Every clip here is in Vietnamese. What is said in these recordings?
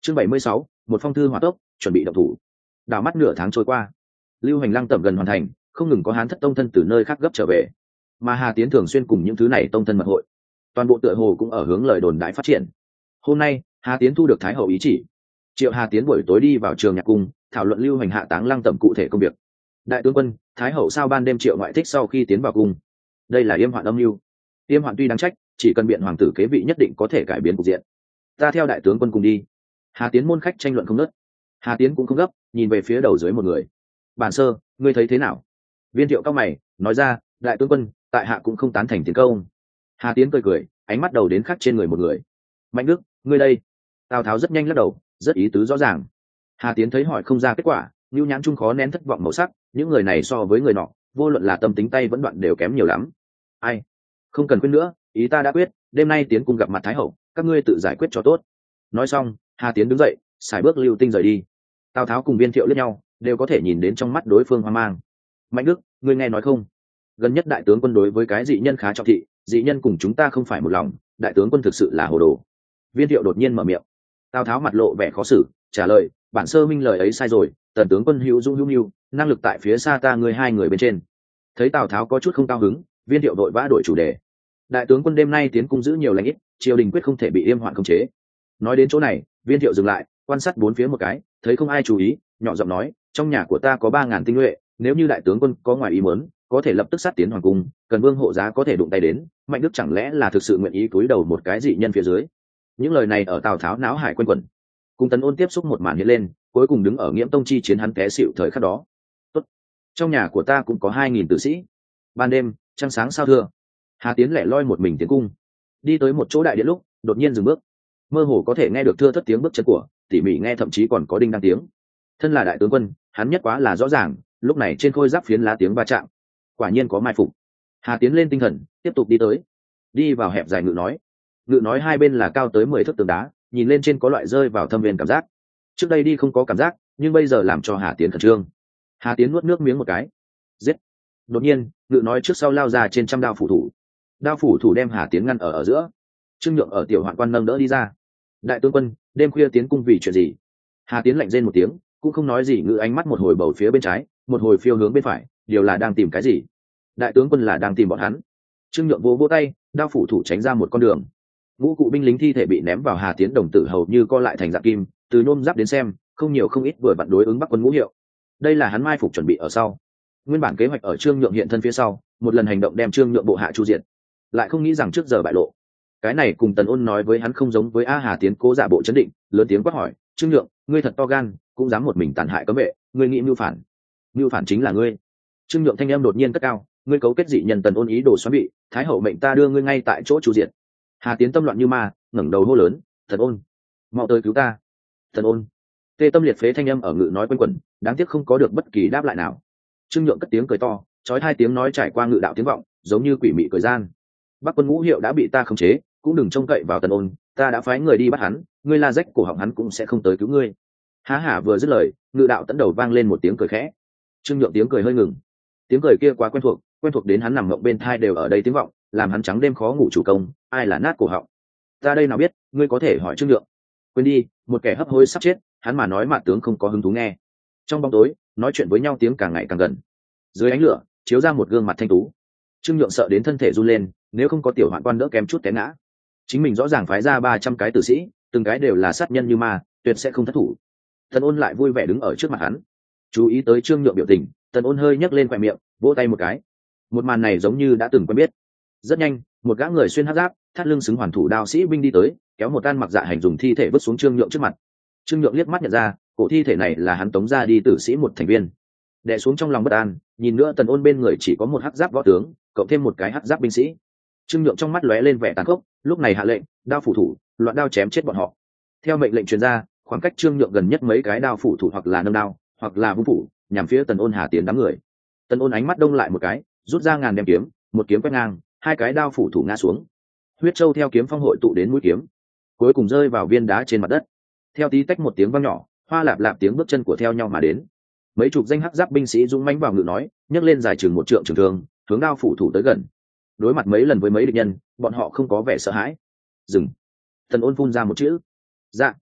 Chương 76, một phong thư hỏa tốc, chuẩn bị động thủ. Đảo mắt nửa tháng trôi qua, lưu hành lăng tẩm gần hoàn thành, không ngừng có hán thất tông thân từ nơi khác gấp trở về, mà Hà Tiến thường xuyên cùng những thứ này tông thân mật hội, toàn bộ tựa hồ cũng ở hướng lời đồn đại phát triển. Hôm nay, Hà Tiến thu được thái hậu ý chỉ, triệu Hà Tiến buổi tối đi vào trường nhạc cung thảo luận lưu hành hạ táng lăng tẩm cụ thể công việc. Đại tướng quân, thái hậu sao ban đêm triệu ngoại thích sau khi tiến vào cung? Đây là yêm hoạn âm mưu. Yêm hoạn tuy đáng trách, chỉ cần biện hoàng tử kế vị nhất định có thể cải biến cục diện. Ta theo đại tướng quân cùng đi. Hà Tiến môn khách tranh luận không ngớt. Hà Tiến cũng không gấp, nhìn về phía đầu dưới một người. Bản sơ, ngươi thấy thế nào? Viên Thiệu cao mày nói ra, đại tướng quân, tại hạ cũng không tán thành tiến công. Hà Tiến cười cười, ánh mắt đầu đến khắc trên người một người. Mạnh Đức, ngươi đây? Tào Tháo rất nhanh lắc đầu, rất ý tứ rõ ràng. Hà Tiến thấy hỏi không ra kết quả, nhu nhãn trung khó nén thất vọng màu sắc. Những người này so với người nọ, vô luận là tâm tính tay vẫn đoạn đều kém nhiều lắm. Ai? Không cần quyết nữa, ý ta đã quyết, đêm nay tiến cung gặp mặt thái hậu, các ngươi tự giải quyết cho tốt. Nói xong, Hà Tiến đứng dậy, xài bước lưu tinh rời đi. Tào Tháo cùng Viên Thiệu liếc nhau, đều có thể nhìn đến trong mắt đối phương hoang mang. Mạnh Đức, ngươi nghe nói không? Gần nhất đại tướng quân đối với cái dị nhân khá trọng thị, dị nhân cùng chúng ta không phải một lòng, đại tướng quân thực sự là hồ đồ. Viên Thiệu đột nhiên mở miệng. Tào Tháo mặt lộ vẻ khó xử, trả lời, bản sơ minh lời ấy sai rồi, tần tướng quân hữu dung hữu nhu, năng lực tại phía xa ta ngươi hai người bên trên. Thấy Tào Tháo có chút không cao hứng, Viên Thiệu đội vã đổi chủ đề. Đại tướng quân đêm nay tiến cung giữ nhiều lãnh ít, triều đình quyết không thể bị yêm hoạn khống chế. Nói đến chỗ này, Viên Thiệu dừng lại, quan sát bốn phía một cái, thấy không ai chú ý, nhỏ giọng nói, trong nhà của ta có 3.000 tinh nhuệ, nếu như đại tướng quân có ngoài ý muốn, có thể lập tức sát tiến hoàng cung, cần vương hộ giá có thể đụng tay đến. Mạnh Đức chẳng lẽ là thực sự nguyện ý cúi đầu một cái dị nhân phía dưới? Những lời này ở Tào Tháo não hải quanh quẩn. Cùng Tần Ôn tiếp xúc một màn hiện lên, cuối cùng đứng ở Nghiễm Tông chi chiến hắn té xịu thời khắc đó. Tốt, trong nhà của ta cũng có 2.000 tử sĩ. Ban đêm, trăng sáng sao thưa. Hà Tiến lẻ loi một mình tiến cung, đi tới một chỗ đại điện lúc đột nhiên dừng bước, mơ hồ có thể nghe được thưa thất tiếng bước chân của, tỉ mỉ nghe thậm chí còn có đinh đang tiếng. Thân là đại tướng quân, hắn nhất quá là rõ ràng, lúc này trên khôi giáp phiến lá tiếng va chạm, quả nhiên có mai phục. Hà Tiến lên tinh thần, tiếp tục đi tới, đi vào hẹp dài ngự nói. Ngự nói hai bên là cao tới 10 thước tường đá, nhìn lên trên có loại rơi vào thâm viên cảm giác. Trước đây đi không có cảm giác, nhưng bây giờ làm cho Hà Tiến khẩn trương. Hà Tiến nuốt nước miếng một cái. Giết! Đột nhiên, ngự nói trước sau lao ra trên trăm đao phủ thủ. Đao phủ thủ đem Hà Tiến ngăn ở giữa. Trương Nhượng ở tiểu hoạn quan nâng đỡ đi ra. Đại tướng quân, đêm khuya tiến cung vì chuyện gì? Hà Tiến lạnh rên một tiếng, cũng không nói gì, ngự ánh mắt một hồi bầu phía bên trái, một hồi phiêu hướng bên phải, điều là đang tìm cái gì? Đại tướng quân là đang tìm bọn hắn. Trương Nhượng vỗ vỗ tay, đao phủ thủ tránh ra một con đường. Ngũ cụ binh lính thi thể bị ném vào Hà Tiến đồng tử hầu như co lại thành dạng kim, từ nhôm giáp đến xem, không nhiều không ít vừa vặn đối ứng Bắc quân ngũ hiệu. Đây là hắn mai phục chuẩn bị ở sau. Nguyên bản kế hoạch ở Trương Nhượng hiện thân phía sau, một lần hành động đem Trương Nhượng bộ hạ chu diệt, lại không nghĩ rằng trước giờ bại lộ. Cái này cùng Tần Ôn nói với hắn không giống với. Hà Tiến cố giả bộ chấn định, lớn tiếng quát hỏi, Trương Nhượng, ngươi thật to gan, cũng dám một mình tàn hại cấm vệ, ngươi nghĩ mưu phản? Mưu phản chính là ngươi. Trương Nhượng thanh âm đột nhiên cất cao, ngươi cấu kết dị nhân Tần Ôn ý đồ xóa bị, thái hậu mệnh ta đưa ngươi ngay tại chỗ chu diệt. Hà Tiến tâm loạn như ma, ngẩng đầu hô lớn, Tần Ôn, mau tới cứu ta. Tần Ôn. Tê tâm liệt phế thanh âm ở ngự nói quanh quẩn, đáng tiếc không có được bất kỳ đáp lại nào. Trương Nhượng cất tiếng cười to, chói hai tiếng nói trải qua ngự đạo tiếng vọng, giống như quỷ mị cười gian. Bắc quân ngũ hiệu đã bị ta khống chế, cũng đừng trông cậy vào Tần Ôn, ta đã phái người đi bắt hắn, ngươi la rách cổ họng hắn cũng sẽ không tới cứu ngươi. Há hả vừa dứt lời, ngự đạo tấn đầu vang lên một tiếng cười khẽ. Trương Nhượng tiếng cười hơi ngừng. Tiếng cười kia quá quen thuộc đến hắn nằm mộng bên thai đều ở đây tiếng vọng, làm hắn trắng đêm khó ngủ chủ công, ai là nát cổ họng. Ta đây nào biết, ngươi có thể hỏi Trương Nhượng. Quên đi, một kẻ hấp hối sắp chết, hắn mà nói mạn tướng không có hứng thú nghe. Trong bóng tối, nói chuyện với nhau tiếng càng ngày càng gần. Dưới ánh lửa, chiếu ra một gương mặt thanh tú. Trương Nhượng sợ đến thân thể run lên, nếu không có tiểu hoạn quan đỡ kém chút té ngã. Chính mình rõ ràng phái ra 300 cái tử sĩ, từng cái đều là sát nhân như ma, tuyệt sẽ không thất thủ. Tần Ôn lại vui vẻ đứng ở trước mặt hắn. Chú ý tới Trương Nhượng biểu tình, Tần Ôn hơi nhấc lên khóe miệng, vỗ tay một cái. Một màn này giống như đã từng quen biết. Rất nhanh, một gã người xuyên hắc giáp, thắt lưng xứng hoàn thủ đao sĩ binh đi tới, kéo một tan mặc dạ hành dùng thi thể vứt xuống Trương Nhượng trước mặt. Trương Nhượng liếc mắt nhận ra, cổ thi thể này là hắn tống ra đi tử sĩ một thành viên. Đè xuống trong lòng bất an, nhìn nữa Tần Ôn bên người chỉ có một hắc giáp võ tướng, cộng thêm một cái hắc giáp binh sĩ. Trương Nhượng trong mắt lóe lên vẻ tàn khốc, lúc này hạ lệnh, đao phủ thủ, loạn đao chém chết bọn họ. Theo mệnh lệnh truyền ra, khoảng cách Trương Nhượng gần nhất mấy cái đao phủ thủ hoặc là nâng đao, hoặc là vung phủ, nhằm phía Tần Ôn Hà Tiến đám người. Tần Ôn ánh mắt đông lại một cái, rút ra ngàn đem kiếm, một kiếm quét ngang, hai cái đao phủ thủ ngã xuống. Huyết châu theo kiếm phong hội tụ đến mũi kiếm, cuối cùng rơi vào viên đá trên mặt đất. Theo tí tách một tiếng vang nhỏ, hoa lạp lạp tiếng bước chân của theo nhau mà đến. Mấy chục danh hắc giáp binh sĩ dũng mãnh vào ngự nói, nhấc lên dài chừng 1 trượng trường thương, hướng đao phủ thủ tới gần. Đối mặt mấy lần với mấy địch nhân, bọn họ không có vẻ sợ hãi. Dừng. Tần Ôn phun ra một chữ. Dạ.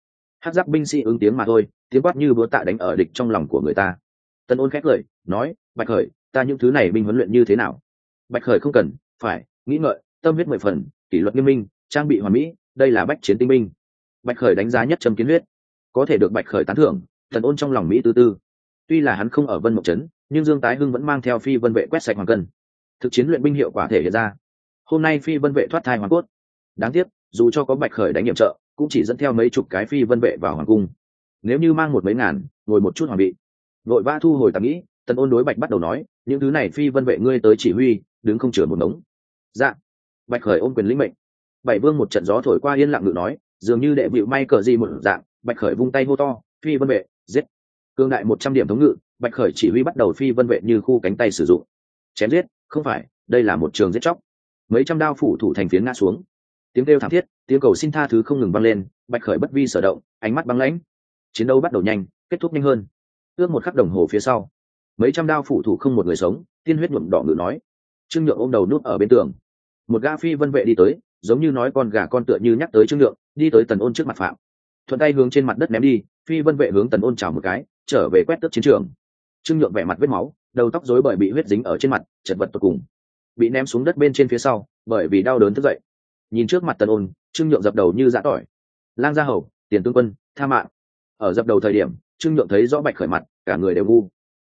Hắc giáp binh sĩ ứng tiếng mà thôi, tiếng quát như búa tạ đánh ở địch trong lòng của người ta. Tần Ôn khẽ cười nói, Bạch Khởi, ta những thứ này binh huấn luyện như thế nào? Bạch Khởi không cần phải nghĩ ngợi, tâm huyết 10 phần, kỷ luật nghiêm minh, trang bị hoàn mỹ, đây là bách chiến tinh binh. Bạch Khởi đánh giá nhất Trâm Kiến huyết, có thể được Bạch Khởi tán thưởng. Tần Ôn trong lòng mỹ tư tư. Tuy là hắn không ở Vân Mộng trấn, nhưng Dương Tái Hưng vẫn mang theo phi vân vệ quét sạch hoàng cân. Thực chiến luyện binh hiệu quả thể hiện ra. Hôm nay phi vân vệ thoát thai hoàn cốt. Đáng tiếc, dù cho có Bạch Khởi đánh nhiệm trợ, cũng chỉ dẫn theo mấy chục cái phi vân vệ vào hoàng cung. Nếu như mang một mấy ngàn, ngồi một chút hoàng bị. Vội vã thu hồi tạm nghĩ, Tần Ôn đối Bạch bắt đầu nói, những thứ này phi vân vệ ngươi tới chỉ huy, đứng không chừa một ngống. Dạ. Bạch Khởi ôm quyền lĩnh mệnh. Bảy Vương một trận gió thổi qua yên lặng ngự nói, dường như đệ vịu may cờ gì một dạng. Bạch Khởi vung tay hô to, phi vân vệ giết. Cương đại 100 điểm thống ngự, Bạch Khởi chỉ huy bắt đầu phi vân vệ như khu cánh tay sử dụng. Chém giết, không phải, đây là một trường giết chóc. Mấy trăm đao phủ thủ thành phiến ngã xuống. Tiếng kêu thảm thiết, tiếng cầu xin tha thứ không ngừng vang lên. Bạch Khởi bất vi sở động, ánh mắt băng lãnh. Chiến đấu bắt đầu nhanh, kết thúc nhanh hơn. Ước một khắc đồng hồ phía sau, mấy trăm đao phủ thủ không một người sống, tiên huyết nhuộm đỏ ngự nói. Trương Nhượng ôm đầu núp ở bên tường. Một gã phi vân vệ đi tới, giống như nói con gà con tựa như nhắc tới Trương Nhượng, đi tới Tần Ôn trước mặt phạm. Thuận tay hướng trên mặt đất ném đi, phi vân vệ hướng Tần Ôn chào một cái, trở về quét tước chiến trường. Trương Nhượng vẻ mặt vết máu, đầu tóc rối bời bị huyết dính ở trên mặt, chật vật tột cùng, bị ném xuống đất bên trên phía sau, bởi vì đau đớn thức dậy. Nhìn trước mặt Tần Ôn, Trương Nhượng dập đầu như giã tỏi. Lang gia hầu, Tiền tướng quân, tha mạng. Ở dập đầu thời điểm, Trương Nhượng thấy rõ Bạch Khởi mặt, cả người đều ngu.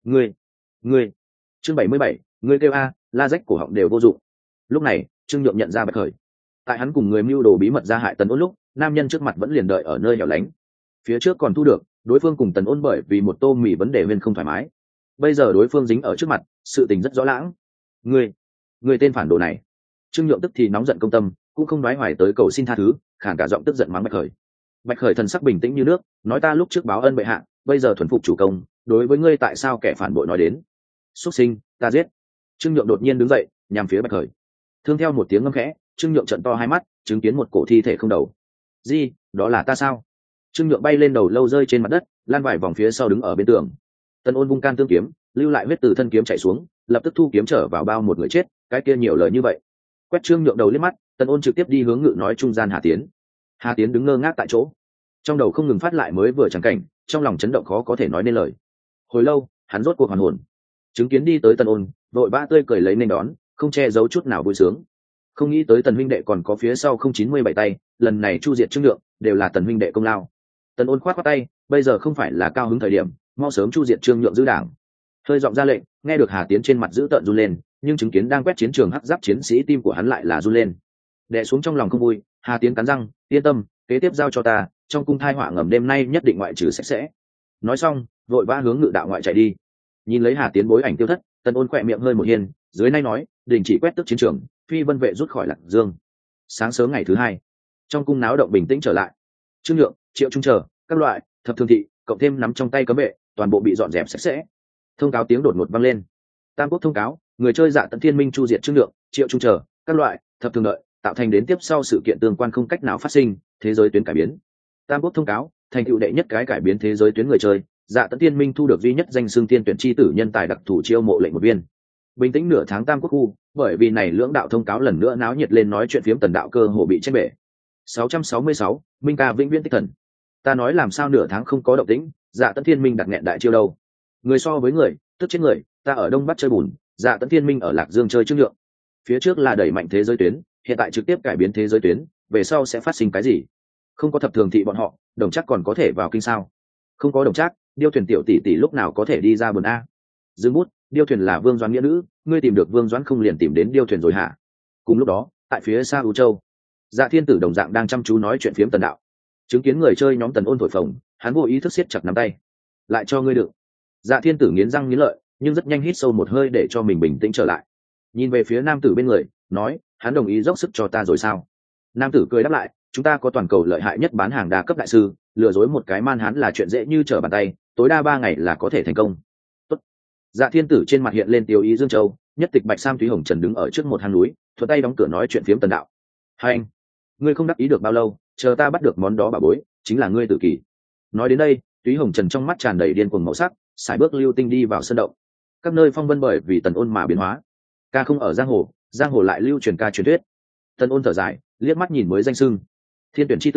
Ngươi. Chương 77, ngươi kêu a, la rách cổ họng đều vô dụng. Lúc này, Trương Nhượng nhận ra Bạch Khởi. Tại hắn cùng người mưu đồ bí mật ra hại Tần Ôn lúc, nam nhân trước mặt vẫn liền đợi ở nơi hẻo lánh. Phía trước còn thu được, đối phương cùng Tần Ôn bởi vì một tô mì vấn đề nguyên không thoải mái. Bây giờ đối phương dính ở trước mặt, sự tình rất rõ lãng. Ngươi tên phản đồ này. Trương Nhượng tức thì nóng giận công tâm, cũng không nói hoài tới cầu xin tha thứ, khản cả giọng tức giận mắng Bạch Khởi. Bạch Khởi thần sắc bình tĩnh như nước, nói ta lúc trước báo ân bệ hạ, bây giờ thuần phục chủ công, đối với ngươi tại sao kẻ phản bội nói đến? Xuất sinh, ta giết. Trương Nhượng đột nhiên đứng dậy, nhằm phía Bạch Khởi. Thương theo một tiếng ngâm khẽ, Trương Nhượng trợn to hai mắt, chứng kiến một cổ thi thể không đầu. Gì, đó là ta sao? Trương Nhượng bay lên đầu lâu rơi trên mặt đất, lan vài vòng phía sau đứng ở bên tường. Tần Ôn vung can tương kiếm, lưu lại huyết từ thân kiếm chảy xuống, lập tức thu kiếm trở vào bao một người chết, cái kia nhiều lời như vậy. Quét Trương Nhượng đầu liếc mắt, Tần Ôn trực tiếp đi hướng ngự nói trung gian Hà Tiến. Hà Tiến đứng ngơ ngác tại chỗ, trong đầu không ngừng phát lại mới vừa chẳng cảnh, trong lòng chấn động khó có thể nói nên lời. Hồi lâu, hắn rốt cuộc hoàn hồn, chứng kiến đi tới Tần Ôn, vội vã tươi cười lấy nên đón, không che giấu chút nào vui sướng. Không nghĩ tới Tần huynh đệ còn có phía sau không 97 tay, lần này chu diệt Trương Nhượng đều là Tần huynh đệ công lao. Tần Ôn khoát khoát tay, bây giờ không phải là cao hứng thời điểm, mau sớm chu diệt Trương Nhượng giữ đảng. Hơi giọng ra lệnh, nghe được Hà Tiến trên mặt giữ tợn run lên, nhưng chứng kiến đang quét chiến trường hắc giáp chiến sĩ tim của hắn lại là run lên. Đè xuống trong lòng không vui, Hà Tiến cắn răng, yên tâm, kế tiếp giao cho ta, trong cung thai họa ngầm đêm nay nhất định ngoại trừ sạch sẽ. Nói xong, vội vã hướng ngự đạo ngoại chạy đi. Nhìn lấy Hà Tiến bối ảnh tiêu thất, Tần Ôn khỏe miệng hơi một hiên, dưới nay nói, đình chỉ quét tước chiến trường, phi vân vệ rút khỏi Lạc Dương. Sáng sớm ngày thứ hai, trong cung náo động bình tĩnh trở lại. Trương Nhượng, Triệu Trung chờ, các loại thập thường thị, cộng thêm nắm trong tay cấm vệ, toàn bộ bị dọn dẹp sạch sẽ. Thông cáo tiếng đột ngột vang lên. Tam Quốc thông cáo, người chơi Dạ Tận Thiên Minh chu diệt Trương Nhượng, Triệu Trung chờ, các loại thập thường đợi, tạo thành đến tiếp sau sự kiện tương quan không cách nào phát sinh, thế giới tuyến cải biến. Tam Quốc thông cáo, thành tựu đệ nhất cái cải biến thế giới tuyến người chơi, Dạ Tận Thiên Minh thu được duy nhất danh xưng tiên tuyển chi tử nhân tài đặc thù chiêu mộ lệnh một viên. Bình tĩnh nửa tháng Tam Quốc khu, bởi vì này lưỡng đạo thông cáo lần nữa náo nhiệt lên nói chuyện phiếm tần đạo cơ hồ bị chết bể. 666, Minh ca vĩnh viễn tích thần. Ta nói làm sao nửa tháng không có động tĩnh, Dạ Tận Thiên Minh đặt nghẹn đại chiêu đâu. Người so với người, tức chết người, ta ở Đông Bắc chơi bùn, Dạ Tận Thiên Minh ở Lạc Dương chơi Trương Nhượng. Phía trước là đẩy mạnh thế giới tuyến, hiện tại trực tiếp cải biến thế giới tuyến, về sau sẽ phát sinh cái gì? Không có thập thường thị bọn họ, Đồng Trác còn có thể vào kinh sao? Không có Đồng Trác, Điêu Thuyền tiểu tỷ tỷ lúc nào có thể đi ra bồn a? Dương bút, Điêu Thuyền là Vương Doãn nghĩa nữ, ngươi tìm được Vương Doãn không liền tìm đến Điêu Thuyền rồi hả? Cùng lúc đó, tại phía xa U Châu, Dạ Thiên Tử đồng dạng đang chăm chú nói chuyện phiếm tần đạo. Chứng kiến người chơi nhóm Tần Ôn thổi phồng, hắn vô ý thức siết chặt nắm tay. Lại cho ngươi đựng. Dạ Thiên Tử nghiến răng nghiến lợi, nhưng rất nhanh hít sâu một hơi để cho mình bình tĩnh trở lại. Nhìn về phía nam tử bên người, nói, hắn đồng ý dốc sức cho ta rồi sao? Nam tử cười đáp lại, chúng ta có toàn cầu lợi hại nhất bán hàng đa cấp đại sư, lừa dối một cái man hắn là chuyện dễ như trở bàn tay, tối đa 3 ngày là có thể thành công. Tốt. Dạ Thiên Tử trên mặt hiện lên tiêu ý Dương Châu, nhất tịch Bạch Sam Thúy Hồng Trần đứng ở trước một hang núi, thuận tay đóng cửa nói chuyện phiếm tần đạo. Hai anh, ngươi không đắc ý được bao lâu, chờ ta bắt được món đó bà bối, chính là ngươi tự kỷ. Nói đến đây, Thúy Hồng Trần trong mắt tràn đầy điên cuồng màu sắc, sải bước lưu tinh đi vào sân động. Các nơi phong vân bởi vì Tần Ôn mà biến hóa. Ca không ở giang hồ lại lưu truyền ca truyền thuyết. Tần Ôn thở dài, liếc mắt nhìn mới danh sưng thiên tuyển chi tử,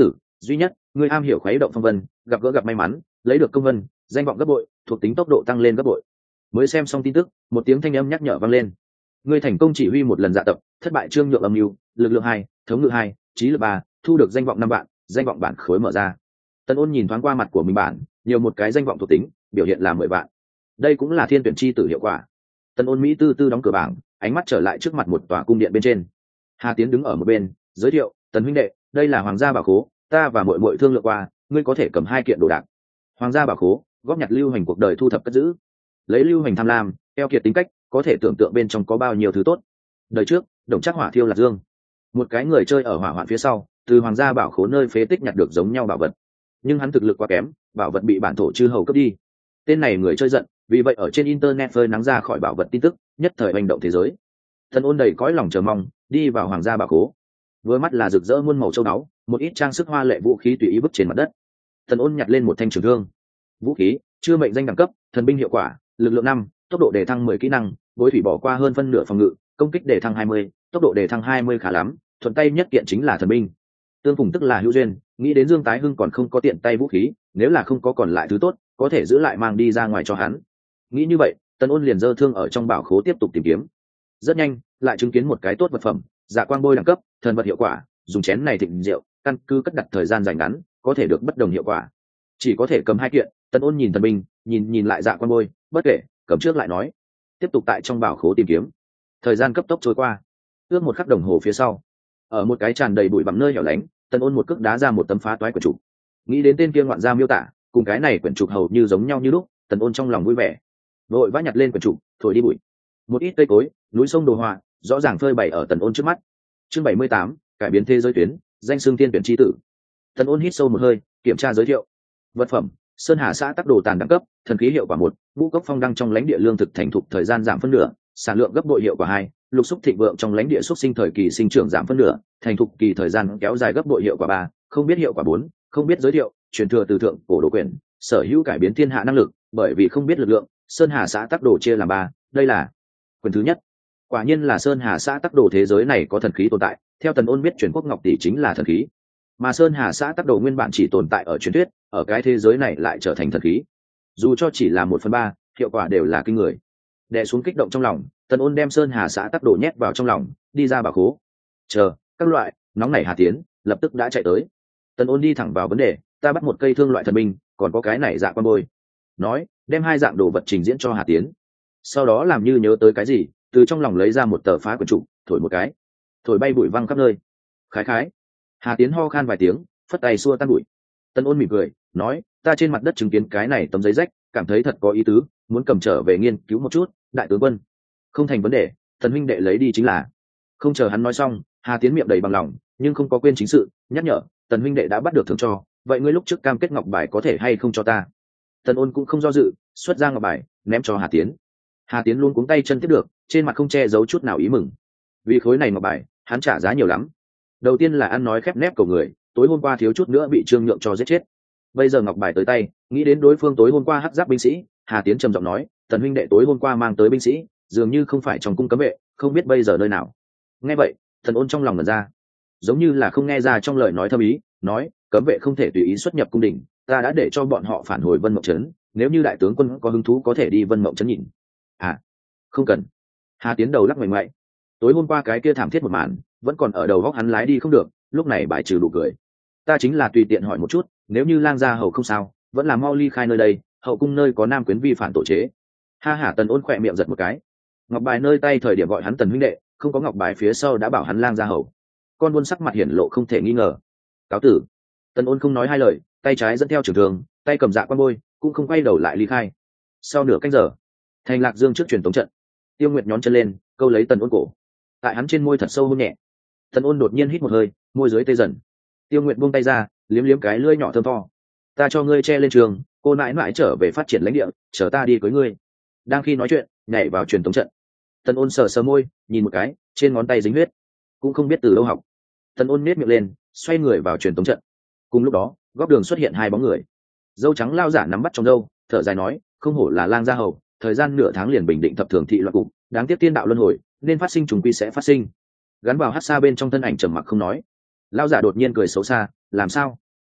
duy nhất ngươi am hiểu khuấy động phong vân, gặp may mắn, lấy được công vân, danh vọng gấp bội, thuộc tính tốc độ tăng lên gấp bội. Mới xem xong tin tức, một tiếng thanh âm nhắc nhở vang lên. Ngươi thành công chỉ huy một lần dạ tập, thất bại trương nhượng âm mưu, lực lượng 2, thống ngự 2, trí lực 3, thu được danh vọng 5 vạn, danh vọng bản khối mở ra. Tân Ôn nhìn thoáng qua mặt của mình bản, nhiều một cái danh vọng thuộc tính, biểu hiện là 10 vạn. Đây cũng là thiên tuyển chi tử hiệu quả. Tân Ôn Mỹ tư tư đóng cửa bảng, ánh mắt trở lại trước mặt một tòa cung điện bên trên. Hà Tiến đứng ở một bên, giới thiệu, "Tần huynh đệ, đây là hoàng gia bảo khố, ta và muội muội thương lượng qua, ngươi có thể cầm 2 kiện đồ đạc." Hoàng gia bảo khố, góp nhặt Lưu Hành cuộc đời thu thập cất giữ. Lấy Lưu Hành tham lam, keo kiệt tính cách, có thể tưởng tượng bên trong có bao nhiêu thứ tốt. Đời trước, Đồng Trác hỏa thiêu Lạc Dương, một cái người chơi ở hỏa hoạn phía sau, từ hoàng gia bảo khố nơi phế tích nhặt được giống nhau bảo vật, nhưng hắn thực lực quá kém, bảo vật bị bản thổ chư hầu cướp đi. Tên này người chơi giận, vì vậy ở trên internet phơi nắng ra khỏi bảo vật tin tức, nhất thời hành động thế giới. Thần Ôn đầy cõi lòng chờ mong, đi vào hoàng gia bảo khố. Vừa mắt là rực rỡ muôn màu châu báu, một ít trang sức hoa lệ vũ khí tùy ý vứt trên mặt đất. Thần Ôn nhặt lên một thanh trường thương. Vũ khí chưa mệnh danh đẳng cấp, thần binh hiệu quả, lực lượng 5, tốc độ đề thăng 10 kỹ năng, bối thủy bỏ qua hơn phân nửa phòng ngự, công kích đề thăng 20, tốc độ đề thăng 20 khá lắm, thuận tay nhất kiện chính là thần binh. Tương phùng tức là hữu duyên, nghĩ đến Dương Tái Hưng còn không có tiện tay vũ khí, nếu là không có còn lại thứ tốt, có thể giữ lại mang đi ra ngoài cho hắn. Nghĩ như vậy, Tần Ôn liền giơ thương ở trong bảo khố tiếp tục tìm kiếm. Rất nhanh, lại chứng kiến một cái tốt vật phẩm, dạ quang bôi đẳng cấp, thần vật hiệu quả, dùng chén này thịnh rượu, căn cứ cất đặt thời gian dài ngắn, có thể được bất đồng hiệu quả. Chỉ có thể cầm 2 kiện, Tần Ôn nhìn thần binh, nhìn lại dạ quang bôi, bất kể, cầm trước lại nói. Tiếp tục tại trong bảo khố tìm kiếm. Thời gian cấp tốc trôi qua, ước 1 khắc đồng hồ phía sau, ở một cái tràn đầy bụi bặm nơi hẻo lánh, Tần Ôn một cước đá ra một tấm phá toái quyển trục. Nghĩ đến tên kia ngoạn gia miêu tả, cùng cái này quyển trục hầu như giống nhau như lúc, Tần Ôn trong lòng vui vẻ, vội vã nhặt lên quyển trục, thổi đi bụi. Một ít cây cối, núi sông đồ họa, rõ ràng phơi bày ở Tần Ôn trước mắt. Chương 78, cải biến thế giới tuyến, danh xưng tiên tuyển chi tử. Tần Ôn hít sâu một hơi, kiểm tra giới thiệu. Vật phẩm: Sơn Hà xã tắc đồ tàn đẳng cấp, thần khí hiệu quả 1, ngũ cốc phong đăng trong lãnh địa lương thực thành thục thời gian giảm phân nửa, sản lượng gấp bội hiệu quả 2, lục xúc thịnh vượng trong lãnh địa xúc sinh thời kỳ sinh trưởng giảm phân nửa, thành thục kỳ thời gian kéo dài gấp bội hiệu quả 3, không biết hiệu quả 4, không biết giới thiệu, truyền thừa từ thượng cổ đồ quyển, sở hữu cải biến thiên hạ năng lực, bởi vì không biết lực lượng, Sơn Hà xã tắc đồ chia làm 3, đây là quyền thứ nhất. Quả nhiên là Sơn Hà xã tắc đồ thế giới này có thần khí tồn tại, theo Tần Ôn biết truyền quốc ngọc tỷ chính là thần khí, mà Sơn Hà xã tắc đồ nguyên bản chỉ tồn tại ở truyền thuyết, ở cái thế giới này lại trở thành thần khí. Dù cho chỉ là 1/3, hiệu quả đều là kinh người. Đè xuống kích động trong lòng, Tần Ôn đem Sơn Hà xã tắc đồ nhét vào trong lòng, đi ra bảo khố. Chờ, các loại, nóng nảy Hà Tiến, lập tức đã chạy tới. Tần Ôn đi thẳng vào vấn đề, ta bắt một cây thương loại thần binh, còn có cái này dạ quan bôi. Nói, đem 2 dạng đồ vật trình diễn cho Hà Tiến. Sau đó làm như nhớ tới cái gì, từ trong lòng lấy ra một tờ phá quyển trục, thổi một cái, thổi bay bụi văng khắp nơi. Khái khái. Hà Tiến ho khan vài tiếng, phất tay xua tan bụi. Tần Ôn mỉm cười, nói, ta trên mặt đất chứng kiến cái này tấm giấy rách, cảm thấy thật có ý tứ, muốn cầm trở về nghiên cứu một chút, đại tướng quân. Không thành vấn đề, Tần huynh đệ lấy đi chính là. Không chờ hắn nói xong, Hà Tiến miệng đầy bằng lòng, nhưng không có quên chính sự, nhắc nhở, Tần huynh đệ đã bắt được thưởng cho, vậy ngươi lúc trước cam kết ngọc bài có thể hay không cho ta? Tần Ôn cũng không do dự, xuất ra ngọc bài, ném cho Hà Tiến. Hà Tiến luôn cuống tay chân tiếp được, trên mặt không che giấu chút nào ý mừng. Vì khối này ngọc bài, hắn trả giá nhiều lắm. Đầu tiên là ăn nói khép nép cầu người, tối hôm qua thiếu chút nữa bị Trương Nhượng cho giết chết. Bây giờ ngọc bài tới tay, nghĩ đến đối phương tối hôm qua hắc giáp binh sĩ, Hà Tiến trầm giọng nói, Tần huynh đệ tối hôm qua mang tới binh sĩ, dường như không phải trong cung cấm vệ, không biết bây giờ nơi nào. Nghe vậy, Tần Ôn trong lòng ngẩn ra, giống như là không nghe ra trong lời nói thâm ý, nói, cấm vệ không thể tùy ý xuất nhập cung đình, ta đã để cho bọn họ phản hồi Vân Mộng trấn, nếu như đại tướng quân có hứng thú có thể đi Vân Mộng trấn nhìn. À, không cần. Hà Tiến đầu lắc mạnh mạnh. Tối hôm qua cái kia thảm thiết một màn, vẫn còn ở đầu góc hắn lái đi không được, lúc này bài trừ đủ cười. Ta chính là tùy tiện hỏi một chút, nếu như lang gia hầu không sao, vẫn là mau ly khai nơi đây, hậu cung nơi có nam quyến vi phản tổ chế. Ha hả. Tần Ôn khỏe miệng giật một cái. Ngọc bài nơi tay thời điểm gọi hắn Tần huynh đệ, không có ngọc bài phía sau đã bảo hắn lang gia hầu. Con buôn sắc mặt hiển lộ không thể nghi ngờ. Cáo tử. Tần Ôn không nói hai lời, tay trái dẫn theo trường thường, tay cầm dạ quan bôi, cũng không quay đầu lại ly khai. Sau nửa canh giờ, thành Lạc Dương trước truyền tống trận, Tiêu Nguyệt nhón chân lên, câu lấy Tần Ôn cổ. Tại hắn trên môi thật sâu hôn nhẹ. Tần Ôn đột nhiên hít một hơi, môi dưới tê dần. Tiêu Nguyệt buông tay ra, liếm liếm cái lưỡi nhỏ thơm tho. Ta cho ngươi che lên trường, cô nãi nãi trở về phát triển lãnh địa, chờ ta đi cưới ngươi. Đang khi nói chuyện, nhảy vào truyền tống trận. Tần Ôn sờ sờ môi, nhìn một cái, trên ngón tay dính huyết, cũng không biết từ đâu học. Tần Ôn nhếch miệng lên, xoay người vào truyền tống trận. Cùng lúc đó, góc đường xuất hiện 2 bóng người. Dâu trắng lao giả nắm bắt trong râu, thở dài nói, không hổ là lang gia hầu, thời gian nửa tháng liền bình định thập thường thị loạn cục, đáng tiếc tiên đạo luân hồi, nên phát sinh trùng quy sẽ phát sinh. Gắn vào hắc xa bên trong thân ảnh trầm mặc không nói. Lao giả đột nhiên cười xấu xa, làm sao?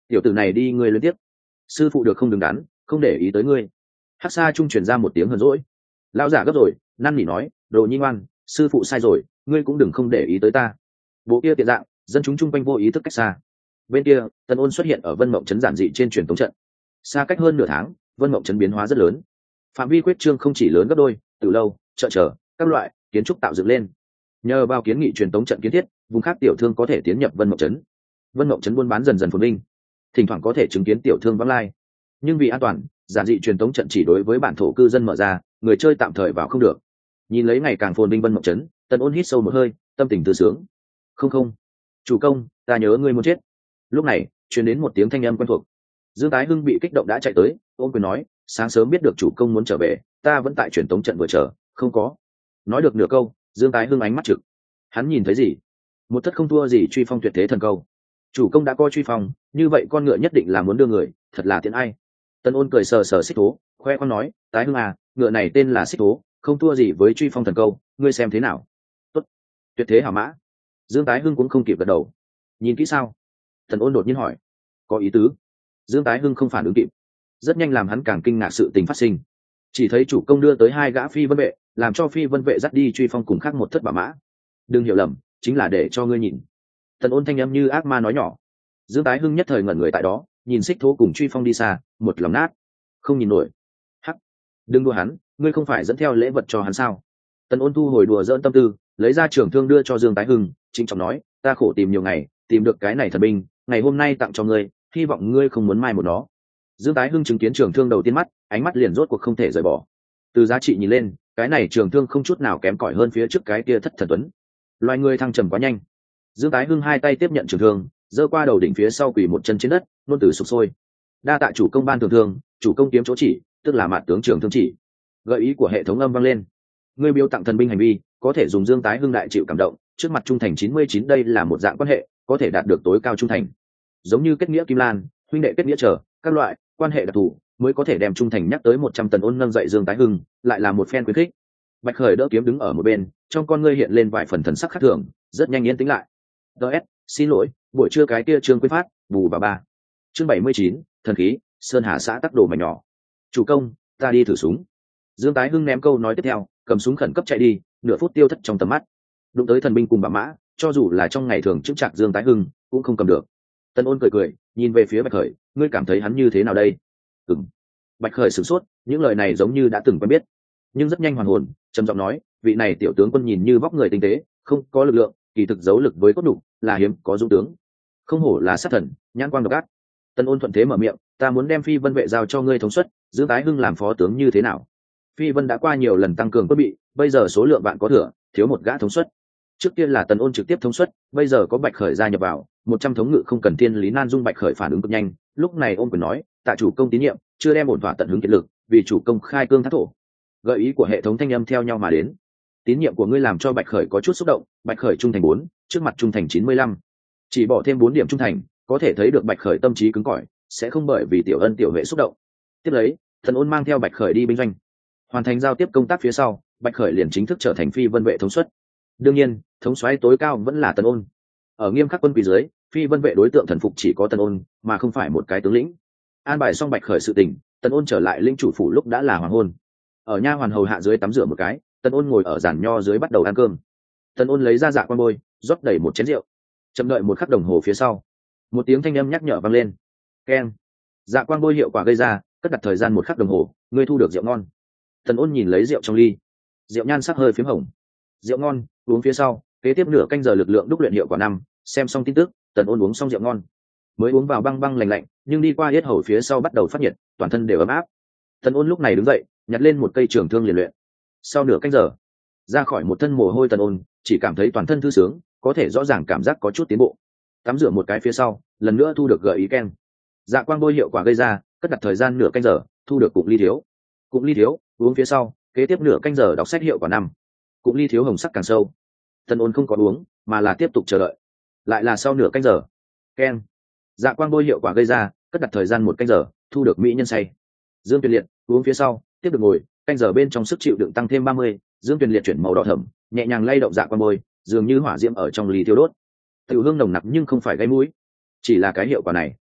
tiểu tử này đi ngươi liên tiếp, sư phụ được không đứng đắn, không để ý tới ngươi. Hắc Sa trung truyền ra một tiếng hờn dỗi. Lão giả gấp rồi, năn nỉ nói, đồ nhi ngoan, sư phụ sai rồi, ngươi cũng đừng không để ý tới ta. Bộ kia tiện dạng, dân chúng chung quanh vô ý thức cách xa. Bên kia, Tần Ôn xuất hiện ở Vân Mộng trấn giản dị trên truyền tống trận. Xa cách hơn nửa tháng, Vân Mộng trấn biến hóa rất lớn. Phạm vi quyết trương không chỉ lớn gấp đôi, từ lâu, chợ chờ, các loại kiến trúc tạo dựng lên. Nhờ vào kiến nghị truyền tống trận kiến thiết, vùng khác tiểu thương có thể tiến nhập Vân Mộng trấn. Vân Mộng trấn buôn bán dần dần phồn vinh, thỉnh thoảng có thể chứng kiến tiểu thương vắng lai. Nhưng vì an toàn, giản dị truyền tống trận chỉ đối với bản thổ cư dân mở ra, người chơi tạm thời vào không được. Nhìn lấy ngày càng phồn vinh Vân Mộng trấn, Tần Ôn hít sâu một hơi, tâm tình thư sướng. Không không, chủ công, ta nhớ ngươi muốn chết. Lúc này, truyền đến một tiếng thanh âm quen thuộc. Dương Tái Hưng bị kích động đã chạy tới, ôm quyền nói, sáng sớm biết được chủ công muốn trở về, ta vẫn tại truyền tống trận vừa chờ, không có. Nói được nửa câu, Dương Tái Hưng ánh mắt trực. Hắn nhìn thấy gì? Một thất không thua gì truy phong tuyệt thế thần câu. Chủ công đã coi truy phong, như vậy con ngựa nhất định là muốn đưa người, thật là tiện ai. Tần Ôn cười sờ sờ xích thố, khoe con nói, Tái Hưng à, ngựa này tên là xích thố, không thua gì với truy phong thần câu, ngươi xem thế nào? Tốt, tuyệt thế hảo mã. Dương Tái Hưng cũng không kịp gật đầu. Nhìn kỹ sao? Tần Ôn đột nhiên hỏi. Có ý tứ. Dương Tái Hưng không phản ứng kịp. Rất nhanh làm hắn càng kinh ngạc sự tình phát sinh. Chỉ thấy chủ công đưa tới hai gã phi vân vệ, làm cho phi vân vệ dắt đi truy phong cùng khác một thất bảo mã. Đừng hiểu lầm, chính là để cho ngươi nhìn. Tần Ôn thanh âm như ác ma nói nhỏ. Dương Tái Hưng nhất thời ngẩn người tại đó, nhìn xích thố cùng truy phong đi xa, một lòng nát, không nhìn nổi. Hắc, đừng đùa hắn, ngươi không phải dẫn theo lễ vật cho hắn sao? Tần Ôn thu hồi đùa giỡn tâm tư, lấy ra trường thương đưa cho Dương Tái Hưng, chính trọng nói, ta khổ tìm nhiều ngày, tìm được cái này thần binh, ngày hôm nay tặng cho ngươi, hy vọng ngươi không muốn mai một nó. Dương Tái Hưng chứng kiến trường thương đầu tiên mắt, ánh mắt liền rốt cuộc không thể rời bỏ. Từ giá trị nhìn lên, cái này trường thương không chút nào kém cỏi hơn phía trước cái kia thất thần tuấn. Loài người thăng trầm quá nhanh. Dương Tái Hưng hai tay tiếp nhận trường thương, giơ qua đầu đỉnh phía sau quỳ một chân trên đất, nôn từ sục sôi. Đa tạ chủ công ban thường thương, chủ công kiếm chỗ chỉ, tức là mạt tướng trường thương chỉ. Gợi ý của hệ thống âm vang lên. Ngươi biếu tặng thần binh hành vi, có thể dùng Dương Tái Hưng đại chịu cảm động, trước mặt trung thành 99 đây là một dạng quan hệ, có thể đạt được tối cao trung thành. Giống như kết nghĩa kim lan, huynh đệ kết nghĩa trở, các loại quan hệ đặc thù mới có thể đem trung thành nhắc tới 100. Tần Ôn nâng dậy Dương Tái Hưng, lại là một phen khuyến khích. Bạch Khởi đỡ kiếm đứng ở một bên, trong con ngươi hiện lên vài phần thần sắc khác thường, rất nhanh yên tĩnh lại. DS, xin lỗi, buổi trưa cái kia trương quy phát, bù bà ba. Chương 79, thần khí, Sơn Hà xã tắc đồ mảnh nhỏ. Chủ công, ta đi thử súng. Dương Tái Hưng ném câu nói tiếp theo, cầm súng khẩn cấp chạy đi, nửa phút tiêu thất trong tầm mắt. Đụng tới thần binh cùng bà mã, cho dù là trong ngày thường chững chạc Dương Tái Hưng cũng không cầm được. Tần Ôn cười cười, nhìn về phía Bạch Khởi, ngươi cảm thấy hắn như thế nào đây? Bạch Khởi sửng sốt, những lời này giống như đã từng quen biết, nhưng rất nhanh hoàn hồn, trầm giọng nói, vị này tiểu tướng quân nhìn như vóc người tinh tế, không có lực lượng, kỳ thực giấu lực với cốt đủ, là hiếm có dũng tướng. Không hổ là sát thần, nhãn quang độc ác. Tần Ôn thuận thế mở miệng, ta muốn đem Phi Vân vệ giao cho ngươi thống suất, Dương Tái Hưng làm phó tướng như thế nào? Phi Vân đã qua nhiều lần tăng cường quân bị, bây giờ số lượng bạn có thừa, thiếu một gã thống suất. Trước tiên là Tần Ôn trực tiếp thống suất, bây giờ có Bạch Khởi gia nhập vào, 100 thống ngự không cần thiên lý nan dung. Bạch Khởi phản ứng cực nhanh, lúc này ôm quyền nói, tạ chủ công tín nhiệm, chưa đem ổn thỏa tận hứng kiệt lực, vì chủ công khai cương thác thổ. Gợi ý của hệ thống thanh âm theo nhau mà đến. Tín nhiệm của ngươi làm cho Bạch Khởi có chút xúc động. Bạch Khởi trung thành 4, trước mặt trung thành 95, chỉ bỏ thêm 4 điểm trung thành, có thể thấy được Bạch Khởi tâm trí cứng cỏi, sẽ không bởi vì tiểu ân tiểu huệ xúc động. Tiếp lấy, Tần Ôn mang theo Bạch Khởi đi binh doanh, hoàn thành giao tiếp công tác phía sau, Bạch Khởi liền chính thức trở thành Phi Vân vệ thống suất. Đương nhiên, thống soái tối cao vẫn là Tần Ôn. Ở nghiêm khắc quân quý dưới, Phi Vân vệ đối tượng thần phục chỉ có Tần Ôn, mà không phải một cái tướng lĩnh. An bài xong Bạch Khởi sự tình, Tần Ôn trở lại lĩnh chủ phủ lúc đã là hoàng hôn. Ở nha hoàn hầu hạ dưới tắm rửa một cái, Tần Ôn ngồi ở giàn nho dưới bắt đầu ăn cơm. Tần Ôn lấy ra dạ quan bôi, rót đầy một chén rượu. Chậm đợi một khắc đồng hồ phía sau, một tiếng thanh âm nhắc nhở vang lên. Keng. Dạ quan bôi hiệu quả gây ra, cất đặt thời gian một khắc đồng hồ, ngươi thu được rượu ngon. Tần Ôn nhìn lấy rượu trong ly, rượu nhan sắc hơi phím hồng. Rượu ngon, uống phía sau, kế tiếp nửa canh giờ lực lượng đúc luyện hiệu quả 5. Xem xong tin tức, Tần Ôn uống xong rượu ngon, mới uống vào băng băng lạnh lạnh, nhưng đi qua yết hầu phía sau bắt đầu phát nhiệt, toàn thân đều ấm áp. Tần Ôn lúc này đứng dậy, nhặt lên một cây trường thương liền luyện. Sau nửa canh giờ, ra khỏi một thân mồ hôi, Tần Ôn chỉ cảm thấy toàn thân thư sướng, có thể rõ ràng cảm giác có chút tiến bộ. Tắm rửa một cái phía sau, lần nữa thu được gợi ý keng. Dạ quang bôi hiệu quả gây ra, cất đặt thời gian nửa canh giờ, thu được cụm ly thiếu. Cụm ly thiếu, uống phía sau, kế tiếp nửa canh giờ đọc sách hiệu quả 5. Cụm ly thiếu hồng sắc càng sâu. Tần Ôn không có uống, mà là tiếp tục chờ đợi. Lại là sau nửa canh giờ. Keng. Dạ quang bôi hiệu quả gây ra, cất đặt thời gian 1 canh giờ, thu được mỹ nhân say. Dương Tuyền Liệt, uống phía sau, tiếp được ngồi, canh giờ bên trong sức chịu đựng tăng thêm 30. Dương Tuyền Liệt chuyển màu đỏ thẫm, nhẹ nhàng lay động dạ quang bôi, dường như hỏa diễm ở trong ly thiêu đốt. Tiểu hương nồng nặc nhưng không phải gây mũi, chỉ là cái hiệu quả này.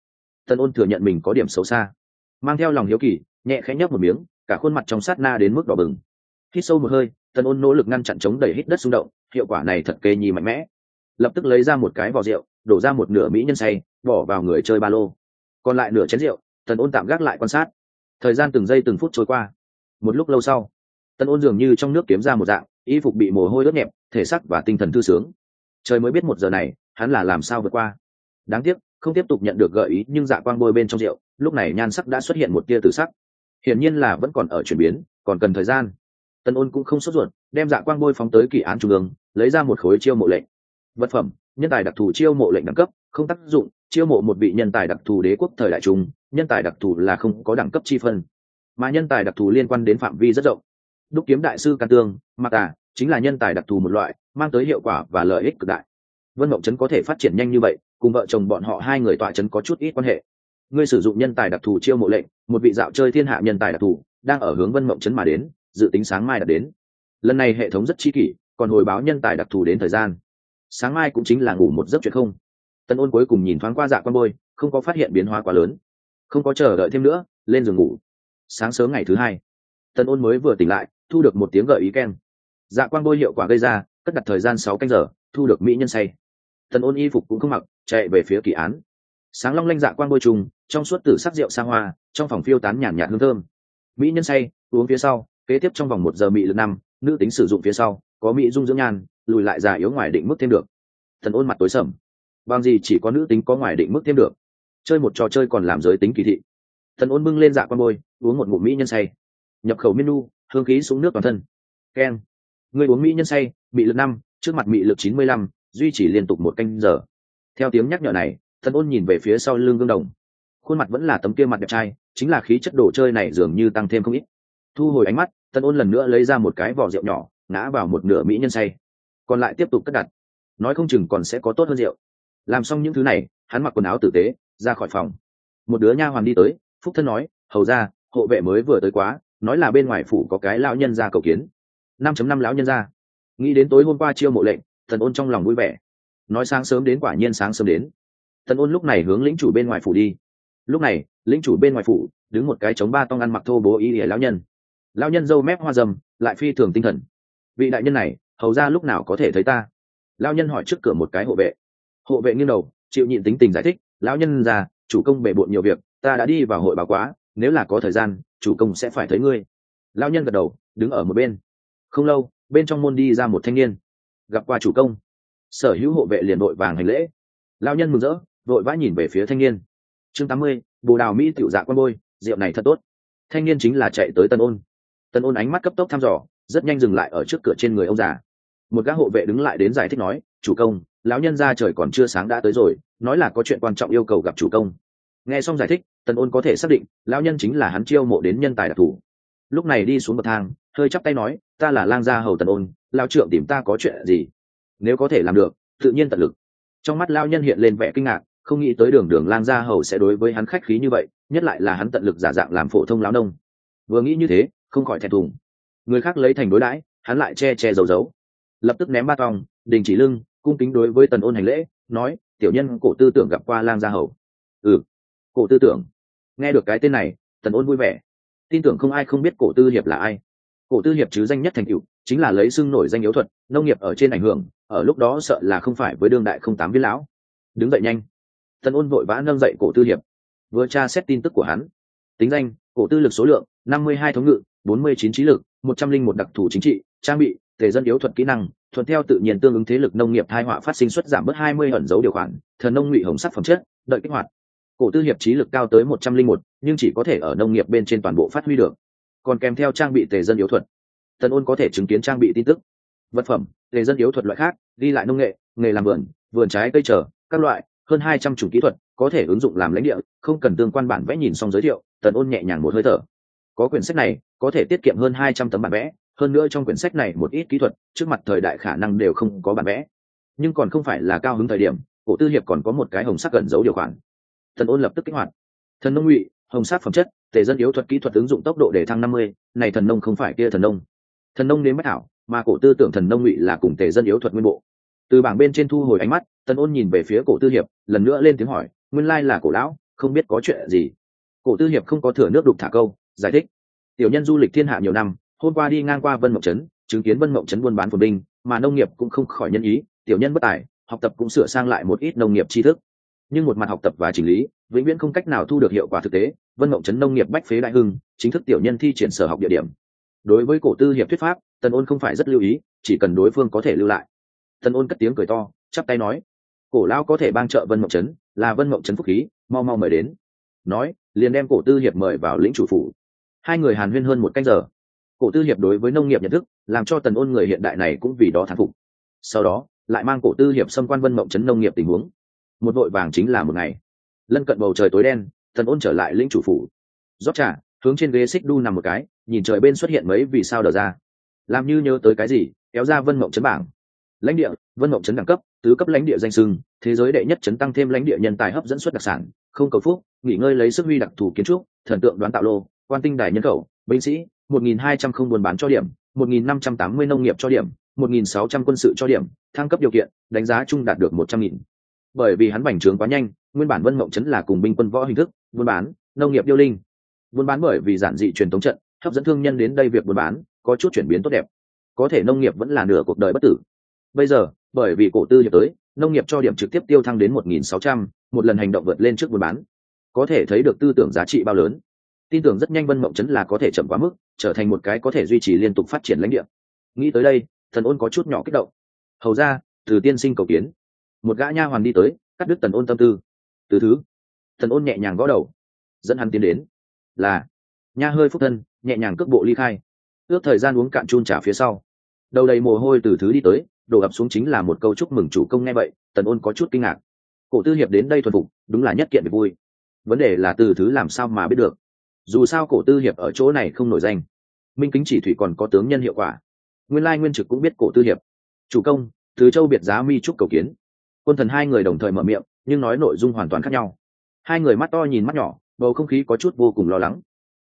Tần ôn thừa nhận mình có điểm xấu xa, mang theo lòng hiếu kỳ nhẹ khẽ nhấp một miếng, cả khuôn mặt trong sát na đến mức đỏ bừng. Hít sâu một hơi, Tần ôn nỗ lực ngăn chặn chống đẩy hít đất xung động, hiệu quả này thật kê nhi mạnh mẽ. Lập tức lấy ra một cái vò rượu, đổ ra một nửa mỹ nhân say, bỏ vào người chơi ba lô. Còn lại nửa chén rượu, Tần ôn tạm gác lại quan sát. Thời gian từng giây từng phút trôi qua. Một lúc lâu sau, Tần ôn dường như trong nước kiếm ra một dạng, y phục bị mồ hôi ướt nhẹp, thể xác và tinh thần thư sướng. Trời mới biết một giờ này hắn là làm sao vượt qua. Đáng tiếc không tiếp tục nhận được gợi ý, nhưng Dạ Quang bôi bên trong rượu lúc này nhan sắc đã xuất hiện một tia tử sắc, hiển nhiên là vẫn còn ở chuyển biến, còn cần thời gian. Tần ôn cũng không sốt ruột, đem Dạ Quang bôi phóng tới kỳ án trung ương, lấy ra một khối chiêu mộ lệnh. Vật phẩm: nhân tài đặc thù chiêu mộ lệnh đẳng cấp không tác dụng, chiêu mộ một vị nhân tài đặc thù đế quốc thời đại trung, nhân tài đặc thù là không có đẳng cấp chi phân, mà nhân tài đặc thù liên quan đến phạm vi rất rộng. Đúc kiếm đại sư Can Tương, Mạc Tà chính là nhân tài đặc thù một loại, mang tới hiệu quả và lợi ích cực đại. Vân Mộng Trấn có thể phát triển nhanh như vậy, cùng vợ chồng bọn họ hai người tọa trấn có chút ít quan hệ. Ngươi sử dụng nhân tài đặc thù chiêu mộ lệnh, một vị dạo chơi thiên hạ nhân tài đặc thù đang ở hướng Vân Mộng Trấn mà đến, dự tính sáng mai đã đến. Lần này hệ thống rất chi kỷ, còn hồi báo nhân tài đặc thù đến thời gian. Sáng mai cũng chính là ngủ một giấc chuyện không. Tần ôn cuối cùng nhìn thoáng qua Dạ Quang bôi, không có phát hiện biến hóa quá lớn, không có chờ đợi thêm nữa, lên giường ngủ. Sáng sớm ngày thứ hai, Tần ôn mới vừa tỉnh lại, thu được một tiếng gợi ý keng. Dạ Quang bôi hiệu quả gây ra, cất đặt thời gian 6 canh giờ, thu được mỹ nhân say. Tần ôn y phục cũng không mặc, chạy về phía kỳ án. Sáng long lanh Dạ Quang bôi trùng, trong suốt tử sắc rượu xa hoa, trong phòng phiêu tán nhàn nhạt hương thơm. Mỹ nhân say, uống phía sau, kế tiếp trong vòng 1 giờ mị lực 5, nữ tính sử dụng phía sau, có mỹ dung dưỡng nhan, lùi lại già yếu ngoài định mức thêm được. Tần ôn mặt tối sầm, bằng gì chỉ có nữ tính có ngoài định mức thêm được, chơi một trò chơi còn làm giới tính kỳ thị. Tần ôn bưng lên Dạ Quang bôi, uống một ngụm mỹ nhân say. Nhập khẩu menu, hương khí xuống nước toàn thân. Keng, người uống mỹ nhân say, mị lực 5, trước mặt mị lực 95, duy trì liên tục 1 canh giờ. Theo tiếng nhắc nhở này, Tần ôn nhìn về phía sau lưng gương đồng, khuôn mặt vẫn là tấm kia mặt đẹp trai, chính là khí chất đồ chơi này dường như tăng thêm không ít. Thu hồi ánh mắt, Tần ôn lần nữa lấy ra một cái vỏ rượu nhỏ, ngã vào một nửa mỹ nhân say, còn lại tiếp tục cất đặt, nói không chừng còn sẽ có tốt hơn rượu. Làm xong những thứ này, hắn mặc quần áo tử tế ra khỏi phòng. Một đứa nha hoàn đi tới, phúc thân nói: hầu ra, hộ vệ mới vừa tới quá, nói là bên ngoài phủ có cái lão nhân gia cầu kiến. 5.5 lão nhân gia. Nghĩ đến tối hôm qua chiêu mộ lệnh, Tần ôn trong lòng vui vẻ, nói sáng sớm đến quả nhiên sáng sớm đến. Tần ôn lúc này hướng lĩnh chủ bên ngoài phủ đi. Lúc này lĩnh chủ bên ngoài phủ đứng một cái chống ba tong ăn mặc thô bố y lìa lão nhân. Lão nhân râu mép hoa râm, lại phi thường tinh thần. Vị đại nhân này, hầu ra lúc nào có thể thấy ta? Lão nhân hỏi trước cửa một cái hộ vệ. Hộ vệ nghiêng đầu, chịu nhịn tính tình giải thích: lão nhân già, chủ công bề bộn nhiều việc, ta đã đi vào hội báo quá, nếu là có thời gian, chủ công sẽ phải thấy ngươi. Lão nhân gật đầu, đứng ở một bên. Không lâu, bên trong môn đi ra một thanh niên. Gặp qua chủ công. Sở hữu hộ vệ liền đội vàng hành lễ. Lão nhân mừng rỡ, vội vã nhìn về phía thanh niên. Chương 80, bồ đào mỹ tiểu Dạ Quang bôi, rượu này thật tốt. Thanh niên chính là chạy tới Tần ôn. Tần ôn ánh mắt cấp tốc thăm dò, rất nhanh dừng lại ở trước cửa trên người ông già. Một gã hộ vệ đứng lại đến giải thích nói: chủ công, lão nhân ra trời còn chưa sáng đã tới rồi, nói là có chuyện quan trọng yêu cầu gặp chủ công. Nghe xong giải thích, Tần ôn có thể xác định lão nhân chính là hắn chiêu mộ đến nhân tài đặc thù. Lúc này đi xuống bậc thang, hơi chắp tay nói: ta là lang gia hầu Tần ôn, lão trượng tìm ta có chuyện gì? Nếu có thể làm được, tự nhiên tận lực. Trong mắt lão nhân hiện lên vẻ kinh ngạc, không nghĩ tới đường đường lang gia hầu sẽ đối với hắn khách khí như vậy, nhất lại là hắn tận lực giả dạng làm phổ thông lão nông. Vừa nghĩ như thế, không khỏi thẹn thùng. Người khác lấy thành đối đãi, hắn lại che che giấu giấu. Lập tức ném ba tòng, đình chỉ lưng, cung kính đối với Tần ôn hành lễ, nói: tiểu nhân Cổ Tư Tưởng gặp qua lang gia hầu. Cổ Tư Tưởng. Nghe được cái tên này, Tần ôn vui vẻ. Tin tưởng không ai không biết Cổ Tư Hiệp là ai. Cổ Tư Hiệp chứ danh nhất thành tựu chính là lấy xưng nổi danh yếu thuật, nông nghiệp ở trên ảnh hưởng, ở lúc đó sợ là không phải với đương đại không tám viên lão. Đứng dậy nhanh. Tần ôn vội vã nâng dậy Cổ Tư Hiệp, vừa tra xét tin tức của hắn. Tính danh: Cổ Tư lực số lượng 52 thống ngự, 49 trí lực, 101 đặc thù chính trị, trang bị: thể dân yếu thuật kỹ năng, thuận theo tự nhiên tương ứng thế lực nông nghiệp tai họa phát sinh suất giảm bớt 20 ẩn dấu điều khoản, thần nông ngụy hồng sắc phẩm chất, đợi kích hoạt. Cổ Tư Hiệp trí lực cao tới 101, nhưng chỉ có thể ở nông nghiệp bên trên toàn bộ phát huy được, còn kèm theo trang bị tề dân yếu thuật. Tần ôn có thể chứng kiến trang bị tin tức. Vật phẩm: tề dân yếu thuật loại khác, đi lại nông nghệ, nghề làm vườn, vườn trái cây trở, các loại, hơn 200 chủng kỹ thuật, có thể ứng dụng làm lãnh địa, không cần tương quan bản vẽ nhìn xong giới thiệu. Tần ôn nhẹ nhàng một hơi thở. Có quyển sách này, có thể tiết kiệm hơn 200 tấm bản vẽ, hơn nữa trong quyển sách này một ít kỹ thuật trước mặt thời đại khả năng đều không có bản vẽ. Nhưng còn không phải là cao hứng thời điểm, Cổ Tư Hiệp còn có một cái hồng sắc gần dấu điều khoản. Tần ôn lập tức kích hoạt. Thần nông ngụy, hồng sắc phẩm chất, tề dân yếu thuật kỹ thuật ứng dụng tốc độ để thăng 50, này thần nông không phải kia thần nông. Thần nông đến bất hảo, mà Cổ Tư Tưởng thần nông ngụy là cùng tề dân yếu thuật nguyên bộ. Từ bảng bên trên thu hồi ánh mắt, Tần ôn nhìn về phía Cổ Tư Hiệp, lần nữa lên tiếng hỏi: nguyên lai là Cổ lão, không biết có chuyện gì. Cổ Tư Hiệp không có thừa nước đục thả câu giải thích. Tiểu nhân du lịch thiên hạ nhiều năm, hôm qua đi ngang qua Vân Mộng Trấn, chứng kiến Vân Mộng Trấn buôn bán phồn vinh, mà nông nghiệp cũng không khỏi nhân ý, tiểu nhân bất tài, học tập cũng sửa sang lại một ít nông nghiệp tri thức. Nhưng một mặt học tập và chỉnh lý, vĩnh viễn không cách nào thu được hiệu quả thực tế. Vân Mộng Trấn nông nghiệp bách phế đại hưng, chính thức tiểu nhân thi triển sở học địa điểm. Đối với Cổ Tư Hiệp thuyết pháp, Tần Ôn không phải rất lưu ý, chỉ cần đối phương có thể lưu lại. Tần Ôn cất tiếng cười to, chắp tay nói: Cổ lão có thể bang trợ Vân Mộng Trấn, là Vân Mộng Trấn phúc khí, mau mau mời đến. Nói, liền đem Cổ Tư Hiệp mời vào lĩnh chủ phủ. Hai người hàn huyên hơn một canh giờ. Cổ Tư Hiệp đối với nông nghiệp nhận thức, làm cho Tần Ôn người hiện đại này cũng vì đó thán phục. Sau đó, lại mang Cổ Tư Hiệp xâm quan Vân Mộng Trấn nông nghiệp tình huống. Một vội vàng chính là một ngày. Lân cận bầu trời tối đen, Tần Ôn trở lại lĩnh chủ phủ. Rót trà, hướng trên ghế xích đu nằm một cái, nhìn trời bên xuất hiện mấy vì sao đờ ra. Làm như nhớ tới cái gì, kéo ra Vân Mộng Trấn bảng. Lãnh địa, Vân Mộng Trấn đẳng cấp, tứ cấp lãnh địa danh xưng, thế giới đệ nhất trấn tăng thêm lãnh địa nhân tài hấp dẫn xuất đặc sản, không cầu phúc, nghỉ ngơi lấy sức huy đặc thù kiến trúc, thần tượng đoán tạo lô, quan tinh đài nhân khẩu, binh sĩ, 1.200 không buôn bán cho điểm, 1.580 nông nghiệp cho điểm, 1.600 quân sự cho điểm, thăng cấp điều kiện, đánh giá chung đạt được 100.000. Bởi vì hắn bành trướng quá nhanh, nguyên bản Vân Mộng Trấn là cùng binh quân võ hình thức, buôn bán, nông nghiệp điêu linh. Buôn bán bởi vì giản dị truyền thống trận, hấp dẫn thương nhân đến đây việc buôn bán, có chút chuyển biến tốt đẹp. Có thể nông nghiệp vẫn là nửa cuộc đời bất tử. Bây giờ, bởi vì Cổ Tư Hiệp tới, nông nghiệp cho điểm trực tiếp tiêu thăng đến 1.600, một lần hành động vượt lên trước buôn bán. Có thể thấy được tư tưởng giá trị bao lớn. Tin tưởng rất nhanh Vân Mộng Trấn là có thể chậm quá mức, trở thành một cái có thể duy trì liên tục phát triển lãnh địa. Nghĩ tới đây, Tần Ôn có chút nhỏ kích động. Hầu ra, Từ tiên sinh cầu kiến. Một gã nha hoàn đi tới, cắt đứt Tần Ôn tâm tư. Từ thứ. Tần Ôn nhẹ nhàng gõ đầu, dẫn hắn tiến đến. Là. Nha hơi phúc thân, nhẹ nhàng cước bộ ly khai. Ước thời gian uống cạn chun trà phía sau, đầu đầy mồ hôi Từ thứ đi tới, đổ ập xuống chính là một câu chúc mừng chủ công. Nghe vậy, Tần Ôn có chút kinh ngạc. Cổ Tư Hiệp đến đây thuần phục, đúng là nhất kiện việc vui. Vấn đề là Từ thứ làm sao mà biết được? Dù sao Cổ Tư Hiệp ở chỗ này không nổi danh, minh kính chỉ thủy còn có tướng nhân hiệu quả. Nguyên lai nguyên trực cũng biết Cổ Tư Hiệp. Chủ công, Từ Châu biệt giá mi trúc cầu kiến. Quân thần hai người đồng thời mở miệng, nhưng nói nội dung hoàn toàn khác nhau. Hai người mắt to nhìn mắt nhỏ, bầu không khí có chút vô cùng lo lắng.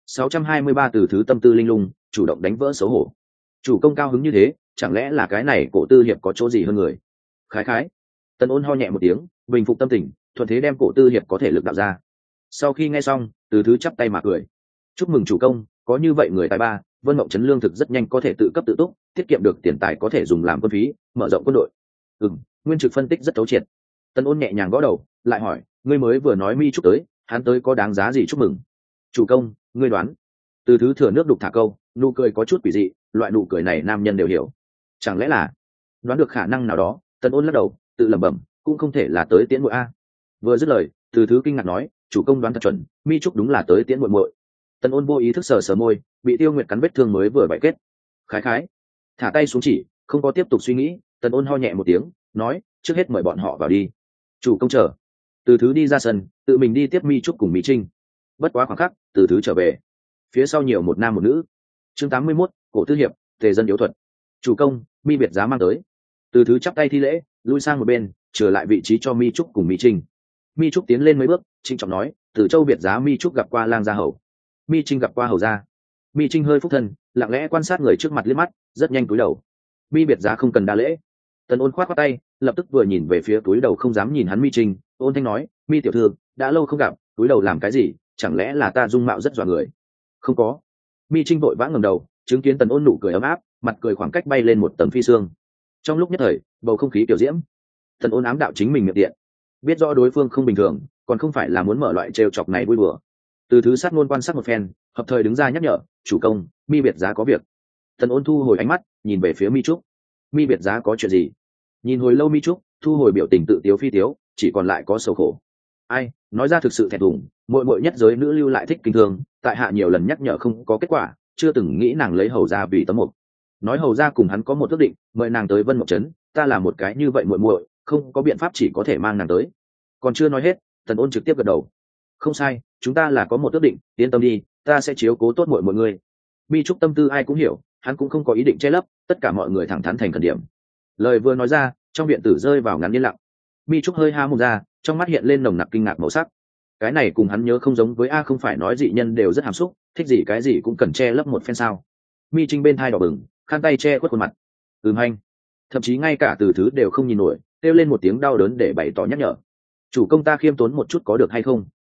623 Từ thứ tâm tư linh lung, chủ động đánh vỡ xấu hổ. Chủ công cao hứng như thế, chẳng lẽ là cái này Cổ Tư Hiệp có chỗ gì hơn người? Khái khái. Tần Ôn ho nhẹ một tiếng, bình phục tâm tình, thuận thế đem Cổ Tư Hiệp có thể lực đạo ra. Sau khi nghe xong, Từ thứ chắp tay mà cười. Chúc mừng chủ công, có như vậy người tài ba, Vân Mộng Trấn lương thực rất nhanh có thể tự cấp tự túc, tiết kiệm được tiền tài có thể dùng làm quân phí, mở rộng quân đội. Nguyên trực phân tích rất thấu triệt. Tần Ôn nhẹ nhàng gõ đầu, lại hỏi, ngươi mới vừa nói mi trúc tới, hắn tới có đáng giá gì chúc mừng? Chủ công, ngươi đoán. Từ thứ thừa nước đục thả câu, nụ cười có chút quỷ dị, loại nụ cười này nam nhân đều hiểu. Chẳng lẽ là đoán được khả năng nào đó? Tần Ôn lắc đầu, tự lẩm bẩm, cũng không thể là tới tiễn muội a. Vừa dứt lời, Từ thứ kinh ngạc nói, chủ công đoán thật chuẩn, mi trúc đúng là tới tiễn muội muội. Tần Ôn vô ý thức sờ môi, bị Tiêu Nguyệt cắn vết thương mới vừa bại kết. Khái khái. Thả tay xuống chỉ, không có tiếp tục suy nghĩ, Tần Ôn ho nhẹ một tiếng, nói, trước hết mời bọn họ vào đi. Chủ công chờ. Từ thứ đi ra sân, tự mình đi tiếp mi trúc cùng Mỹ Trinh. Bất quá khoảng khắc, Từ thứ trở về. Phía sau nhiều một nam một nữ. Chương 81, Cổ Tư Hiệp, Tề dân yếu thuật. Chủ công, mi biệt giá mang tới. Từ thứ chắp tay thi lễ, lui sang một bên, trở lại vị trí cho mi trúc cùng Mỹ Trinh. Mi trúc tiến lên mấy bước, trinh trọng nói, Từ Châu biệt giá mi trúc gặp qua lang gia hầu. Mi Trinh gặp qua hầu gia. Mi Trinh hơi phúc thân, lặng lẽ quan sát người trước mặt liếc mắt, rất nhanh cúi đầu. Mi biệt giá không cần đa lễ. Tần Ôn khoát khoát tay, lập tức vừa nhìn về phía túi đầu không dám nhìn hắn Mi Trinh, ôn thanh nói, Mi tiểu thư, đã lâu không gặp, túi đầu làm cái gì? Chẳng lẽ là ta dung mạo rất dọa người? Không có. Mi Trinh vội vã ngẩng đầu, chứng kiến Tần Ôn nụ cười ấm áp, mặt cười khoảng cách bay lên một tầng phi sương. Trong lúc nhất thời, bầu không khí tiểu diễm. Tần Ôn ám đạo chính mình miệng tiện, biết rõ đối phương không bình thường, còn không phải là muốn mở loại trêu chọc này vui đùa. Từ thứ sát ngôn quan sát một phen, hợp thời đứng ra nhắc nhở, chủ công, mi biệt giá có việc. Tần Ôn thu hồi ánh mắt, nhìn về phía Mi trúc. Mi biệt giá có chuyện gì? Nhìn hồi lâu Mi trúc thu hồi biểu tình tự tiếu phi tiếu, chỉ còn lại có sầu khổ. Ai nói ra thực sự thẹn thùng, muội muội nhất giới nữ lưu lại thích kinh thương, tại hạ nhiều lần nhắc nhở không có kết quả, chưa từng nghĩ nàng lấy hầu ra vì tấm mục. Nói hầu ra cùng hắn có một ước định, mời nàng tới Vân Mộng Trấn, ta là một cái như vậy muội muội, không có biện pháp chỉ có thể mang nàng tới. Còn chưa nói hết, Tần Ôn trực tiếp gật đầu. Không sai, chúng ta là có một ước định, yên tâm đi, ta sẽ chiếu cố tốt mọi người. Mi trúc tâm tư ai cũng hiểu, hắn cũng không có ý định che lấp, tất cả mọi người thẳng thắn thành khẩn điểm. Lời vừa nói ra, trong viện tử rơi vào ngắn yên lặng. Mi trúc hơi há mồm ra, trong mắt hiện lên nồng nặc kinh ngạc màu sắc. Cái này cùng hắn nhớ không giống với a, không phải nói dị nhân đều rất hàm xúc, thích gì cái gì cũng cần che lấp một phen sao? Mi Trinh bên thai đỏ bừng, khăn tay che khuất khuôn mặt. Hanh. Thậm chí ngay cả Từ thứ đều không nhìn nổi, kêu lên một tiếng đau đớn để bày tỏ nhắc nhở. Chủ công ta khiêm tốn một chút có được hay không?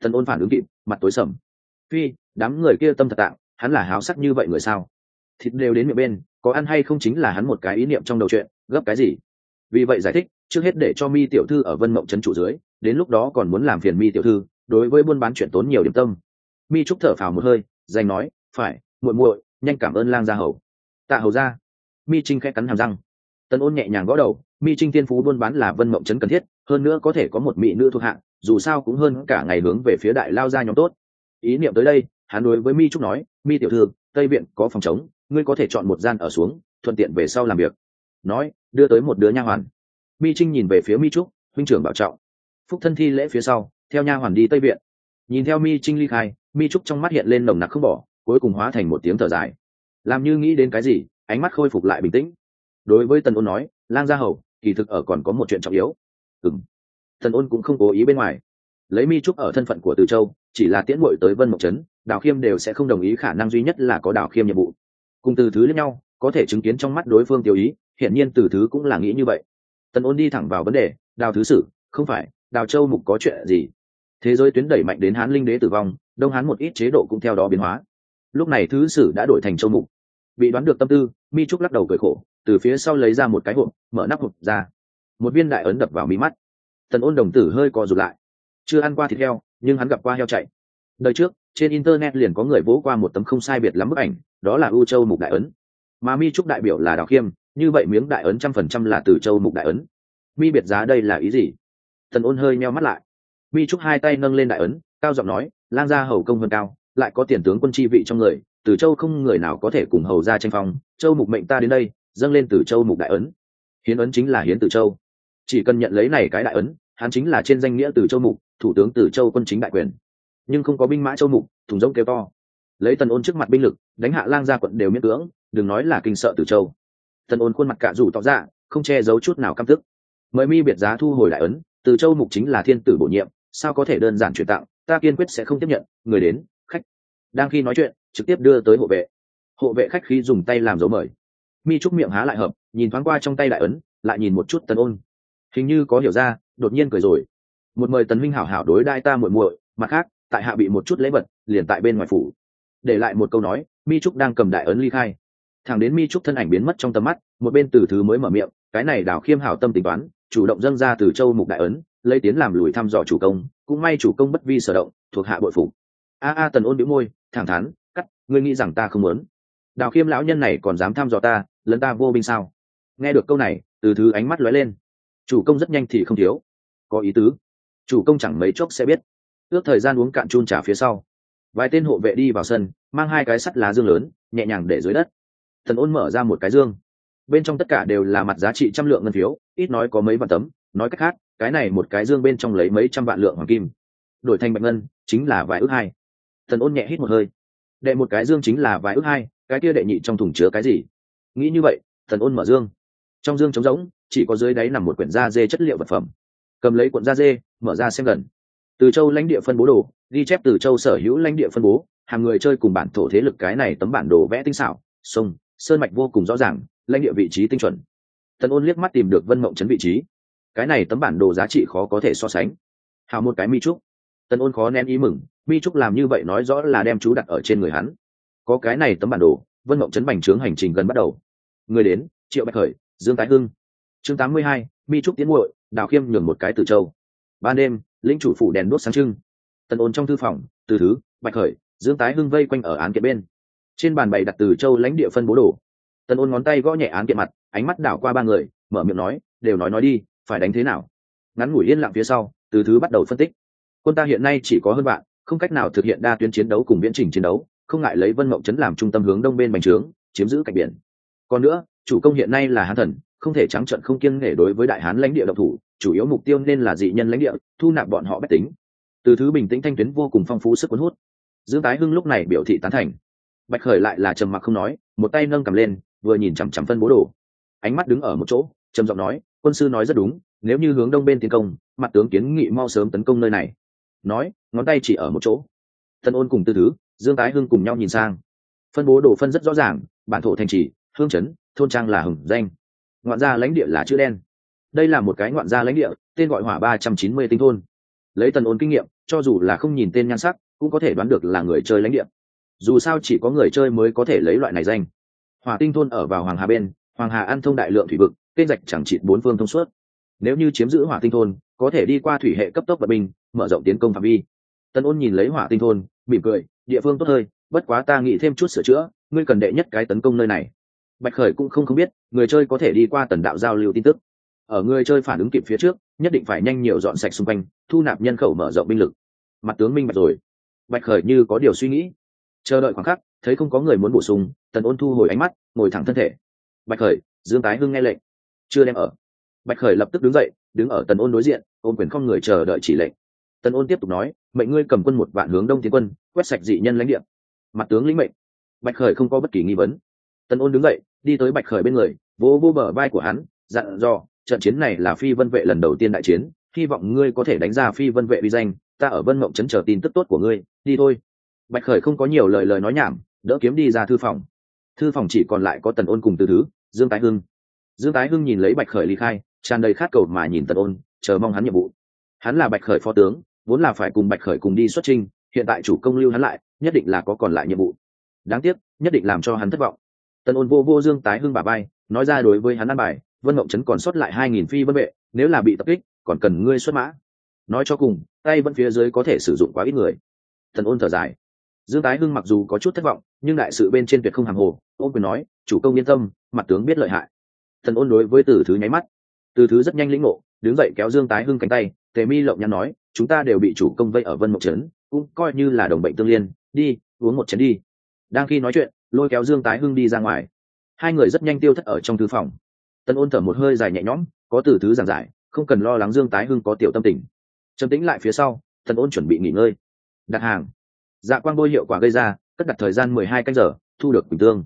Tần Ôn phản ứng kịp, mặt tối sầm. Phi, đám người kia tâm thật tạng, hắn là háo sắc như vậy người sao? Thịt đều đến miệng bên, có ăn hay không chính là hắn một cái ý niệm trong đầu chuyện, gấp cái gì? Vì vậy giải thích, trước hết để cho Mi tiểu thư ở Vân Mộng trấn trụ dưới, đến lúc đó còn muốn làm phiền Mi tiểu thư, đối với buôn bán chuyện tốn nhiều điểm tâm. Mi Trúc thở phào một hơi, danh nói, phải, muội muội, nhanh cảm ơn lang gia hầu. Tạ hầu gia. Mi Trinh khẽ cắn hàm răng. Tần Ôn nhẹ nhàng gõ đầu, Mi Trinh tiên phú buôn bán là Vân Mộng trấn cần thiết, hơn nữa có thể có một mỹ nữ thuộc hạ, dù sao cũng hơn cả ngày hướng về phía đại lao gia nhóm tốt. Ý niệm tới đây, hắn đối với Mi Trúc nói, Mi tiểu thư, tây viện có phòng trống, ngươi có thể chọn một gian ở xuống, thuận tiện về sau làm việc. Nói, đưa tới một đứa nha hoàn. Mi Trinh nhìn về phía Mi Trúc, huynh trưởng bảo trọng. Phúc thân thi lễ phía sau, theo nha hoàn đi tây viện. Nhìn theo Mi Trinh ly khai, Mi Trúc trong mắt hiện lên nồng nặc không bỏ, cuối cùng hóa thành một tiếng thở dài. Làm như nghĩ đến cái gì, ánh mắt khôi phục lại bình tĩnh. Đối với Tần Ôn nói, lang gia hầu, kỳ thực ở còn có một chuyện trọng yếu. Tần Ôn cũng không cố ý bên ngoài. Lấy Mi Trúc ở thân phận của Từ Châu, chỉ là tiễn muội tới Vân Mộng trấn, Đào Khiêm đều sẽ không đồng ý, khả năng duy nhất là có Đào Khiêm nhiệm vụ. Cùng Từ Thứ lẫn nhau, có thể chứng kiến trong mắt đối phương tiêu ý, hiển nhiên Từ Thứ cũng là nghĩ như vậy. Tần Ôn đi thẳng vào vấn đề, Đào thứ sử, không phải, Đào Châu mục có chuyện gì? Thế giới tuyến đẩy mạnh đến Hán linh đế tử vong, Đông Hán một ít chế độ cũng theo đó biến hóa. Lúc này thứ sử đã đổi thành Châu mục. Bị đoán được tâm tư, Mi Trúc lắc đầu cười khổ, từ phía sau lấy ra một cái hộp, mở nắp hộp ra. Một viên đại ấn đập vào mí mắt. Tần Ôn đồng tử hơi co rụt lại. Chưa ăn qua thịt heo, nhưng hắn gặp qua heo chạy. Đời trước, trên internet liền có người vỗ qua một tấm không sai biệt lắm bức ảnh, đó là U Châu mục đại ấn. Mà Mi Trúc đại biểu là Đào Khiêm, như vậy miếng đại ấn 100% là từ Châu mục đại ấn. Mi biệt giá đây là ý gì? Tần Ôn hơi meo mắt lại. Mi Trúc hai tay nâng lên đại ấn, cao giọng nói, lang gia hầu công vân cao, lại có tiền tướng quân chi vị trong người, Từ Châu không người nào có thể cùng hầu ra tranh phong, Châu mục mệnh ta đến đây, dâng lên Từ Châu mục đại ấn. Hiến ấn chính là hiến Từ Châu, chỉ cần nhận lấy này cái đại ấn, hắn chính là trên danh nghĩa Từ Châu mục, thủ tướng Từ Châu quân chính đại quyền. Nhưng không có binh mã Châu mục, thùng rỗng kêu to. Lấy Tần Ôn trước mặt binh lực, đánh hạ lang gia quận đều miễn cưỡng, đừng nói là kinh sợ Từ Châu. Tần Ôn khuôn mặt cả rủ tỏ ra, không che giấu chút nào căm tức. Mời Mi biệt giá thu hồi đại ấn, Từ Châu mục chính là thiên tử bổ nhiệm, sao có thể đơn giản chuyển tặng, ta kiên quyết sẽ không tiếp nhận. Người đến, khách. Đang khi nói chuyện, trực tiếp đưa tới hộ vệ. Hộ vệ khách khí dùng tay làm dấu mời. Mi Trúc miệng há lại hợp, nhìn thoáng qua trong tay đại ấn, lại nhìn một chút Tần Ôn, hình như có hiểu ra, đột nhiên cười rồi. Một mời Tần huynh hảo hảo đối đai ta muội muội, mặt khác, tại hạ bị một chút lễ vật, liền tại bên ngoài phủ. Để lại một câu nói, Mi Trúc đang cầm đại ấn ly khai. Thẳng đến Mi Trúc thân ảnh biến mất trong tầm mắt, một bên Từ Thứ mới mở miệng, cái này Đào Khiêm hảo tâm tính toán, chủ động dâng ra Từ Châu mục đại ấn, lấy tiến làm lùi thăm dò chủ công, cũng may chủ công bất vi sở động, thuộc hạ bội phục. Tần Ôn bĩu môi, thẳng thắn, cắt, ngươi nghĩ rằng ta không muốn? Đào Khiêm lão nhân này còn dám thăm dò ta, lấn ta vô binh sao? Nghe được câu này, Từ Thứ ánh mắt lóe lên. Chủ công rất nhanh thì không thiếu, có ý tứ. Chủ công chẳng mấy chốc sẽ biết. Ước thời gian uống cạn chun trà phía sau, vài tên hộ vệ đi vào sân, mang hai cái sắt lá dương lớn, nhẹ nhàng để dưới đất. Tần Ôn mở ra một cái dương, bên trong tất cả đều là mặt giá trị trăm lượng ngân phiếu, ít nói có mấy vạn tấm, nói cách khác, cái này một cái dương bên trong lấy mấy trăm vạn lượng hoàng kim, đổi thành bạch ngân chính là vài ước hai. Tần Ôn nhẹ hít một hơi, đệ một cái dương chính là vài ước hai, cái kia đệ nhị trong thùng chứa cái gì? Nghĩ như vậy, Tần Ôn mở dương, trong dương trống rỗng, chỉ có dưới đáy nằm một quyển da dê chất liệu vật phẩm. Cầm lấy cuộn da dê, mở ra xem gần. Từ Châu lãnh địa phân bố đồ, ghi chép Từ Châu sở hữu lãnh địa phân bố, hàng người chơi cùng bản thổ thế lực, cái này tấm bản đồ vẽ tinh xảo, sông sơn mạch vô cùng rõ ràng, lãnh địa vị trí tinh chuẩn. Tần Ôn liếc mắt tìm được Vân Mộng trấn vị trí. Cái này tấm bản đồ giá trị khó có thể so sánh. Hào một cái Mi Trúc. Tần Ôn khó nén ý mừng, Mi Trúc làm như vậy nói rõ là đem chú đặt ở trên người hắn. Có cái này tấm bản đồ, Vân Mộng trấn bành trướng hành trình gần bắt đầu. Người đến, Triệu Bạch Khởi, Dương Tái Hưng. Chương 82, Mi Trúc tiến muội, Đào Khiêm nhường một cái Từ Châu. Ban đêm, lĩnh chủ phủ đèn đuốc sáng trưng. Tần Ôn trong thư phòng, Từ Thứ, Bạch Khởi, Dương Tái Hưng vây quanh ở án kiện bên. Trên bàn bày đặt Từ Châu lãnh địa phân bố đồ. Tần Ôn ngón tay gõ nhẹ án kiện mặt, ánh mắt đảo qua ba người, mở miệng nói, đều nói đi, phải đánh thế nào? Ngắn ngủi yên lặng phía sau, Từ Thứ bắt đầu phân tích. Quân ta hiện nay chỉ có hơn bạn, không cách nào thực hiện đa tuyến chiến đấu cùng viễn trình chiến đấu, không ngại lấy Vân Mộng trấn làm trung tâm hướng đông bên bành trướng, chiếm giữ cảnh biển. Còn nữa, chủ công hiện nay là Hán thần, không thể trắng trợn không kiêng nể đối với Đại Hán lãnh địa động thủ, chủ yếu mục tiêu nên là dị nhân lãnh địa, thu nạp bọn họ bách tính. Từ Thứ bình tĩnh thanh tuyến vô cùng phong phú sức cuốn hút. Dương Tái Hưng lúc này biểu thị tán thành. Bạch Khởi lại là trầm mặc không nói, một tay nâng cầm lên, vừa nhìn chằm chằm phân bố đồ, ánh mắt đứng ở một chỗ, trầm giọng nói, quân sư nói rất đúng, nếu như hướng đông bên tiến công, mặt tướng kiến nghị mau sớm tấn công nơi này. Nói, ngón tay chỉ ở một chỗ. Tần Ôn cùng Từ Thứ, Dương Tái Hưng cùng nhau nhìn sang. Phân bố đồ phân rất rõ ràng, bản thổ thành trì, hương trấn, thôn trang là hừng danh, ngoạn gia lãnh địa là chữ đen. Đây là một cái ngoạn gia lãnh địa, tên gọi Hỏa 390 tinh thôn. Lấy Tần Ôn kinh nghiệm, cho dù là không nhìn tên nhan sắc cũng có thể đoán được là người chơi lãnh địa. Dù sao chỉ có người chơi mới có thể lấy loại này danh. Hỏa Tinh thôn ở vào Hoàng Hà bên, Hoàng Hà ăn thông đại lượng thủy vực, kênh rạch chẳng chịt bốn phương thông suốt. Nếu như chiếm giữ Hỏa Tinh thôn, có thể đi qua thủy hệ cấp tốc vận binh, mở rộng tiến công phạm vi. Tân Ôn nhìn lấy Hỏa Tinh thôn, mỉm cười, địa phương tốt hơi, bất quá ta nghĩ thêm chút sửa chữa, ngươi cần đệ nhất cái tấn công nơi này. Bạch Khởi cũng không biết, người chơi có thể đi qua tần đạo giao lưu tin tức. Ở người chơi phản ứng kịp phía trước, nhất định phải nhanh nhiều dọn sạch xung quanh, thu nạp nhân khẩu mở rộng binh lực. Mặt tướng minh bạch rồi. Bạch Khởi như có điều suy nghĩ, chờ đợi khoảng khắc, thấy không có người muốn bổ sung, Tần Ôn thu hồi ánh mắt, ngồi thẳng thân thể. Bạch Khởi, Dương Tái Hưng nghe lệnh, chưa đem ở. Bạch Khởi lập tức đứng dậy, đứng ở Tần Ôn đối diện, ôm quyền không người chờ đợi chỉ lệnh. Tần Ôn tiếp tục nói, mệnh ngươi cầm quân 1 vạn hướng đông tiến quân, quét sạch dị nhân lãnh địa. Mặt tướng lĩnh mệnh. Bạch Khởi không có bất kỳ nghi vấn. Tần Ôn đứng dậy, đi tới Bạch Khởi bên người, vỗ vỗ bờ vai của hắn, dặn dò, trận chiến này là Phi Vân vệ lần đầu tiên đại chiến, hy vọng ngươi có thể đánh ra Phi Vân vệ uy danh, ta ở Vân Mộng trấn chờ tin tức tốt của ngươi, đi thôi. Bạch Khởi không có nhiều lời nói nhảm, đỡ kiếm đi ra thư phòng. Thư phòng chỉ còn lại có Tần Ôn cùng Từ Thứ, Dương Tái Hưng. Dương Tái Hưng nhìn lấy Bạch Khởi ly khai, tràn đầy khát cầu mà nhìn Tần Ôn, chờ mong hắn nhiệm vụ. Hắn là Bạch Khởi phó tướng, vốn là phải cùng Bạch Khởi cùng đi xuất chinh, hiện tại chủ công lưu hắn lại, nhất định là có còn lại nhiệm vụ. Đáng tiếc, nhất định làm cho hắn thất vọng. Tần Ôn vô Dương Tái Hưng bả vai, nói ra đối với hắn ăn bài, Vân Mộng trấn còn sót lại 2000 phi vân vệ, nếu là bị tập kích, còn cần ngươi xuất mã. Nói cho cùng, tay vẫn phía dưới có thể sử dụng quá ít người. Tần Ôn thở dài. Dương Tái Hưng mặc dù có chút thất vọng, nhưng đại sự bên trên tuyệt không hàm hồ, ôm quyền nói, chủ công yên tâm, mặt tướng biết lợi hại. Tần Ôn đối với Từ Thứ nháy mắt. Từ Thứ rất nhanh lĩnh ngộ, đứng dậy kéo Dương Tái Hưng cánh tay, Tề Mi lộng nhắn nói, chúng ta đều bị chủ công vây ở Vân Mộng trấn, cũng coi như là đồng bệnh tương liên, đi, uống một chén đi. Đang khi nói chuyện, lôi kéo Dương Tái Hưng đi ra ngoài. Hai người rất nhanh tiêu thất ở trong thư phòng. Tần Ôn thở một hơi dài nhẹ nhõm, có Từ Thứ giảng giải, không cần lo lắng Dương Tái Hưng có tiểu tâm tình. Trầm tĩnh lại phía sau, Tần Ôn chuẩn bị nghỉ ngơi. Đặt hàng. Dạ quang bôi hiệu quả gây ra, cất đặt thời gian 12 canh giờ, thu được quỳnh tương.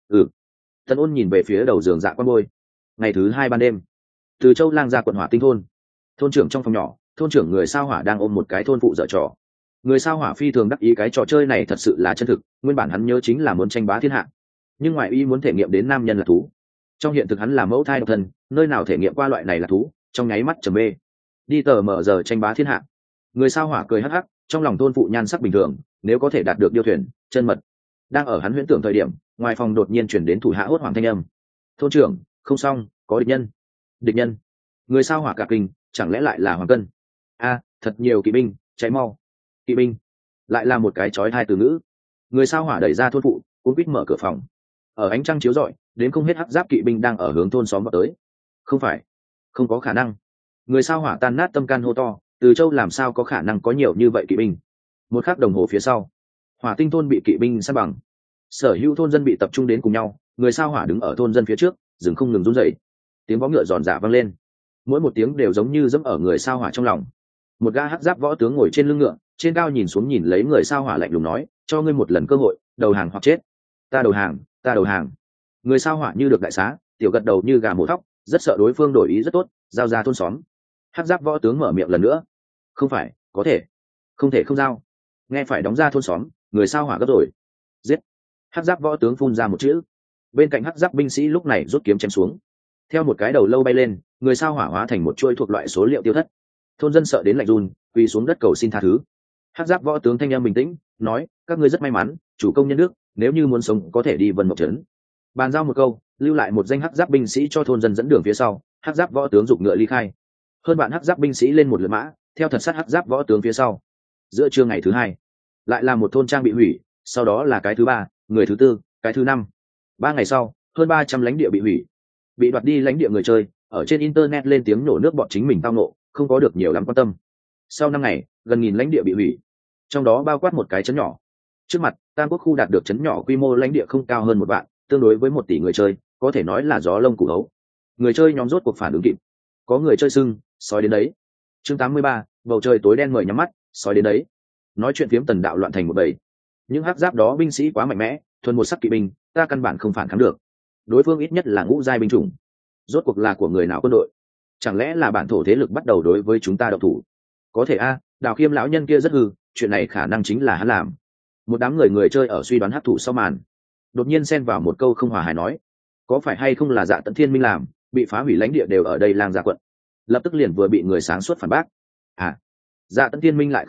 Tần Ôn nhìn về phía đầu giường dạ quang bôi. Ngày thứ 2 ban đêm, Từ Châu Lang ra quận Hỏa Tinh thôn. Thôn trưởng trong phòng nhỏ, thôn trưởng người sao hỏa đang ôm một cái thôn phụ dở trò. Người sao hỏa phi thường đắc ý cái trò chơi này thật sự là chân thực, nguyên bản hắn nhớ chính là muốn tranh bá thiên hạ, nhưng ngoại ý muốn thể nghiệm đến nam nhân là thú. Trong hiện thực hắn là mẫu thai độc thân, nơi nào thể nghiệm qua loại này là thú, trong nháy mắt trầm mê. Đi tờ mở giờ tranh bá thiên hạ. Người sao hỏa cười hắc hắc, trong lòng thôn phụ nhan sắc bình thường, nếu có thể đạt được điêu thuyền chân mật. Đang ở hắn huyễn tưởng thời điểm, ngoài phòng đột nhiên chuyển đến thủ hạ hốt hoảng thanh âm. Thôn trưởng, không xong, có địch nhân. Địch nhân? Người sao hỏa cả kinh, chẳng lẽ lại là Hoàng Cân? A, thật nhiều kỵ binh, cháy mau. Kỵ binh? Lại là một cái chói tai từ ngữ. Người sao hỏa đẩy ra thôn phụ, cuống quýt mở cửa phòng. Ở ánh trăng chiếu rọi, đến không hết hắc giáp kỵ binh đang ở hướng thôn xóm vào tới. Không phải, không có khả năng. Người sao hỏa tan nát tâm can hô to, Từ Châu làm sao có khả năng có nhiều như vậy kỵ binh. Một khắc đồng hồ phía sau, Hỏa Tinh thôn bị kỵ binh san bằng, sở hữu thôn dân bị tập trung đến cùng nhau. Người sao hỏa đứng ở thôn dân phía trước, dừng không ngừng run rẩy. Tiếng vó ngựa giòn giã vang lên, mỗi một tiếng đều giống như dẫm ở người sao hỏa trong lòng. Một gã hắc giáp võ tướng ngồi trên lưng ngựa, trên cao nhìn xuống nhìn lấy người sao hỏa lạnh lùng nói, cho ngươi một lần cơ hội, đầu hàng hoặc chết. Ta đầu hàng, ta đầu hàng. Người sao hỏa như được đại xá, tiểu gật đầu như gà mổ thóc, rất sợ đối phương đổi ý rất tốt, giao ra thôn xóm. Hắc giáp võ tướng mở miệng lần nữa, không phải, có thể, không thể không giao. Nghe phải đóng ra thôn xóm, người sao hỏa gấp rồi. Giết. Hắc giáp võ tướng phun ra một chữ. Bên cạnh hắc giáp binh sĩ lúc này rút kiếm chém xuống. Theo một cái đầu lâu bay lên, người sao hỏa hóa thành một chuôi thuộc loại số liệu tiêu thất. Thôn dân sợ đến lạnh run, quỳ xuống đất cầu xin tha thứ. Hắc giáp võ tướng thanh em bình tĩnh nói, các ngươi rất may mắn, chủ công nhân nước, nếu như muốn sống có thể đi Vân Mộng trấn. Bàn giao một câu, lưu lại một danh hắc giáp binh sĩ cho thôn dân dẫn đường phía sau. Hắc giáp võ tướng giục ngựa ly khai. Hơn bạn hắc giáp binh sĩ lên một lượt mã, theo thật sát hắc giáp võ tướng phía sau. Giữa trưa ngày thứ 2, lại là một thôn trang bị hủy, sau đó là cái thứ 3, người thứ 4, cái thứ 5. 3 ngày sau, hơn 300 lãnh địa bị hủy. Bị đoạt đi lãnh địa người chơi, ở trên internet lên tiếng nổ nước bọn chính mình tao nộ, không có được nhiều lắm quan tâm. Sau 5 ngày, gần 1000 lãnh địa bị hủy, trong đó bao quát một cái trấn nhỏ. Trước mặt, Tam Quốc khu đạt được trấn nhỏ quy mô lãnh địa không cao hơn 1 vạn, tương đối với 1 tỷ người chơi, có thể nói là gió lông củ hấu. Người chơi nhóm rốt cuộc phản ứng kịp. Có người chơi sưng, sói đến đấy. Chương 83, bầu trời tối đen mời nhắm mắt, sói đến đấy. Nói chuyện phiếm tần đạo loạn thành một bầy. Những hắc giáp đó binh sĩ quá mạnh mẽ, thuần một sắc kỵ binh, ta căn bản không phản kháng được. Đối phương ít nhất là ngũ giai binh chủng. Rốt cuộc là của người nào quân đội? Chẳng lẽ là bản thổ thế lực bắt đầu đối với chúng ta động thủ? Có thể a, Đào Khiêm lão nhân kia rất hư, chuyện này khả năng chính là hắn làm. Một đám người chơi ở suy đoán hắc thủ sau màn. Đột nhiên xen vào một câu không hòa hài nói, có phải hay không là Dạ Tận Thiên Minh làm, bị phá hủy lãnh địa đều ở đây Lang Gia quận. Lập tức liền vừa bị người sáng suốt phản bác. À, Dạ Tận Thiên Minh lại không đốc,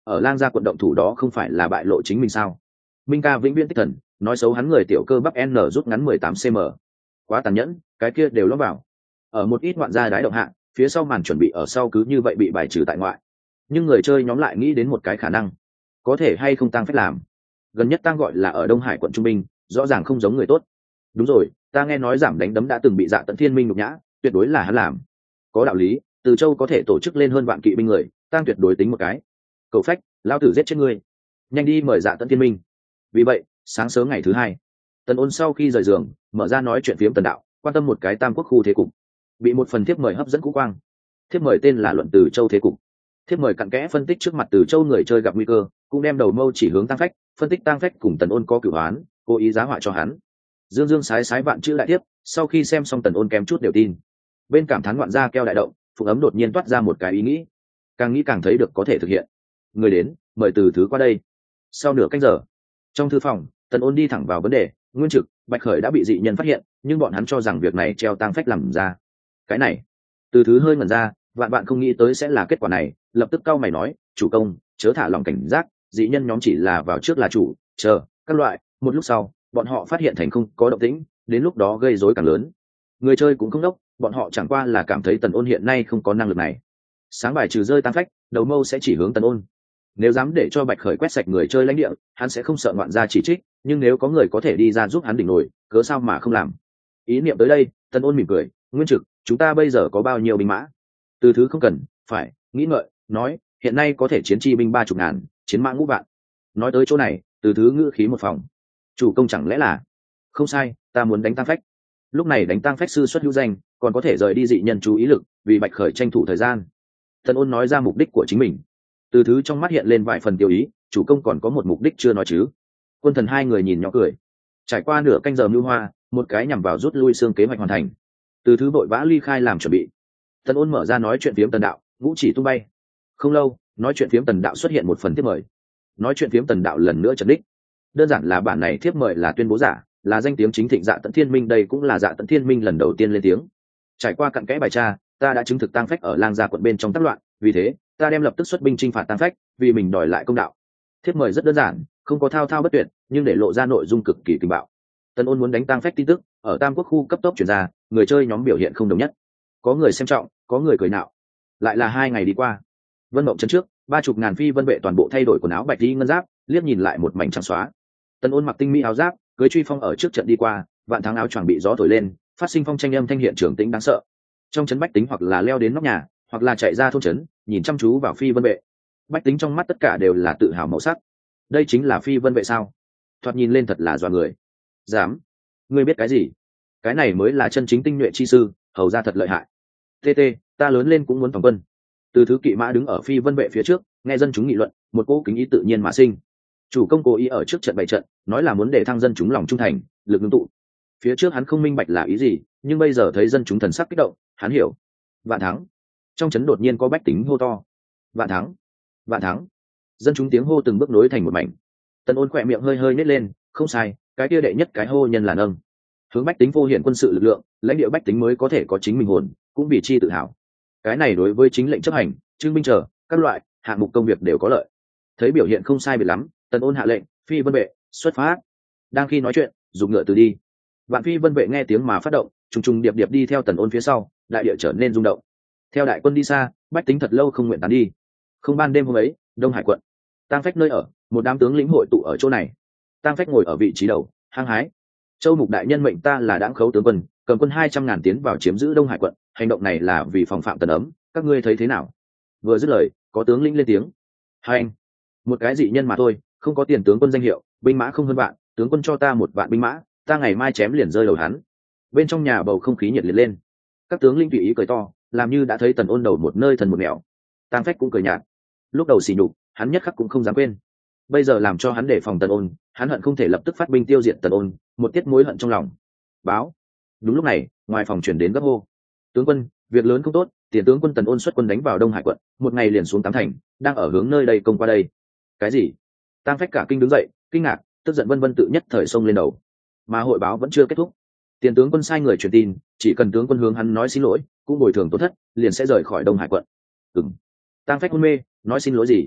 ở Lang Gia quận động thủ đó không phải là bại lộ chính mình sao? Minh ca vĩnh viễn tích thần, nói xấu hắn người tiểu cơ bắp N rút ngắn 18 cm, quá tàn nhẫn, cái kia đều lót vào. Ở một ít ngoạn gia đái động hạ, phía sau màn chuẩn bị ở sau cứ như vậy bị bài trừ tại ngoại. Nhưng người chơi nhóm lại nghĩ đến một cái khả năng, có thể hay không tăng phách làm. Gần nhất tăng gọi là ở Đông Hải quận Trung Minh, rõ ràng không giống người tốt. Đúng rồi, ta nghe nói giảm đánh đấm đã từng bị Dạ Tận Thiên Minh nhục nhã, tuyệt đối là hắn làm. Có đạo lý, Từ Châu có thể tổ chức lên hơn vạn kỵ binh người, tăng tuyệt đối tính một cái. Cậu phách, lao tử giết chết ngươi, nhanh đi mời Dạ Tận Thiên Minh. Vì vậy, sáng sớm ngày thứ hai, Tần Ôn sau khi rời giường, mở ra nói chuyện phiếm Tần Đạo, quan tâm một cái Tam Quốc khu thế cục. Bị một phần thiếp mời hấp dẫn cũ quang. Thiếp mời tên là Luận Từ Châu thế cục. Thiếp mời cặn kẽ phân tích trước mặt Từ Châu người chơi gặp nguy cơ, cũng đem đầu mâu chỉ hướng Tăng Phách, phân tích Tăng Phách cùng Tần Ôn có cửu oán, cố ý giá họa cho hắn. Dương Dương sái sái vạn chữ đại tiếp, sau khi xem xong Tần Ôn kém chút đều tin. Bên cảm thán ngoạn gia keo đại động, Phụng Ấm đột nhiên toát ra một cái ý nghĩ, càng nghĩ càng thấy được có thể thực hiện. Người đến, mời Từ thứ qua đây. Sau nửa canh giờ, trong thư phòng, Tần Ôn đi thẳng vào vấn đề. Nguyên Trực, Bạch Khởi đã bị dị nhân phát hiện, nhưng bọn hắn cho rằng việc này treo Tăng Phách làm ra. Cái này, Từ thứ hơi ngẩn ra, vạn bạn không nghĩ tới sẽ là kết quả này, lập tức cau mày nói, chủ công, chớ thả lòng cảnh giác, dị nhân nhóm chỉ là vào trước là chủ, chờ các loại, một lúc sau, bọn họ phát hiện thành không có động tĩnh, đến lúc đó gây rối càng lớn. Người chơi cũng không đốc, bọn họ chẳng qua là cảm thấy Tần Ôn hiện nay không có năng lực này. Sáng bài trừ rơi Tăng Phách, đầu mâu sẽ chỉ hướng Tần Ôn. Nếu dám để cho Bạch Khởi quét sạch người chơi lãnh địa, hắn sẽ không sợ ngoạn gia chỉ trích, nhưng nếu có người có thể đi ra giúp hắn đỉnh nổi, cớ sao mà không làm. Ý niệm tới đây, Tần Ôn mỉm cười, Nguyên Trực, chúng ta bây giờ có bao nhiêu binh mã? Từ thứ không cần phải nghĩ ngợi, nói, hiện nay có thể chiến chi binh 30 ngàn, chiến mã ngũ vạn. Nói tới chỗ này, Từ thứ ngữ khí một phòng. Chủ công chẳng lẽ là? Không sai, ta muốn đánh Tăng Phách. Lúc này đánh Tăng Phách sư xuất hữu danh, còn có thể rời đi dị nhân chú ý lực, vì Bạch Khởi tranh thủ thời gian. Tần Ôn nói ra mục đích của chính mình. Từ thứ trong mắt hiện lên vài phần tiêu ý, chủ công còn có một mục đích chưa nói chứ? Quân Thần hai người nhìn nhỏ cười. Trải qua nửa canh giờ mưu hoa, một cái nhằm vào rút lui xương kế hoạch hoàn thành. Từ thứ vội vã ly khai làm chuẩn bị. Tần Ôn mở ra nói chuyện phiếm Tần Đạo, ngũ chỉ tung bay. Không lâu, nói chuyện phiếm Tần Đạo xuất hiện một phần thiếp mời. Nói chuyện phiếm Tần Đạo lần nữa chấn đích. Đơn giản là bản này thiếp mời là tuyên bố giả, là danh tiếng chính thịnh Dạ Tận Thiên Minh, đây cũng là Dạ Tận Thiên Minh lần đầu tiên lên tiếng. Trải qua cặn kẽ bài tra, ta đã chứng thực Tăng Phách ở Lang Gia quận bên trong tác loạn, vì thế, ta đem lập tức xuất binh chinh phạt Tăng Phách, vì mình đòi lại công đạo. Thiếp mời rất đơn giản, không có thao thao bất tuyệt, nhưng để lộ ra nội dung cực kỳ kinh bạo. Tần Ôn muốn đánh Tăng Phách tin tức, ở Tam Quốc khu cấp tốc truyền ra, người chơi nhóm biểu hiện không đồng nhất. Có người xem trọng, có người cười nạo. Lại là 2 ngày đi qua. Vân Mộng trấn trước, 30 ngàn phi vân vệ toàn bộ thay đổi quần áo bạch y ngân giáp, liếc nhìn lại một mảnh trắng xóa. Tần Ôn mặc tinh mỹ áo giáp, cưới truy phong ở trước trận đi qua, vạn thắng áo choàng bị gió thổi lên, phát sinh phong tranh âm thanh hiện trường tĩnh đáng sợ. Trong trấn bách tính hoặc là leo đến nóc nhà, hoặc là chạy ra thôn trấn, nhìn chăm chú vào phi vân vệ. Bách tính trong mắt tất cả đều là tự hào màu sắc. Đây chính là phi vân vệ sao? Thoạt nhìn lên thật là dọa người. Dám? Ngươi biết cái gì? Cái này mới là chân chính tinh nhuệ chi sư, hầu ra thật lợi hại. TT, ta lớn lên cũng muốn phòng quân. Từ thứ kỵ mã đứng ở phi vân vệ phía trước, nghe dân chúng nghị luận, một cỗ kính ý tự nhiên mà sinh. Chủ công cố ý ở trước trận bày trận, nói là muốn để thăng dân chúng lòng trung thành, lực ngưng tụ. Phía trước hắn không minh bạch là ý gì, nhưng bây giờ thấy dân chúng thần sắc kích động, hắn hiểu. Vạn thắng. Trong trấn đột nhiên có bách tính hô to. Vạn thắng, vạn thắng. Dân chúng tiếng hô từng bước nối thành một mảnh. Tần Ôn khỏe miệng hơi hơi nít lên, không sai, cái kia đệ nhất cái hô nhân là nâng. Hướng bách tính vô hiển quân sự lực lượng, lãnh địa bách tính mới có thể có chính mình hồn, cũng vì chi tự hào. Cái này đối với chính lệnh chấp hành, trưng binh chờ các loại hạng mục công việc đều có lợi. Thấy biểu hiện không sai biệt lắm, Tần Ôn hạ lệnh, phi vân vệ xuất phát. Đang khi nói chuyện, dùng ngựa từ đi. Vạn phi vân vệ nghe tiếng mà phát động, trùng trùng điệp điệp đi theo Tần Ôn phía sau, đại địa trở nên rung động. Theo đại quân đi xa, bách tính thật lâu không nguyện tán đi. Không ban đêm hôm ấy, Đông Hải quận, Tăng Phách nơi ở, một đám tướng lĩnh hội tụ ở chỗ này. Tăng Phách ngồi ở vị trí đầu, hăng hái. Châu Mục đại nhân mệnh ta là đãng khấu tướng quân, cầm quân 200 ngàn tiến vào chiếm giữ Đông Hải quận, hành động này là vì phòng phạm Tần Ấm, các ngươi thấy thế nào? Vừa dứt lời, có tướng lĩnh lên tiếng. Hành, một cái dị nhân mà thôi, không có tiền tướng quân danh hiệu, binh mã không hơn bạn, tướng quân cho ta 1 vạn binh mã, ta ngày mai chém liền rơi đầu hắn. Bên trong nhà bầu không khí nhiệt liệt lên. Các tướng lĩnh tùy ý cười to, làm như đã thấy Tần Ôn đầu một nơi thần một nẻo. Tăng Phách cũng cười nhạt. Lúc đầu xỉ nhục, hắn nhất khắc cũng không dám quên. Bây giờ làm cho hắn đề phòng Tần Ôn, hắn hận không thể lập tức phát binh tiêu diệt Tần Ôn, một tiết mối hận trong lòng. Báo. Đúng lúc này, ngoài phòng truyền đến gấp hô. Tướng quân, việc lớn không tốt, tiền tướng quân Tần Ôn xuất quân đánh vào Đông Hải quận, một ngày liền xuống 8 thành, đang ở hướng nơi đây công qua đây. Cái gì? Tăng Phách cả kinh đứng dậy, kinh ngạc, tức giận vân vân tự nhất thời xông lên đầu. Mà hội báo vẫn chưa kết thúc. Tiền tướng quân sai người truyền tin, chỉ cần tướng quân hướng hắn nói xin lỗi, cũng bồi thường tổn thất, liền sẽ rời khỏi Đông Hải quận. Tăng Phách hôn mê, nói xin lỗi gì?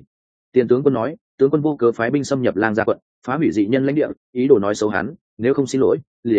Tiền tướng quân nói, tướng quân vô cớ phái binh xâm nhập Lang Gia quận, phá hủy dị nhân lãnh địa, ý đồ nói xấu hắn, nếu không xin lỗi,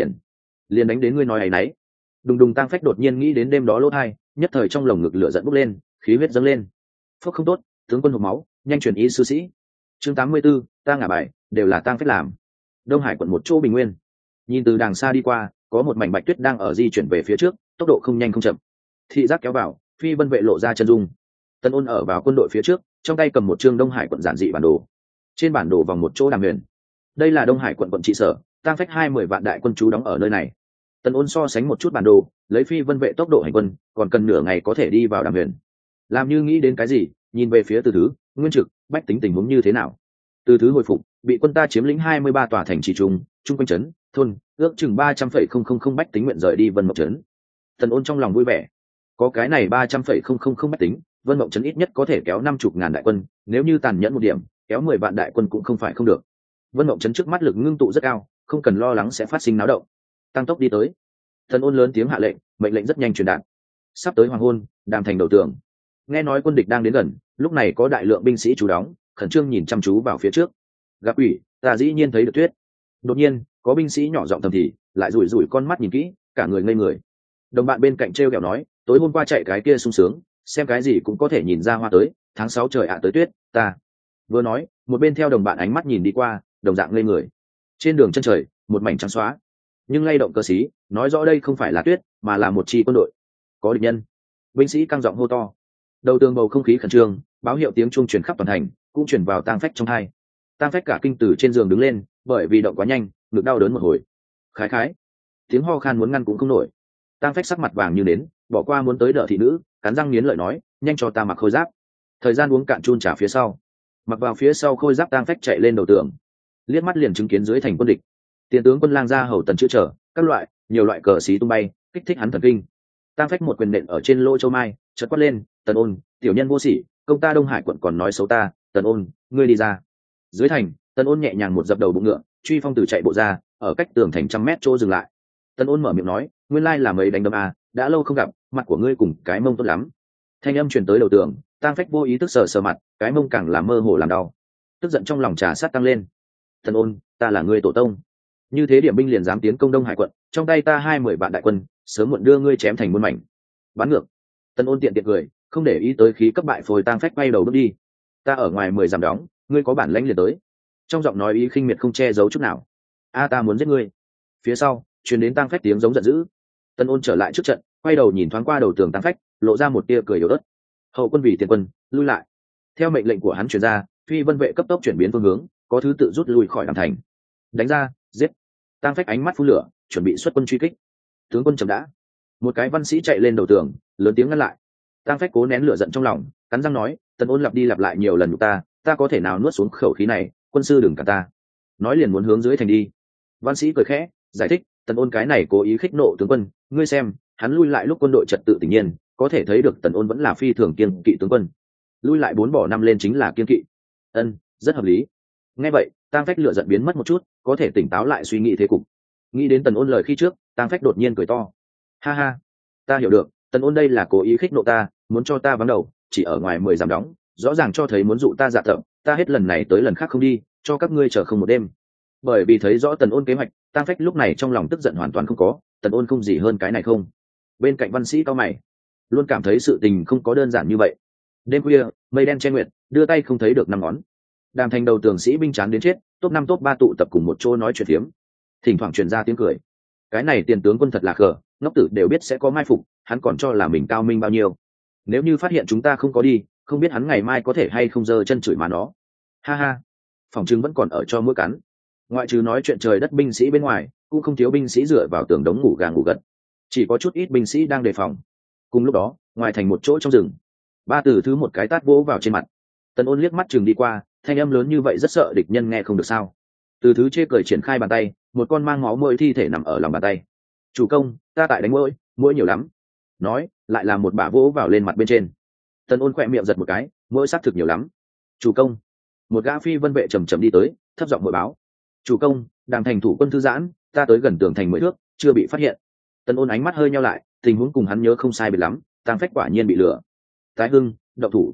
liền đánh đến ngươi nói ấy nấy. Đùng đùng. Tang Phách đột nhiên nghĩ đến đêm đó lỗ thai, nhất thời trong lồng ngực lửa giận bốc lên, khí huyết dâng lên. Phốc không tốt, tướng quân hộc máu, nhanh chuyển y sư sĩ. Chương 84, ta ngả bài, đều là Tang Phách làm. Đông Hải quận một chỗ bình nguyên. Nhìn từ đàng xa đi qua, có một mảnh bạch tuyết đang ở di chuyển về phía trước, tốc độ không nhanh không chậm. Thị giác kéo vào, Phi Vân vệ lộ ra chân dung. Tần Ôn ở vào quân đội phía trước, trong tay cầm một chương Đông Hải quận giản dị bản đồ. Trên bản đồ vòng một chỗ Đàm Huyền. Đây là Đông Hải quận quận trị sở, Tang Phách 20 vạn đại quân trú đóng ở nơi này. Tần Ôn so sánh một chút bản đồ, lấy Phi Vân vệ tốc độ hành quân, còn cần nửa ngày có thể đi vào Đàm Huyền. Làm như nghĩ đến cái gì, nhìn về phía Từ Thứ, Nguyên Trực, Bách Tính tình huống như thế nào. Từ Thứ hồi phục, bị quân ta chiếm lĩnh 23 tòa thành trì trung quanh trấn, thôn, ước chừng 300,000 Bách Tính nguyện rời đi Vân Mộng trấn. Tần Ôn trong lòng vui vẻ, có cái này 300,000 Bách Tính, Vân Mộng trấn ít nhất có thể kéo 50.000 đại quân, nếu như tàn nhẫn một điểm, kéo 10 vạn đại quân cũng không phải không được. Vân Mộng trấn trước mắt lực ngưng tụ rất cao, không cần lo lắng sẽ phát sinh náo động. Tăng tốc đi tới. Tần Ôn lớn tiếng hạ lệnh, mệnh lệnh rất nhanh truyền đạt. Sắp tới hoàng hôn, Đàm thành đầu tường. Nghe nói quân địch đang đến gần, lúc này có đại lượng binh sĩ trú đóng, khẩn trương nhìn chăm chú vào phía trước. Gặp ủy, ta dĩ nhiên thấy được tuyết. Đột nhiên, có binh sĩ nhỏ giọng thầm thì, lại rủi rủi con mắt nhìn kỹ, cả người ngây người. Đồng bạn bên cạnh trêu ghẹo nói, tối hôm qua chạy cái kia sung sướng, xem cái gì cũng có thể nhìn ra hoa tới, tháng 6 trời ạ tới tuyết, ta. Vừa nói, một bên theo đồng bạn ánh mắt nhìn đi qua, đồng dạng ngây người. Trên đường chân trời, một mảnh trắng xóa, nhưng lay động cơ sĩ, nói rõ đây không phải là tuyết, mà là một chi quân đội. Có địch nhân. Binh sĩ căng giọng hô to. Đầu tường bầu không khí khẩn trương, báo hiệu tiếng chuông truyền khắp toàn thành, cũng truyền vào Tang Phách trong tai. Tang Phách cả kinh từ trên giường đứng lên, bởi vì động quá nhanh, ngực đau đớn một hồi. Khái khái, tiếng ho khan muốn ngăn cũng không nổi. Tang Phách sắc mặt vàng như nến, bỏ qua muốn tới đỡ thị nữ, cắn răng nghiến lợi nói, nhanh cho ta mặc khôi giáp. Thời gian uống cạn chun trà phía sau, mặc vào phía sau khôi giáp. Tang Phách chạy lên đầu tường, liếc mắt liền chứng kiến dưới thành quân địch. Tiền tướng quân Lang Gia hầu tần chữ trở, các loại, nhiều loại cờ xí tung bay, kích thích hắn thần kinh. Tang Phách một quyền nện ở trên lỗ châu mai, chợt quát lên, Tần Ôn, tiểu nhân vô sỉ, công ta Đông Hải quận còn nói xấu ta, Tần Ôn, ngươi đi ra. Dưới thành, Tần Ôn nhẹ nhàng một dập đầu bụng ngựa, truy phong tử chạy bộ ra, ở cách tường thành 100 mét chỗ dừng lại. Tần Ôn mở miệng nói, nguyên lai là mấy đánh đấm à, đã lâu không gặp, mặt của ngươi cùng cái mông tốt lắm. Thanh âm truyền tới đầu tường, Tang Phách vô ý thức sờ sờ mặt, cái mông càng làm mơ hồ làm đau. Tức giận trong lòng trà sát tăng lên. Tần Ôn, ta là ngươi tổ tông, như thế điểm binh liền dám tiến công Đông Hải quận, trong tay ta 20 vạn đại quân, sớm muộn đưa ngươi chém thành muôn mảnh. Bắn ngược. Tần Ôn tiện tiện cười, không để ý tới khí cấp bại phôi. Tang Phách quay đầu bước đi. Ta ở ngoài 10 dặm đóng, ngươi có bản lãnh liền tới. Trong giọng nói ý khinh miệt không che giấu chút nào. A ta muốn giết ngươi. Phía sau truyền đến Tang Phách tiếng giống giận dữ. Tần Ôn trở lại trước trận, quay đầu nhìn thoáng qua đầu tường Tang Phách, lộ ra một tia cười yếu ớt. Hậu quân vì tiền quân, lui lại. Theo mệnh lệnh của hắn truyền ra, Phi Vân vệ cấp tốc chuyển biến phương hướng, có thứ tự rút lui khỏi Đàm thành. Đánh ra, giết. Tang Phách ánh mắt phun lửa, chuẩn bị xuất quân truy kích. Tướng quân chậm đã. Một cái văn sĩ chạy lên đầu tường, lớn tiếng ngăn lại. Tang Phách cố nén lửa giận trong lòng, cắn răng nói, Tần Ôn lặp đi lặp lại nhiều lần nhục ta có thể nào nuốt xuống khẩu khí này, quân sư đừng cả ta. Nói liền muốn hướng dưới thành đi. Văn sĩ cười khẽ, giải thích, Tần Ôn cái này cố ý khích nộ tướng quân, ngươi xem, hắn lui lại lúc quân đội trật tự tự nhiên, có thể thấy được Tần Ôn vẫn là phi thường kiên kỵ tướng quân. Lui lại 4 bỏ 5 lên chính là kiên kỵ. Rất hợp lý. Nghe vậy, Tang Phách lửa giận biến mất một chút, có thể tỉnh táo lại suy nghĩ thế cục. Nghĩ đến Tần Ôn lời khi trước, Tang Phách đột nhiên cười to. Ha ha, ta hiểu được, Tần Ôn đây là cố ý khích nộ ta, muốn cho ta vắng đầu, chỉ ở ngoài 10 dặm đóng, rõ ràng cho thấy muốn dụ ta dạ thậm, ta hết lần này tới lần khác không đi, cho các ngươi chờ không một đêm. Bởi vì thấy rõ Tần Ôn kế hoạch, Tang Phách lúc này trong lòng tức giận hoàn toàn không có, Tần Ôn không gì hơn cái này không. Bên cạnh văn sĩ cao mày, luôn cảm thấy sự tình không có đơn giản như vậy. Đêm khuya, mây đen che nguyệt, đưa tay không thấy được 5 ngón. Đàm thành đầu tường sĩ binh chán đến chết, top 5 top 3 tụ tập cùng một chỗ nói chuyện phiếm. Thỉnh thoảng truyền ra tiếng cười. Cái này tiền tướng quân thật là khờ, ngốc tử đều biết sẽ có mai phục, hắn còn cho là mình cao minh bao nhiêu. Nếu như phát hiện chúng ta không có đi, không biết hắn ngày mai có thể hay không giơ chân chửi mà nó. Ha ha, phòng trưng vẫn còn ở cho mũi cắn. Ngoại trừ nói chuyện trời đất binh sĩ bên ngoài, cũng không thiếu binh sĩ dựa vào tường đống ngủ gà ngủ gật. Chỉ có chút ít binh sĩ đang đề phòng. Cùng lúc đó, ngoài thành một chỗ trong rừng, Ba Từ Thứ một cái tát vỗ vào trên mặt. Tần Ôn liếc mắt chừng đi qua, thanh âm lớn như vậy rất sợ địch nhân nghe không được sao. Từ Thứ chê cười triển khai bàn tay, một con mang máu muỗi thi thể nằm ở lòng bàn tay. Chủ công, ta tại đánh muỗi, muỗi nhiều lắm. Nói, lại là một bả vỗ vào lên mặt bên trên. Tần Ôn khỏe miệng giật một cái, muỗi xác thực nhiều lắm. Chủ công, một gã Phi Vân vệ trầm trầm đi tới, thấp giọng bẩm báo. Chủ công, Đàm thành thủ quân thư giãn, ta tới gần tường thành 10 thước, chưa bị phát hiện. Tần Ôn ánh mắt hơi nheo lại, tình huống cùng hắn nhớ không sai biệt lắm, Tang Phách quả nhiên bị lừa. Tái Hưng, động thủ.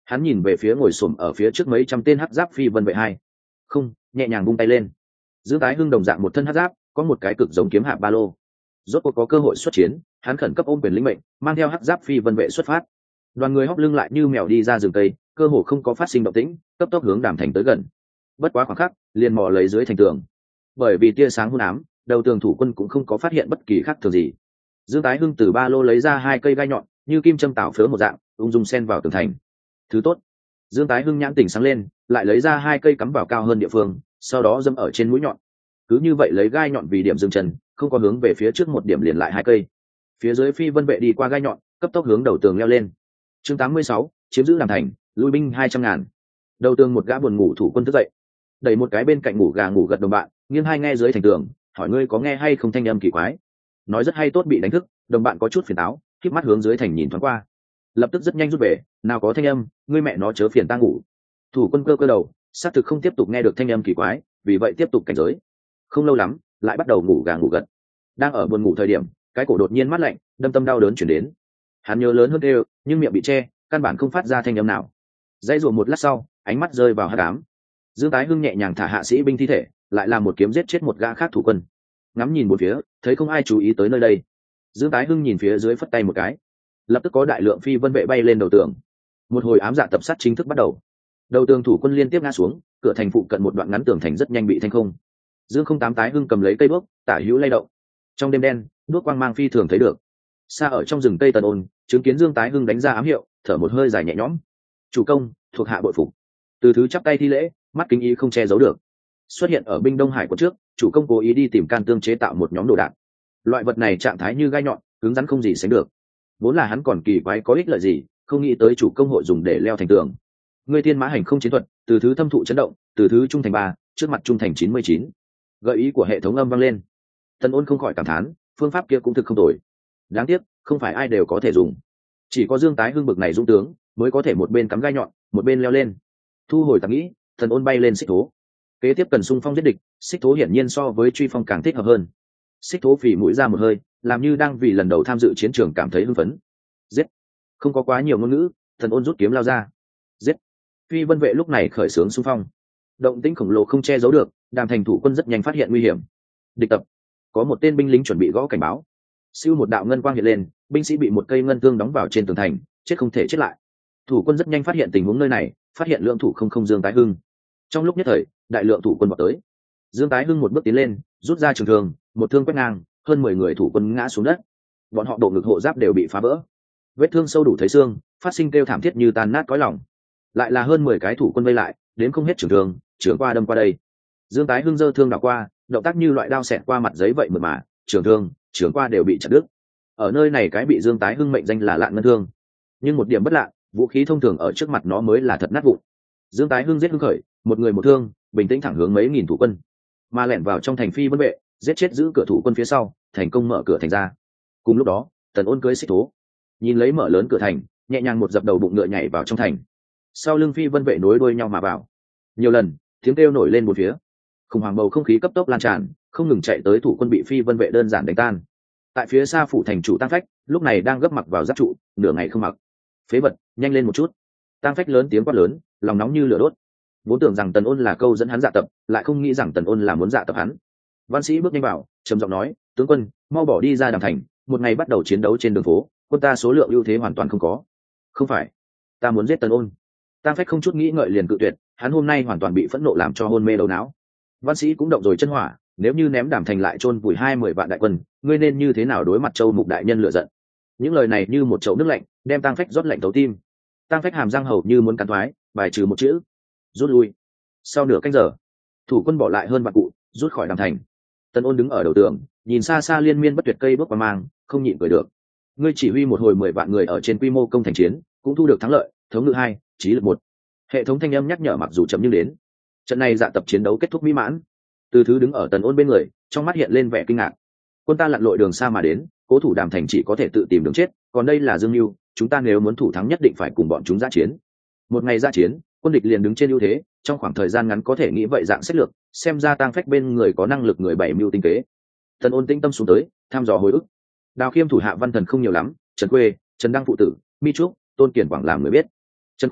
Hắn nhìn về phía ngồi xổm ở phía trước mấy trăm tên hắc giáp phi vân vệ hai, không, nhẹ nhàng vung tay lên. Dương Tái Hưng đồng dạng một thân hắc giáp, có một cái cực giống kiếm hạ ba lô. Rốt cuộc có cơ hội xuất chiến, hắn khẩn cấp ôm quyền lĩnh mệnh, mang theo hắc giáp phi vân vệ xuất phát. Đoàn người hóc lưng lại như mèo đi ra rừng cây, cơ hồ không có phát sinh động tĩnh, cấp tốc hướng Đàm Thành tới gần. Bất quá khoảng khắc, liền mò lấy dưới thành tường. Bởi vì tia sáng hôn ám, đầu tường thủ quân cũng không có phát hiện bất kỳ khác thường gì. Dương Tái Hưng từ ba lô lấy ra hai cây gai nhọn, như kim châm tảo phớ một dạng, ung dung xen vào tường thành. Thứ tốt. Dương Tái Hưng nhãn tỉnh sáng lên, lại lấy ra hai cây cắm vào cao hơn địa phương, sau đó dâm ở trên mũi nhọn. Cứ như vậy lấy gai nhọn vì điểm dừng chân, không có hướng về phía trước một điểm liền lại hai cây. Phía dưới phi vân vệ đi qua gai nhọn, cấp tốc hướng đầu tường leo lên. Chương 86, chiếm giữ Đàm Thành, lui binh 200.000. Đầu tường một gã buồn ngủ thủ quân thức dậy, đẩy một cái bên cạnh ngủ gà ngủ gật đồng bạn, nghiêng hai nghe dưới thành tường, hỏi ngươi có nghe hay không thanh âm kỳ quái. Nói rất hay tốt bị đánh thức, đồng bạn có chút phiền táo, khép mắt hướng dưới thành nhìn thoáng qua, lập tức rất nhanh rút về, nào có thanh âm, ngươi mẹ nó chớ phiền ta ngủ. Thủ quân cơ đầu, xác thực không tiếp tục nghe được thanh âm kỳ quái, vì vậy tiếp tục cảnh giới. Không lâu lắm, lại bắt đầu ngủ gà ngủ gật. Đang ở buồn ngủ thời điểm, cái cổ đột nhiên mát lạnh, đâm tâm đau đớn chuyển đến. Hắn nhớ lớn hơn đều, nhưng miệng bị che, căn bản không phát ra thanh âm nào. Dãy rủa một lát sau, ánh mắt rơi vào hắc ám. Dương Tái Hưng nhẹ nhàng thả hạ sĩ binh thi thể, lại làm một kiếm giết chết một gã khác thủ quân. Ngắm nhìn một phía, thấy không ai chú ý tới nơi đây. Dương Tái Hưng nhìn phía dưới phất tay một cái, lập tức có đại lượng phi vân vệ bay lên đầu tường. Một hồi ám dạ tập sát chính thức bắt đầu. Đầu tường thủ quân liên tiếp ngã xuống, cửa thành phụ cận một đoạn ngắn tường thành rất nhanh bị thanh không. Dương không tám Tái Hưng cầm lấy cây đuốc, tả hữu lay động. Trong đêm đen, đuốc quang mang phi thường thấy được. Xa ở trong rừng cây Tần Ôn, chứng kiến Dương Tái Hưng đánh ra ám hiệu, thở một hơi dài nhẹ nhõm. Chủ công, thuộc hạ bội phục. Từ thứ chắp tay thi lễ, mắt kính ý không che giấu được. Xuất hiện ở binh Đông Hải của trước, chủ công cố ý đi tìm can tương chế tạo một nhóm đồ đạn. Loại vật này trạng thái như gai nhọn, cứng rắn không gì sánh được. Vốn là hắn còn kỳ quái có ích lợi gì, không nghĩ tới chủ công hội dùng để leo thành tường. Ngươi tiên mã hành không chiến thuật, từ thứ thâm thụ chấn động, từ thứ trung thành 3, trước mặt trung thành 99. Gợi ý của hệ thống âm vang lên. Tần Ôn không khỏi cảm thán, phương pháp kia cũng thực không tồi. Đáng tiếc, không phải ai đều có thể dùng. Chỉ có Dương Tái Hưng bực này dũng tướng, mới có thể một bên cắm gai nhọn, một bên leo lên. Thu hồi tạm nghĩ, Tần Ôn bay lên xích thố. Kế tiếp cần xung phong giết địch, xích thố hiển nhiên so với truy phong càng thích hợp hơn. Xích thố phì mũi ra một hơi, làm như đang vì lần đầu tham dự chiến trường cảm thấy hưng phấn. Giết! Không có quá nhiều ngôn ngữ, Tần Ôn rút kiếm lao ra. Giết! Phi vân vệ lúc này khởi xướng xung phong. Động tĩnh khổng lồ không che giấu được, Đàm Thành thủ quân rất nhanh phát hiện nguy hiểm. Địch tập! Có một tên binh lính chuẩn bị gõ cảnh báo. Siêu một đạo ngân quang hiện lên, binh sĩ bị một cây ngân thương đóng vào trên tường thành, chết không thể chết lại. Thủ quân rất nhanh phát hiện tình huống nơi này, phát hiện lượng thủ không Dương Tái Hưng. Trong lúc nhất thời, đại lượng thủ quân vọt tới. Dương Tái Hưng một bước tiến lên, rút ra trường thương, một thương quét ngang, hơn 10 người thủ quân ngã xuống đất. Bọn họ độ ngực hộ giáp đều bị phá vỡ, vết thương sâu đủ thấy xương, phát sinh kêu thảm thiết như tan nát cõi lòng. Lại là hơn 10 cái thủ quân vây lại, đến không hết trường thương, trường qua đâm qua đây. Dương Tái Hưng giơ thương đảo qua, động tác như loại đao xẹt qua mặt giấy vậy mà, trường thương, trường qua đều bị chặt đứt. Ở nơi này cái bị Dương Tái Hưng mệnh danh là lạn ngân thương. Nhưng một điểm bất lạ, vũ khí thông thường ở trước mặt nó mới là thật nát vụn. Dương Tái Hưng giết hưng khởi, một người một thương, bình tĩnh thẳng hướng mấy nghìn thủ quân, mà lẻn vào trong thành phi vân vệ, giết chết giữ cửa thủ quân phía sau, thành công mở cửa thành ra. Cùng lúc đó, Tần Ôn cưỡi xích thố, nhìn lấy mở lớn cửa thành, nhẹ nhàng một dập đầu bụng ngựa nhảy vào trong thành. Sau lưng phi vân vệ nối đuôi nhau mà vào. Nhiều lần, tiếng kêu nổi lên bốn phía, khủng hoảng bầu không khí cấp tốc lan tràn, không ngừng chạy tới thủ quân bị phi vân vệ đơn giản đánh tan. Tại phía xa phủ thành chủ Tang Phách, lúc này đang gấp mặc vào giáp trụ, nửa ngày không mặc. Phế vật, nhanh lên một chút! Tang Phách lớn tiếng quát lớn, lòng nóng như lửa đốt. Vốn tưởng rằng Tần Ôn là câu dẫn hắn dạ tập, lại không nghĩ rằng Tần Ôn là muốn dạ tập hắn. Văn sĩ bước nhanh vào, trầm giọng nói, tướng quân, mau bỏ đi ra Đàm Thành, một ngày bắt đầu chiến đấu trên đường phố, quân ta số lượng ưu thế hoàn toàn không có. Không phải, ta muốn giết Tần Ôn. Tang Phách không chút nghĩ ngợi liền cự tuyệt, hắn hôm nay hoàn toàn bị phẫn nộ làm cho hôn mê đầu não. Văn sĩ cũng động rồi chân hỏa, nếu như ném Đàm Thành lại chôn vùi 20 vạn đại quân, ngươi nên như thế nào đối mặt Châu Mục đại nhân lựa giận. Những lời này như một chậu nước lạnh, đem Tang Phách rót lạnh thấu tim. Tang Phách hàm răng hầu như muốn cắn thoái, bài trừ một chữ: rút lui. Sau nửa canh giờ, thủ quân bỏ lại hơn vạn cụ, rút khỏi Đàm Thành. Tần Ôn đứng ở đầu tường, nhìn xa xa liên miên bất tuyệt cây bước qua mang, không nhịn cười được. Ngươi chỉ huy một hồi 10 vạn người ở trên quy mô công thành chiến, cũng thu được thắng lợi, thống ngự 2, trí lực 1. Hệ thống thanh âm nhắc nhở mặc dù chậm nhưng đến. Trận này dạ tập chiến đấu kết thúc mỹ mãn. Từ thứ đứng ở Tần Ôn bên người, trong mắt hiện lên vẻ kinh ngạc. Quân ta lặn lội đường xa mà đến, cố thủ Đàm Thành chỉ có thể tự tìm đường chết, còn đây là Dương Nưu, chúng ta nếu muốn thủ thắng nhất định phải cùng bọn chúng ra chiến. Một ngày ra chiến, quân địch liền đứng trên ưu thế, trong khoảng thời gian ngắn có thể nghĩ vậy dạng sách lược, xem ra Tang Phách bên người có năng lực người bảy mưu tinh kế. Tần Ôn tĩnh tâm xuống tới, tham dò hồi ức. Đào Khiêm thủ hạ văn thần không nhiều lắm, Trần Quê, Trần Đăng phụ tử, Mi Trúc, Tôn Kiển Quảng làm người biết. Trần Quê,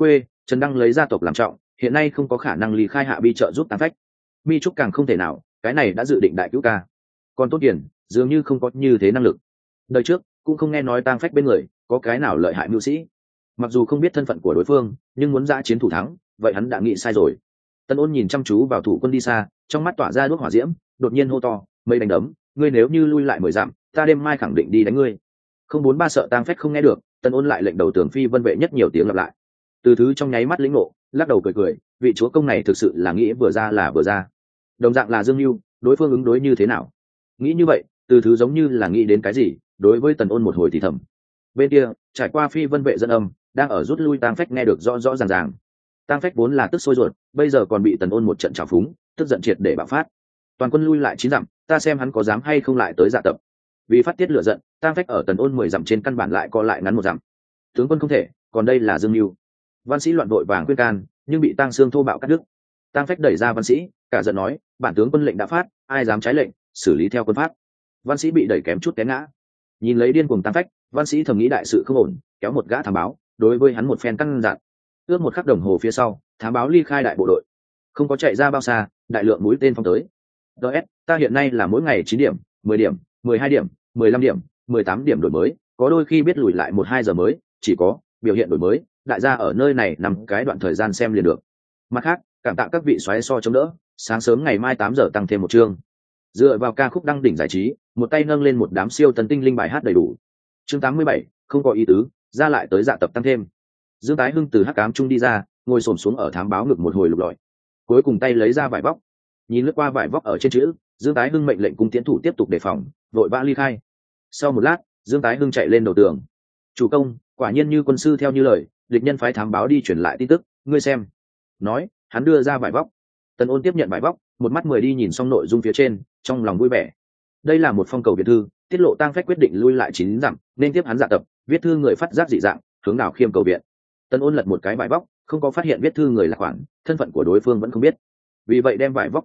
Trần Đăng lấy gia tộc làm trọng, hiện nay không có khả năng ly khai Hạ Bi trợ giúp Tăng Phách. Mi Trúc càng không thể nào, cái này đã dự định đại cứu ca. Còn Tốt Điển dường như không có như thế năng lực. Đời trước cũng không nghe nói Tăng Phách bên người có cái nào lợi hại mưu sĩ. Mặc dù không biết thân phận của đối phương, nhưng muốn ra chiến thủ thắng, vậy hắn đã nghĩ sai rồi. Tân Ôn nhìn chăm chú vào thủ quân đi xa, trong mắt tỏa ra đuốc hỏa diễm, đột nhiên hô to, mây đánh đấm, ngươi nếu như lui lại 10 dặm, ta đêm mai khẳng định đi đánh ngươi. Không bốn ba sợ Tăng Phách không nghe được, Tân Ôn lại lệnh đầu tường phi vân vệ nhất nhiều tiếng lặp lại. Từ thứ trong nháy mắt lĩnh ngộ, lắc đầu cười cười, vị chúa công này thực sự là nghĩ vừa ra là vừa ra. Đồng dạng là Dương Nưu, đối phương ứng đối như thế nào? Nghĩ như vậy, từ thứ giống như là nghĩ đến cái gì, đối với Tần Ôn một hồi thì thầm. Bên kia, trải qua phi vân vệ dẫn âm, đang ở rút lui Tăng Phách nghe được rõ rõ ràng ràng. Tăng Phách vốn là tức sôi ruột, bây giờ còn bị Tần Ôn một trận trào phúng, tức giận triệt để bạo phát. Toàn quân lui lại 9 dặm, ta xem hắn có dám hay không lại tới dạ tập. Vì phát tiết lửa giận, Tăng Phách ở Tần Ôn 10 dặm trên căn bản lại co lại ngắn 1 dặm. Tướng quân không thể, còn đây là Dương Nưu. Văn sĩ loạn vội vàng khuyên can, nhưng bị Tăng Xương thô bạo cắt đứt. Tăng Phách đẩy ra văn sĩ, cả giận nói, bản tướng quân lệnh đã phát, ai dám trái lệnh, xử lý theo quân pháp. Văn sĩ bị đẩy kém chút té ngã. Nhìn lấy điên cuồng Tăng Phách, văn sĩ thầm nghĩ đại sự không ổn, kéo một gã thám báo, đối với hắn một phen căn dặn. Ước một khắc đồng hồ phía sau, thám báo ly khai đại bộ đội. Không có chạy ra bao xa, đại lượng mũi tên phóng tới. DS, ta hiện nay là mỗi ngày 9 điểm, 10 điểm, 12 điểm, 15 điểm, 18 điểm đổi mới, có đôi khi biết lùi lại 1-2 giờ mới, chỉ có biểu hiện đổi mới, đại gia ở nơi này nằm cái đoạn thời gian xem liền được. Mặt khác, cảm tạ các vị xoáy so chống đỡ, sáng sớm ngày mai 8 giờ tăng thêm một chương. Dựa vào ca khúc đăng đỉnh giải trí, một tay nâng lên một đám siêu tần tinh linh bài hát đầy đủ. Chương 87, không có ý tứ, ra lại tới dạ tập tăng thêm. Dương Tái Hưng từ hắc ám trung đi ra, ngồi xổm xuống ở thám báo ngực một hồi lục lọi. Cuối cùng tay lấy ra vải vóc. Nhìn lướt qua vải vóc ở trên chữ, Dương Tái Hưng mệnh lệnh cung tiến thủ tiếp tục đề phòng, vội vã ly khai. Sau một lát, Dương Tái Hưng chạy lên đầu tường. Chủ công, quả nhiên như quân sư theo như lời, địch nhân phái thám báo đi truyền lại tin tức, ngươi xem. Nói, hắn đưa ra vải vóc. Tần Ôn tiếp nhận vải vóc, một mắt 10 đi nhìn xong nội dung phía trên, trong lòng vui vẻ. Đây là một phong cầu Việt thư, tiết lộ Tăng Phách quyết định lui lại 9 dặm, nên tiếp hắn dạ tập, viết thư người phát giác dị dạng, hướng nào khiêm cầu viện. Tần Ôn lật một cái vải vóc, không có phát hiện viết thư người là khoản, thân phận của đối phương vẫn không biết. Vì vậy đem vải vóc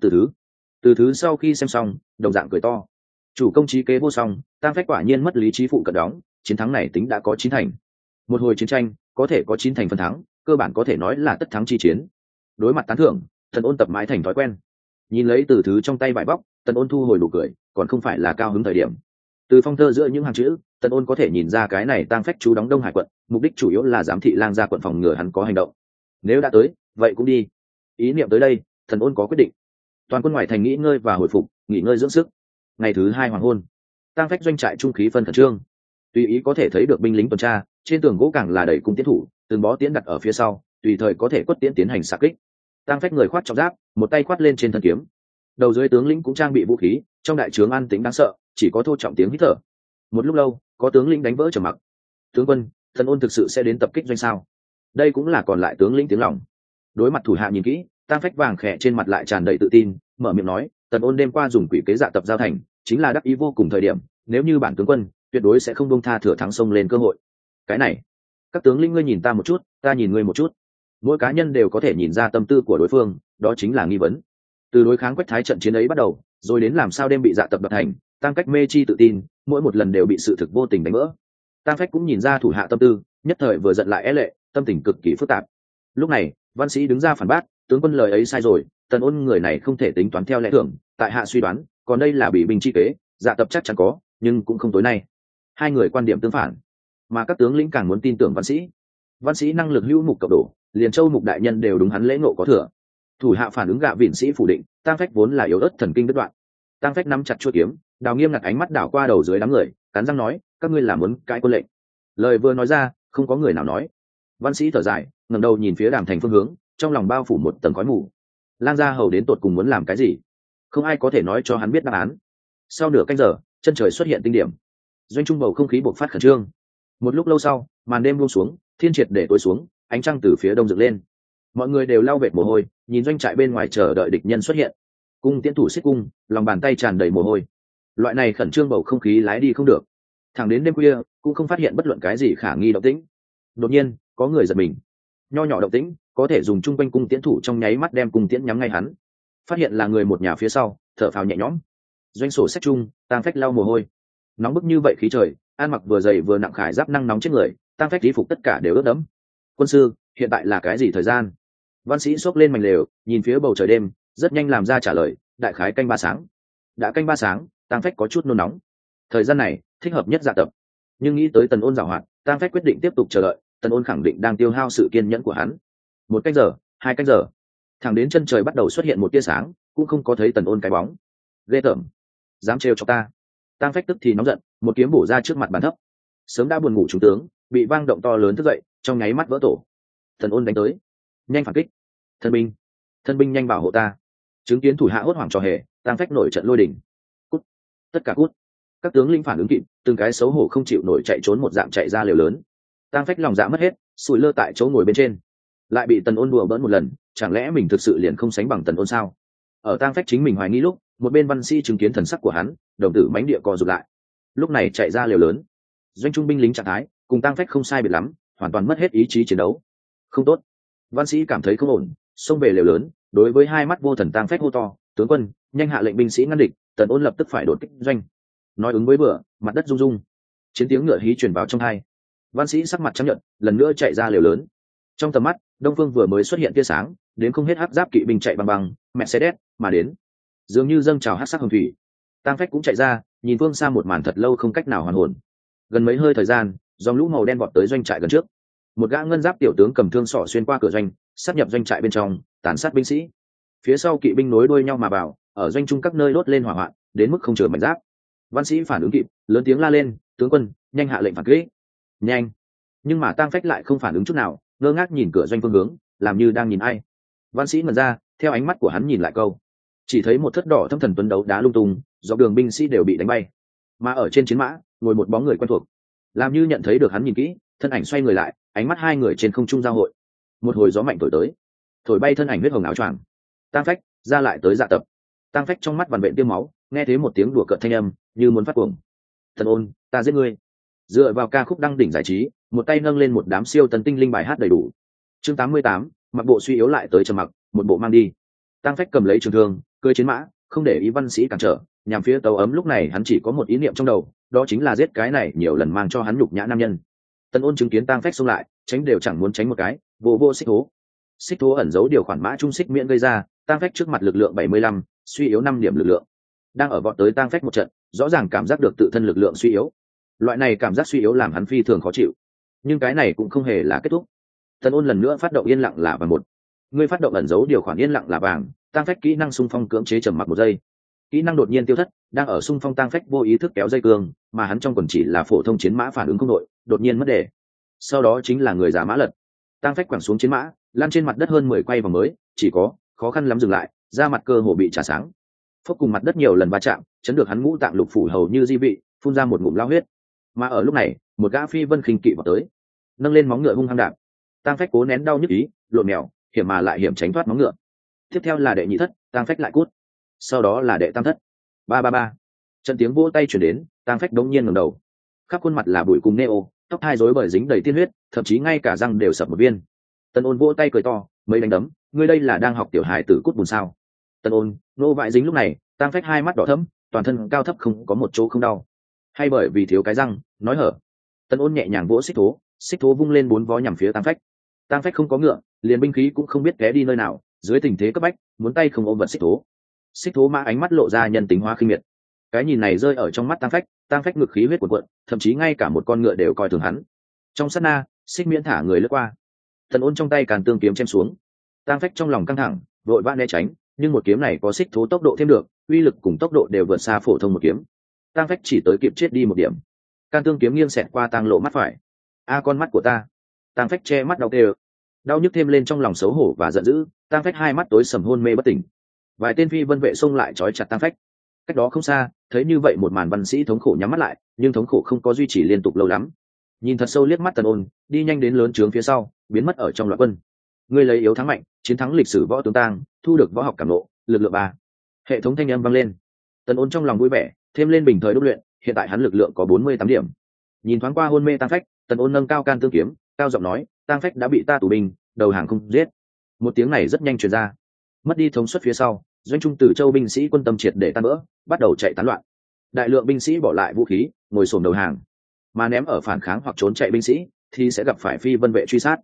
từ thứ sau khi xem xong, đồng dạng cười to. Chủ công trí kế vô song, Tăng Phách quả nhiên mất lý trí phụ cận đóng, chiến thắng này tính đã có 9 thành. Một hồi chiến tranh, có thể có 9 thành phần thắng, cơ bản có thể nói là tất thắng chi chiến. Đối mặt tán thưởng, Tần Ôn tập mãi thành thói quen. Nhìn lấy từ thứ trong tay vải vóc, Tần Ôn thu hồi nụ cười, còn không phải là cao hứng thời điểm. Từ phong thơ giữa những hàng chữ, Tần Ôn có thể nhìn ra cái này Tăng Phách chú đóng Đông Hải quận, mục đích chủ yếu là giám thị lang gia quận phòng ngừa hắn có hành động. Nếu đã tới, vậy cũng đi. Ý niệm tới đây, Tần Ôn có quyết định. Toàn quân ngoài thành nghỉ ngơi và hồi phục, nghỉ ngơi dưỡng sức. Ngày thứ 2 hoàng hôn, Tăng Phách doanh trại trung khí phân khẩn trương. Tùy ý có thể thấy được binh lính tuần tra, trên tường gỗ càng là đầy cung tiến thủ, từng bó tiễn đặt ở phía sau, tùy thời có thể quất tiễn tiến hành xạ kích. Tăng Phách người khoác trọng giáp, một tay khoát lên trên thân kiếm. Đầu dưới tướng lĩnh cũng trang bị vũ khí, trong đại trướng an tĩnh đáng sợ, chỉ có thô trọng tiếng hít thở. Một lúc lâu, có tướng lĩnh đánh vỡ trầm mặc. Tướng quân, Tần Ôn thực sự sẽ đến tập kích doanh sao? Đây cũng là còn lại tướng lĩnh tiếng lòng. Đối mặt thủ hạ nhìn kỹ, Tăng Phách vàng khẽ trên mặt lại tràn đầy tự tin, mở miệng nói, Tần Ôn đêm qua dùng quỷ kế dạ tập giao thành, chính là đắc ý vô cùng thời điểm, nếu như bản tướng quân, tuyệt đối sẽ không buông tha thừa thắng xông lên cơ hội. Cái này, các tướng lĩnh ngươi nhìn ta một chút, ta nhìn ngươi một chút. Mỗi cá nhân đều có thể nhìn ra tâm tư của đối phương, đó chính là nghi vấn. Từ đối kháng Quách Thái trận chiến ấy bắt đầu, rồi đến làm sao đêm bị dạ tập đập thành, Tăng Cách mê chi tự tin, mỗi một lần đều bị sự thực vô tình đánh vỡ. Tăng Phách cũng nhìn ra thủ hạ tâm tư, nhất thời vừa giận lại é lệ, tâm tình cực kỳ phức tạp. Lúc này, văn sĩ đứng ra phản bác, tướng quân lời ấy sai rồi, Tần Ôn người này không thể tính toán theo lẽ thường, tại hạ suy đoán, còn đây là bị binh chi kế, dạ tập chắc chắn có, nhưng cũng không tối nay. Hai người quan điểm tương phản, mà các tướng lĩnh càng muốn tin tưởng văn sĩ. Văn sĩ năng lực hữu mục cộng đổ, liền Châu mục đại nhân đều đúng hắn lễ ngộ có thừa. Thủ hạ phản ứng gạ vịn sĩ phủ định, Tăng Phách vốn là yếu ớt thần kinh đứt đoạn. Tăng Phách nắm chặt chuôi kiếm, Đào Nghiêm ngặt ánh mắt đảo qua đầu dưới đám người, cắn răng nói, các ngươi làm muốn cãi quân lệnh. Lời vừa nói ra, không có người nào nói. Văn sĩ thở dài, ngẩng đầu nhìn phía Đàm Thành phương hướng, trong lòng bao phủ một tầng khói mù. Lang gia hầu đến tột cùng muốn làm cái gì? Không ai có thể nói cho hắn biết đáp án. Sau nửa canh giờ, chân trời xuất hiện tinh điểm. Doanh trung bầu không khí bộc phát khẩn trương. Một lúc lâu sau, màn đêm buông xuống, thiên triệt để tối xuống, ánh trăng từ phía đông dựng lên. Mọi người đều lau vệt mồ hôi, nhìn doanh trại bên ngoài chờ đợi địch nhân xuất hiện. Cung tiễn thủ xích cung, lòng bàn tay tràn đầy mồ hôi. Loại này khẩn trương bầu không khí lái đi không được. Thẳng đến đêm khuya, cũng không phát hiện bất luận cái gì khả nghi động tĩnh. Đột nhiên, có người giật mình. Nho nhỏ động tĩnh, có thể dùng trung quanh cung tiễn thủ trong nháy mắt đem cung tiễn nhắm ngay hắn. Phát hiện là người một nhà phía sau, thở phào nhẹ nhõm. Doanh sổ sách chung, Tăng Phách lau mồ hôi. Nóng bức như vậy khí trời, ăn mặc vừa dày vừa nặng khải giáp năng nóng chết người, Tăng Phách y phục tất cả đều ướt đẫm. Quân sư, hiện tại là cái gì thời gian? Văn sĩ xốc lên mảnh lều, nhìn phía bầu trời đêm, rất nhanh làm ra trả lời, đại khái canh ba sáng. Đã canh ba sáng, Tang Phách có chút nôn nóng. Thời gian này thích hợp nhất dạ tập, nhưng nghĩ tới Tần Ôn giảo hoạt, Tang Phách quyết định tiếp tục chờ đợi. Tần Ôn khẳng định đang tiêu hao sự kiên nhẫn của hắn. 1 canh giờ, 2 canh giờ, thẳng đến chân trời bắt đầu xuất hiện một tia sáng, cũng không có thấy Tần Ôn cái bóng. Ghê tởm, dám trêu cho ta! Tang Phách tức thì nóng giận, một kiếm bổ ra trước mặt bàn thấp. Sớm đã buồn ngủ trung tướng bị vang động to lớn thức dậy, trong nháy mắt vỡ tổ. Tần Ôn đánh tới, nhanh phản kích! Thân binh nhanh bảo hộ ta! Chứng kiến thủ hạ hốt hoảng trò hề, Tang Phách nổi trận lôi đình. Cút! Tất cả cút! Các tướng lĩnh phản ứng kịp, từng cái xấu hổ không chịu nổi chạy trốn một dạng chạy ra lều lớn. Tang Phách lòng dạ mất hết, sủi lơ tại chỗ ngồi bên trên, lại bị Tần Ôn đùa bỡn một lần. Chẳng lẽ mình thực sự liền không sánh bằng Tần Ôn sao? Ở Tang Phách chính mình hoài nghi lúc, một bên văn sĩ chứng kiến thần sắc của hắn, đồng tử mánh địa co rụt lại. Lúc này chạy ra lều lớn, doanh trung binh lính trạng thái cùng Tang Phách không sai biệt lắm, hoàn toàn mất hết ý chí chiến đấu. Không tốt! Văn sĩ cảm thấy không ổn, xông về lều lớn, đối với hai mắt vô thần Tang Phách hô to, tướng quân, nhanh hạ lệnh binh sĩ ngăn địch. Tần Ôn lập tức phải đột kích doanh. Nói ứng với bữa, mặt đất rung rung, chiến tiếng ngựa hí truyền vào trong tai. Văn sĩ sắc mặt trắng nhợt, lần nữa chạy ra lều lớn. Trong tầm mắt, đông phương vừa mới xuất hiện tia sáng, đến không hết hắc giáp kỵ binh chạy băng băng, Mercedes mà đến, dường như dâng trào hắc sắc hồng thủy. Tang Phách cũng chạy ra, nhìn phương xa một màn thật lâu không cách nào hoàn hồn. Gần mấy hơi thời gian, dòng lũ màu đen vọt tới doanh trại gần trước. Một gã ngân giáp tiểu tướng cầm thương sỏ xuyên qua cửa doanh, sát nhập doanh trại bên trong, tàn sát binh sĩ. Phía sau kỵ binh nối đuôi nhau mà vào, ở doanh trung các nơi đốt lên hỏa hoạn, đến mức không chừa mảnh giáp. Văn sĩ phản ứng kịp, lớn tiếng la lên, tướng quân, nhanh hạ lệnh phản kích! Nhanh! Nhưng mà Tang Phách lại không phản ứng chút nào, ngơ ngác nhìn cửa doanh phương hướng, làm như đang nhìn ai. Văn sĩ ngẩn ra, theo ánh mắt của hắn nhìn lại câu, chỉ thấy một thất đỏ thâm thần tuấn đấu đá lung tung, dọc đường binh sĩ đều bị đánh bay, mà ở trên chiến mã ngồi một bóng người quen thuộc. Làm như nhận thấy được hắn nhìn kỹ, thân ảnh xoay người lại, ánh mắt hai người trên không trung giao hội. Một hồi gió mạnh thổi tới, thổi bay thân ảnh huyết hồng áo choàng. Tang Phách ra lại tới dạ tập. Tang Phách trong mắt vằn vện tiêm máu, nghe thấy một tiếng đùa cợt thanh âm, như muốn phát cuồng. Tần Ôn, ta giết ngươi! Dựa vào ca khúc đăng đỉnh giải trí, một tay nâng lên một đám siêu tần tinh linh bài hát đầy đủ. Chương 88, mặc bộ suy yếu lại tới trầm mặc, một bộ mang đi. Tang Phách cầm lấy trường thương, cưỡi chiến mã, không để ý văn sĩ cản trở, nhằm phía tàu ấm. Lúc này hắn chỉ có một ý niệm trong đầu, đó chính là giết cái này nhiều lần mang cho hắn nhục nhã nam nhân. Tần Ôn chứng kiến Tang Phách xông lại, tránh đều chẳng muốn tránh một cái, vô xích thố. Xích thố ẩn giấu điều khoản mã trung xích miễn gây ra, Tang Phách trước mặt lực lượng 75, suy yếu 5 điểm lực lượng. Đang ở vọt tới Tang Phách một trận, rõ ràng cảm giác được tự thân lực lượng suy yếu. Loại này cảm giác suy yếu làm hắn phi thường khó chịu, nhưng cái này cũng không hề là kết thúc. Tần Ôn lần nữa phát động yên lặng là vàng một. Ngươi phát động ẩn giấu điều khoản yên lặng là vàng. Tang Phách kỹ năng xung phong cưỡng chế trầm mặc 1 giây. Kỹ năng đột nhiên tiêu thất, đang ở xung phong Tang Phách vô ý thức kéo dây cương, mà hắn trong quần chỉ là phổ thông chiến mã phản ứng không đội, đột nhiên mất đề. Sau đó chính là người giả mã lật. Tang Phách quẳng xuống chiến mã, lăn trên mặt đất hơn 10 quay vòng mới, chỉ có khó khăn lắm dừng lại, da mặt cơ hồ bị trả sáng. Phốc cùng mặt đất nhiều lần va chạm, chấn được hắn ngũ tạng lục phủ hầu như di vị, phun ra một ngụm lao huyết. Mà ở lúc này, một gã phi vân khinh kỵ vào tới, nâng lên móng ngựa hung hăng đạp. Tang Phách cố nén đau nhức ý, lộn mèo, hiểm mà lại hiểm tránh thoát móng ngựa. Tiếp theo là đệ nhị thất, Tang Phách lại cút. Sau đó là đệ tam thất. Ba ba ba. Trận tiếng vỗ tay truyền đến, Tang Phách đống nhiên ngẩng đầu. Khắp khuôn mặt là bụi cùng neo, tóc hai rối bời dính đầy tiên huyết, thậm chí ngay cả răng đều sập một viên. Tần Ôn vỗ tay cười to, mấy đánh đấm, ngươi đây là đang học tiểu hài tử cút bùn sao? Tần Ôn, nô vại dính lúc này, Tang Phách hai mắt đỏ thẫm, toàn thân cao thấp không có một chỗ không đau. Hay bởi vì thiếu cái răng, nói hở. Tần Ôn nhẹ nhàng vỗ xích thố vung lên 4 vó nhằm phía Tang Phách. Tang Phách không có ngựa, liền binh khí cũng không biết té đi nơi nào, dưới tình thế cấp bách, muốn tay không ôm vật xích thố mã ánh mắt lộ ra nhân tính hóa khinh miệt. Cái nhìn này rơi ở trong mắt Tang Phách ngực khí huyết cuồn cuộn, thậm chí ngay cả một con ngựa đều coi thường hắn. Trong sát na, xích miễn thả người lướt qua. Tần Ôn trong tay càn tương kiếm chém xuống. Tang Phách trong lòng căng thẳng, vội vã né tránh, nhưng một kiếm này có xích thố tốc độ thêm được, uy lực cùng tốc độ đều vượt xa phổ thông một kiếm. Tang Phách chỉ tới kịp chết đi 1 điểm. Can tương kiếm nghiêng xẹt qua Tang Lộ mắt phải. A con mắt của ta! Tang Phách che mắt đau tê, đau nhức thêm lên trong lòng xấu hổ và giận dữ. Tang Phách hai mắt tối sầm hôn mê bất tỉnh. Vài tên phi vân vệ xông lại trói chặt Tang Phách. Cách đó không xa, thấy như vậy một màn, văn sĩ thống khổ nhắm mắt lại, nhưng thống khổ không có duy trì liên tục lâu lắm. Nhìn thật sâu liếc mắt Tần Ôn, đi nhanh đến lớn trướng phía sau, biến mất ở trong loạn quân. Ngươi lấy yếu thắng mạnh, chiến thắng lịch sử võ tướng Tang, thu được võ học cảm nộ, lực lượng 3. Hệ thống thanh âm vang lên. Tần Ôn trong lòng vui vẻ, thêm lên bình thời đúc luyện, hiện tại hắn lực lượng có 48 điểm. Nhìn thoáng qua hôn mê Tang Phách, Tần Ôn nâng cao can tương kiếm, cao giọng nói, Tang Phách đã bị ta tù binh, đầu hàng không giết. Một tiếng này rất nhanh truyền ra. Mất đi thống suất phía sau, doanh trung Tử Châu binh sĩ quân tâm triệt để tan vỡ, bắt đầu chạy tán loạn. Đại lượng binh sĩ bỏ lại vũ khí, ngồi xổm đầu hàng, mà ném ở phản kháng hoặc trốn chạy binh sĩ thì sẽ gặp phải phi vân vệ truy sát.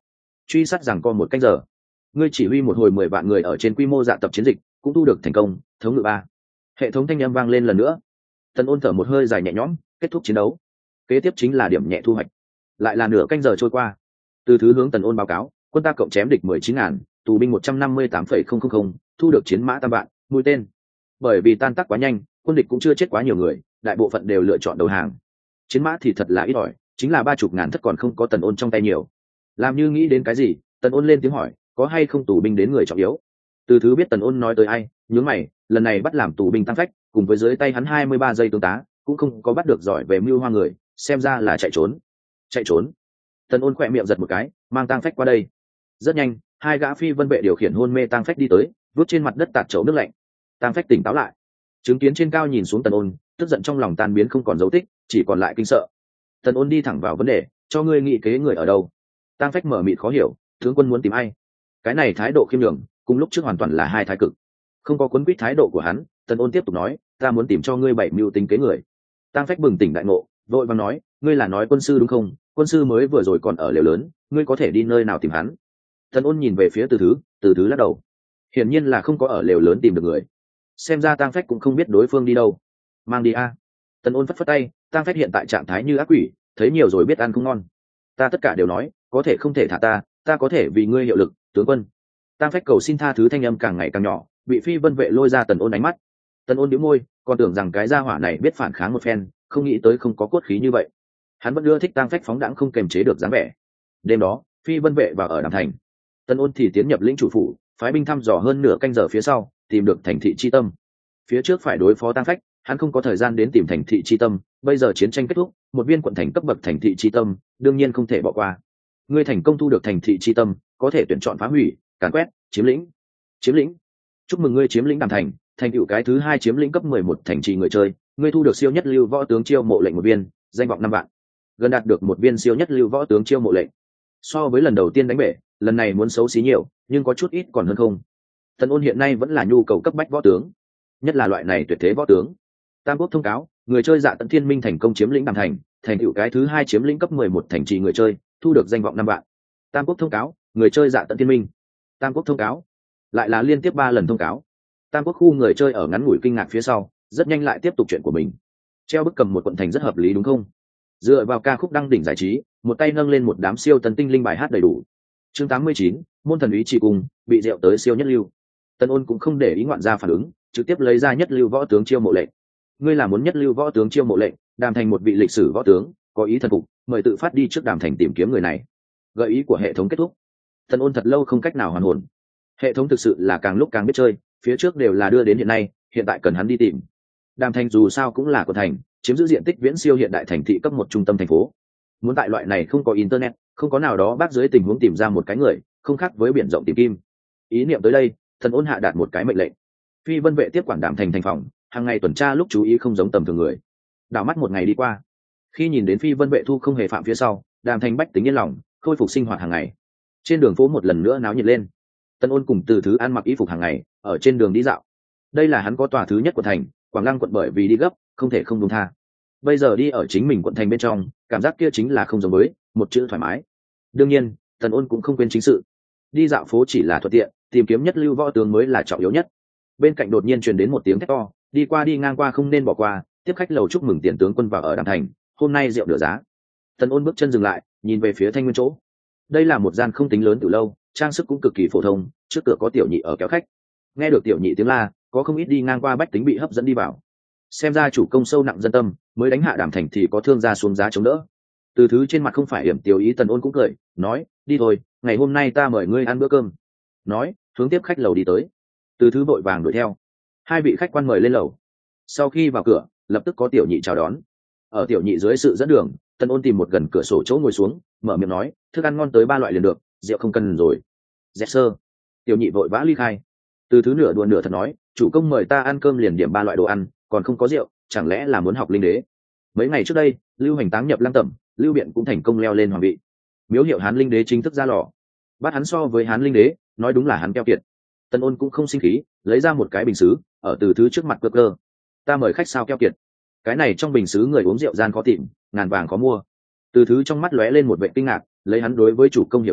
truy sát rằng co một canh giờ. Ngươi chỉ huy một hồi 10 vạn người ở trên quy mô dạ tập chiến dịch cũng thu được thành công. Thống ngự 3. Hệ thống thanh âm vang lên lần nữa. Tần Ôn thở một hơi dài nhẹ nhõm, kết thúc chiến đấu. Kế tiếp chính là điểm nhẹ thu hoạch. Lại là nửa canh giờ trôi qua. Từ thứ hướng Tần Ôn báo cáo, quân ta cộng chém địch 19.000, tù binh 158,000, thu được chiến mã tam vạn, mũi tên. Bởi vì tan tác quá nhanh, quân địch cũng chưa chết quá nhiều người, đại bộ phận đều lựa chọn đầu hàng. Chiến mã thì thật là ít ỏi, chính là 30.000 thất còn không có Tần Ôn trong tay nhiều. Làm như nghĩ đến cái gì, Tần Ôn lên tiếng hỏi, có hay không tù binh đến người trọng yếu. Từ thứ biết Tần Ôn nói tới ai, nhướng mày, lần này bắt làm tù binh Tăng Phách, cùng với dưới tay hắn 23 giây tướng tá, cũng không có bắt được giỏi về mưu hoa người, xem ra là chạy trốn. Chạy trốn. Tần Ôn khỏe miệng giật một cái, mang Tăng Phách qua đây. Rất nhanh, hai gã phi vân vệ điều khiển hôn mê Tăng Phách đi tới, vứt trên mặt đất tạt chậu nước lạnh. Tăng Phách tỉnh táo lại, chứng kiến trên cao nhìn xuống Tần Ôn, tức giận trong lòng tan biến không còn dấu tích, chỉ còn lại kinh sợ. Tần Ôn đi thẳng vào vấn đề, cho ngươi nghĩ kế người ở đâu? Tăng Phách mở mịt khó hiểu, tướng quân muốn tìm ai? Cái này thái độ khiêm nhường, cùng lúc trước hoàn toàn là hai thái cực. Không có cuốn quýt thái độ của hắn, Tần Ôn tiếp tục nói, ta muốn tìm cho ngươi 7 mưu tính kế người. Tăng Phách bừng tỉnh đại ngộ, vội vàng nói, ngươi là nói quân sư đúng không? Quân sư mới vừa rồi còn ở lều lớn, ngươi có thể đi nơi nào tìm hắn? Tần Ôn nhìn về phía Từ Thứ lắc đầu, hiển nhiên là không có ở lều lớn tìm được người. Xem ra Tăng Phách cũng không biết đối phương đi đâu. Mang đi a. Tần Ôn phất phất tay, Tăng Phách hiện tại trạng thái như ác quỷ, thấy nhiều rồi biết ăn không ngon. Ta tất cả đều nói, có thể không thể thả ta có thể vì ngươi hiệu lực, tướng quân. Tăng Phách cầu xin tha thứ thanh âm càng ngày càng nhỏ, bị phi vân vệ lôi ra Tần Ôn ánh mắt. Tần Ôn nhíu môi, còn tưởng rằng cái gia hỏa này biết phản kháng một phen, không nghĩ tới không có cốt khí như vậy. Hắn vẫn ưa thích Tăng Phách phóng đãng không kềm chế được dáng vẻ. Đêm đó, phi vân vệ vào ở Đàm Thành. Tần Ôn thì tiến nhập lĩnh chủ phủ, phái binh thăm dò hơn nửa canh giờ phía sau, tìm được thành thị chi tâm. Phía trước phải đối phó Tăng Phách, hắn không có thời gian đến tìm thành thị chi tâm, bây giờ chiến tranh kết thúc, một viên quận thành cấp bậc thành thị chi tâm, đương nhiên không thể bỏ qua. Ngươi thành công thu được thành thị chi tâm, có thể tuyển chọn phá hủy, càn quét, chiếm lĩnh. Chúc mừng ngươi chiếm lĩnh Đàm Thành, thành tựu cái thứ 2 chiếm lĩnh cấp 11 thành trì người chơi, ngươi thu được siêu nhất lưu võ tướng chiêu mộ lệnh một viên, danh vọng 5 vạn. Gần đạt được một viên siêu nhất lưu võ tướng chiêu mộ lệnh. So với lần đầu tiên đánh bể, lần này muốn xấu xí nhiều, nhưng có chút ít còn hơn không. Tần Ôn hiện nay vẫn là nhu cầu cấp bách võ tướng, nhất là loại này tuyệt thế võ tướng. Tam Quốc thông cáo, người chơi Dạ Tận Thiên Minh thành công chiếm lĩnh Đàm Thành, thành tựu cái thứ 2 chiếm lĩnh cấp 11 thành trì người chơi, thu được danh vọng 5 vạn. Tam Quốc thông cáo, người chơi Dạ Tận Thiên Minh. Tam Quốc thông cáo, lại là liên tiếp 3 lần thông cáo. Tam Quốc khu người chơi ở ngắn ngủi kinh ngạc phía sau, rất nhanh lại tiếp tục chuyện của mình. Treo bức cầm một quận thành rất hợp lý đúng không? Dựa vào ca khúc đăng đỉnh giải trí, một tay nâng lên một đám siêu tần tinh linh bài hát đầy đủ. Chương 89, môn thần ý chỉ cùng, bị rượu tới siêu nhất lưu. Tần Ôn cũng không để ý ngoạn gia phản ứng, trực tiếp lấy ra nhất lưu võ tướng chiêu mộ lệnh. Ngươi là muốn nhất lưu võ tướng chiêu mộ lệnh, Đàm Thành một vị lịch sử võ tướng, có ý thần phục, mời tự phát đi trước Đàm Thành tìm kiếm người này. Gợi ý của hệ thống kết thúc. Tần Ôn thật lâu không cách nào hoàn hồn. Hệ thống thực sự là càng lúc càng biết chơi, phía trước đều là đưa đến hiện nay, hiện tại cần hắn đi tìm. Đàm Thành dù sao cũng là quận thành, chiếm giữ diện tích viễn siêu hiện đại thành thị cấp một trung tâm thành phố. Muốn tại loại này không có internet, không có nào đó bác dưới tình huống tìm ra một cái người, không khác với biển rộng tìm kim. Ý niệm tới đây, Tần Ôn hạ đạt một cái mệnh lệnh. Phi vân vệ tiếp quản Đàm Thành thành phòng, hàng ngày tuần tra lúc chú ý không giống tầm thường người. Đảo mắt một ngày đi qua, khi nhìn đến phi vân vệ thu không hề phạm phía sau, Đàm Thành bách tính yên lòng, khôi phục sinh hoạt hàng ngày. Trên đường phố một lần nữa náo nhiệt lên. Tần Ôn cùng Từ Thứ ăn mặc y phục hàng ngày, ở trên đường đi dạo. Đây là hắn có tòa thứ nhất của thành, Quảng Lăng quận, bởi vì đi gấp, không thể không buông tha. Bây giờ đi ở chính mình quận thành bên trong, cảm giác kia chính là không giống với, một chữ thoải mái. Đương nhiên, Tần Ôn cũng không quên chính sự. Đi dạo phố chỉ là thuận tiện, tìm kiếm nhất lưu võ tướng mới là trọng yếu nhất. Bên cạnh đột nhiên truyền đến một tiếng thét to, đi qua đi ngang qua không nên bỏ qua, tiếp khách lầu chúc mừng tiền tướng quân vào ở Đàm Thành, hôm nay rượu nửa giá. Tần Ôn bước chân dừng lại, nhìn về phía Thanh Nguyên chỗ. Đây là một gian không tính lớn từ lâu, trang sức cũng cực kỳ phổ thông, trước cửa có tiểu nhị ở kéo khách. Nghe được tiểu nhị tiếng la, có không ít đi ngang qua bách tính bị hấp dẫn đi vào. Xem ra chủ công sâu nặng dân tâm, mới đánh hạ Đàm Thành thì có thương gia xuống giá chống đỡ. Từ Thứ trên mặt không phải hiểm tiêu ý, Tần Ôn cũng cười, nói, đi thôi, ngày hôm nay ta mời ngươi ăn bữa cơm. Nói, hướng tiếp khách lầu đi tới. Từ Thứ vội vàng đuổi theo. Hai vị khách quan mời lên lầu. Sau khi vào cửa, lập tức có tiểu nhị chào đón. Ở tiểu nhị dưới sự dẫn đường, Tần Ôn tìm một gần cửa sổ chỗ ngồi xuống, mở miệng nói, thức ăn ngon tới 3 loại liền được, rượu không cần rồi. Dẹp sơ. Tiểu nhị vội vã ly khai. Từ Thứ nửa đùa nửa thật nói, chủ công mời ta ăn cơm liền điểm 3 loại đồ ăn, còn không có rượu, chẳng lẽ là muốn học linh đế? Mấy ngày trước đây, Lưu Hành táng nhập Lăng Tẩm, Lưu Biện cũng thành công leo lên hoàng vị. Miếu hiệu Hán linh đế chính thức ra lò. Bắt hắn so với Hán linh đế, nói đúng là hắn keo kiệt. Tần Ôn cũng không sinh khí, lấy ra một cái bình sứ, ở Từ Thứ trước mặt cơ cơ. Ta mời khách sao keo kiệt? Cái này trong bình sứ người uống rượu gian khó tìm, ngàn vàng khó mua. Từ Thứ trong mắt lóe lên một vẻ kinh ngạc, lấy hắn đối với chủ công hiểu rõ,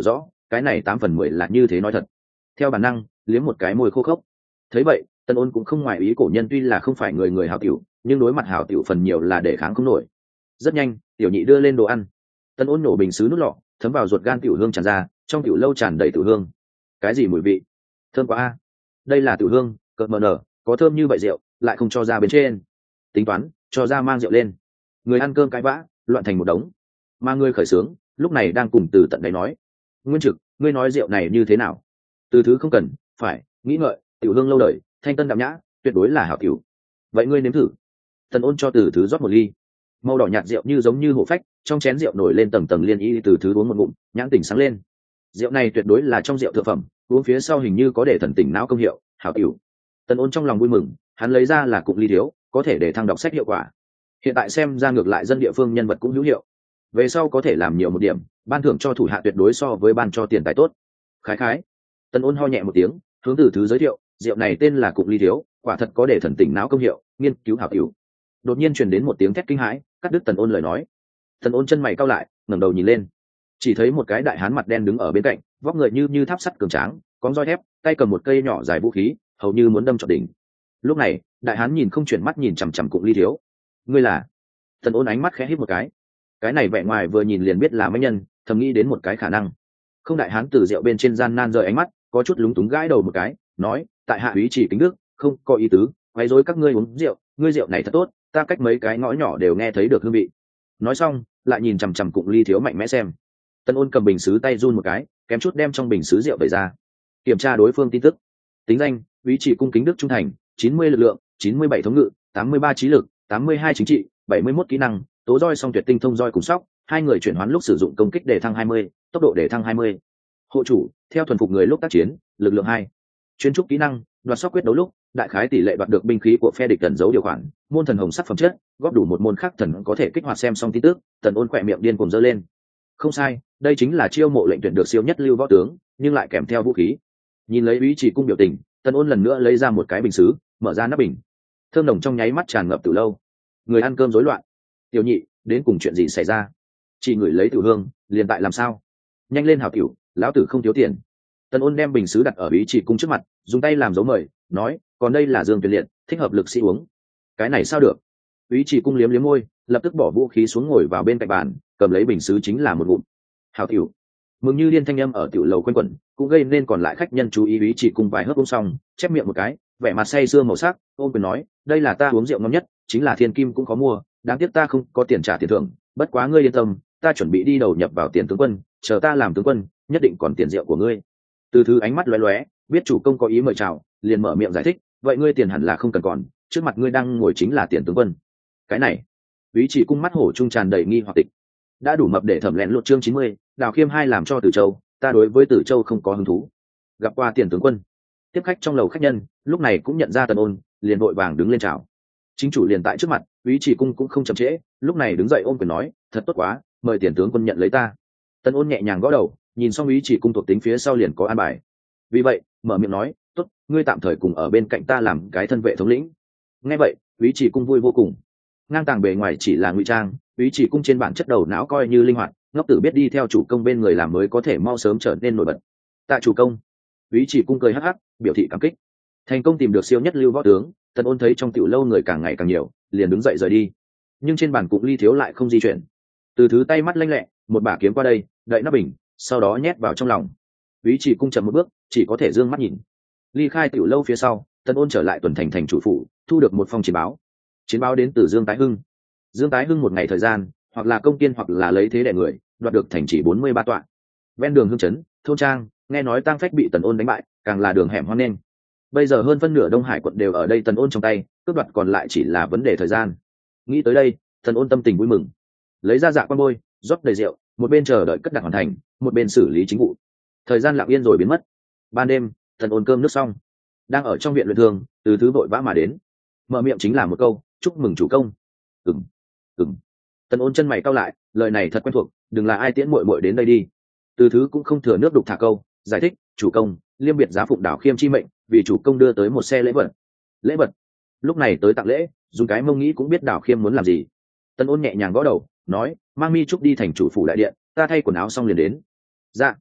cái này 8/10 là như thế nói thật. Theo bản năng liếm một cái môi khô khốc. Thấy vậy Tần Ôn cũng không ngoại ý, cổ nhân tuy là không phải người người hảo tiểu, nhưng đối mặt hảo tiểu phần nhiều là để kháng không nổi. Rất nhanh tiểu nhị đưa lên đồ ăn. Tần Ôn nổ bình sứ nút lọ, thấm vào ruột gan tiểu hương tràn ra, trong tiểu lâu tràn đầy tiểu hương. Cái gì mùi vị thơm quá a. Đây là tiểu hương cợt mờ nở, có thơm như vậy rượu lại không cho ra bên trên. Tính toán cho ra mang rượu lên. Người ăn cơm cãi vã loạn thành một đống, mà người khởi sướng lúc này đang cùng Từ Tận đấy nói: Nguyên Trực, ngươi nói rượu này như thế nào? Từ Thứ không cần phải nghĩ ngợi, tiểu hương lâu đời, thanh tân đạm nhã, tuyệt đối là hảo tiểu. Vậy ngươi nếm thử. Tần Ôn cho Từ Thứ rót một ly. Màu đỏ nhạt rượu như giống như hổ phách, trong chén rượu nổi lên tầng tầng liên ý. Từ Thứ uống một ngụm, nhãn tỉnh sáng lên. Rượu này tuyệt đối là trong rượu thượng phẩm, uống phía sau hình như có để thần tỉnh não công hiệu, hảo tiểu. Tần Ôn trong lòng vui mừng, hắn lấy ra là cụm ly thiếu, có thể để thăng đọc sách hiệu quả. Hiện tại xem ra ngược lại dân địa phương nhân vật cũng hữu hiệu. Về sau có thể làm nhiều một điểm, ban thưởng cho thủ hạ tuyệt đối so với ban cho tiền tài tốt. Khái khái. Tần Ôn ho nhẹ một tiếng, hướng Từ Thứ giới thiệu, rượu này tên là cụm ly thiếu, quả thật có để thần tỉnh não công hiệu, nghiên cứu hảo tiểu. Đột nhiên truyền đến một tiếng thét kinh hãi, cắt đứt Tần Ôn lời nói. Tần Ôn chân mày cau lại, ngẩng đầu nhìn lên, chỉ thấy một cái đại hán mặt đen đứng ở bên cạnh, vóc người như tháp sắt cường tráng, cóng roi thép, tay cầm một cây nhỏ dài vũ khí, hầu như muốn đâm trọt đỉnh. Lúc này đại hán nhìn không chuyển mắt nhìn chằm chằm cụm ly thiếu. Ngươi là? Tần Ôn ánh mắt khẽ híp một cái này vẻ ngoài vừa nhìn liền biết là mấy nhân, thầm nghĩ đến một cái khả năng. Không, đại hán từ rượu bên trên gian nan rời ánh mắt, có chút lúng túng gãi đầu một cái, nói: tại hạ úy chỉ Kính Đức, không có ý tứ quấy rối các ngươi uống rượu, ngươi rượu này thật tốt, ta cách mấy cái ngõ nhỏ đều nghe thấy được hương vị. Nói xong lại nhìn chằm chằm cụm ly thiếu mạnh mẽ xem. Tần Ôn cầm bình sứ tay run một cái, kém chút đem trong bình sứ rượu vẩy ra. Kiểm tra đối phương tin tức. Tính danh: úy chỉ cung Kính Đức trung thành, 90 lực lượng, 97 thống ngự, 83 trí lực, 82 chính trị, 71 kỹ năng, tố roi song tuyệt tinh thông roi cùng sóc, hai người chuyển hoán lúc sử dụng công kích để thăng 20, tốc độ để thăng 20. Hộ chủ: theo thuần phục người lúc tác chiến, lực lượng 2. Chuyên trúc kỹ năng: đoạt sóc quyết đấu lúc, đại khái tỷ lệ đoạt được binh khí của phe địch tẩn giấu điều khoản, môn thần hồng sắc phẩm chất, góp đủ một môn khác thần có thể kích hoạt. Xem xong tin tức, Tần Ôn khỏe miệng điên cuồng giơ lên. Không sai, đây chính là chiêu mộ lệnh tuyển được siêu nhất lưu võ tướng, nhưng lại kèm theo vũ khí. Nhìn lấy úy chỉ cung biểu tình, Tần Ôn lần nữa lấy ra một cái bình sứ, mở ra nắp bình. Thơm nồng trong nháy mắt tràn ngập từ lâu. Người ăn cơm rối loạn. Tiểu nhị, đến cùng chuyện gì xảy ra? Chỉ người lấy tiểu hương, liền tại làm sao? Nhanh lên hảo tiểu, lão tử không thiếu tiền. Tần Ôn đem bình sứ đặt ở úy chỉ cung trước mặt, dùng tay làm dấu mời, nói: còn đây là dương tuyển liệt, thích hợp lực sĩ uống. Cái này sao được? Úy chỉ cung liếm liếm môi, lập tức bỏ vũ khí xuống ngồi vào bên cạnh bàn, cầm lấy bình sứ chính là một ngụm. Hảo tiểu. Mừng như điên thanh âm ở tiểu lầu quanh quẩn, cũng gây nên còn lại khách nhân chú ý. Úy chỉ cung vài hớp uống xong, chép miệng một cái, vẻ mặt say sưa màu sắc, ôm quyền nói: đây là ta uống rượu ngon nhất, chính là thiên kim cũng có mua, đáng tiếc ta không có tiền trả tiền thưởng, bất quá ngươi yên tâm, ta chuẩn bị đi đầu nhập vào tiền tướng quân, chờ ta làm tướng quân, nhất định còn tiền rượu của ngươi. Từ Thứ ánh mắt lóe lóe, biết chủ công có ý mời chào, liền mở miệng giải thích: vậy ngươi tiền hẳn là không cần còn, trước mặt ngươi đang ngồi chính là tiền tướng quân. Cái này. Úy chỉ cung mắt hổ trung tràn đầy nghi hoặc tịch. Đã đủ mập để thẩm lén lột chương 90, Đào Khiêm hai làm cho Tử Châu, ta đối với Tử Châu không có hứng thú. Gặp qua tiền tướng quân. Tiếp khách trong lầu khách nhân lúc này cũng nhận ra Tần Ôn, liền vội vàng đứng lên chào. Chính chủ liền tại trước mặt, úy chỉ cung cũng không chậm trễ, lúc này đứng dậy ôm quyền nói: thật tốt quá, mời tiền tướng quân nhận lấy ta. Tần Ôn nhẹ nhàng gõ đầu, nhìn xong úy chỉ cung thuộc tính phía sau liền có an bài. Vì vậy mở miệng nói: tốt, ngươi tạm thời cùng ở bên cạnh ta làm cái thân vệ thống lĩnh. Nghe vậy úy chỉ cung vui vô cùng. Ngang tàng bề ngoài chỉ là ngụy trang, úy chỉ cung trên bản chất đầu não coi như linh hoạt, ngốc tử biết đi theo chủ công bên người làm mới có thể mau sớm trở nên nổi bật. Tạ chủ công. Úy chỉ cung cười hắc hắc, biểu thị cảm kích. Thành công tìm được siêu nhất lưu võ tướng, Tần Ôn thấy trong tiểu lâu người càng ngày càng nhiều, liền đứng dậy rời đi. Nhưng trên bàn cụm ly thiếu lại không di chuyển. Từ Thứ tay mắt lanh lẹ, một bả kiếm qua đây, đậy nắp bình, sau đó nhét vào trong lòng. Úy chỉ cung chậm một bước, chỉ có thể dương mắt nhìn. Ly khai tiểu lâu phía sau, Tần Ôn trở lại tuần thành thành chủ phủ, thu được một phong chiến báo. Chiến báo đến từ Dương Tái Hưng. Dương Tái Hưng một ngày thời gian, hoặc là công tiên hoặc là lấy thế đẻ người, đoạt được thành chỉ 43 tọa. Ven đường hương trấn, thôn trang, nghe nói tang phách bị Tần Ôn đánh bại, càng là đường hẻm hoang nên. Bây giờ hơn phân nửa Đông Hải quận đều ở đây Tần Ôn trong tay, cướp đoạt còn lại chỉ là vấn đề thời gian. Nghĩ tới đây, Tần Ôn tâm tình vui mừng, lấy ra dạ quan bôi, rót đầy rượu, một bên chờ đợi cất đặt hoàn thành, một bên xử lý chính vụ. Thời gian lặng yên rồi biến mất. Ban đêm, Tần Ôn cơm nước xong, đang ở trong viện luyện thương, Từ Thứ vội vã mà đến, mở miệng chính là một câu: chúc mừng chủ công. Ừm. Tần Ôn chân mày cau lại, lời này thật quen thuộc, đừng là ai tiễn muội muội đến đây đi. Từ Thứ cũng không thừa nước đục thả câu, giải thích: chủ công, liêm biệt giá phụng Đào Khiêm chi mệnh, vì chủ công đưa tới một xe lễ vật. Lễ vật? Lúc này tới tặng lễ, dùng cái mông nghĩ cũng biết Đào Khiêm muốn làm gì. Tần Ôn nhẹ nhàng gõ đầu, nói: mang mi trúc đi thành chủ phủ đại điện, ta thay quần áo xong liền đến. Dạ.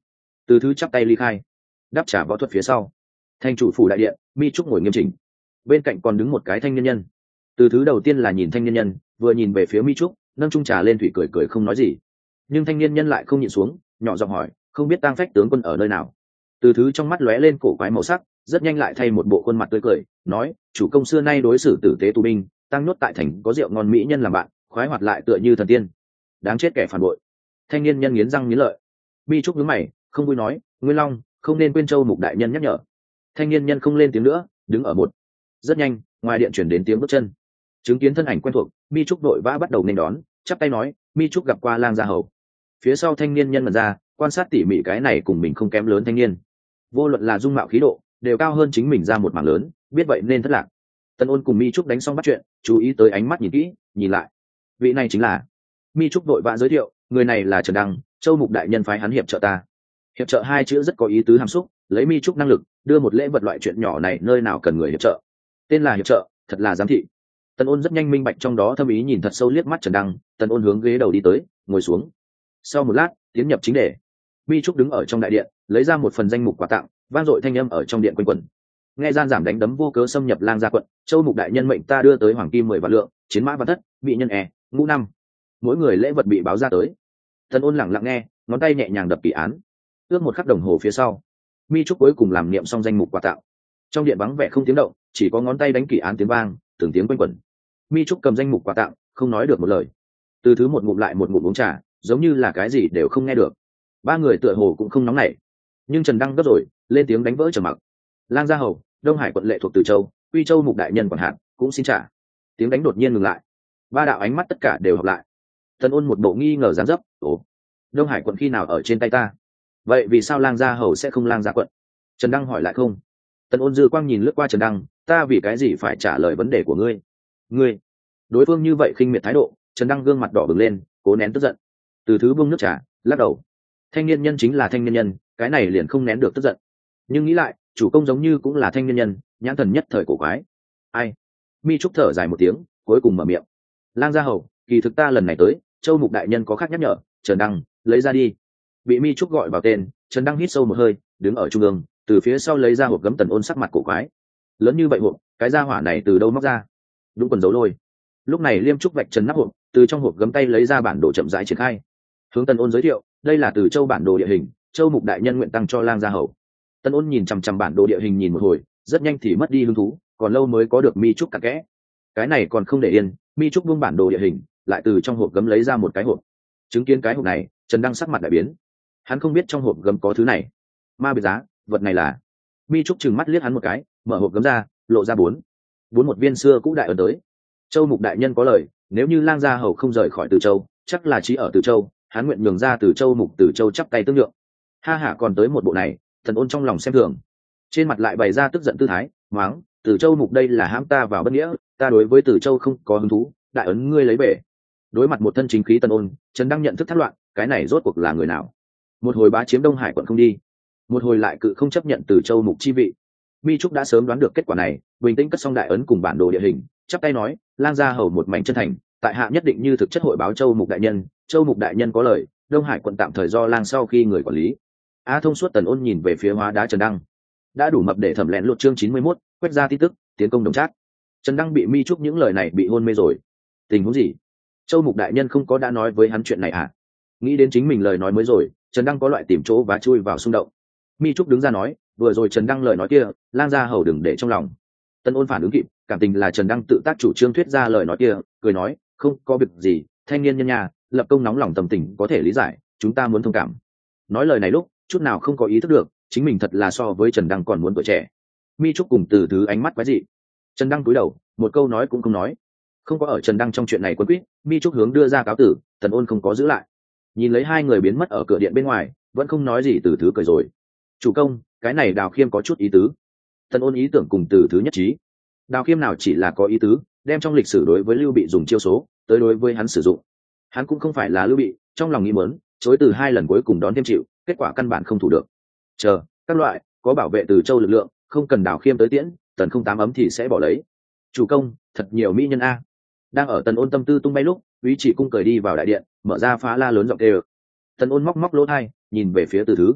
Từ thứ chắp tay ly khai. Đáp trả võ thuật phía sau, thành chủ phủ đại điện, Mi Trúc ngồi nghiêm chỉnh, bên cạnh còn đứng một cái thanh niên nhân. Từ thứ đầu tiên là nhìn thanh niên nhân, vừa nhìn về phía Mi Trúc, nâng chung trà lên thủy cười cười không nói gì. Nhưng thanh niên nhân lại không nhịn xuống, nhỏ giọng hỏi, không biết tang phách tướng quân ở nơi nào. Từ thứ trong mắt lóe lên cổ quái màu sắc, rất nhanh lại thay một bộ khuôn mặt tươi cười, nói, chủ công xưa nay đối xử tử tế tù binh, tăng nhốt tại thành có rượu ngon mỹ nhân làm bạn, khoái hoạt lại tựa như thần tiên. Đáng chết kẻ phản bội. Thanh niên nhân nghiến răng nghiến lợi. Mi Trúc nhướng mày, không vui nói, Nguyên Long, không nên quên Châu Mục đại nhân nhắc nhở. Thanh niên nhân không lên tiếng nữa, đứng ở một. Rất nhanh, ngoài điện chuyển đến tiếng bước chân. Chứng kiến thân ảnh quen thuộc, Mi Trúc đội vã bắt đầu nên đón, chắp tay nói, Mi Trúc gặp qua Lang gia hầu. Phía sau thanh niên nhân mật ra, quan sát tỉ mỉ cái này cùng mình không kém lớn thanh niên. Vô luận là dung mạo khí độ, đều cao hơn chính mình ra một mảng lớn, biết vậy nên thất lạc. Tân Ôn cùng Mi Trúc đánh xong bắt chuyện, chú ý tới ánh mắt nhìn kỹ, nhìn lại. Vị này chính là. Mi Trúc đội vã giới thiệu, người này là Trần Đăng, Châu Mục đại nhân phái hắn hiệp trợ ta. Hiệp trợ hai chữ rất có ý tứ hàm xúc, lấy Mi Trúc năng lực, đưa một lễ vật loại chuyện nhỏ này nơi nào cần người hiệp trợ. Tên là hiệp trợ, thật là giám thị. Tân Ôn rất nhanh minh bạch trong đó thâm ý, nhìn thật sâu liếc mắt Trần Đăng. Tân Ôn hướng ghế đầu đi tới, ngồi xuống. Sau một lát, tiến nhập chính đề. Mi Trúc đứng ở trong đại điện, lấy ra một phần danh mục quà tặng, vang dội thanh âm ở trong điện quanh quẩn. Nghe gian giảm đánh đấm vô cớ xâm nhập Lang gia quận, Châu Mục đại nhân mệnh ta đưa tới hoàng kim 10 vạn lượng, chiến mã văn thất, bị nhân ngũ năm. Mỗi người lễ vật bị báo ra tới. Tân Ôn lặng lặng nghe, ngón tay nhẹ nhàng đập kỳ án. Ước một khắc đồng hồ phía sau, Mi Trúc cuối cùng làm niệm xong danh mục quà tặng. Trong điện vắng vẻ không tiếng động, chỉ có ngón tay đánh kỳ án tiếng vang, từng tiếng quanh quẩn. Mi Trúc cầm danh mục quà tặng, không nói được một lời. Từ thứ một ngụm lại một ngụm uống trà, giống như là cái gì đều không nghe được. Ba người tựa hồ cũng không nóng nảy, nhưng Trần Đăng gấp rồi, lên tiếng đánh vỡ trầm mặc. Lang gia hầu, Đông Hải quận lệ thuộc Từ Châu, Quy Châu Mục đại nhân quản hạt, cũng xin trả. Tiếng đánh đột nhiên ngừng lại. Ba đạo ánh mắt tất cả đều hợp lại. Tân Ôn một bộ nghi ngờ dáng dấp, ồ, Đông Hải quận khi nào ở trên tay ta? Vậy vì sao Lang gia hầu sẽ không Lang gia quận? Trần Đăng hỏi lại không. Tân Ôn dư quang nhìn lướt qua Trần Đăng, ta vì cái gì phải trả lời vấn đề của ngươi? Ngươi, đối phương như vậy khinh miệt thái độ, Trần Đăng gương mặt đỏ bừng lên, cố nén tức giận. Từ thứ buông nước trà, lắc đầu. Thanh niên nhân chính là thanh niên nhân, cái này liền không nén được tức giận. Nhưng nghĩ lại, chủ công giống như cũng là thanh niên nhân, nhãn thần nhất thời cổ quái. Ai? Mi Trúc thở dài một tiếng, cuối cùng mở miệng. Lang gia hầu, kỳ thực ta lần này tới, Châu Mục đại nhân có khác nhắc nhở, Trần Đăng, lấy ra đi. Bị Mi Trúc gọi vào tên, Trần Đăng hít sâu một hơi, đứng ở trung ương, từ phía sau lấy ra hộp gấm. Tần Ôn sắc mặt cổ quái. Lớn như vậy hộp, cái gia hỏa này từ đâu móc ra? Đúng quần giấu lôi. Lúc này Liêm Trúc vạch trần nắp hộp, từ trong hộp gấm tay lấy ra bản đồ chậm rãi triển khai. Hướng Tần Ôn giới thiệu, đây là Từ Châu bản đồ địa hình, Châu Mục đại nhân nguyện tăng cho Lang gia hầu. Tần Ôn nhìn chằm chằm bản đồ địa hình nhìn một hồi, rất nhanh thì mất đi hứng thú, còn lâu mới có được Mi Trúc cặn kẽ. Cái này còn không để yên, Mi Trúc buông bản đồ địa hình, lại từ trong hộp gấm lấy ra một cái hộp. Chứng kiến cái hộp này, Trần Đăng sắc mặt đại biến. Hắn không biết trong hộp gấm có thứ này. Ma biệt giá, vật này là. Mi Trúc trừng mắt liếc hắn một cái, mở hộp gấm ra, lộ ra bốn một viên xưa cũ đại ấn tới. Châu Mục đại nhân có lời, nếu như Lang gia hầu không rời khỏi Từ Châu, chắc là chỉ ở Từ Châu, hắn nguyện nhường ra Từ Châu. Mục Từ Châu chắp tay tương lượng. Ha hả, còn tới một bộ này. Thần Ôn trong lòng xem thường, trên mặt lại bày ra tức giận tư thái, mắng, Từ Châu Mục đây là hãm ta vào bất nghĩa, ta đối với Từ Châu không có hứng thú, đại ấn ngươi lấy bể. Đối mặt một thân chính khí Tần Ôn, Trần Đăng nhận thức thất loạn, cái này rốt cuộc là người nào? Một hồi bá chiếm Đông Hải quận không đi, một hồi lại cự không chấp nhận Từ Châu Mục chi vị. Mi Trúc đã sớm đoán được kết quả này, bình tĩnh cất xong đại ấn cùng bản đồ địa hình, chắp tay nói, Lang gia hầu một mảnh chân thành, tại hạ nhất định như thực chất hội báo Châu Mục đại nhân. Châu Mục đại nhân có lời, Đông Hải quận tạm thời do Lang sau khi người quản lý. Thông suốt. Tần Ôn nhìn về phía hóa đá Trần Đăng, đã đủ mập để thẩm lén lột chương 91, quét ra tin tức, tiến công đồng trác. Trần Đăng bị Mi Trúc những lời này bị hôn mê rồi. Tình huống gì? Châu Mục đại nhân không có đã nói với hắn chuyện này à? Nghĩ đến chính mình lời nói mới rồi, Trần Đăng có loại tìm chỗ và chui vào xung động. Mi Trúc đứng ra nói, vừa rồi Trần Đăng lời nói kia, Lang gia hầu đừng để trong lòng. Tân Ôn phản ứng kịp, cảm tình là Trần Đăng tự tác chủ trương thuyết ra lời nói kia, cười nói, không có việc gì, thanh niên nhân nhà, lập công nóng lòng tâm tình có thể lý giải, chúng ta muốn thông cảm. Nói lời này lúc, chút nào không có ý thức được, chính mình thật là so với Trần Đăng còn muốn tuổi trẻ. Mi Trúc cùng Từ thứ ánh mắt quái dị. Trần Đăng cúi đầu, một câu nói cũng không nói. Không có ở Trần Đăng trong chuyện này quấn quýt, Mi Trúc hướng đưa ra cáo tử, Tần Ôn không có giữ lại. Nhìn lấy hai người biến mất ở cửa điện bên ngoài, vẫn không nói gì. Từ thứ cười rồi. Chủ công, cái này Đào Khiêm có chút ý tứ. Tần Ôn ý tưởng cùng Từ thứ nhất trí. Đào Khiêm nào chỉ là có ý tứ, đem trong lịch sử đối với Lưu Bị dùng chiêu số, tới đối với hắn sử dụng. Hắn cũng không phải là Lưu Bị, trong lòng nghĩ muốn, chối từ hai lần cuối cùng đón thêm chịu, kết quả căn bản không thủ được. Chờ, các loại, có bảo vệ Từ Châu lực lượng, không cần Đào Khiêm tới tiễn, Tần không tám ấm thì sẽ bỏ lấy. Chủ công, thật nhiều mỹ nhân a. Đang ở Tần Ôn tâm tư tung bay lúc, Úy Chỉ Cung cởi đi vào đại điện, mở ra phá la lớn giọng kêu. Tần Ôn móc móc lỗ tai, nhìn về phía Từ thứ.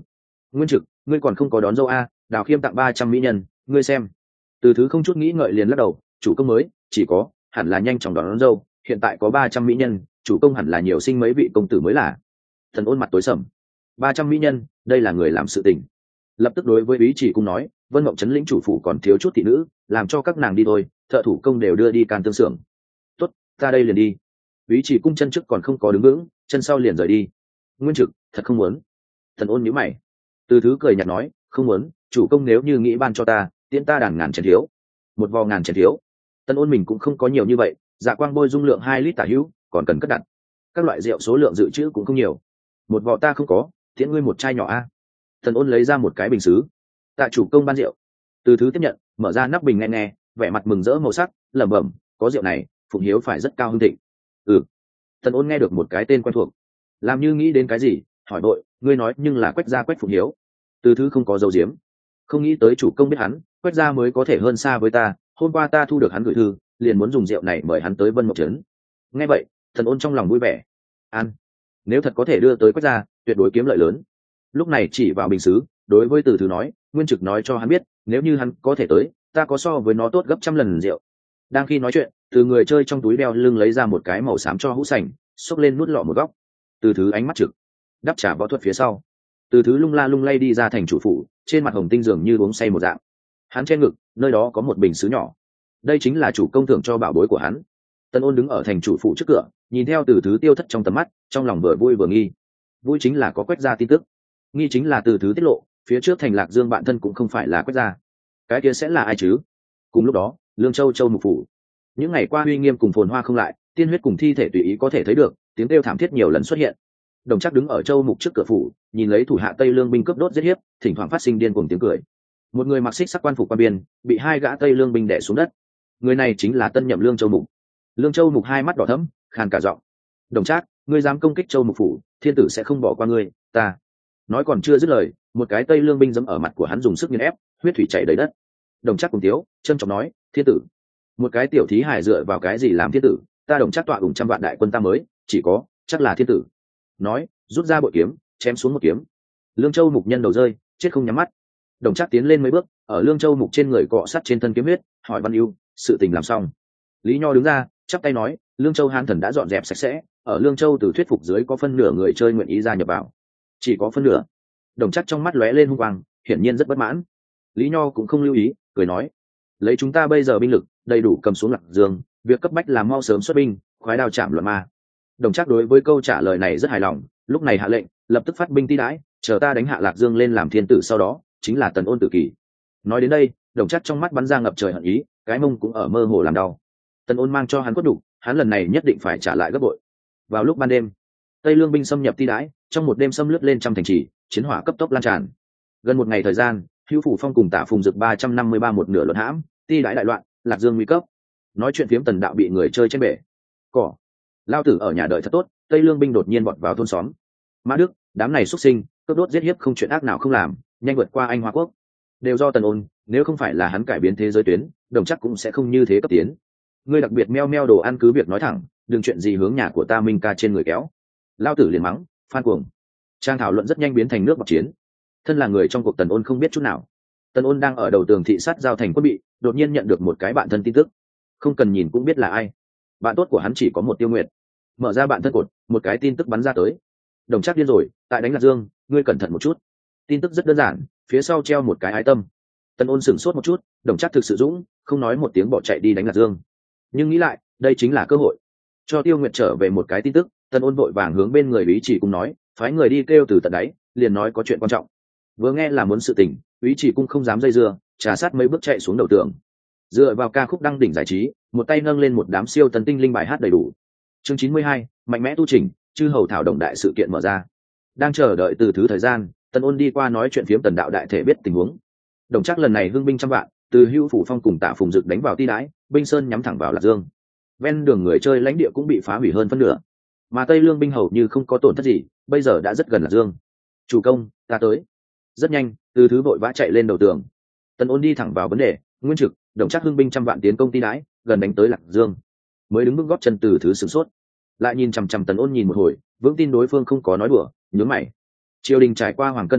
Nguyên Trực, ngươi còn không có đón dâu a? Đào Khiêm tặng 300 mỹ nhân, ngươi xem. Từ Thứ không chút nghĩ ngợi liền lắc đầu, chủ công mới chỉ có hẳn là nhanh chóng đón dâu, hiện tại có 300 mỹ nhân, chủ công hẳn là nhiều sinh mấy vị công tử mới là. Thần Ôn mặt tối sầm. 300 mỹ nhân, đây là người làm sự tình. Lập tức đối với Úy Chỉ Cung nói, Vân Mộng trấn lĩnh chủ phủ còn thiếu chút thị nữ, làm cho các nàng đi thôi, thợ thủ công đều đưa đi can tương xưởng. Tốt, ta đây liền đi. Úy Chỉ Cung chân trước còn không có đứng vững, chân sau liền rời đi. Nguyên Trực, thật không muốn. Thần Ôn nhíu mày. Từ Thứ cười nhạt nói, không muốn, chủ công nếu như nghĩ ban cho ta, tiễn ta đàn ngàn chén thiếu. Một vò ngàn chén thiếu. Tân Ôn mình cũng không có nhiều như vậy, Dạ Quang bôi dung lượng 2 lít tả hữu, còn cần cất đặt. Các loại rượu số lượng dự trữ cũng không nhiều. Một vò ta không có, tiễn ngươi một chai nhỏ a. Tân Ôn lấy ra một cái bình sứ. Tạ chủ công ban rượu. Từ Thứ tiếp nhận, mở ra nắp bình nghe nghe, vẻ mặt mừng rỡ màu sắc, lẩm bẩm, có rượu này, Phụng Hiếu phải rất cao hưng thịnh. Ừ. Tân Ôn nghe được một cái tên quen thuộc, làm như nghĩ đến cái gì, hỏi đội, ngươi nói nhưng là Quách gia Quách Phụng Hiếu. Từ Thứ không có dấu diếm, không nghĩ tới chủ công biết hắn, Quách gia mới có thể hơn xa với ta, hôm qua ta thu được hắn gửi thư, liền muốn dùng rượu này mời hắn tới Vân Mộng trấn. Nghe vậy, Thần Ôn trong lòng vui vẻ. An, nếu thật có thể đưa tới Quách gia, tuyệt đối kiếm lợi lớn. Lúc này chỉ vào bình sứ, đối với Từ Thứ nói, Nguyên Trực nói cho hắn biết, nếu như hắn có thể tới, ta có so với nó tốt gấp trăm lần rượu. Đang khi nói chuyện, từ người chơi trong túi đeo lưng lấy ra một cái màu xám cho hũ sành, xốc lên nút lọ một góc. Từ Thứ ánh mắt trực, đáp trả võ thuật phía sau. Từ Thứ lung la lung lay đi ra thành chủ phủ, trên mặt hồng tinh dường như uống say một dạng. Hắn che ngực, nơi đó có một bình sứ nhỏ. Đây chính là chủ công thưởng cho bảo bối của hắn. Tân Ôn đứng ở thành chủ phủ trước cửa, nhìn theo Từ Thứ tiêu thất trong tầm mắt, trong lòng vừa vui vừa nghi. Vui chính là có Quách gia tin tức, nghi chính là Từ Thứ tiết lộ, phía trước thành Lạc Dương bạn thân cũng không phải là Quách gia. Cái kia sẽ là ai chứ? Cùng lúc đó, Lương Châu Châu mục phủ. Những ngày qua uy nghiêm cùng phồn hoa không lại, tiên huyết cùng thi thể tùy ý có thể thấy được, tiếng kêu thảm thiết nhiều lần xuất hiện. Đồng Trác đứng ở Châu mục trước cửa phủ, nhìn lấy thủ hạ Tây Lương binh cướp đốt giết hiếp, thỉnh thoảng phát sinh điên cuồng tiếng cười. Một người mặc xích sắc quan phục quan biên, bị hai gã Tây Lương binh đè xuống đất. Người này chính là tân nhậm Lương Châu mục. Lương Châu mục hai mắt đỏ thẫm, khàn cả giọng. Đồng Trác, ngươi dám công kích Châu mục phủ, thiên tử sẽ không bỏ qua ngươi. Ta nói còn chưa dứt lời, một cái Tây Lương binh giẫm ở mặt của hắn dùng sức nghiền ép, huyết thủy chảy đầy đất. Đồng Trác cùng tiếu, trân trọng nói, thiên tử, một cái tiểu thí hài dựa vào cái gì làm thiên tử? Ta Đồng Trác tọa ủng trăm vạn đại quân ta mới, chỉ có chắc là thiên tử. Nói, rút ra bội kiếm, chém xuống một kiếm. Lương Châu mục nhân đầu rơi, chết không nhắm mắt. Đồng Trác tiến lên mấy bước, ở Lương Châu mục trên người cọ sát trên thân kiếm huyết, hỏi Văn Ưu, sự tình làm xong. Lý Nho đứng ra, chắp tay nói, Lương Châu Hán thần đã dọn dẹp sạch sẽ, ở Lương Châu từ thuyết phục dưới có phân nửa người chơi nguyện ý gia nhập vào. Chỉ có phân nửa. Đồng Trác trong mắt lóe lên hung quang, hiển nhiên rất bất mãn. Lý Nho cũng không lưu ý, cười nói, lấy chúng ta bây giờ binh lực đầy đủ cầm xuống Lạc Dương, việc cấp bách là mau sớm xuất binh, khoái đao chạm luận ma. Đồng Trác đối với câu trả lời này rất hài lòng, lúc này hạ lệnh, lập tức phát binh ti đãi, chờ ta đánh hạ Lạc Dương lên làm thiên tử, sau đó chính là Tần Ôn tử kỳ. Nói đến đây, Đồng Trác trong mắt bắn ra ngập trời hận ý, cái mông cũng ở mơ hồ làm đau. Tần Ôn mang cho hắn cốt đủ, hắn lần này nhất định phải trả lại gấp bội. Vào lúc ban đêm, Tây Lương binh xâm nhập ti đãi, trong một đêm xâm lướt lên trăm thành trì, chiến hỏa cấp tốc lan tràn. Gần một ngày thời gian, Hữu Phủ Phong cùng Tạ Phùng Dực 353 một nửa luận hãm, ti đãi đại loạn, Lạc Dương nguy cấp. Nói chuyện phiếm Tần Đạo bị người chơi trên bể. Cỏ, lao tử ở nhà đợi thật tốt, Tây Lương binh đột nhiên vọt vào thôn xóm. Mã Đức, đám này xuất sinh, cướp đốt giết hiếp không chuyện ác nào không làm, nhanh vượt qua Anh Hoa quốc. Đều do Tần Ôn, nếu không phải là hắn cải biến thế giới tuyến, Đồng Trác cũng sẽ không như thế cấp tiến. Ngươi đặc biệt meo meo đồ ăn cứ việc nói thẳng, đừng chuyện gì hướng nhà của ta Minh ca trên người kéo. Lao tử liền mắng, phan cuồng. Trang thảo luận rất nhanh biến thành nước bọt chiến. Thân là người trong cuộc, Tần Ôn không biết chút nào. Tần Ôn đang ở đầu tường thị sát giao thành quân bị, đột nhiên nhận được một cái bạn thân tin tức. Không cần nhìn cũng biết là ai. Bạn tốt của hắn chỉ có một Tiêu Nguyệt. Mở ra bạn thân cột, một cái tin tức bắn ra tới. Đồng Trác điên rồi, tại đánh Lạc Dương, ngươi cẩn thận một chút. Tin tức rất đơn giản, phía sau treo một cái ái tâm. Tần Ôn sửng sốt một chút, Đồng Trác thực sự dũng, không nói một tiếng bỏ chạy đi đánh Lạc Dương. Nhưng nghĩ lại, đây chính là cơ hội. Cho Tiêu Nguyệt trở về một cái tin tức, Tần Ôn vội vàng hướng bên người Úy Chỉ Cung nói, phái người đi kêu từ tận đáy, liền nói có chuyện quan trọng. Vừa nghe là muốn sự tình, Úy Chỉ Cung không dám dây dưa, trà sát mấy bước chạy xuống đầu tường. Dựa vào ca khúc đăng đỉnh giải trí, một tay nâng lên một đám siêu tần tinh linh bài hát đầy đủ. Chương 92, mạnh mẽ tu trình, chư hầu thảo động đại sự kiện mở ra. Đang chờ đợi Từ Thứ thời gian, Tần Ôn đi qua nói chuyện phiếm Tần Đạo đại thể biết tình huống. Đồng Trác lần này hưng binh trăm vạn, từ Hữu Phủ Phong cùng Tạ Phùng Dực đánh vào ti đãi, binh sơn nhắm thẳng vào Lạc Dương. Ven đường người chơi lãnh địa cũng bị phá hủy hơn phân nửa, mà Tây Lương binh hầu như không có tổn thất gì, bây giờ đã rất gần Lạc Dương. Chủ công, ta tới. Rất nhanh, Từ Thứ vội vã chạy lên đầu tường. Tần Ôn đi thẳng vào vấn đề, Nguyên Trực, Đồng Trác hưng binh trăm vạn tiến công ti đãi, gần đánh tới Lạc Dương. Mới đứng bước gót chân Từ Thứ sửng sốt, lại nhìn chằm chằm Tần Ôn nhìn một hồi, vững tin đối phương không có nói đùa, nhướng mày. Triều đình trải qua hoàng cân chi loạn,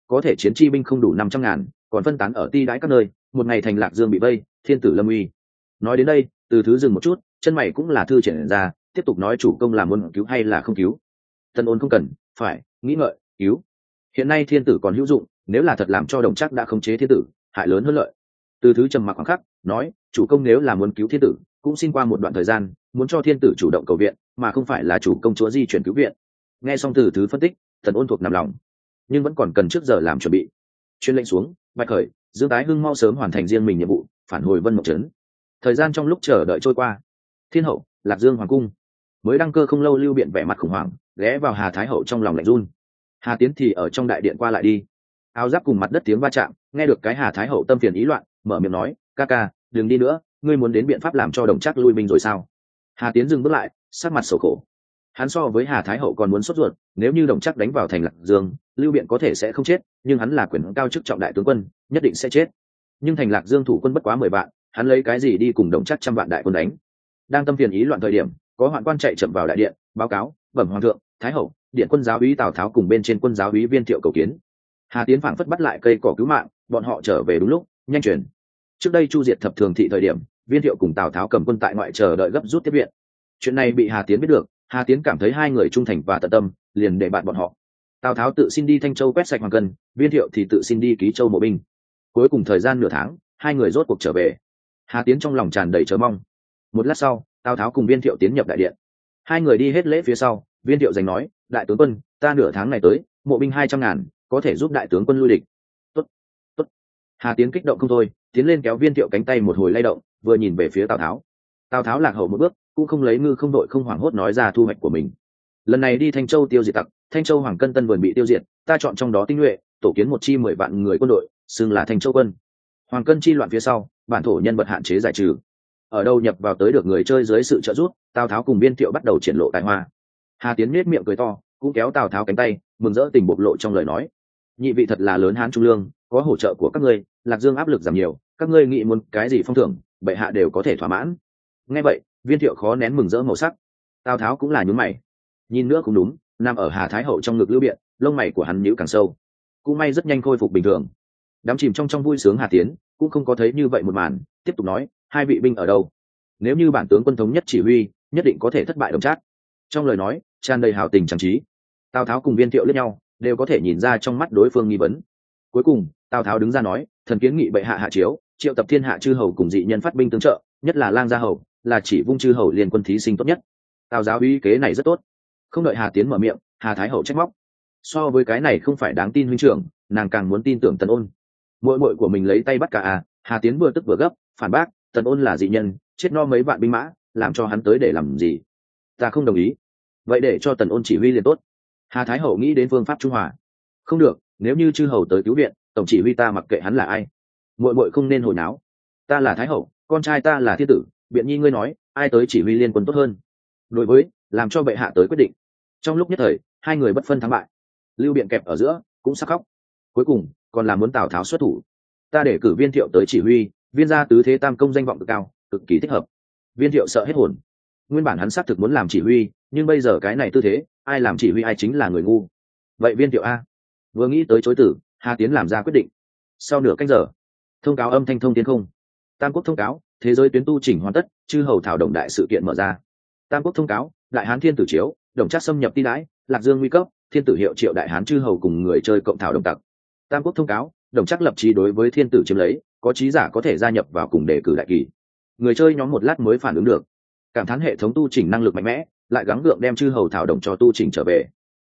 có thể chiến chi binh không đủ 500.000, còn phân tán ở ti đãi các nơi, một ngày thành Lạc Dương bị vây, thiên tử lâm uy. Nói đến đây, Từ Thứ dừng một chút, chân mày cũng là thư triển ra, tiếp tục nói chủ công là muốn cứu hay là không cứu. Tân Ôn không cần phải nghĩ ngợi, cứu. Hiện nay thiên tử còn hữu dụng, nếu là thật làm cho Đồng Trác đã khống chế thiên tử, hại lớn hơn lợi. Từ Thứ trầm mặc khoảng khắc, nói, chủ công nếu là muốn cứu thiên tử, cũng xin qua một đoạn thời gian, muốn cho thiên tử chủ động cầu viện, mà không phải là chủ công chúa di chuyển cứu viện. Nghe xong Từ Thứ phân tích, Tần Ôn thuộc nằm lòng, nhưng vẫn còn cần trước giờ làm chuẩn bị. Chuyên lệnh xuống, Bạch Khởi, Dương Tái Hưng mau sớm hoàn thành riêng mình nhiệm vụ, phản hồi Vân Mộng Trấn. Thời gian trong lúc chờ đợi trôi qua, Thiên hậu, Lạc Dương hoàng cung, mới đăng cơ không lâu, Lưu Biện vẻ mặt khủng hoảng, ghé vào Hà Thái hậu trong lòng lạnh run. Hà Tiến thì ở trong đại điện qua lại đi, áo giáp cùng mặt đất tiếng va chạm, nghe được cái Hà Thái hậu tâm phiền ý loạn, mở miệng nói, ca ca, đừng đi nữa, ngươi muốn đến biện pháp làm cho Đồng Trác lui binh rồi sao? Hà Tiến dừng bước lại, sắc mặt sầu khổ. Hắn so với Hà Thái hậu còn muốn sốt ruột, nếu như Đồng Trác đánh vào thành Lạc Dương, Lưu Biện có thể sẽ không chết, nhưng hắn là quyền cao chức trọng đại tướng quân, nhất định sẽ chết. Nhưng thành Lạc Dương thủ quân bất quá 10 vạn, hắn lấy cái gì đi cùng Đồng Trác 100 vạn đại quân đánh? Đang tâm phiền ý loạn thời điểm, có hoạn quan chạy chậm vào đại điện, báo cáo, bẩm hoàng thượng, Thái hậu, điện quân giáo úy Tào Tháo cùng bên trên quân giáo úy Viên Thiệu cầu kiến. Hà Tiến phảng phất bắt lại cây cỏ cứu mạng, bọn họ trở về đúng lúc, nhanh truyền. Trước đây Chu Diệt thập thường thị thời điểm, Viên Thiệu cùng Tào Tháo cầm quân tại ngoại chờ đợi gấp rút tiếp viện. Chuyện này bị Hà Tiến biết được, Hà Tiến cảm thấy hai người trung thành và tận tâm, liền để bạn bọn họ. Tào Tháo tự xin đi Thanh Châu quét sạch Hoàng Cân, Viên Thiệu thì tự xin đi Ký Châu mộ binh. Cuối cùng thời gian nửa tháng, hai người rốt cuộc trở về. Hà Tiến trong lòng tràn đầy chờ mong. Một lát sau, Tào Tháo cùng Viên Thiệu tiến nhập đại điện. Hai người đi hết lễ phía sau, Viên Thiệu giành nói, đại tướng quân, ta nửa tháng này tới, mộ binh 200.000, có thể giúp đại tướng quân lui địch. Tốt, tốt. Hà Tiến kích động không thôi, tiến lên kéo Viên Thiệu cánh tay một hồi lay động, vừa nhìn về phía Tào Tháo. Tào Tháo lạc hậu một bước, cũng không lấy ngư không đội không hoảng hốt nói ra thu hoạch của mình. Lần này đi Thanh Châu tiêu diệt tặc, Thanh Châu Hoàng Cân Tân vườn bị tiêu diệt, ta chọn trong đó tinh nhuệ, tổ kiến một chi 10 vạn người quân đội, xưng là Thanh Châu quân. Hoàng Cân chi loạn phía sau, bản thổ nhân vật hạn chế giải trừ. Ở đâu nhập vào tới được người chơi dưới sự trợ giúp, Tào Tháo cùng Viên Thiệu bắt đầu triển lộ tài hoa. Hà Tiến nết miệng cười to, cũng kéo Tào Tháo cánh tay, mừng rỡ tình bộc lộ trong lời nói. Nhị vị thật là lớn hán trung lương, có hỗ trợ của các ngươi, Lạc Dương áp lực giảm nhiều, các ngươi nghĩ muốn cái gì phong thưởng, bệ hạ đều có thể thỏa mãn. Nghe vậy, Viên Thiệu khó nén mừng rỡ màu sắc. Tào Tháo cũng là nhướng mày. Nhìn nữa cũng đúng, nằm ở Hà Thái hậu trong ngực Lưu Biện, lông mày của hắn nhíu càng sâu. Cũng may rất nhanh khôi phục bình thường. Đắm chìm trong vui sướng Hà Tiến cũng không có thấy như vậy một màn, tiếp tục nói, hai vị binh ở đâu? Nếu như bản tướng quân thống nhất chỉ huy, nhất định có thể thất bại Đồng Trác. Trong lời nói tràn đầy hào tình trang trí. Tào Tháo cùng Viên Thiệu liếc nhau, đều có thể nhìn ra trong mắt đối phương nghi vấn. Cuối cùng Tào Tháo đứng ra nói, thần kiến nghị bệ hạ hạ chiếu, triệu tập thiên hạ chư hầu cùng dị nhân phát binh tương trợ, nhất là Lang Gia hầu, là chỉ vung chư hầu liên quân thí sinh tốt nhất. Tào giáo uy kế này rất tốt. Không đợi Hà Tiến mở miệng, Hà Thái hậu trách móc, so với cái này không phải đáng tin huynh trưởng, nàng càng muốn tin tưởng Tần Ôn. Muội muội của mình lấy tay bắt cả à? Hà Tiến vừa tức vừa gấp, phản bác, Tần Ôn là dị nhân, chết no mấy vạn binh mã, làm cho hắn tới để làm gì? Ta không đồng ý. Vậy để cho Tần Ôn chỉ huy liền tốt. Hà Thái hậu nghĩ đến phương pháp trung hòa. Không được, nếu như chư hầu tới cứu viện, tổng chỉ huy ta mặc kệ hắn là ai. Muội muội không nên hồi náo. Ta là Thái hậu, con trai ta là thiên tử, biện nhi ngươi nói, ai tới chỉ huy liên quân tốt hơn? Đối với, làm cho bệ hạ tới quyết định. Trong lúc nhất thời, hai người bất phân thắng bại. Lưu Biện kẹp ở giữa, cũng sắc khóc. Cuối cùng, còn là muốn Tào Tháo xuất thủ. Ta để cử Viên Thiệu tới chỉ huy, Viên gia tứ thế tam công danh vọng cực cao, cực kỳ thích hợp. Viên Thiệu sợ hết hồn. Nguyên bản hắn xác thực muốn làm chỉ huy, nhưng bây giờ cái này tư thế, ai làm chỉ huy ai chính là người ngu. Vậy Viên Thiệu a? Vừa nghĩ tới chối tử, Hà Tiến làm ra quyết định. Sau nửa canh giờ, thông cáo âm thanh thông tiến không. Tam quốc thông cáo, thế giới tuyến tu chỉnh hoàn tất, chư hầu thảo động đại sự kiện mở ra. Tam quốc thông cáo, đại hán thiên tử chiếu, Đồng Trác xâm nhập ti đãi, Lạc Dương nguy cấp, thiên tử hiệu triệu đại hán chư hầu cùng người chơi cộng thảo đồng tặc. Tam quốc thông cáo, Đồng Trác lập chí đối với thiên tử chiếm lấy, có trí giả có thể gia nhập vào cùng đề cử đại kỳ. Người chơi nhóm một lát mới phản ứng được, cảm thán hệ thống tu chỉnh năng lực mạnh mẽ, lại gắng gượng đem chư hầu thảo đồng cho tu chỉnh trở về.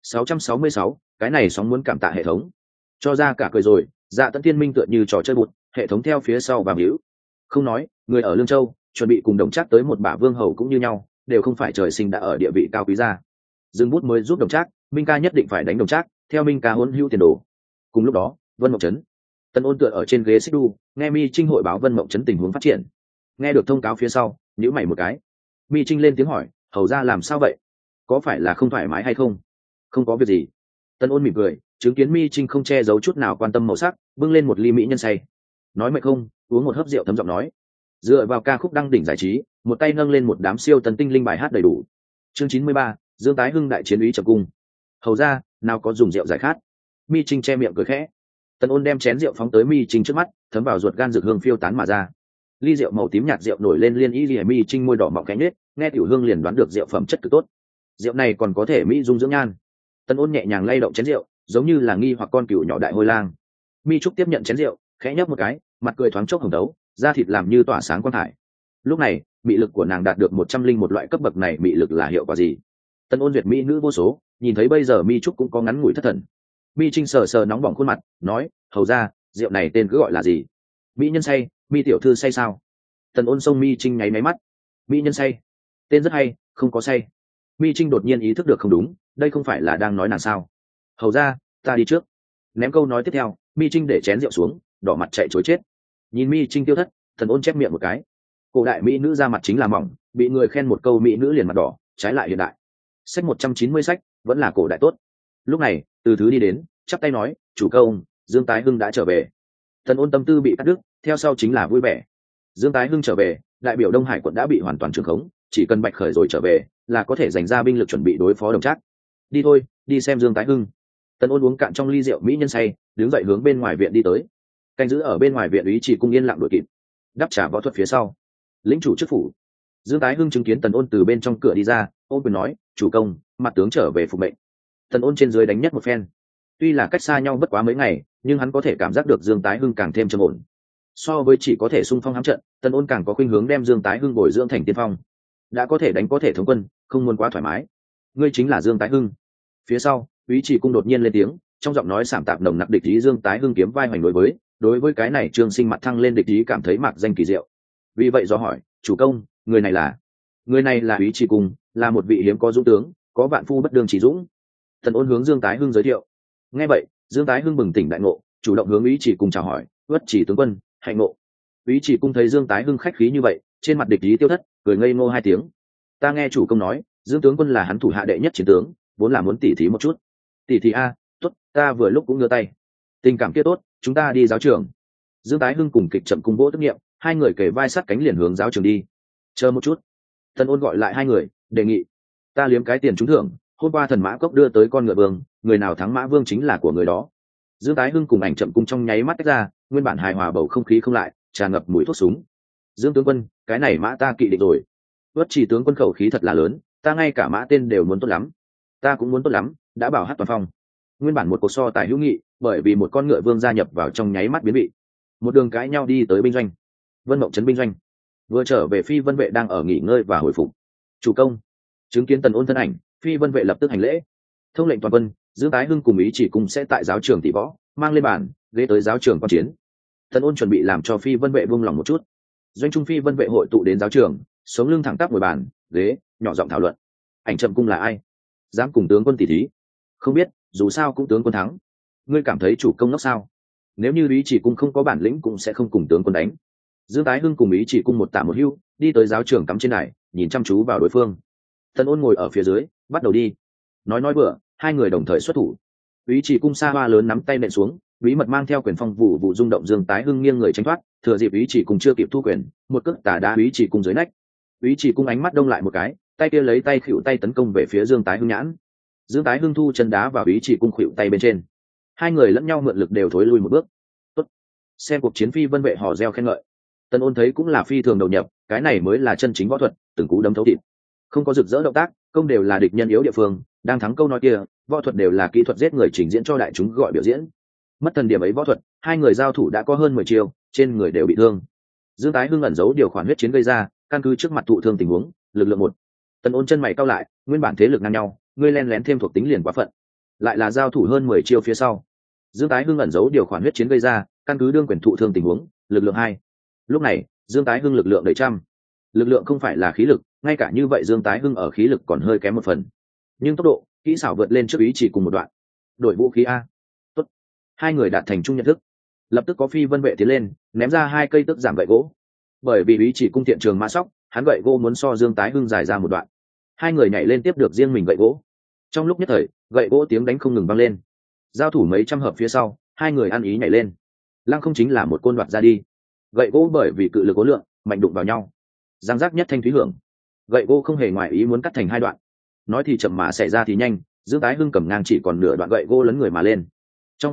666, cái này sóng muốn cảm tạ hệ thống. Cho ra cả cười rồi, Dạ Tẫn Thiên Minh tựa như trò chơi bụt, hệ thống theo phía sau và hữu. Không nói, người ở Lương Châu, chuẩn bị cùng Đồng Trác tới một bả vương hầu cũng như nhau, đều không phải trời sinh đã ở địa vị cao quý gia. Dương bút mới giúp Đồng Trác, Minh ca nhất định phải đánh Đồng Trác, theo Minh ca huấn hữu tiền đồ. Cùng lúc đó, Vân Mộng Trấn, Tần Ôn tựa ở trên ghế xích đu, nghe Mi Trinh hội báo Vân Mộng Trấn tình huống phát triển. Nghe được thông cáo phía sau, nhíu mày một cái. Mi Trinh lên tiếng hỏi, hầu ra làm sao vậy? Có phải là không thoải mái hay không? Không có việc gì. Tần Ôn mỉm cười, chứng kiến Mi Trinh không che giấu chút nào quan tâm màu sắc, bưng lên một ly mỹ nhân say. Nói mệt không, uống một hớp rượu thấm giọng nói. Dựa vào ca khúc đăng đỉnh giải trí, một tay nâng lên một đám siêu tần tinh linh bài hát đầy đủ. Chương 93, Dương Tái Hưng đại chiến úy chập cung. Hầu ra, nào có dùng rượu giải khát. Mi Trinh che miệng cười khẽ, Tần Ôn đem chén rượu phóng tới Mi Trinh trước mắt, thấm vào ruột gan, dược hương phiêu tán mà ra. Ly rượu màu tím nhạt rượu nổi lên liên y lìa. Mi Trinh môi đỏ mọng cánh nết, nghe tiểu hương liền đoán được rượu phẩm chất cực tốt. Rượu này còn có thể mỹ dung dưỡng nhan. Tần Ôn nhẹ nhàng lay động chén rượu, giống như là nghi hoặc con cừu nhỏ đại hôi lang. Mi Trúc tiếp nhận chén rượu, khẽ nhấp một cái, mặt cười thoáng chốc hồng đấu, da thịt làm như tỏa sáng quang thải. Lúc này, mị lực của nàng đạt được 101 loại cấp bậc này, mị lực là hiệu quả gì? Tần Ôn duyệt mỹ nữ vô số, nhìn thấy bây giờ Mi Trúc cũng có ngắn ngủi thất thần. Mi Trinh sờ sờ nóng bỏng khuôn mặt, nói: "Hầu ra, rượu này tên cứ gọi là gì?" "Mỹ nhân say." "Mi tiểu thư say sao?" Tần Ôn xông Mi Trinh nháy máy mắt. "Mỹ nhân say, tên rất hay, không có say." Mi Trinh đột nhiên ý thức được không đúng, đây không phải là đang nói nàng sao? "Hầu ra, ta đi trước." Ném câu nói tiếp theo, Mi Trinh để chén rượu xuống, đỏ mặt chạy trối chết. Nhìn Mi Trinh tiêu thất, Tần Ôn chép miệng một cái. Cổ đại mỹ nữ ra mặt chính là mỏng, bị người khen một câu mỹ nữ liền mặt đỏ, trái lại hiện đại. Sách 190 sách, vẫn là cổ đại tốt. Lúc này, Từ Thứ đi đến, chắp tay nói: "Chủ công, Dương Tái Hưng đã trở về." Tần Ôn tâm tư bị cắt đứt, theo sau chính là vui vẻ. Dương Tái Hưng trở về, đại biểu Đông Hải quận đã bị hoàn toàn trừng khống, chỉ cần Bạch Khởi rồi trở về, là có thể dành ra binh lực chuẩn bị đối phó Đồng Trác. Đi thôi, đi xem Dương Tái Hưng. Tần Ôn uống cạn trong ly rượu mỹ nhân say, đứng dậy hướng bên ngoài viện đi tới. Canh giữ ở bên ngoài viện úy chỉ cung yên lặng đuổi kịp. Đáp trả võ thuật phía sau. Lĩnh chủ chức phủ. Dương Tái Hưng chứng kiến Tần Ôn từ bên trong cửa đi ra, ôm quyền nói: "Chủ công, mặt tướng trở về phục mệnh." Tần Ôn trên dưới đánh nhất một phen. Tuy là cách xa nhau bất quá mấy ngày, nhưng hắn có thể cảm giác được Dương Tái Hưng càng thêm trầm ổn. So với chỉ có thể xung phong hãm trận, Tần Ôn càng có khuynh hướng đem Dương Tái Hưng bồi dưỡng thành tiên phong. Đã có thể đánh có thể thống quân, không muốn quá thoải mái. "Ngươi chính là Dương Tái Hưng." Phía sau, úy chỉ cung đột nhiên lên tiếng, trong giọng nói sảng tạp nồng nặc địch ý. Dương Tái Hưng kiếm vai hoành đối với cái này Trương Sinh mặt thăng lên địch ý cảm thấy mạc danh kỳ diệu. Vì vậy do hỏi: "Chủ công, người này là úy chỉ cung, là một vị hiếm có dũng tướng, có vạn phu bất đương chỉ dũng." Tần Ôn hướng Dương Tái Hưng giới thiệu. Nghe vậy, Dương Tái Hưng bừng tỉnh đại ngộ, chủ động hướng úy chỉ cung chào hỏi: "Uất chỉ tướng quân, hạnh ngộ." Úy chỉ cung thấy Dương Tái Hưng khách khí như vậy, trên mặt địch ý tiêu thất, cười ngây ngô hai tiếng. "Ta nghe chủ công nói, Dương tướng quân là hắn thủ hạ đệ nhất chiến tướng, vốn là muốn tỉ thí một chút." "Tỉ thí a, tốt, ta vừa lúc cũng ngửa tay." "Tình cảm kia tốt, chúng ta đi giáo trường." Dương Tái Hưng cùng Kịch Chậm cung vỗ tức nghiệm, hai người kề vai sát cánh liền hướng giáo trường đi. "Chờ một chút." Tần Ôn gọi lại hai người, đề nghị: "Ta liếm cái tiền trúng thưởng, hôm qua thần mã cốc đưa tới con ngựa vương, người nào thắng mã vương chính là của người đó." Dương Tái Hưng cùng Ảnh Chậm cung trong nháy mắt tách ra, nguyên bản hài hòa bầu không khí không lại, tràn ngập mùi thuốc súng. "Dương tướng quân, cái này mã ta kỵ định rồi." Uất chỉ tướng quân khẩu khí thật là lớn, ta ngay cả mã tên đều muốn tốt lắm. "Ta cũng muốn tốt lắm, đã bảo hát toàn phong." Nguyên bản một cuộc so tài hữu nghị, bởi vì một con ngựa vương gia nhập vào trong nháy mắt biến vị. Một đường cãi nhau đi tới binh doanh. Vân Mộng trấn binh doanh. Vừa trở về, Phi Vân vệ đang ở nghỉ ngơi và hồi phục. "Chủ công." Chứng kiến Tần Ôn thân ảnh, Phi Vân vệ lập tức hành lễ. "Thông lệnh toàn quân, Dương Tái Hưng cùng ý chỉ cùng sẽ tại giáo trường tỷ võ, mang lên bàn ghế tới giáo trường quan chiến." Tần Ôn chuẩn bị làm cho Phi Vân vệ buông lòng một chút. Doanh trung Phi Vân vệ hội tụ đến giáo trường, sống lưng thẳng tắp ngồi bàn ghế, nhỏ giọng thảo luận. Ảnh Chậm cung là ai? Dám cùng tướng quân tỷ thí? Không biết, dù sao cũng tướng quân thắng. Ngươi cảm thấy chủ công ngốc sao? Nếu như ý chỉ cung không có bản lĩnh cũng sẽ không cùng tướng quân đánh. Dương Tái Hưng cùng ý chỉ cung một tả một hưu, đi tới giáo trường cắm trên đài, nhìn chăm chú vào đối phương. Tần Ôn ngồi ở phía dưới, bắt đầu đi. Nói bừa, hai người đồng thời xuất thủ. Ý chỉ cung sa hoa lớn nắm tay nện xuống, bí mật mang theo quyền phong vụ vụ rung động. Dương Tái Hưng nghiêng người tránh thoát, thừa dịp ý chỉ cung chưa kịp thu quyền, một cước tả đá ý chỉ cung dưới nách. Ý chỉ cung ánh mắt đông lại một cái, tay kia lấy tay khuỵu tay tấn công về phía Dương Tái Hưng nhãn. Dương Tái Hưng thu chân đá vào ý chỉ cung khuỵu tay bên trên. Hai người lẫn nhau mượn lực đều thối lui một bước. Tốt. Xem cuộc chiến, Phi Vân vệ hò reo khen ngợi. Tần Ôn thấy cũng là phi thường đầu nhập, cái này mới là chân chính võ thuật, từng cú đấm thấu thịt. Không có rực rỡ động tác, công đều là địch nhân yếu địa phương, đang thắng câu nói kia, võ thuật đều là kỹ thuật giết người trình diễn cho đại chúng gọi biểu diễn. Mất thần điểm ấy võ thuật, hai người giao thủ đã có hơn 10 chiêu, trên người đều bị thương. Dương Tái Hưng ẩn giấu điều khoản huyết chiến gây ra, căn cứ trước mặt thụ thương tình huống, lực lượng một. Tần Ôn chân mày cau lại, nguyên bản thế lực ngang nhau, ngươi len lén thêm thuộc tính liền quá phận. Lại là giao thủ hơn 10 chiêu phía sau. Dương Tái Hưng ẩn giấu điều khoản huyết chiến gây ra, căn cứ đương quyền thụ thương tình huống, lực lượng 2. Lúc này, Dương Tái Hưng lực lượng đầy trăm. Lực lượng không phải là khí lực, ngay cả như vậy Dương Tái Hưng ở khí lực còn hơi kém một phần. Nhưng tốc độ, kỹ xảo vượt lên trước ý chỉ cùng một đoạn. Đổi vũ khí a. Tốt. Hai người đạt thành chung nhận thức. Lập tức có Phi Vân vệ tiến lên, ném ra hai cây tức giảm gậy gỗ. Bởi vì ý chỉ cung thiện trường mã sóc, hắn gậy gỗ muốn so Dương Tái Hưng dài ra một đoạn. Hai người nhảy lên tiếp được riêng mình gậy gỗ. Trong lúc nhất thời, gậy gỗ tiếng đánh không ngừng vang lên. Giao thủ mấy trăm hợp phía sau, hai người ăn ý nhảy lên. Lăng không chính là một côn đoạt ra đi. Gậy gỗ bởi vì cự lực cố lượng, mạnh đụng vào nhau. Giang giác nhất thanh thúy hưởng. Gậy gỗ không hề ngoài ý muốn cắt thành hai đoạn. Nói thì chậm mà xảy ra thì nhanh, Dương Tái Hưng cầm ngang chỉ còn nửa đoạn gậy gỗ lấn người mà lên. Trong khoảnh khắc,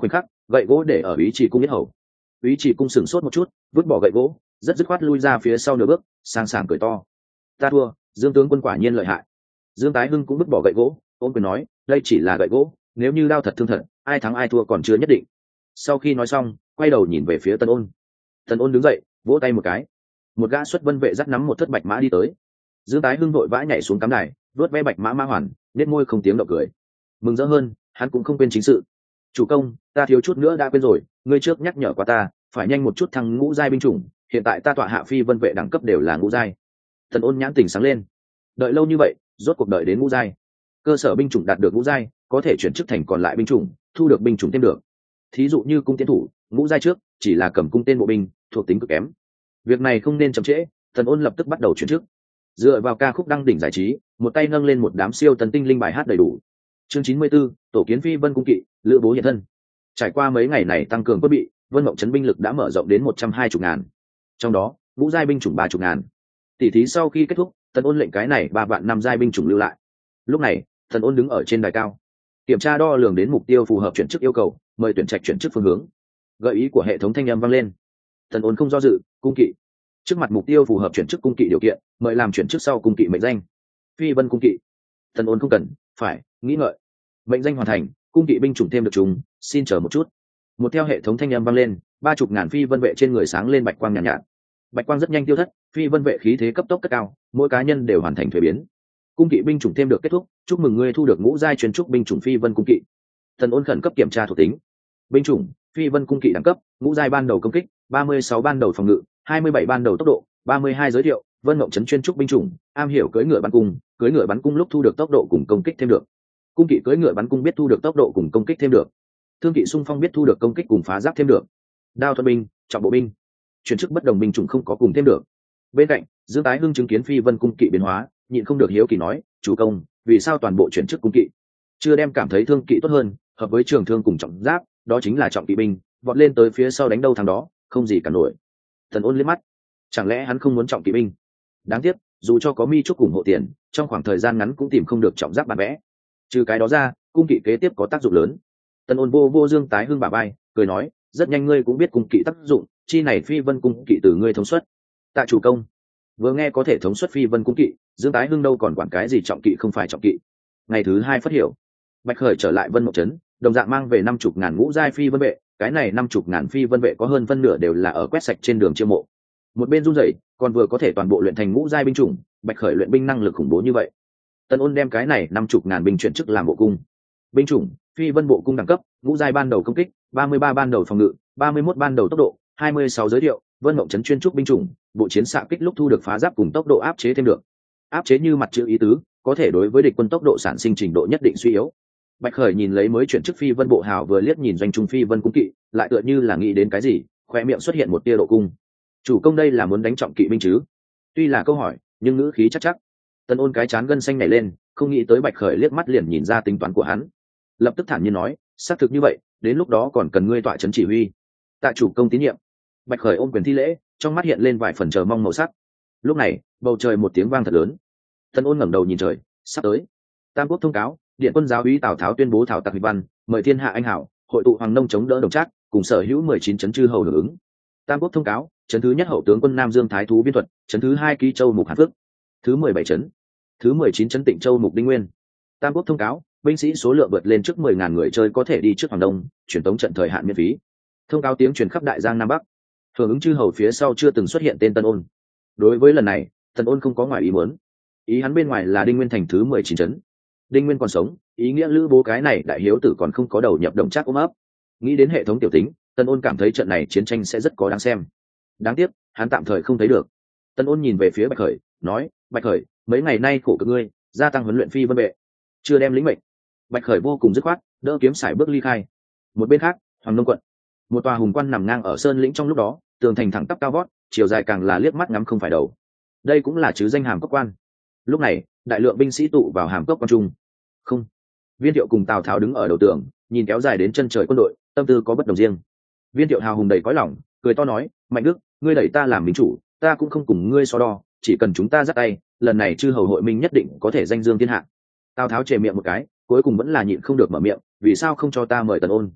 gậy gỗ để ở ý chỉ cung biết hầu. Ý chỉ cung sửng sốt một chút, vứt bỏ gậy gỗ, rất dứt khoát lui ra phía sau nửa bước, sang sảng cười to: ta thua, Dương tướng quân quả nhiên lợi hại. Dương Tái Hưng cũng vứt bỏ gậy gỗ, ôm quyền nói: đây chỉ là gậy gỗ, nếu như đao thật thương thật, ai thắng ai thua còn chưa nhất định. Sau khi nói xong, quay đầu nhìn về phía Tần Ôn. Tần Ôn đứng dậy, vỗ tay một cái. Một gã xuất vân vệ dắt nắm một thất bạch mã đi tới. Dương Tái Hưng vội vã nhảy xuống cắm đài, vớt ve bạch mã mã hoàn, nét môi không tiếng động cười. Mừng rỡ hơn, hắn cũng không quên chính sự. Chủ công, ta thiếu chút nữa đã quên rồi, ngươi trước nhắc nhở qua ta, phải nhanh một chút thăng ngũ giai binh chủng, hiện tại ta tọa hạ phi vân vệ đẳng cấp đều là ngũ giai. Tần Ôn nhãn tỉnh sáng lên. Đợi lâu như vậy, rốt cuộc đợi đến ngũ giai. Cơ sở binh chủng đạt được ngũ giai, có thể chuyển chức thành còn lại binh chủng, thu được binh chủng thêm được. Thí dụ như cung tiến thủ, ngũ giai trước chỉ là cầm cung tên bộ binh, thuộc tính cực kém. Việc này không nên chậm trễ, Tần Ôn lập tức bắt đầu chuyển chức. Dựa vào ca khúc đăng đỉnh giải trí, một tay nâng lên một đám siêu tần tinh linh bài hát đầy đủ. Chương 94, tổ kiến phi vân cung kỵ, lữ bố hiện thân. Trải qua mấy ngày này tăng cường quân bị, Vân Mộng trấn binh lực đã mở rộng đến 120.000. Trong đó, ngũ giai binh chủng 30.000. Tỷ thí sau khi kết thúc, Tần Ôn lệnh cái này 3 vạn 5 giai binh chủng lưu lại. Lúc này, Tần Ôn đứng ở trên đài cao, kiểm tra đo lường đến mục tiêu phù hợp chuyển chức yêu cầu, mời tuyển trạch chuyển chức phương hướng. Gợi ý của hệ thống thanh âm vang lên. Tần Ôn không do dự, cung kỵ. Trước mặt mục tiêu phù hợp chuyển chức cung kỵ điều kiện, mời làm chuyển chức sau cung kỵ mệnh danh. Phi vân cung kỵ. Tần Ôn không cần phải nghĩ ngợi, mệnh danh hoàn thành, cung kỵ binh chủng thêm được chúng, xin chờ một chút. Một theo hệ thống thanh âm vang lên, 30.000 phi vân vệ trên người sáng lên bạch quang nhàn nhạt. Bạch quang rất nhanh tiêu thất, phi vân vệ khí thế cấp tốc cất cao, mỗi cá nhân đều hoàn thành thuế biến. Cung kỵ binh chủng thêm được kết thúc, chúc mừng ngươi thu được ngũ giai truyền trúc binh chủng phi vân cung kỵ. Tần Ôn khẩn cấp kiểm tra thuộc tính. Binh chủng phi vân cung kỵ đẳng cấp, ngũ giai ban đầu công kích, 36 ban đầu phòng ngự, 27 ban đầu tốc độ, 32 giới thiệu, Vân Mộng trấn chuyên trúc binh chủng, am hiểu cưỡi ngựa bắn cung lúc thu được tốc độ cùng công kích thêm được. Cung kỵ cưỡi ngựa bắn cung biết thu được tốc độ cùng công kích thêm được. Thương kỵ xung phong biết thu được công kích cùng phá giáp thêm được. Đao thuận binh, trọng bộ binh, chuyển chức bất đồng binh chủng không có cùng thêm được. Bên cạnh, Dương Tái Hưng chứng kiến phi vân cung kỵ biến hóa, nhịn không được hiếu kỳ nói: chủ công, vì sao toàn bộ chuyển chức cung kỵ? Chưa đem cảm thấy thương kỵ tốt hơn, hợp với trường thương cùng trọng giáp, đó chính là trọng kỵ binh, vọt lên tới phía sau đánh đâu thằng đó, không gì cả nổi. Tần Ôn liếc mắt, chẳng lẽ hắn không muốn trọng kỵ binh? Đáng tiếc, dù cho có mi trúc cùng hộ tiền, trong khoảng thời gian ngắn cũng tìm không được trọng giáp bản vẽ. Trừ cái đó ra, cung kỵ kế tiếp có tác dụng lớn. Tần Ôn vô Dương Tái Hưng bả vai, cười nói: rất nhanh ngươi cũng biết cung kỵ tác dụng, chi này phi vân cung kỵ từ ngươi thống suất. Tạ chủ công. Vừa nghe có thể thống suất phi vân cung kỵ, Dương Tái Hưng đâu còn quản cái gì trọng kỵ không phải trọng kỵ. Ngày thứ 2 phát hiểu, Bạch Khởi trở lại Vân Mộng trấn, đồng dạng mang về 50.000 ngũ giai phi vân vệ, cái này 50.000 phi vân vệ có hơn phân nửa đều là ở quét sạch trên đường chiêu mộ. Một bên run rẩy, còn vừa có thể toàn bộ luyện thành ngũ giai binh chủng, Bạch Khởi luyện binh năng lực khủng bố như vậy. Tần Ôn đem cái này 50.000 binh chuyển chức làm bộ cung. Binh chủng phi vân bộ cung đẳng cấp, ngũ giai ban đầu công kích, 33 ban đầu phòng ngự, 31 ban đầu tốc độ, 26 giới thiệu, Vân Mộng trấn chuyên trúc binh chủng, bộ chiến xạ kích lúc thu được phá giáp cùng tốc độ áp chế thêm được. Áp chế như mặt chữ ý tứ, có thể đối với địch quân tốc độ sản sinh trình độ nhất định suy yếu. Bạch Khởi nhìn lấy mới chuyển chức phi vân bộ hào, vừa liếc nhìn doanh trung phi vân cung kỵ, lại tựa như là nghĩ đến cái gì, khoe miệng xuất hiện một tia độ cung. Chủ công đây là muốn đánh trọng kỵ binh chứ? Tuy là câu hỏi, nhưng ngữ khí chắc chắc. Tần Ôn cái chán gân xanh nảy lên, không nghĩ tới Bạch Khởi liếc mắt liền nhìn ra tính toán của hắn. Lập tức thản nhiên nói: xác thực như vậy, đến lúc đó còn cần ngươi tọa trấn chỉ huy. Tạ chủ công tín nhiệm. Bạch Khởi ôm quyền thi lễ, trong mắt hiện lên vài phần chờ mong màu sắc. Lúc này, bầu trời một tiếng vang thật lớn. Tần Ôn ngẩng đầu nhìn trời, sắp tới. Tam Quốc thông cáo, điện quân giáo úy Tào Tháo tuyên bố thảo tặc huy văn, mời thiên hạ anh hảo, hội tụ hoàng nông chống đỡ đồng trác, cùng sở hữu 19 trấn chư hầu hưởng ứng. Tam Quốc thông cáo, trấn thứ nhất hậu tướng quân Nam Dương Thái Thú Biên Thuật, trấn thứ 2 Ký Châu Mục Hàn Phước, thứ 17 trấn, thứ 19 trấn Tịnh Châu Mục Đinh Nguyên. Tam Quốc thông cáo, binh sĩ số lượng vượt lên trước 10.000 người chơi có thể đi trước Hoàng Đông, truyền tống trận thời hạn miễn phí. Thông cáo tiếng truyền khắp đại giang nam bắc. Hưởng ứng chư hầu phía sau chưa từng xuất hiện tên Tần Ôn. Đối với lần này, Tần Ôn không có ngoài ý muốn. Ý hắn bên ngoài là Đinh Nguyên thành thứ 19 trấn. Đinh Nguyên còn sống, ý nghĩa Lữ Bố cái này đại hiếu tử còn không có đầu nhập đồng trác ôm ấp. Nghĩ đến hệ thống tiểu tính, Tần Ôn cảm thấy trận này chiến tranh sẽ rất có đáng xem. Đáng tiếc, hắn tạm thời không thấy được. Tần Ôn nhìn về phía Bạch Khởi, nói: Bạch Khởi, mấy ngày nay khổ cực ngươi, gia tăng huấn luyện phi vân vệ, chưa đem lĩnh mệnh. Bạch Khởi vô cùng dứt khoát, đỡ kiếm sải bước ly khai. Một bên khác, Hoàng Nông quận, một tòa hùng quan nằm ngang ở sơn lĩnh trong lúc đó, tường thành thẳng tắp cao vót, chiều dài càng là liếc mắt ngắm không phải đầu. Đây cũng là chứ danh Hàm Cốc quan. Lúc này, đại lượng binh sĩ tụ vào Hàm Cốc quan trung. Không, Viên Thiệu cùng Tào Tháo đứng ở đầu tường, nhìn kéo dài đến chân trời quân đội, tâm tư có bất đồng riêng. Viên Thiệu hào hùng đầy cõi lòng, cười to nói: Mạnh Đức, ngươi đẩy ta làm minh chủ, ta cũng không cùng ngươi so đo, chỉ cần chúng ta dắt tay, lần này chư hầu hội minh nhất định có thể danh dương thiên hạ. Tào Tháo chề miệng một cái, cuối cùng vẫn là nhịn không được mở miệng: vì sao không cho ta mời Tần Ôn?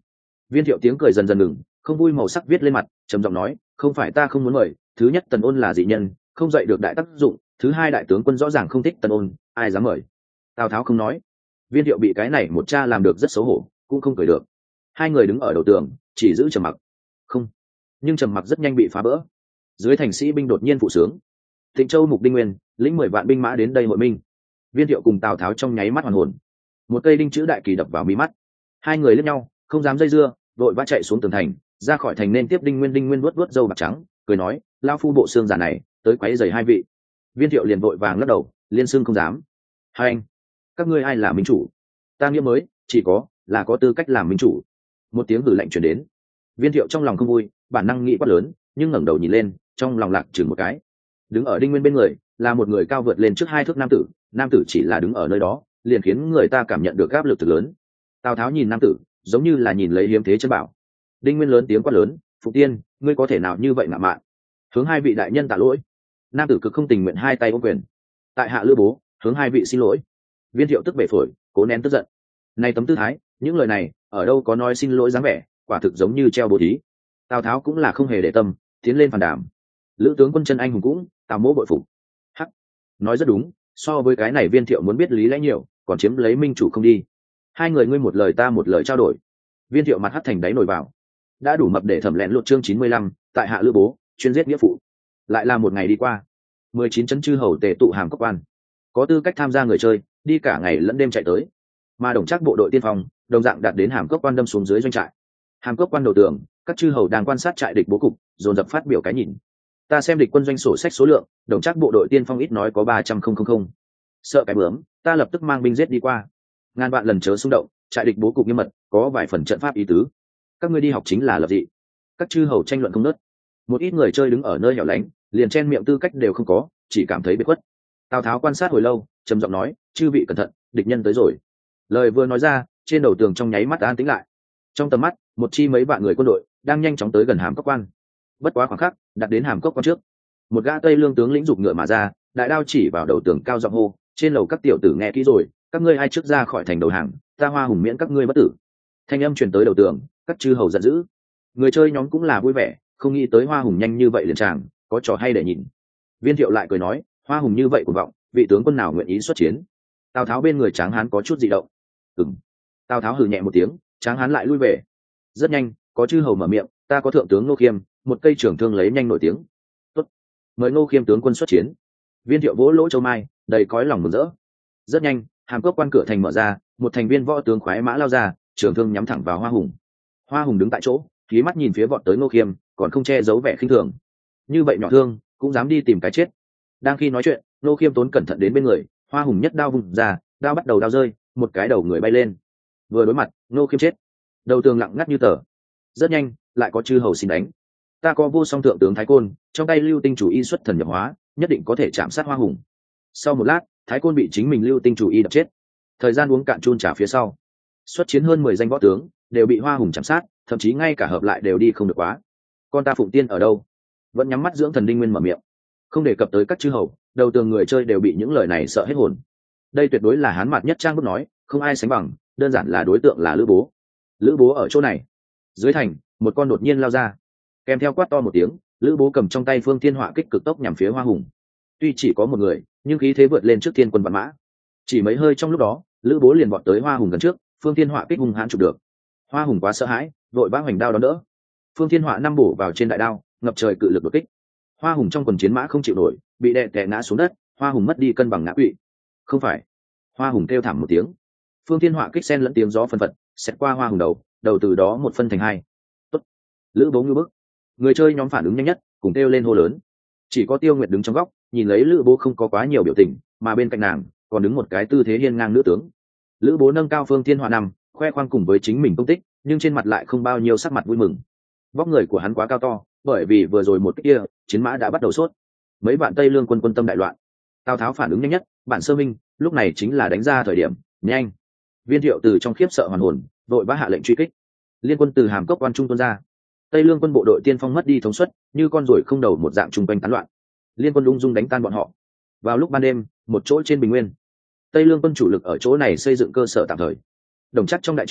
Viên Thiệu tiếng cười dần dần ngừng, không vui màu sắc viết lên mặt, trầm giọng nói, không phải ta không muốn mời, thứ nhất Tần Ôn là dị nhân, không dạy được đại tác dụng, thứ hai đại tướng quân rõ ràng không thích Tần Ôn, ai dám mời. Tào Tháo không nói. Viên Thiệu bị cái này một cha làm được rất xấu hổ, cũng không cười được. Hai người đứng ở đầu tường, chỉ giữ trầm mặc. Không, nhưng trầm mặc rất nhanh bị phá vỡ. Dưới thành sĩ binh đột nhiên phụ sướng. Thịnh Châu Mục Đinh Nguyên lĩnh 10 vạn binh mã đến đây hội minh. Viên Thiệu cùng Tào Tháo trong nháy mắt hoàn hồn. Một cây đinh chữ đại kỳ đập vào mí mắt. Hai người liếc nhau, không dám dây dưa, vội vã chạy xuống tường thành, ra khỏi thành nên tiếp Đinh Nguyên vuốt râu bạc trắng, cười nói, lao phu bộ xương giả này, tới quấy rầy hai vị. Viên Thiệu liền vội vàng lắc đầu, liên xương không dám. Hai anh, các ngươi ai là minh chủ? Ta nghĩa mới, chỉ là có tư cách làm minh chủ. Một tiếng hử lạnh truyền đến. Viên Thiệu trong lòng không vui, bản năng nghĩ quát lớn, nhưng ngẩng đầu nhìn lên, trong lòng lạc chừng một cái. Đứng ở Đinh Nguyên bên người là một người cao vượt lên trước 2 thước nam tử chỉ là đứng ở nơi đó liền khiến người ta cảm nhận được áp lực thực lớn. Tào Tháo nhìn nam tử giống như là nhìn lấy hiếm thế chân bảo. Đinh Nguyên lớn tiếng quát lớn, Phục Tiên, ngươi có thể nào như vậy ngạo mạn? Hướng hai vị đại nhân tạ lỗi. Nam tử cực không tình nguyện hai tay ôm quyền. Tại hạ Lữ Bố, hướng hai vị xin lỗi. Viên Thiệu tức bể phổi, cố nén tức giận. Này tấm tư thái, những lời này ở đâu có nói xin lỗi dáng vẻ, quả thực giống như treo bố thí. Tào Tháo cũng là không hề để tâm, tiến lên phản đảm. Lữ tướng quân chân anh hùng cũng, Tào mỗ bội phục. Hắc, nói rất đúng, so với cái này Viên Thiệu muốn biết lý lẽ nhiều, còn chiếm lấy minh chủ không đi. Hai người ngươi một lời ta một lời trao đổi. Viên Thiệu mặt hắt thành đáy nổi vào. Đã đủ mập để thẩm lẹn lột chương 95, tại hạ Lữ Bố, chuyên giết nghĩa phụ. Lại là một ngày đi qua. 19 trấn chư hầu tề tụ Hàm Cốc Quan. Có tư cách tham gia người chơi, đi cả ngày lẫn đêm chạy tới. Mà Đồng Trác bộ đội tiên phong, đồng dạng đạt đến Hàm Cốc Quan đâm xuống dưới doanh trại. Hàm Cốc Quan đầu tường, các chư hầu đang quan sát trại địch bố cục, dồn dập phát biểu cái nhìn. Ta xem địch quân doanh sổ sách số lượng, Đồng Trác bộ đội tiên phong ít nói có 300,000. Sợ cái bướm, ta lập tức mang binh giết đi qua. Ngàn vạn lần chớ xung động, trại địch bố cục nghiêm mật, có vài phần trận pháp ý tứ. Các ngươi đi học chính là lập dị. Các chư hầu tranh luận không ngớt. Một ít người chơi đứng ở nơi hẻo lánh, liền chen miệng tư cách đều không có, chỉ cảm thấy bế khuất. Tào Tháo quan sát hồi lâu, trầm giọng nói, chư vị cẩn thận, địch nhân tới rồi. Lời vừa nói ra, trên đầu tường trong nháy mắt an tĩnh lại. Trong tầm mắt, một chi mấy vạn người quân đội đang nhanh chóng tới gần Hàm Cốc Quan. Bất quá khoảng khắc, đặt đến Hàm Cốc Quan trước, một gã Tây Lương tướng lĩnh giục ngựa mà ra, đại đao chỉ vào đầu tường cao giọng hô, trên lầu các tiểu tử nghe kỹ rồi, các ngươi ai trước ra khỏi thành đầu hàng, ta Hoa Hùng miễn các ngươi bất tử. Thanh âm truyền tới đầu tường, các chư hầu giận dữ. Người chơi nhóm cũng là vui vẻ, không nghĩ tới Hoa Hùng nhanh như vậy liền tràng, có trò hay để nhìn. Viên Thiệu lại cười nói, Hoa Hùng như vậy cuồng vọng, vị tướng quân nào nguyện ý xuất chiến? Tào Tháo bên người Tráng Hán có chút dị động. Ừm. Tào Tháo hừ nhẹ một tiếng, Tráng Hán lại lui về. Rất nhanh, có chư hầu mở miệng, ta có thượng tướng Ngô Khiêm, một cây trưởng thương lấy nhanh nổi tiếng. Tốt, mời Ngô Khiêm tướng quân xuất chiến. Viên Thiệu vỗ lỗ châu mai, đầy cõi lòng mừng rỡ. Rất nhanh, Hàm Cốc Quan cửa thành mở ra, một thành viên võ tướng khoái mã lao ra, trường thương nhắm thẳng vào Hoa Hùng. Hoa Hùng đứng tại chỗ, khí mắt nhìn phía vọt tới Ngô Khiêm, còn không che giấu vẻ khinh thường. Như vậy nhỏ thương, cũng dám đi tìm cái chết. Đang khi nói chuyện, Ngô Khiêm tốn cẩn thận đến bên người, Hoa Hùng nhất đao vùng ra, đao bắt đầu đao rơi, một cái đầu người bay lên. Vừa đối mặt, Ngô Khiêm chết. Đầu tường lặng ngắt như tờ. Rất nhanh, lại có chư hầu xin đánh. Ta có vô song thượng tướng Thái Côn, trong tay lưu tinh chủ y xuất thần nhập hóa, nhất định có thể chạm sát Hoa Hùng. Sau một lát, Thái Côn bị chính mình lưu tinh chủ y đập chết. Thời gian uống cạn chun trà phía sau, xuất chiến hơn 10 danh võ tướng đều bị Hoa Hùng chạm sát, thậm chí ngay cả hợp lại đều đi không được quá. Con ta Phụng Tiên ở đâu? Vẫn nhắm mắt dưỡng thần Đinh Nguyên mở miệng. Không đề cập tới các chư hầu, đầu tường người chơi đều bị những lời này sợ hết hồn. Đây tuyệt đối là hán mặt nhất trang bức nói, không ai sánh bằng, đơn giản là đối tượng là Lữ Bố. Lữ Bố ở chỗ này. Dưới thành, một con đột nhiên lao ra, kèm theo quát to một tiếng, Lữ Bố cầm trong tay Phương Thiên Họa kích cực tốc nhằm phía Hoa Hùng. Tuy chỉ có một người, nhưng khí thế vượt lên trước thiên quân vạn mã. Chỉ mấy hơi trong lúc đó, Lữ Bố liền vọt tới Hoa Hùng gần trước, Phương Thiên Họa kích hung hãn chụp được. Hoa Hùng quá sợ hãi, vội vã hoành đao đón đỡ. Phương Thiên Họa năm bổ vào trên đại đao, ngập trời cự lực đột kích. Hoa Hùng trong quần chiến mã không chịu nổi, bị đè té ngã xuống đất, Hoa Hùng mất đi cân bằng ngã quỵ. Không phải. Hoa Hùng kêu thảm một tiếng. Phương Thiên Họa kích xen lẫn tiếng gió phân phật, xẹt qua Hoa Hùng đầu từ đó một phân thành hai. Tốt. Lữ Bố ngư bức. Người chơi nhóm phản ứng nhanh nhất, cùng kêu lên hô lớn. Chỉ có Tiêu Nguyệt đứng trong góc, nhìn lấy Lữ Bố không có quá nhiều biểu tình, mà bên cạnh nàng còn đứng một cái tư thế hiên ngang nữ tướng. Lữ Bố nâng cao Phương Thiên Họa nằm, khoe khoang cùng với chính mình công tích, nhưng trên mặt lại không bao nhiêu sắc mặt vui mừng. Vóc người của hắn quá cao to, bởi vì vừa rồi một cái kia, chiến mã đã bắt đầu sốt. Mấy bạn Tây Lương quân tâm đại loạn. Tào Tháo phản ứng nhanh nhất, bản sơ minh, lúc này chính là đánh ra thời điểm, nhanh. Viên Thiệu từ trong khiếp sợ hoàn hồn, vội vã hạ lệnh truy kích. Liên quân từ Hàm Cốc Quan trung tuôn ra. Tây Lương quân bộ đội tiên phong mất đi thống suất, như con ruồi không đầu một dạng trung quanh tán loạn. Liên quân ung dung đánh tan bọn họ. Vào lúc ban đêm, một chỗ trên bình nguyên, Tây Lương quân chủ lực ở chỗ này xây dựng cơ sở tạm thời. Đồng Trác trong đại trướng,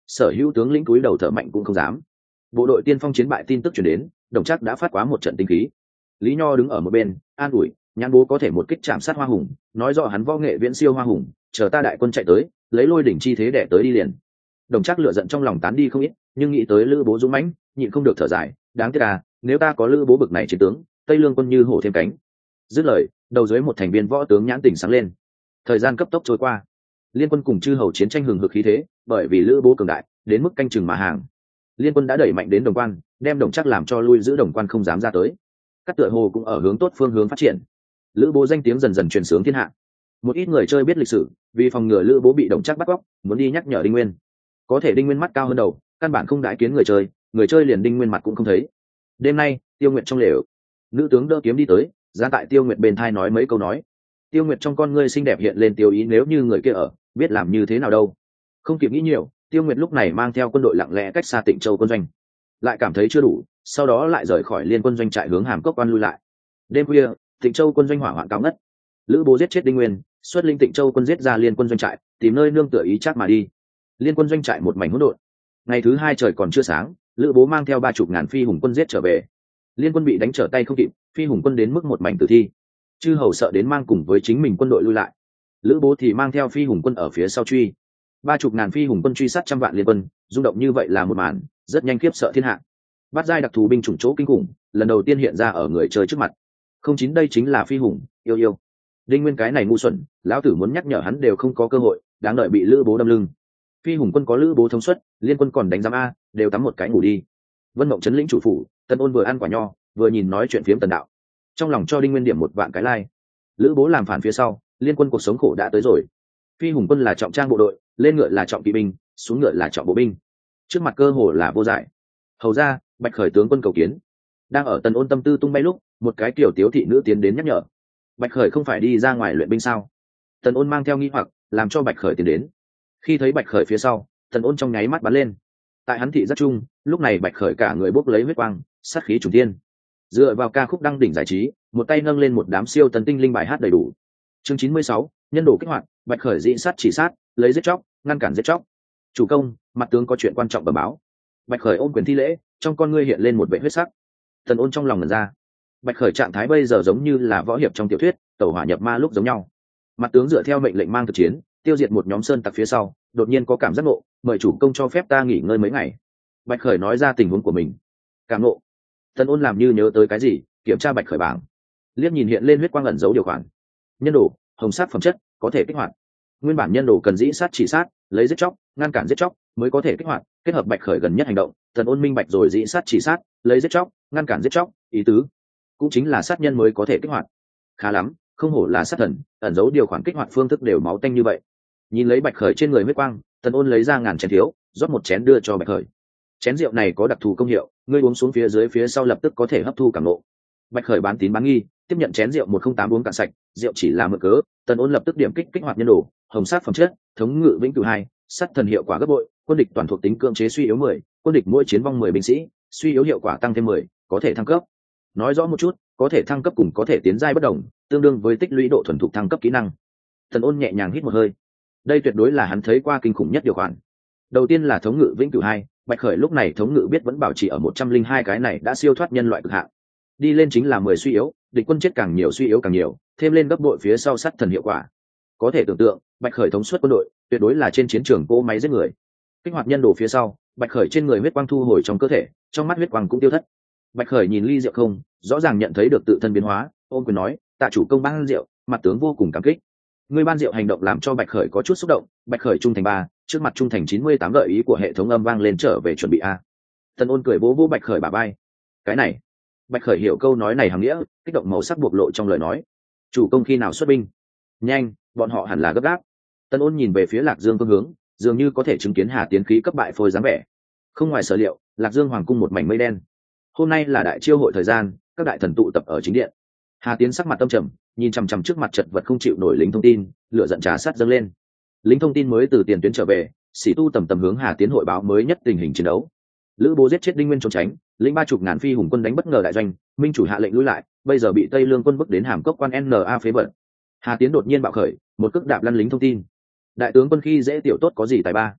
sở hữu tướng lĩnh cúi đầu thở mạnh cũng không dám. Bộ đội tiên phong chiến bại tin tức truyền đến, Đồng Trác đã phát quá một trận tinh khí. Lý Nho đứng ở một bên an ủi, Nhãn Bố có thể một kích chạm sát Hoa Hùng, nói rõ hắn võ nghệ viễn siêu Hoa Hùng, chờ ta đại quân chạy tới, lấy lôi đỉnh chi thế để tới đi liền. Đồng Trác lửa giận trong lòng tán đi không ít, nhưng nghĩ tới Lữ Bố dũng mãnh, nhịn không được thở dài, đáng tiếc à, nếu ta có Lữ Bố bực này chiến tướng, Tây Lương quân như hổ thêm cánh. Dứt lời, đầu dưới một thành viên võ tướng nhãn tỉnh sáng lên. Thời gian cấp tốc trôi qua, liên quân cùng chư hầu chiến tranh hừng hực khí thế, bởi vì Lữ Bố cường đại, đến mức canh chừng mà hàng. Liên quân đã đẩy mạnh đến Đồng Quan, đem Đồng Trác làm cho lui giữ Đồng Quan không dám ra tới. Các tựa hồ cũng ở hướng tốt phương hướng phát triển. Lữ Bố danh tiếng dần dần truyền sướng thiên hạ. Một ít người chơi biết lịch sử, vì phòng ngừa Lữ Bố bị Đồng Trác bắt cóc, muốn đi nhắc nhở Đinh Nguyên. Có thể Đinh Nguyên mắt cao hơn đầu, căn bản không đãi kiến người chơi liền Đinh Nguyên mặt cũng không thấy. Đêm nay, Tiêu Nguyệt trong lều, nữ tướng đỡ kiếm đi tới, ra tại Tiêu Nguyệt bên thai nói mấy câu nói. Tiêu Nguyệt trong con ngươi xinh đẹp hiện lên tiêu ý, nếu như người kia ở, biết làm như thế nào đâu. Không kịp nghĩ nhiều, Tiêu Nguyệt lúc này mang theo quân đội lặng lẽ cách xa Tịnh Châu quân doanh, lại cảm thấy chưa đủ, sau đó lại rời khỏi liên quân doanh trại hướng Hàm Cốc quan lui lại. Đêm khuya, Tịnh Châu quân doanh hỏa hoạn cao ngất. Lữ Bố giết chết Đinh Nguyên, xuất linh Tịnh Châu quân giết ra liên quân doanh trại, tìm nơi nương tựa ý chắc mà đi. Liên quân doanh trại một mảnh hỗn độn. Ngày thứ hai trời còn chưa sáng, Lữ Bố mang theo 30.000 phi hùng quân giết trở về. Liên quân bị đánh trở tay không kịp, phi hùng quân đến mức một mảnh tử thi. Chư hầu sợ đến mang cùng với chính mình quân đội lui lại. Lữ Bố thì mang theo phi hùng quân ở phía sau truy. 30.000 phi hùng quân truy sát trăm vạn liên quân, rung động như vậy là một màn rất nhanh khiếp sợ thiên hạ. Bát giai đặc thù binh chủng chỗ kinh khủng, lần đầu tiên hiện ra ở người chơi trước mặt. Không chín đây chính là phi hùng, yêu. Đinh Nguyên cái này ngu xuẩn, lão tử muốn nhắc nhở hắn đều không có cơ hội, đáng đợi bị Lữ Bố đâm lưng. Phi hùng quân có Lữ Bố thống suất, liên quân còn đánh giám a, đều tắm một cái ngủ đi. Vân Mộng trấn lĩnh chủ phủ, Tần Ôn vừa ăn quả nho, vừa nhìn nói chuyện phiếm Tần Đạo. Trong lòng cho Đinh Nguyên điểm một vạn cái like. Lữ Bố làm phản phía sau, liên quân cuộc sống khổ đã tới rồi. Phi hùng quân là trọng trang bộ đội, lên ngựa là trọng kỵ binh, xuống ngựa là trọng bộ binh. Trước mặt cơ hồ là vô giải. Hầu ra, Bạch Khởi tướng quân cầu kiến. Đang ở Tần Ôn tâm tư tung bay lúc, một cái tiểu tiếu thị nữ tiến đến nhắc nhở. Bạch Khởi không phải đi ra ngoài luyện binh sao? Tần Ôn mang theo nghi hoặc, làm cho Bạch Khởi tiến đến. Khi thấy Bạch Khởi phía sau, Tần Ôn trong nháy mắt bắn lên. Tại hắn thị rất chung, lúc này Bạch Khởi cả người bốc lấy huyết quang, sát khí trùng thiên. Dựa vào ca khúc đăng đỉnh giải trí, một tay nâng lên một đám siêu tần tinh linh bài hát đầy đủ. Chương 96, nhân đồ kích hoạt, Bạch Khởi dị sát chỉ sát, lấy giết chóc, ngăn cản giết chóc. Chủ công, mặt tướng có chuyện quan trọng bẩm báo. Bạch Khởi ôm quyền thi lễ, trong con ngươi hiện lên một vẻ huyết sắc. Tần Ôn trong lòng ngẩn ra. Bạch Khởi trạng thái bây giờ giống như là võ hiệp trong tiểu thuyết, tẩu hỏa nhập ma lúc giống nhau. Mặt tướng dựa theo mệnh lệnh mang thực chiến, tiêu diệt một nhóm sơn tặc phía sau, đột nhiên có cảm giác ngộ, mời chủ công cho phép ta nghỉ ngơi mấy ngày. Bạch Khởi nói ra tình huống của mình. Cảm ngộ. Tần Ôn làm như nhớ tới cái gì, kiểm tra Bạch Khởi bảng, liếc nhìn hiện lên huyết quang ẩn dấu điều khoản. Nhân đồ, hồng sát phẩm chất, có thể kích hoạt. Nguyên bản nhân đồ cần dĩ sát chỉ sát, lấy giết chóc, ngăn cản giết chóc mới có thể kích hoạt. Kết hợp Bạch Khởi gần nhất hành động, Tần Ôn minh bạch rồi dĩ sát chỉ sát, lấy giết chóc, ngăn cản giết chóc, ý tứ cũng chính là sát nhân mới có thể kích hoạt. Khá lắm, không hổ là sát thần, ẩn dấu điều khoản kích hoạt phương thức đều máu tanh như vậy. Nhìn lấy Bạch Khởi trên người huyết quang, Tần Ôn lấy ra ngàn chén thiếu, rót một chén đưa cho Bạch Khởi. Chén rượu này có đặc thù công hiệu, ngươi uống xuống phía dưới phía sau lập tức có thể hấp thu cảm ngộ. Bạch Khởi bán tín bán nghi, tiếp nhận chén rượu 108 uống cạn sạch, rượu chỉ là mượn cớ. Tần Ôn lập tức điểm kích hoạt nhân đồ, hồng sát phẩm chất, thống ngự vĩnh cửu 2, sát thần hiệu quả gấp bội, quân địch toàn thuộc tính cưỡng chế suy yếu 10, quân địch mỗi chiến vong 10 binh sĩ, suy yếu hiệu quả tăng thêm 10, có thể thăng cấp. Nói rõ một chút, có thể thăng cấp cùng có thể tiến giai bất đồng, tương đương với tích lũy độ thuần thục thăng cấp kỹ năng. Tần Ôn nhẹ nhàng hít một hơi. Đây tuyệt đối là hắn thấy qua kinh khủng nhất điều khoản. Đầu tiên là thống ngự vĩnh cửu 2, Bạch Khởi lúc này thống ngự biết vẫn bảo trì ở 102, cái này đã siêu thoát nhân loại cực hạn. Đi lên chính là 10 suy yếu, địch quân chết càng nhiều suy yếu càng nhiều, thêm lên gấp bội phía sau sát thần hiệu quả. Có thể tưởng tượng, Bạch Khởi thống suất quân đội, tuyệt đối là trên chiến trường cỗ máy giết người. Kích hoạt nhân đồ phía sau, Bạch Khởi trên người huyết quang thu hồi trong cơ thể, trong mắt huyết quang cũng tiêu thất. Bạch Khởi nhìn ly rượu không, rõ ràng nhận thấy được tự thân biến hóa, ôm quyền nói, tạ chủ công ban rượu, mặt tướng vô cùng cảm kích. Người ban rượu hành động làm cho Bạch Khởi có chút xúc động. Bạch Khởi trung thành 3, trước mặt trung thành 98 gợi ý của hệ thống âm vang lên, trở về chuẩn bị a. Tần Ôn cười vỗ vỗ Bạch Khởi bả vai. Cái này, Bạch Khởi hiểu câu nói này hàm nghĩa, kích động màu sắc bộc lộ trong lời nói. Chủ công khi nào xuất binh? Nhanh, bọn họ hẳn là gấp gáp. Tần Ôn nhìn về phía Lạc Dương phương hướng, dường như có thể chứng kiến Hà Tiến khí cấp bại phôi dáng vẻ. Không ngoài sở liệu, Lạc Dương hoàng cung một mảnh mây đen. Hôm nay là đại chiêu hội thời gian, các đại thần tụ tập ở chính điện. Hà Tiến sắc mặt tâm trầm, nhìn chằm chằm trước mặt chật vật không chịu nổi lính thông tin, lửa giận trà sát dâng lên. Lính thông tin mới từ tiền tuyến trở về, sĩ tu tầm tầm hướng Hà Tiến hội báo mới nhất tình hình chiến đấu. Lữ Bố giết chết Đinh Nguyên trốn tránh, lĩnh 30.000 phi hùng quân đánh bất ngờ đại doanh, minh chủ hạ lệnh lui lại, bây giờ bị Tây Lương quân bức đến Hàm Cốc quan NA phế vận. Hà Tiến đột nhiên bạo khởi, một cước đạp lăn lính thông tin. Đại tướng quân khi dễ tiểu tốt có gì tài ba?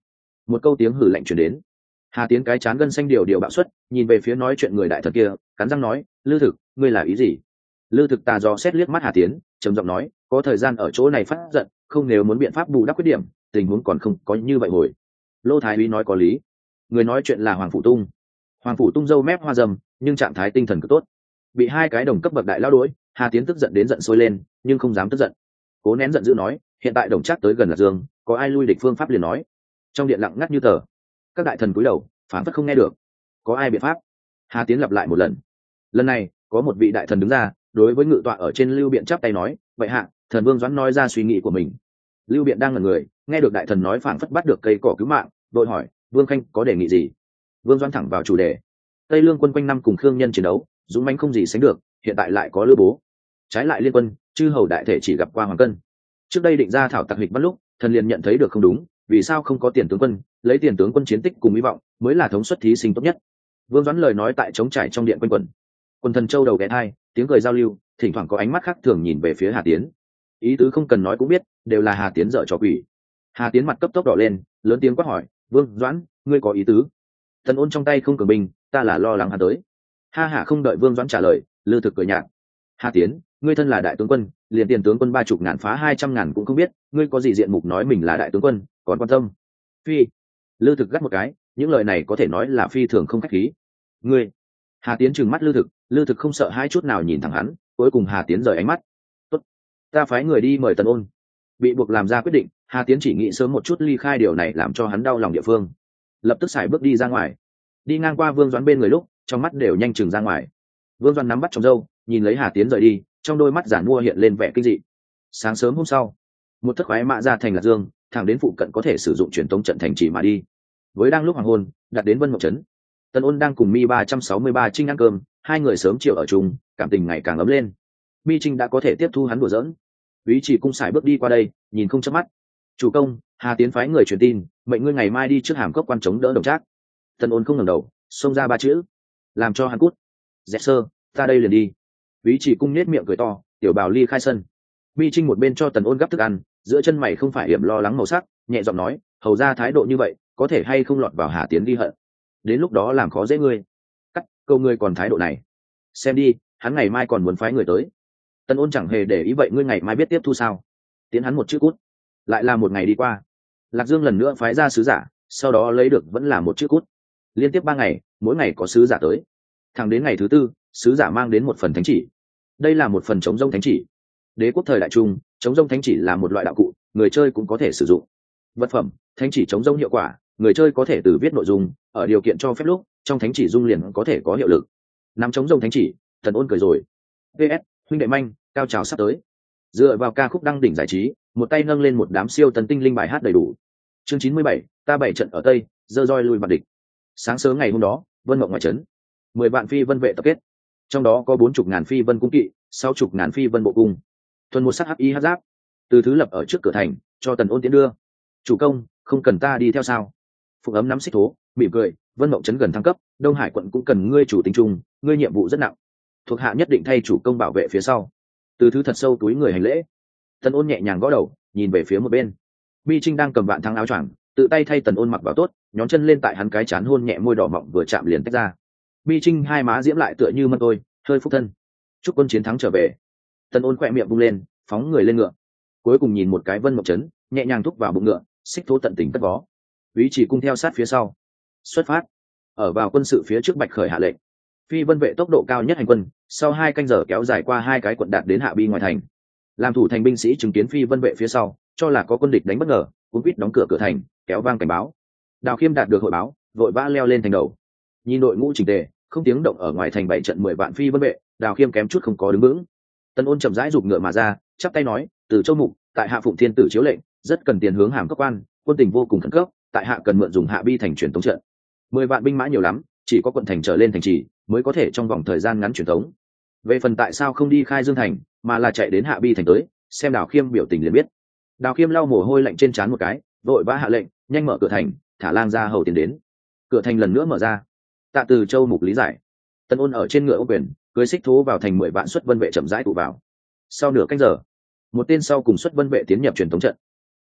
một câu tiếng hử lạnh chuyển đến. Hà Tiến cái chán gân xanh điều điều bạo xuất, nhìn về phía nói chuyện người đại thần kia, cắn răng nói, Lư Thực, ngươi là ý gì? Lư Thực tà dò xét liếc mắt Hà Tiến, trầm giọng nói, có thời gian ở chỗ này phát giận, không, nếu muốn biện pháp bù đắp khuyết điểm, tình huống còn không có như vậy hồi. Lô Thái Úy nói có lý. Người nói chuyện là Hoàng Phủ Tung. Hoàng Phủ Tung râu mép hoa râm, nhưng trạng thái tinh thần cực tốt. Bị hai cái đồng cấp bậc đại lao đối, Hà Tiến tức giận đến giận sôi lên, nhưng không dám tức giận. Cố nén giận dữ nói, hiện tại Đồng Trác tới gần Lạc Dương, có ai lui địch phương pháp liền nói. Trong điện lặng ngắt như tờ. Các đại thần cúi đầu, phản phất không nghe được. Có ai biện pháp? Hà Tiến lặp lại một lần. Lần này, có một vị đại thần đứng ra, đối với ngự tọa ở trên Lưu Biện chắp tay nói, vậy hạ, thần Vương Doãn nói ra suy nghĩ của mình. Lưu Biện đang ngẩn người, nghe được đại thần nói phản phất bắt được cây cỏ cứu mạng, đội hỏi, Vương Khanh có đề nghị gì? Vương Doãn thẳng vào chủ đề. Tây Lương quân quanh năm cùng Khương Nhân chiến đấu, dũng mãnh không gì sánh được, hiện tại lại có Lữ Bố. Trái lại liên quân, chư hầu đại thể chỉ gặp qua Hoàng Cân. Trước đây định ra thảo tặc hịch bắt lúc, thần liền nhận thấy được không đúng, vì sao không có tiền tướng quân, lấy tiền tướng quân chiến tích cùng hy vọng, mới là thống suất thí sinh tốt nhất. Vương Doãn lời nói tại trống trải trong điện quanh quẩn. Quân thần châu đầu ghé thai, tiếng cười giao lưu, thỉnh thoảng có ánh mắt khác thường nhìn về phía Hà Tiến. Ý tứ không cần nói cũng biết, đều là Hà Tiến dở trò quỷ. Hà Tiến mặt cấp tốc đỏ lên, lớn tiếng quát hỏi, Vương Doãn, ngươi có ý tứ? Thần Ôn trong tay không cường binh, ta là lo lắng hắn tới. Ha ha, không đợi Vương Doãn trả lời, Lư Thực cười nhạt. Hà Tiến, ngươi thân là đại tướng quân, liền tiền tướng quân 30 ngàn phá 200 ngàn cũng không biết, ngươi có gì diện mục nói mình là đại tướng quân, còn quan tâm? Phi. Lư Thực gắt một cái, những lời này có thể nói là phi thường không khách khí. Ngươi. Hà Tiến trừng mắt Lư Thực không sợ hai chút nào nhìn thẳng hắn, cuối cùng Hà Tiến rời ánh mắt. Tốt, ta phái người đi mời Tần Ôn. Bị buộc làm ra quyết định, Hà Tiến chỉ nghĩ sớm một chút ly khai, điều này làm cho hắn đau lòng địa phương. Lập tức xài bước đi ra ngoài, đi ngang qua Vương Doãn bên người lúc, trong mắt đều nhanh chừng ra ngoài. Vương Doãn nắm bắt trong râu, nhìn lấy Hà Tiến rời đi, trong đôi mắt giản mua hiện lên vẻ kinh dị. Sáng sớm hôm sau, một thất khoái mã ra thành Lạc Dương, thẳng đến phụ cận có thể sử dụng truyền tống trận thành trì mà đi. Với đang lúc hoàng hôn, đặt đến Vân Mộng Trấn. Tần Ôn đang cùng Mi 363 Trinh ăn cơm, hai người sớm chiều ở chung, cảm tình ngày càng ấm lên. Mi Trinh đã có thể tiếp thu hắn đùa giỡn. Úy Chỉ Cung sải bước đi qua đây, nhìn không chớp mắt. Chủ công, Hà Tiến phái người truyền tin, mệnh ngươi ngày mai đi trước Hàm Cốc quan chống đỡ Đồng Trác. Tần Ôn không ngẩng đầu, xông ra ba chữ, làm cho hắn cút. Dẹp sơ, ta đây liền đi. Úy Chỉ Cung nhếch miệng cười to, tiểu bào ly khai sân. Mi Trinh một bên cho Tần Ôn gắp thức ăn, giữa chân mày không phải hiểm lo lắng màu sắc, nhẹ giọng nói, hầu ra thái độ như vậy, có thể hay không lọt vào Hà Tiến ghi hận. Đến lúc đó làm khó dễ ngươi. Cắt, câu ngươi còn thái độ này. Xem đi, hắn ngày mai còn muốn phái người tới. Tần Ôn chẳng hề để ý, vậy ngươi ngày mai biết tiếp thu sao? Tiến hắn một chữ cút. Lại là một ngày đi qua. Lạc Dương lần nữa phái ra sứ giả, sau đó lấy được vẫn là một chữ cút. Liên tiếp 3 ngày, mỗi ngày có sứ giả tới. Thẳng đến ngày thứ 4, sứ giả mang đến một phần thánh chỉ. Đây là một phần chống rông thánh chỉ. Đế quốc thời đại trung, chống rông thánh chỉ là một loại đạo cụ, người chơi cũng có thể sử dụng. Vật phẩm, thánh chỉ chống rông hiệu quả, người chơi có thể từ viết nội dung, ở điều kiện cho phép lúc, trong thánh chỉ dung liền có thể có hiệu lực. Nắm chống rông thánh chỉ, Tần Ôn cười rồi. PS, huynh đệ manh, cao trào sắp tới. Dựa vào ca khúc đăng đỉnh giải trí, một tay nâng lên một đám siêu tần tinh linh bài hát đầy đủ. Chương 97, ta 7 trận ở Tây, dơ roi lui mặt địch. Sáng sớm ngày hôm đó, Vân Mộng ngoài trấn, 10 vạn phi vân vệ tập kết, trong đó có 40 ngàn phi vân cung kỵ, 60 ngàn phi vân bộ cung, thuần một sắc hắc y hắc giáp, từ thứ lập ở trước cửa thành, cho Tần Ôn tiến đưa. Chủ công, không cần ta đi theo sao? Phục Ấm nắm xích thố, mỉm cười, Vân Mộng trấn gần thăng cấp, Đông Hải quận cũng cần ngươi chủ tính chung, ngươi nhiệm vụ rất nặng, thuộc hạ nhất định thay chủ công bảo vệ phía sau. Từ thứ thật sâu túi người hành lễ. Tần Ôn nhẹ nhàng gõ đầu, nhìn về phía một bên. Mi Trinh đang cầm vạn thắng áo choàng, tự tay thay Tần Ôn mặc vào tốt, nhón chân lên tại hắn cái chán hôn nhẹ môi đỏ mọng vừa chạm liền tách ra. Mi Trinh hai má diễm lại tựa như mân tôi, hơi phúc thân. Chúc quân chiến thắng trở về. Tần Ôn khỏe miệng bung lên, phóng người lên ngựa. Cuối cùng nhìn một cái Vân Mộng trấn, nhẹ nhàng thúc vào bụng ngựa, xích thố tận tình cất vó. Úy Chỉ Cung theo sát phía sau. Xuất phát. Ở vào quân sự phía trước Bạch Khởi hạ lệnh. Phi vân vệ tốc độ cao nhất hành quân, sau 2 canh giờ kéo dài qua 2 cái quận đạt đến Hạ Bi ngoài thành. Làm thủ thành binh sĩ chứng kiến phi vân vệ phía sau, cho là có quân địch đánh bất ngờ, cũng quýt đóng cửa cửa thành, kéo vang cảnh báo. Đào Khiêm đạt được hội báo, vội vã leo lên thành đầu. Nhìn đội ngũ chỉnh tề, không tiếng động ở ngoài thành 7 trận 10 vạn phi vân vệ, Đào Khiêm kém chút không có đứng vững. Tần Ôn chậm rãi giục ngựa mà ra, chắp tay nói, từ Châu Mục, tại Hạ Phụng Thiên tử chiếu lệnh, rất cần tiền hướng Hàm Cốc quan, quân tình vô cùng khẩn cấp, tại Hạ cần mượn dùng Hạ Bi thành truyền tống trận. 10 vạn binh mã nhiều lắm, chỉ có quận thành trở lên thành trì mới có thể trong vòng thời gian ngắn truyền tống. Về phần tại sao không đi khai Dương thành, mà là chạy đến Hạ Bi thành tới, xem Đào Khiêm biểu tình liền biết. Đào Khiêm lau mồ hôi lạnh trên trán một cái, vội vã hạ lệnh, nhanh mở cửa thành, thả lang ra hầu tiến đến. Cửa thành lần nữa mở ra. Tạ Từ Châu Mục lý giải. Tần Ôn ở trên ngựa ô quyền, cưỡi xích thố vào thành 10 vạn xuất vân vệ chậm rãi tụ vào. Sau nửa canh giờ, một tên sau cùng xuất vân vệ tiến nhập truyền thống trận.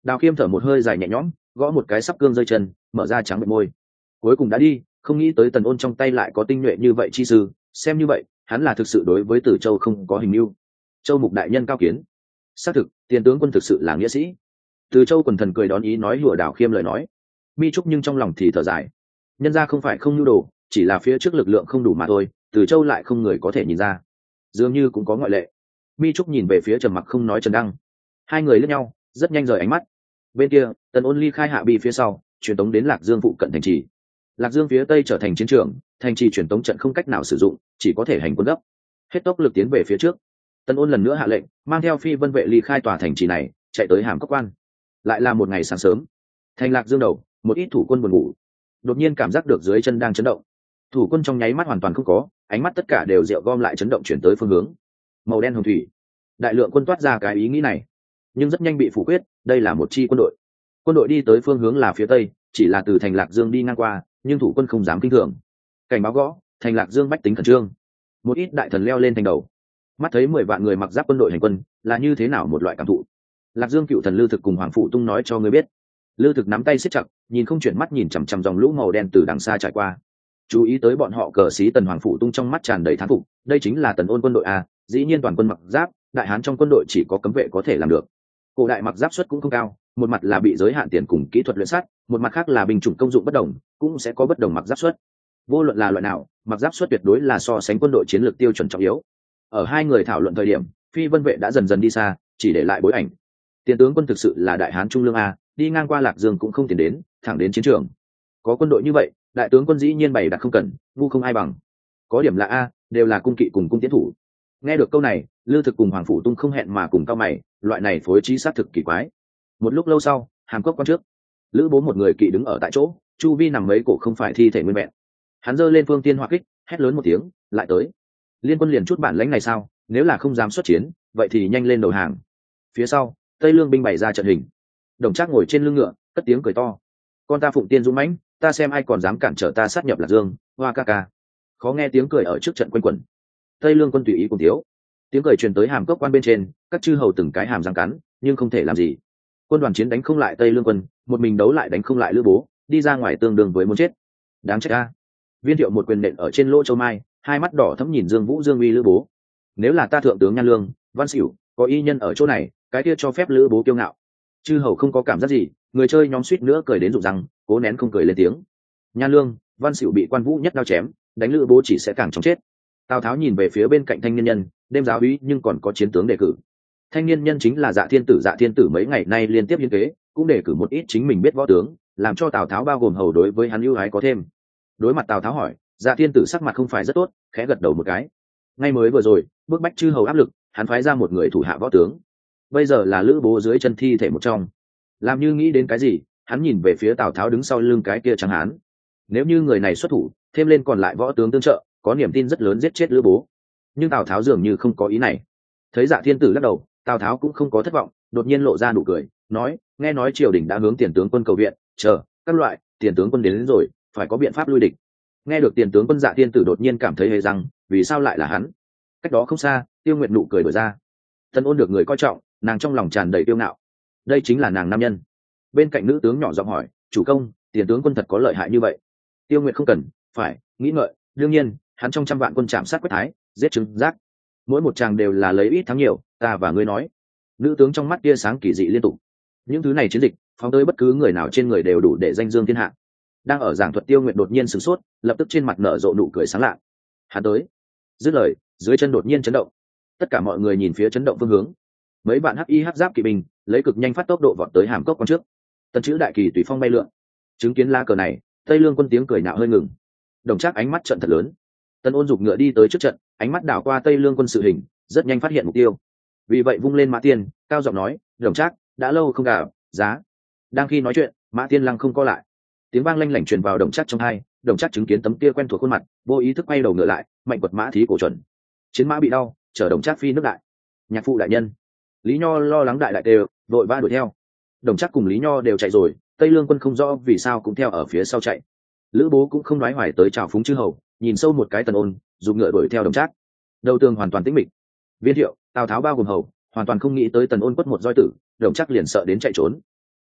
Đào Khiêm thở một hơi dài nhẹ nhõm, gõ một cái sắp cương rơi chân, mở ra trắng bệ môi. Cuối cùng đã đi, không nghĩ tới Tần Ôn trong tay lại có tinh nhuệ như vậy chi sư, xem như vậy, hắn là thực sự đối với Tử Châu không có hình mưu. Châu Mục đại nhân cao kiến. Xác thực, tiền tướng quân thực sự là nghĩa sĩ. Từ Châu quần thần cười đón ý nói lùa Đào Khiêm lời nói. Mi Trúc nhưng trong lòng thì thở dài. Nhân ra không phải không nhu đồ, chỉ là phía trước lực lượng không đủ mà thôi, Từ Châu lại không người có thể nhìn ra. Dường như cũng có ngoại lệ. Mi Trúc nhìn về phía Trầm Mặc không nói Trần Đăng. Hai người liếc nhau, rất nhanh rời ánh mắt. Bên kia, Tần Ôn ly khai hạ bi phía sau, truyền tống đến Lạc Dương phụ cận thành trì. Lạc Dương phía tây trở thành chiến trường, thành trì truyền tống trận không cách nào sử dụng, chỉ có thể hành quân gấp. Hết tốc lực tiến về phía trước. Tần Ôn lần nữa hạ lệnh, mang theo phi vân vệ ly khai tòa thành trì này, chạy tới Hàm Cốc Quan. Lại là một ngày sáng sớm, thành Lạc Dương đầu, một ít thủ quân buồn ngủ, đột nhiên cảm giác được dưới chân đang chấn động. Thủ quân trong nháy mắt hoàn toàn không có, ánh mắt tất cả đều rượu gom lại chấn động chuyển tới phương hướng màu đen hồng thủy. Đại lượng quân toát ra cái ý nghĩ này, nhưng rất nhanh bị phủ quyết. Đây là một chi quân đội. Quân đội đi tới phương hướng là phía tây, chỉ là từ thành Lạc Dương đi ngang qua, nhưng thủ quân không dám kinh thường. Cảnh báo gõ, thành Lạc Dương bách tính khẩn trương. Một ít đại thần leo lên thành đầu, mắt thấy 10 vạn người mặc giáp quân đội hành quân là như thế nào một loại cảm thụ. Lạc Dương cựu thần Lư Thực cùng Hoàng Phụ Tung nói cho ngươi biết. Lư Thực nắm tay siết chặt, nhìn không chuyển mắt nhìn chằm chằm dòng lũ màu đen từ đằng xa trải qua. Chú ý tới bọn họ cờ xí Tần Hoàng Phụ Tung trong mắt tràn đầy thán phục. Đây chính là Tần Ôn quân đội a, dĩ nhiên toàn quân mặc giáp, đại hán trong quân đội chỉ có cấm vệ có thể làm được. Cổ đại mặc giáp suất cũng không cao, một mặt là bị giới hạn tiền cùng kỹ thuật luyện sắt, một mặt khác là binh chủng công dụng bất đồng, cũng sẽ có bất đồng mặc giáp suất. Vô luận là loại nào, mặc giáp suất tuyệt đối là so sánh quân đội chiến lược tiêu chuẩn trọng yếu. Ở hai người thảo luận thời điểm, phi vân vệ đã dần dần đi xa, chỉ để lại bối ảnh. Tiền tướng quân thực sự là đại hán trung lương a, đi ngang qua Lạc Dương cũng không tiền đến, thẳng đến chiến trường. Có quân đội như vậy, đại tướng quân dĩ nhiên bày đặt không cần, ngu không ai bằng. Có điểm là a, đều là cung kỵ cùng cung tiến thủ. Nghe được câu này, Lư Thực cùng Hoàng Phủ Tung không hẹn mà cùng cao mày, loại này phối trí sát thực kỳ quái. Một lúc lâu sau, Hàm Cốc Quan trước, Lữ Bố một người kỵ đứng ở tại chỗ, chu vi nằm mấy cổ không phải thi thể nguyên vẹn. Hắn giơ lên phương tiên hỏa kích, hét lớn một tiếng, lại tới. Liên quân liền chút bản lãnh này sao? Nếu là không dám xuất chiến, vậy thì nhanh lên đầu hàng. Phía sau, Tây Lương binh bày ra trận hình. Đồng Trác ngồi trên lưng ngựa, cất tiếng cười to. Con ta phụng tiên dũng mãnh, ta xem ai còn dám cản trở ta sát nhập Lạc Dương. Hoa ca ca. Khó nghe tiếng cười ở trước trận quanh quẩn. Tây Lương quân tùy ý cùng thiếu. Tiếng cười truyền tới Hàm Cốc Quan bên trên, các chư hầu từng cái hàm răng cắn, nhưng không thể làm gì. Quân đoàn chiến đánh không lại Tây Lương quân, một mình đấu lại đánh không lại Lữ Bố, đi ra ngoài tương đương với muốn chết. Đáng trách a. Viên Thiệu một quyền nện ở trên lỗ châu mai, hai mắt đỏ thẫm nhìn Dương Vũ Dương uy Lữ Bố. Nếu là ta thượng tướng Nhan Lương, Văn Xỉu, có y nhân ở chỗ này, cái kia cho phép Lữ Bố kiêu ngạo. Chư hầu không có cảm giác gì, người chơi nhóm suýt nữa cười đến rụng răng, cố nén không cười lên tiếng. Nhan Lương, Văn Xỉu bị Quan Vũ nhất đao chém, đánh Lữ Bố chỉ sẽ càng chóng chết. Tào Tháo nhìn về phía bên cạnh Thanh Niên Nhân, đêm giáo úy nhưng còn có chiến tướng đề cử. Thanh Niên Nhân chính là Dạ Thiên Tử mấy ngày nay liên tiếp hiến kế, cũng đề cử một ít chính mình biết võ tướng, làm cho Tào Tháo bao gồm hầu đối với hắn ưu ái có thêm. Đối mặt Tào Tháo hỏi, Dạ Thiên Tử sắc mặt không phải rất tốt, khẽ gật đầu một cái. Ngay mới vừa rồi, bức bách chư hầu áp lực, hắn phái ra một người thủ hạ võ tướng. Bây giờ là Lữ Bố dưới chân thi thể một trong. Làm như nghĩ đến cái gì, hắn nhìn về phía Tào Tháo đứng sau lưng cái kia trắng hán. Nếu như người này xuất thủ, thêm lên còn lại võ tướng tương trợ, có niềm tin rất lớn giết chết Lữ Bố. Nhưng Tào Tháo dường như không có ý này. Thấy Dạ Thiên Tử lắc đầu, Tào Tháo cũng không có thất vọng, đột nhiên lộ ra nụ cười, nói: nghe nói triều đình đã hướng tiền tướng quân cầu viện, chờ các loại, tiền tướng quân đến rồi, phải có biện pháp lui địch. Nghe được tiền tướng quân, Dạ Thiên Tử đột nhiên cảm thấy hề rằng, vì sao lại là hắn? Cách đó không xa, Tiêu Nguyệt nụ cười đổi ra. Tần Ôn được người coi trọng, nàng trong lòng tràn đầy kiêu ngạo. Đây chính là nàng nam nhân. Bên cạnh nữ tướng nhỏ giọng hỏi: chủ công, tiền tướng quân thật có lợi hại như vậy? Tiêu Nguyệt không cần phải nghĩ ngợi, đương nhiên, hắn trong 100 vạn quân chạm sát Quách Thái, giết Trừng Giác, mỗi một tràng đều là lấy ít thắng nhiều, ta và ngươi nói. Nữ tướng trong mắt tia sáng kỳ dị liên tục. Những thứ này chiến dịch, phóng tới bất cứ người nào trên người đều đủ để danh dương thiên hạ. Đang ở giảng thuật Tiêu Nguyệt đột nhiên sửng sốt, lập tức trên mặt nở rộ nụ cười sáng lạ. Hắn tới. Dứt lời, dưới chân đột nhiên chấn động. Tất cả mọi người nhìn phía chấn động phương hướng. Mấy bạn hắc y hắc giáp kỵ binh lấy cực nhanh phát tốc độ vọt tới Hàm Cốc Quan trước. Tần chữ đại kỳ tùy phong bay lượn. Chứng kiến lá cờ này, Tây Lương quân tiếng cười nạo hơi ngừng. Đồng Trác ánh mắt trận thật lớn. Tần Ôn giục ngựa đi tới trước trận, ánh mắt đảo qua Tây Lương quân sự hình, rất nhanh phát hiện mục tiêu. Vì vậy vung lên Mã Tiên, cao giọng nói: Đồng Trác, đã lâu không gặp, giá. Đang khi nói chuyện, Mã Tiên lăng không co lại. Tiếng vang lanh lảnh truyền vào Đồng Trác trong tai. Đồng Trác chứng kiến tấm kia quen thuộc khuôn mặt, vô ý thức quay đầu ngựa lại, mạnh quật mã thí cổ chuẩn. Chiến mã bị đau, chở Đồng Trác phi nước đại. Nhạc phụ đại nhân. Lý Nho lo lắng đại đều, đội va đuổi theo. Đồng Trác cùng Lý Nho đều chạy rồi, Tây Lương quân không rõ vì sao cũng theo ở phía sau chạy. Lữ Bố cũng không đoái hoài tới chào phúng chư hầu, nhìn sâu một cái Tần Ôn, dùng ngựa đuổi theo Đồng Trác. Đầu tường hoàn toàn tĩnh mịch. Viên Thiệu, Tào Tháo bao gồm hầu, hoàn toàn không nghĩ tới Tần Ôn quất một roi tử, Đồng Trác liền sợ đến chạy trốn.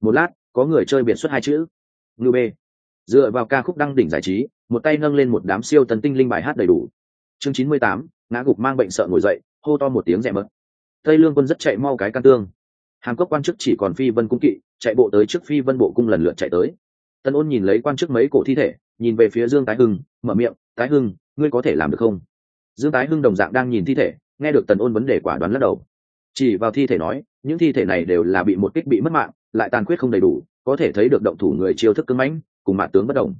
Một lát có người chơi biệt xuất hai chữ ngư b. Dựa vào ca khúc đăng đỉnh giải trí, một tay nâng lên một đám siêu tần tinh linh bài hát đầy đủ. Chương 98, ngã gục mang bệnh sợ ngồi dậy, hô to một tiếng rẽ mất. Tây Lương quân rất chạy mau cái can tương. Hàm Cốc quan chức chỉ còn Phi Vân cung kỵ, chạy bộ tới trước Phi Vân bộ cung lần lượt chạy tới. Tân Ôn nhìn lấy quan chức mấy cổ thi thể, nhìn về phía Dương Tái Hưng, mở miệng, "Tái Hưng, ngươi có thể làm được không?" Dương Tái Hưng đồng dạng đang nhìn thi thể, nghe được Tần Ôn vấn đề quả đoán lắc đầu. Chỉ vào thi thể nói, những thi thể này đều là bị một kích bị mất mạng, lại tàn khuyết không đầy đủ, có thể thấy được động thủ người chiêu thức cứng mãnh, cùng mạn tướng bất đồng.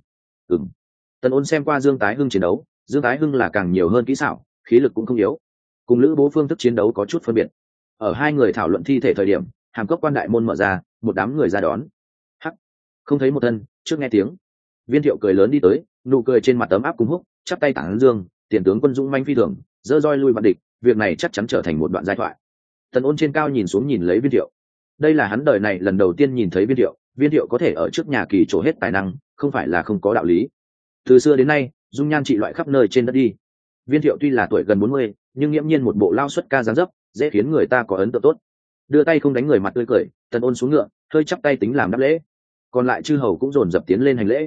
Tần Ôn xem qua Dương Tái Hưng chiến đấu, Dương Tái Hưng là càng nhiều hơn kỹ xảo, khí lực cũng không yếu, cùng Lữ Bố phương thức chiến đấu có chút phân biệt. Ở hai người thảo luận thi thể thời điểm, Hàm Cốc quan đại môn mở ra, một đám người ra đón. Hắc, không thấy một thân, trước nghe tiếng. Viên Thiệu cười lớn đi tới, nụ cười trên mặt ấm áp cùng húc, chắp tay tản dương, tiền tướng quân dũng manh phi thường, dơ roi lui vạn địch, việc này chắc chắn trở thành một đoạn giai thoại. Tần Ôn trên cao nhìn xuống nhìn lấy Viên Thiệu, đây là hắn đời này lần đầu tiên nhìn thấy Viên Thiệu có thể ở trước nhà kỳ trổ hết tài năng, không phải là không có đạo lý. Từ xưa đến nay, dung nhan trị loại khắp nơi trên đất đi. Viên Thiệu tuy là tuổi gần 40, nhưng nghiễm nhiên một bộ lao xuất ca dáng dấp, dễ khiến người ta có ấn tượng tốt. Đưa tay không đánh người mặt tươi cười, Tần Ôn xuống ngựa, hơi chắp tay tính làm đáp lễ. Còn lại chư hầu cũng dồn dập tiến lên hành lễ.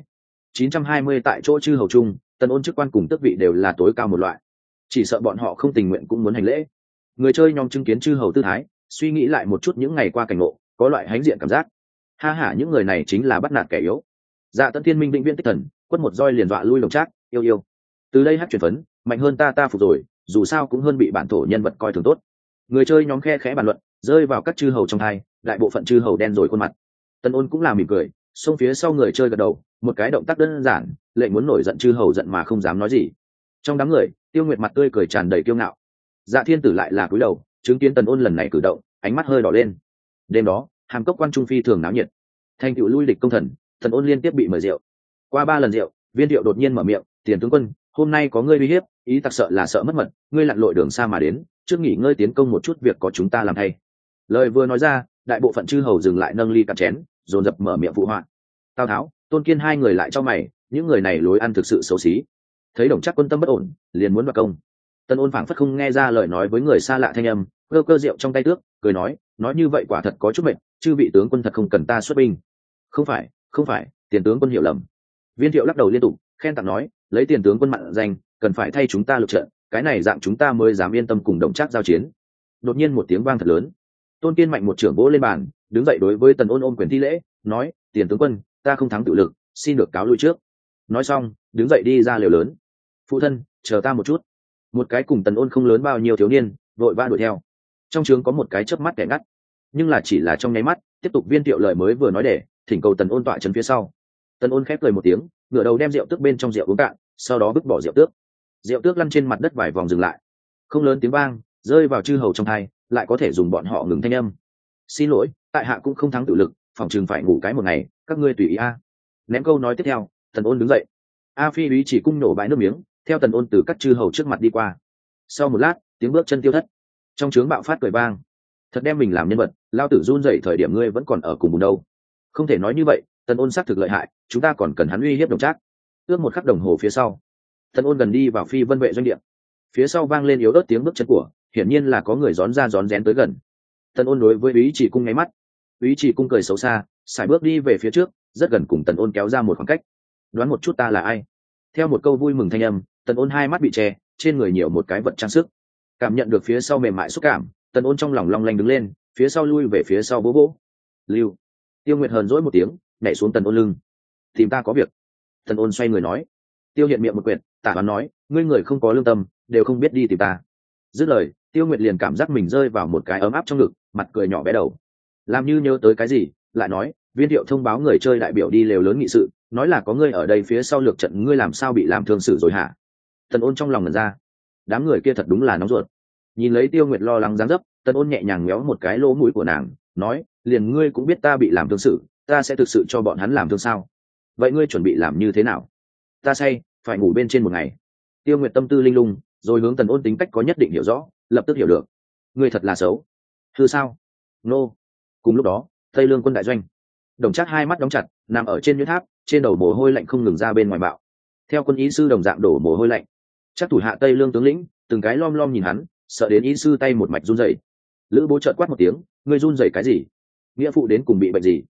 920 tại chỗ chư hầu chung, Tần Ôn chức quan cùng tước vị đều là tối cao một loại. Chỉ sợ bọn họ không tình nguyện cũng muốn hành lễ. Người chơi nhóm chứng kiến chư hầu tư thái, suy nghĩ lại một chút những ngày qua cảnh ngộ, có loại hãnh diện cảm giác. Ha ha, những người này chính là bắt nạt kẻ yếu. Dạ Tận Thiên Minh vĩnh viễn tích thần, quất một roi liền dọa lui Đồng Trác, yêu. Từ đây hát chuyển phấn, mạnh hơn ta phục rồi, dù sao cũng hơn bị bản thổ nhân vật coi thường tốt. Người chơi nhóm khe khẽ bàn luận, rơi vào các chư hầu trong hai, đại bộ phận chư hầu đen rồi khuôn mặt. Tần Ôn cũng là mỉm cười, xông phía sau người chơi gật đầu, một cái động tác đơn giản, lệnh muốn nổi giận chư hầu giận mà không dám nói gì. Trong đám người, Tiêu Nguyệt mặt tươi cười tràn đầy kiêu ngạo. Dạ Thiên Tử lại là cúi đầu, chứng kiến Tần Ôn lần này cử động, ánh mắt hơi đỏ lên. Đêm đó, Hàm Cốc quan trung phi thường náo nhiệt. Thành tựu lui địch công thần, Tần Ôn liên tiếp bị mời rượu. Qua 3 lần rượu, Viên Thiệu đột nhiên mở miệng, "Tiền tướng quân, hôm nay có ngươi uy hiếp, ý tặc sợ là sợ mất mật, ngươi lặn lội đường xa mà đến, trước nghỉ ngơi tiến công một chút việc có chúng ta làm thay." Lời vừa nói ra, đại bộ phận chư hầu dừng lại nâng ly cạn chén, dồn dập mở miệng phụ họa. Tào Tháo, Tôn Kiên hai người lại cho mày, những người này lối ăn thực sự xấu xí. Thấy Đồng Trác quân tâm bất ổn, liền muốn đoạt công. Tần Ôn phảng phất không nghe ra lời nói với người xa lạ thanh âm, cơ rượu trong tay tước, cười nói như vậy quả thật có chút mệt, chư vị tướng quân thật không cần ta xuất binh. Không phải, tiền tướng quân hiểu lầm. Viên Thiệu lắc đầu liên tục, khen tặng nói, lấy tiền tướng quân mạn danh, cần phải thay chúng ta lực trận, cái này dạng chúng ta mới dám yên tâm cùng Đồng Trác giao chiến. Đột nhiên một tiếng vang thật lớn, Tôn Kiên mạnh một trưởng vỗ lên bàn, đứng dậy đối với Tần Ôn ôm quyền thi lễ, nói, tiền tướng quân, ta không thắng tự lực, xin được cáo lui trước. Nói xong, đứng dậy đi ra lều lớn. Phụ thân, chờ ta một chút. Một cái cùng Tần Ôn không lớn bao nhiêu thiếu niên vội vã đuổi theo. Trong trướng có một cái chớp mắt kẻ ngắt, nhưng là chỉ là trong nháy mắt, tiếp tục Viên Thiệu lời mới vừa nói để thỉnh cầu Tần Ôn tọa trấn phía sau. Tần Ôn khép cười một tiếng, ngửa đầu đem rượu tước bên trong rượu uống cạn, sau đó vứt bỏ rượu tước. Rượu tước lăn trên mặt đất vài vòng dừng lại, không lớn tiếng vang rơi vào chư hầu trong tai, lại có thể dùng bọn họ ngừng thanh âm. Xin lỗi, tại hạ cũng không thắng tự lực, phòng trường phải ngủ cái một ngày, các ngươi tùy ý a. Ném câu nói tiếp theo, Tần Ôn đứng dậy. A Phi úy chỉ cung nổ bãi nước miếng, theo Tần Ôn từ các chư hầu trước mặt đi qua. Sau một lát, tiếng bước chân tiêu thất, trong trướng bạo phát cười vang. Thật đem mình làm nhân vật, lao tử run rẩy thời điểm ngươi vẫn còn ở cùng vùng đâu. Không thể nói như vậy, Tần Ôn xác thực lợi hại, chúng ta còn cần hắn uy hiếp Đồng Trác. Ước một khắc đồng hồ phía sau, Tần Ôn gần đi vào Phi Vân vệ doanh địa. Phía sau vang lên yếu ớt tiếng bước chân của, hiển nhiên là có người rón ra rón rén tới gần. Tần Ôn đối với úy chỉ cung nháy mắt, úy chỉ cung cười xấu xa, sải bước đi về phía trước, rất gần cùng Tần Ôn kéo ra một khoảng cách. Đoán một chút ta là ai? Theo một câu vui mừng thanh âm, Tần Ôn hai mắt bị che, trên người nhiều một cái vật trang sức. Cảm nhận được phía sau mềm mại xúc cảm, Tần Ôn trong lòng long lanh đứng lên, phía sau lui về phía sau bố bố. Lưu. Tiêu Nguyệt hờn dỗi một tiếng, nhảy xuống Tần Ôn lưng. Tìm ta có việc. Tần Ôn xoay người nói. Tiêu Hiện miệng một quyệt, tả đoán nói, ngươi người không có lương tâm, đều không biết đi tìm ta. Dứt lời, Tiêu Nguyệt liền cảm giác mình rơi vào một cái ấm áp trong ngực, mặt cười nhỏ bé đầu. Làm như nhớ tới cái gì, lại nói, Viên Thiệu thông báo người chơi đại biểu đi lều lớn nghị sự, nói là có ngươi ở đây phía sau lược trận, ngươi làm sao bị làm thương xử rồi hả? Tần Ôn trong lòng ngẩn ra, đám người kia thật đúng là nóng ruột. Nhìn lấy Tiêu Nguyệt lo lắng dáng dấp, Tần Ôn nhẹ nhàng méo một cái lỗ mũi của nàng, nói, liền ngươi cũng biết ta bị làm thương xử, ta sẽ thực sự cho bọn hắn làm thương sao? Vậy ngươi chuẩn bị làm như thế nào? Ta say, phải ngủ bên trên một ngày. Tiêu Nguyệt tâm tư linh lung, rồi hướng Tần Ôn tính cách có nhất định hiểu rõ, lập tức hiểu được. Ngươi thật là xấu. Thư sao? Nô. Cùng lúc đó, Tây Lương quân đại doanh. Đồng Trác hai mắt đóng chặt, nằm ở trên nhuyễn tháp, trên đầu mồ hôi lạnh không ngừng ra bên ngoài bạo. Theo quân ý sư đồng dạng đổ mồ hôi lạnh. Chắc thủ hạ Tây Lương tướng lĩnh, từng cái lom lom nhìn hắn, sợ đến ý sư tay một mạch run rẩy. Lữ Bố chợt quát một tiếng, ngươi run rẩy cái gì? Nghĩa phụ đến cùng bị bệnh gì?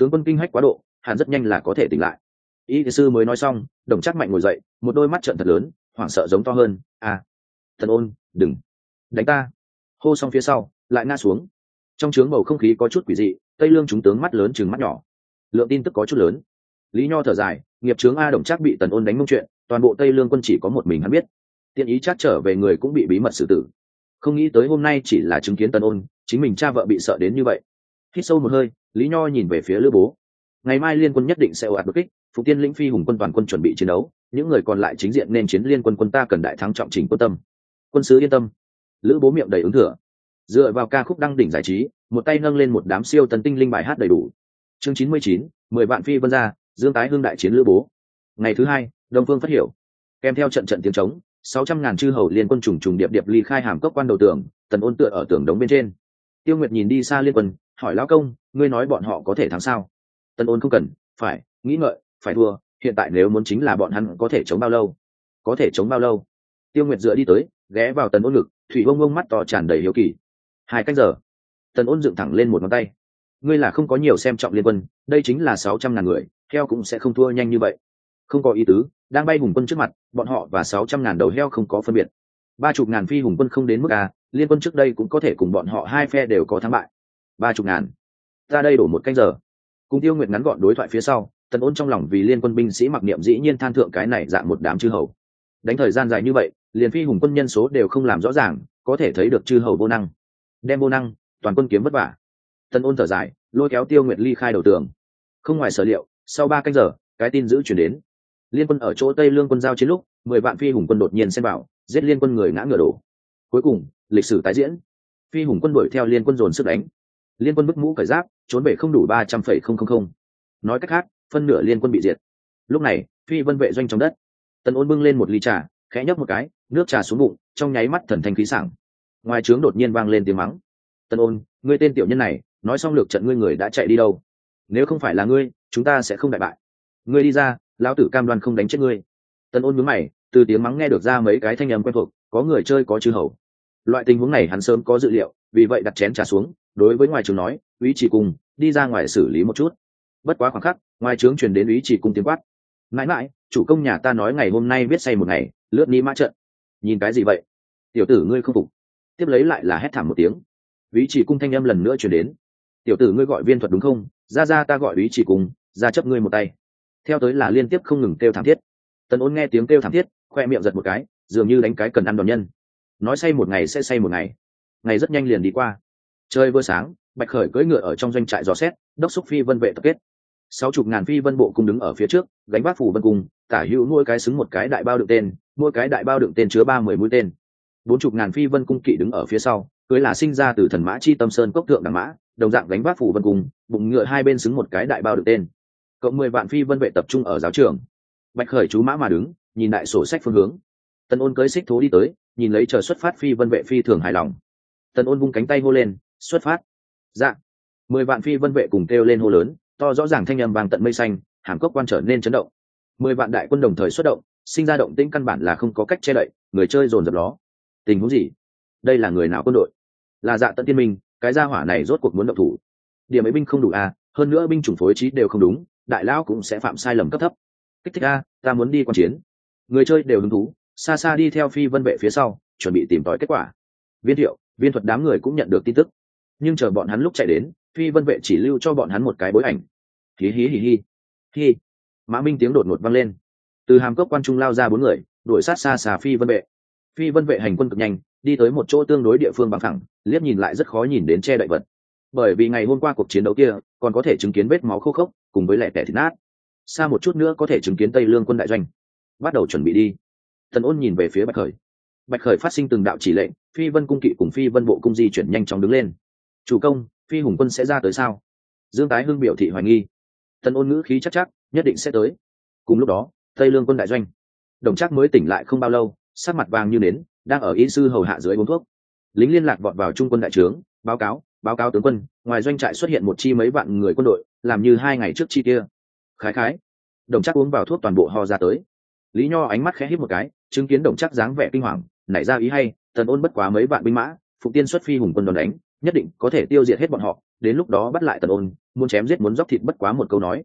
tướng quân kinh hách quá độ, hắn rất nhanh là có thể tỉnh lại. Y sư mới nói xong, Đồng Trác mạnh ngồi dậy, một đôi mắt trợn thật lớn, hoảng sợ giống to hơn. Tần Ôn, đừng đánh ta! Hô xong phía sau, lại ngã xuống. Trong trướng bầu không khí có chút quỷ dị, Tây Lương chúng tướng mắt lớn chừng mắt nhỏ, lượng tin tức có chút lớn. Lý Nho thở dài, nghiệp chướng Đồng Trác bị Tần Ôn đánh mông chuyện, toàn bộ Tây Lương quân chỉ có một mình hắn biết. Tiện ý chắc trở về người cũng bị bí mật xử tử. Không nghĩ tới hôm nay chỉ là chứng kiến Tần Ôn, chính mình cha vợ bị sợ đến như vậy. Hít sâu một hơi, Lý Nho nhìn về phía Lữ Bố. Ngày mai liên quân nhất định sẽ ồ ạt đột kích, Phục Tiên lĩnh Phi hùng quân toàn quân chuẩn bị chiến đấu, những người còn lại chính diện nên chiến liên quân, quân ta cần đại thắng trọng trình quân tâm. Quân sứ yên tâm. Lữ Bố miệng đầy ứng thừa. Dựa vào ca khúc đăng đỉnh giải trí, một tay nâng lên một đám siêu tần tinh linh bài hát đầy đủ. Chương 99, 10 vạn phi vân ra, Dương tái hương đại chiến Lữ Bố. Ngày thứ hai, Đông Phương phát hiểu. Kèm theo trận trận tiếng trống, 600.000 chư hầu liên quân trùng trùng điệp điệp ly khai Hàm Cốc quan đầu tường, Tần Ôn tựa ở tường đống bên trên. Tiêu Nguyệt nhìn đi xa liên quân, hỏi lão công, ngươi nói bọn họ có thể thắng sao? Tần Ôn không cần, phải nghĩ ngợi, phải thua, hiện tại nếu muốn chính là bọn hắn có thể chống bao lâu? Có thể chống bao lâu? Tiêu Nguyệt dựa đi tới, ghé vào Tần Ôn ngực, thủy bông bông mắt to tràn đầy hiếu kỳ. 2 canh giờ. Tần Ôn dựng thẳng lên một ngón tay. Ngươi là không có nhiều xem trọng liên quân, đây chính là 600.000 người, heo cũng sẽ không thua nhanh như vậy. Không có ý tứ, đang bay hùng quân trước mặt, bọn họ và 600.000 đầu heo không có phân biệt. 30.000 phi hùng quân không đến mức liên quân trước đây cũng có thể cùng bọn họ hai phe đều có thắng bại. 30.000. Ta đây đổ 1 canh giờ. Cùng Tiêu Nguyệt ngắn gọn đối thoại phía sau, Tần Ôn trong lòng vì liên quân binh sĩ mặc niệm dĩ nhiên than thượng cái này dạng một đám chư hầu. Đánh thời gian dài như vậy, liền phi hùng quân nhân số đều không làm rõ ràng, có thể thấy được chư hầu vô năng. Đem vô năng, toàn quân kiếm vất vả. Tần Ôn thở dài, lôi kéo Tiêu Nguyệt ly khai đầu tường. Không ngoài sở liệu, sau 3 canh giờ, cái tin dữ truyền đến. Liên quân ở chỗ Tây Lương quân giao chiến lúc, 10 vạn phi hùng quân đột nhiên xen vào, giết liên quân người ngã ngựa đổ. Cuối cùng, lịch sử tái diễn. Phi hùng quân đuổi theo liên quân dồn sức đánh. Liên quân bức mũ cởi giáp, trốn bể không đủ 300,000. Nói cách khác, phân nửa liên quân bị diệt. Lúc này, Phi Vân vệ doanh trong đất. Tần Ôn bưng lên một ly trà, khẽ nhấp một cái, nước trà xuống bụng, trong nháy mắt thần thanh khí sảng. Ngoài trướng đột nhiên vang lên tiếng mắng. Tần Ôn, ngươi tên tiểu nhân này, nói xong lược trận ngươi người đã chạy đi đâu? Nếu không phải là ngươi, chúng ta sẽ không đại bại. Ngươi đi ra, lão tử cam đoan không đánh chết ngươi. Tần Ôn nhướng mày, từ tiếng mắng nghe được ra mấy cái thanh âm quen thuộc, có người chơi có chư hầu. Loại tình huống này hắn sớm có dự liệu, vì vậy đặt chén trà xuống, đối với ngoài trướng nói, úy chỉ cùng đi ra ngoài xử lý một chút. Bất quá khoảng khắc, ngoài trướng truyền đến úy chỉ cung tiếng quát. Mãi mãi, chủ công nhà ta nói ngày hôm nay biết say một ngày, lướt ni mã trận. Nhìn cái gì vậy? Tiểu tử ngươi không phục? Tiếp lấy lại là hét thảm một tiếng. Úy chỉ cung thanh âm lần nữa truyền đến. Tiểu tử ngươi gọi viên thuật đúng không? Ra ta gọi úy chỉ cung, ra chấp ngươi một tay. Theo tới là liên tiếp không ngừng kêu thảm thiết. Tần Ôn nghe tiếng kêu thảm thiết, khoe miệng giật một cái, dường như đánh cái cần ăn đòn nhân. Nói say một ngày sẽ say một ngày. Ngày rất nhanh liền đi qua. Trời vừa sáng, Bạch Khởi cưỡi ngựa ở trong doanh trại dò xét, đốc xúc Phi Vân vệ tập kết. 60.000 phi vân bộ cung đứng ở phía trước, gánh vác phủ vân cung, tả hữu mỗi cái xứng một cái đại bao đựng tên, mỗi cái đại bao đựng tên chứa 30 mũi tên. 40.000 phi vân cung kỵ đứng ở phía sau, cưới là sinh ra từ thần mã chi tâm sơn cốc thượng đẳng mã, đồng dạng gánh vác phủ vân cung, bụng ngựa hai bên xứng một cái đại bao đựng tên. Cộng 10 vạn phi vân vệ tập trung ở giáo trường. Bạch Khởi chú mã mà đứng, nhìn đại sổ sách phương hướng. Tần Ôn cưỡi xích thố đi tới, nhìn lấy chờ xuất phát phi vân vệ phi thường hài lòng. Tần Ôn vung cánh tay hô lên, xuất phát. Dạ. 10 vạn phi vân vệ cùng kêu lên hô lớn, to rõ ràng thanh âm vang tận mây xanh, Hàm Cốc quan trở nên chấn động. 10 vạn đại quân đồng thời xuất động, sinh ra động tĩnh căn bản là không có cách che đậy, người chơi dồn dập ló. Tình huống gì? Đây là người nào quân đội? Là Dạ Tận Tiên Minh, cái gia hỏa này rốt cuộc muốn động thủ. Điểm ấy binh không đủ hơn nữa binh chủng phối trí đều không đúng, đại lão cũng sẽ phạm sai lầm cấp thấp. Kích thích ta muốn đi quan chiến. Người chơi đều hứng thú, xa xa đi theo phi vân vệ phía sau, chuẩn bị tìm tòi kết quả. Viên Thiệu, Viên Thuật đám người cũng nhận được tin tức, nhưng chờ bọn hắn lúc chạy đến, phi vân vệ chỉ lưu cho bọn hắn một cái bối ảnh. Hí hí hí hí hí. Mã Minh tiếng đột ngột vang lên, từ Hàm Cốc quan trung lao ra 4 người, đuổi sát xa xà phi vân vệ. Phi vân vệ hành quân cực nhanh, đi tới một chỗ tương đối địa phương bằng phẳng, liếc nhìn lại rất khó nhìn đến che đậy vật, bởi vì ngày hôm qua cuộc chiến đấu kia còn có thể chứng kiến vết máu khô khốc cùng với lẻ tẻ thịt nát. Xa một chút nữa có thể chứng kiến Tây Lương quân đại doanh. Bắt đầu chuẩn bị đi. Tần Ôn nhìn về phía Bạch Khởi. Bạch Khởi phát sinh từng đạo chỉ lệnh, phi vân cung kỵ cùng phi vân bộ cung di chuyển nhanh chóng đứng lên. Chủ công, phi hùng quân sẽ ra tới sao? Dương Tái Hưng biểu thị hoài nghi. Tần Ôn ngữ khí chắc nhất định sẽ tới. Cùng lúc đó, Tây Lương quân đại doanh. Đồng Trác mới tỉnh lại không bao lâu, sắc mặt vàng như nến, đang ở y sư hầu hạ dưới uống thuốc. Lính liên lạc vọt vào trung quân đại trướng, báo cáo tướng quân, ngoài doanh trại xuất hiện một chi mấy vạn người quân đội, làm như 2 ngày trước chi kia. Khái. Đồng Trác uống vào thuốc toàn bộ ho ra tới. Lý Nho ánh mắt khẽ híp một cái, chứng kiến Đồng Trác dáng vẻ kinh hoàng, nảy ra ý hay, Tần Ôn bất quá mấy vạn binh mã, Phục Tiên xuất phi hùng quân đòn đánh, nhất định có thể tiêu diệt hết bọn họ, đến lúc đó bắt lại Tần Ôn, muốn chém giết muốn dóc thịt bất quá một câu nói.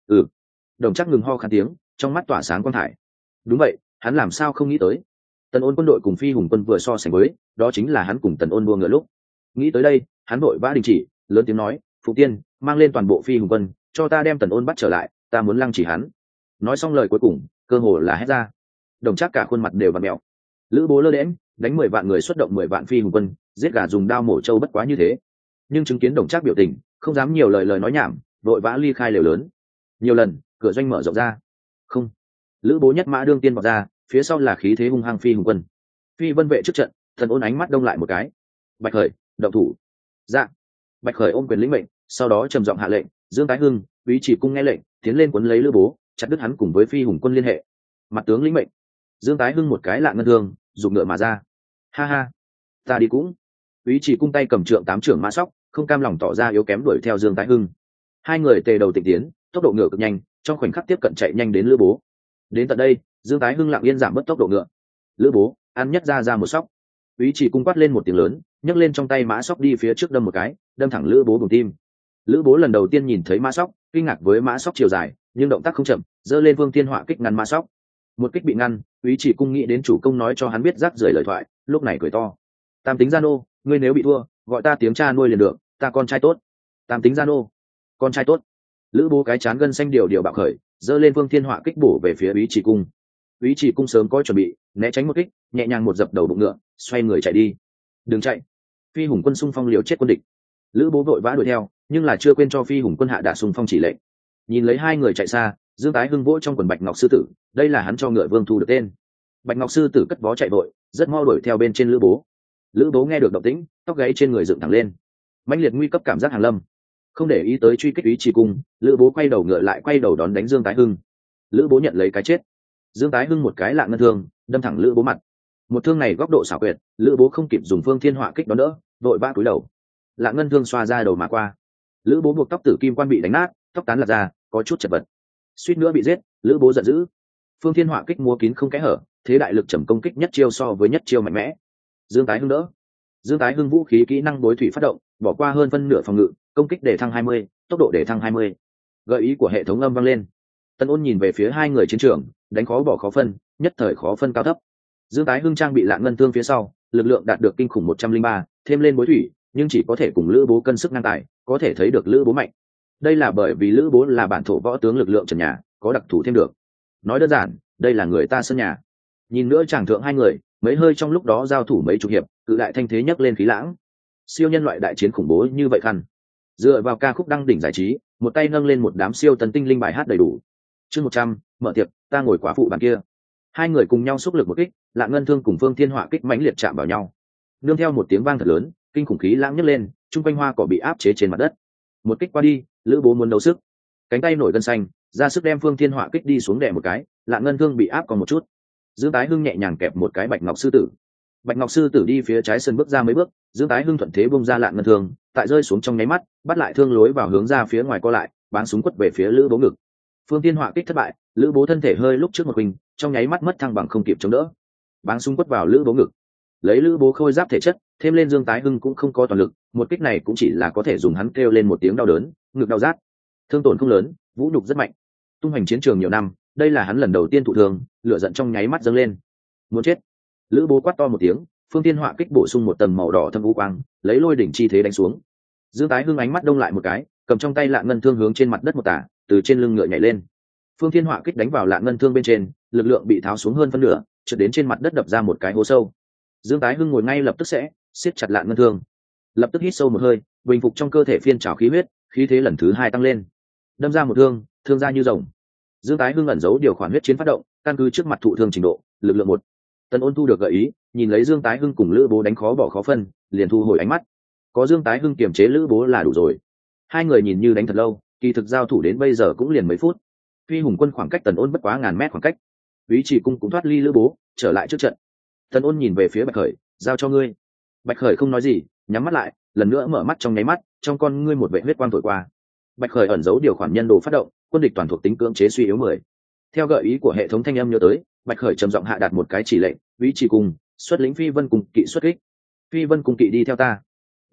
Đồng Trác ngừng ho khan tiếng, trong mắt tỏa sáng quang thải. Đúng vậy, hắn làm sao không nghĩ tới. Tần Ôn quân đội cùng Phi Hùng quân vừa so sánh với, đó chính là hắn cùng Tần Ôn đua ngựa lúc. Nghĩ tới đây, hắn vội vã đình chỉ, lớn tiếng nói, phụ tiên, mang lên toàn bộ Phi Hùng quân, cho ta đem Tần Ôn bắt trở lại, ta muốn lăng chỉ hắn. Nói xong lời cuối cùng, cơ hồ là hét ra. Đồng Trác cả khuôn mặt đều vặn mèo. Lữ Bố lơ đễnh, đánh 10 vạn người xuất động 10 vạn Phi Hùng quân, giết gà dùng đao mổ trâu bất quá như thế. Nhưng chứng kiến Đồng Trác biểu tình, không dám nhiều lời nói nhảm, vội vã ly khai lều lớn. Nhiều lần, cửa doanh mở rộng ra. Không. Lữ Bố nhất mã đương tiên vọt ra, phía sau là khí thế hung hăng Phi Hùng quân. Phi Vân vệ trước trận, Thần Ôn ánh mắt đông lại một cái. Bạch Khởi, động thủ. Dạ. Bạch Khởi ôm quyền lĩnh mệnh, sau đó trầm giọng hạ lệnh, Dương Tái Hưng, Úy Chỉ Cung nghe lệnh, tiến lên cuốn lấy Lữ Bố, chặt đứt hắn cùng với Phi Hùng quân liên hệ. Mặt tướng lĩnh mệnh. Dương Tái Hưng một cái lạ ngân thương, dùng ngựa mà ra. Ha ha, ta đi cũng. Úy Chỉ Cung tay cầm trượng 8 trưởng mã sóc, không cam lòng tỏ ra yếu kém đuổi theo Dương Tái Hưng. Hai người tề đầu tịnh tiến, tốc độ ngựa cực nhanh, trong khoảnh khắc tiếp cận chạy nhanh đến Lữ Bố. Đến tận đây, Dương Tái Hưng lặng yên giảm bớt tốc độ ngựa. Lữ Bố, ăn nhất ra một sóc. Úy Chỉ Cung quát lên một tiếng lớn, nhấc lên trong tay mã sóc đi phía trước đâm một cái, đâm thẳng Lữ Bố bụng tim. Lữ Bố lần đầu tiên nhìn thấy mã sóc, kinh ngạc với mã sóc chiều dài, nhưng động tác không chậm, giơ lên Vương Thiên Họa kích ngăn mã sóc. Một kích bị ngăn, Úy Chỉ Cung nghĩ đến chủ công nói cho hắn biết rác rưởi lời thoại, lúc này cười to. Tam tính gia nô, ngươi nếu bị thua, gọi ta tiếng cha nuôi liền được, ta con trai tốt. Tam tính gia nô, con trai tốt. Lữ Bố cái chán gân xanh điều bạo khởi, giơ lên Vương Thiên Họa kích bổ về phía Úy Chỉ Cung. Úy Chỉ Cung sớm có chuẩn bị, né tránh một kích, nhẹ nhàng một dập đầu bụng ngựa, xoay người chạy đi. Đừng chạy. Phi Hùng quân xung phong liều chết quân địch. Lữ Bố vội vã đuổi theo, nhưng là chưa quên cho Phi Hùng quân hạ đã xung phong chỉ lệnh. Nhìn lấy hai người chạy xa, Dương Tái Hưng vỗ trong quần Bạch Ngọc sư tử, đây là hắn cho ngựa Vương thu được tên. Bạch Ngọc sư tử cất vó chạy vội, rất mau đuổi theo bên trên Lữ Bố. Lữ Bố nghe được động tĩnh, tóc gáy trên người dựng thẳng lên. Mãnh liệt nguy cấp cảm giác hàng lâm. Không để ý tới truy kích Úy Chỉ Cung, Lữ Bố quay đầu ngựa lại quay đầu đón đánh Dương Tái Hưng. Lữ Bố nhận lấy cái chết. Dương Tái Hưng một cái lạng ngân thương, đâm thẳng Lữ Bố mặt. Một thương này góc độ xảo quyệt, Lữ Bố không kịp dùng Phương Thiên Họa kích đón đỡ, vội vã cúi đầu. Lạng ngân thương xoa ra đầu mà qua. Lữ Bố buộc tóc tử kim quan bị đánh nát, tóc tán lật ra, có chút chật vật. Suýt nữa bị giết, Lữ Bố giận dữ. Phương Thiên Họa kích múa kín không kẽ hở, thế đại lực trầm công kích nhất chiêu so với nhất chiêu mạnh mẽ. Dương Tái Hưng đỡ. Dương Tái Hưng vũ khí kỹ năng đối thủy phát động, bỏ qua hơn phân nửa phòng ngự, công kích để thăng 20, tốc độ để thăng 20. Gợi ý của hệ thống âm vang lên. Tần Ôn nhìn về phía hai người chiến trường, đánh khó bỏ khó phân, nhất thời khó phân cao thấp. Dương Tái Hưng trang bị lạng ngân thương phía sau, lực lượng đạt được kinh khủng 103, thêm lên bối thủy, nhưng chỉ có thể cùng Lữ Bố cân sức ngang tài, có thể thấy được Lữ Bố mạnh. Đây là bởi vì Lữ Bố là bản thổ võ tướng lực lượng trần nhà, có đặc thù thêm được. Nói đơn giản, đây là người ta sân nhà. Nhìn nữa chàng thượng hai người, mấy hơi trong lúc đó giao thủ mấy chục hiệp, cự đại thanh thế nhấc lên khí lãng. Siêu nhân loại đại chiến khủng bố như vậy khăn. Dựa vào ca khúc đăng đỉnh giải trí, một tay nâng lên một đám siêu tần tinh linh bài hát đầy đủ. Chương 100, mở tiệc, ta ngồi quá phụ bàn kia. Hai người cùng nhau xúc lực một kích, Lạng ngân thương cùng Phương Thiên Họa kích mãnh liệt chạm vào nhau. Nương theo một tiếng vang thật lớn, kinh khủng khí lãng nhấc lên, trung quanh hoa cỏ bị áp chế trên mặt đất. Một kích qua đi, Lữ Bố muốn đấu sức, cánh tay nổi gân xanh, ra sức đem Phương Thiên Họa kích đi xuống đè một cái, Lạng ngân thương bị áp còn một chút. Dương Tái Hưng nhẹ nhàng kẹp một cái Bạch Ngọc sư tử. Bạch Ngọc sư tử đi phía trái sân bước ra mấy bước, Dương Tái Hưng thuận thế bung ra Lạng ngân thương, tại rơi xuống trong nháy mắt, bắt lại thương lối vào hướng ra phía ngoài co lại, báng súng quất về phía Lữ Bố ngực. Phương Thiên Họa kích thất bại, Lữ Bố thân thể hơi lúc trước một mình, trong nháy mắt mất thăng bằng không kịp chống đỡ, báng súng quất vào Lữ Bố ngực. Lấy Lữ Bố khôi giáp thể chất, thêm lên Dương Tái Hưng cũng không có toàn lực, một kích này cũng chỉ là có thể dùng hắn kêu lên một tiếng đau đớn, ngực đau rát. Thương tổn không lớn, vũ nhục rất mạnh. Tung hành chiến trường nhiều năm, đây là hắn lần đầu tiên thụ thương, lửa giận trong nháy mắt dâng lên. Muốn chết. Lữ Bố quát to một tiếng, Phương Thiên Họa kích bổ sung một tầng màu đỏ thâm vũ quang, lấy lôi đỉnh chi thế đánh xuống. Dương Tái Hưng ánh mắt đông lại một cái, cầm trong tay Lạng ngân thương hướng trên mặt đất một tả, từ trên lưng ngựa nhảy lên. Phương Thiên Họa kích đánh vào Lạng ngân thương bên trên, lực lượng bị tháo xuống hơn phân nửa, trượt đến trên mặt đất đập ra một cái hố sâu. Dương Tái Hưng ngồi ngay lập tức sẽ siết chặt Lạng ngân thương, lập tức hít sâu một hơi, bình phục trong cơ thể phiên trào khí huyết, khí thế lần thứ hai tăng lên, đâm ra một thương, thương ra như rồng. Dương Tái Hưng ẩn giấu điều khoản huyết chiến phát động, căn cứ trước mặt thụ thương trình độ, lực lượng 1. Tần Ôn thu được gợi ý, nhìn lấy Dương Tái Hưng cùng Lữ Bố đánh khó bỏ khó phân, liền thu hồi ánh mắt. Có Dương Tái Hưng kiềm chế Lữ Bố là đủ rồi. Hai người nhìn như đánh thật lâu, kỳ thực giao thủ đến bây giờ cũng liền mấy phút. Phi Hùng quân khoảng cách Tần Ôn bất quá ngàn mét khoảng cách. Úy Chỉ Cung cũng thoát ly Lữ Bố, trở lại trước trận. Tần Ôn nhìn về phía Bạch Khởi, giao cho ngươi. Bạch Khởi không nói gì, nhắm mắt lại, lần nữa mở mắt trong nháy mắt, trong con ngươi một vệ huyết quang thổi qua. Bạch Khởi ẩn giấu điều khoản nhân đồ phát động, quân địch toàn thuộc tính cưỡng chế suy yếu 10. Theo gợi ý của hệ thống thanh âm nhớ tới, Bạch Khởi trầm giọng hạ đạt một cái chỉ lệnh, Úy Chỉ Cung xuất lĩnh Phi Vân cùng kỵ xuất kích. Phi Vân cùng kỵ đi theo ta.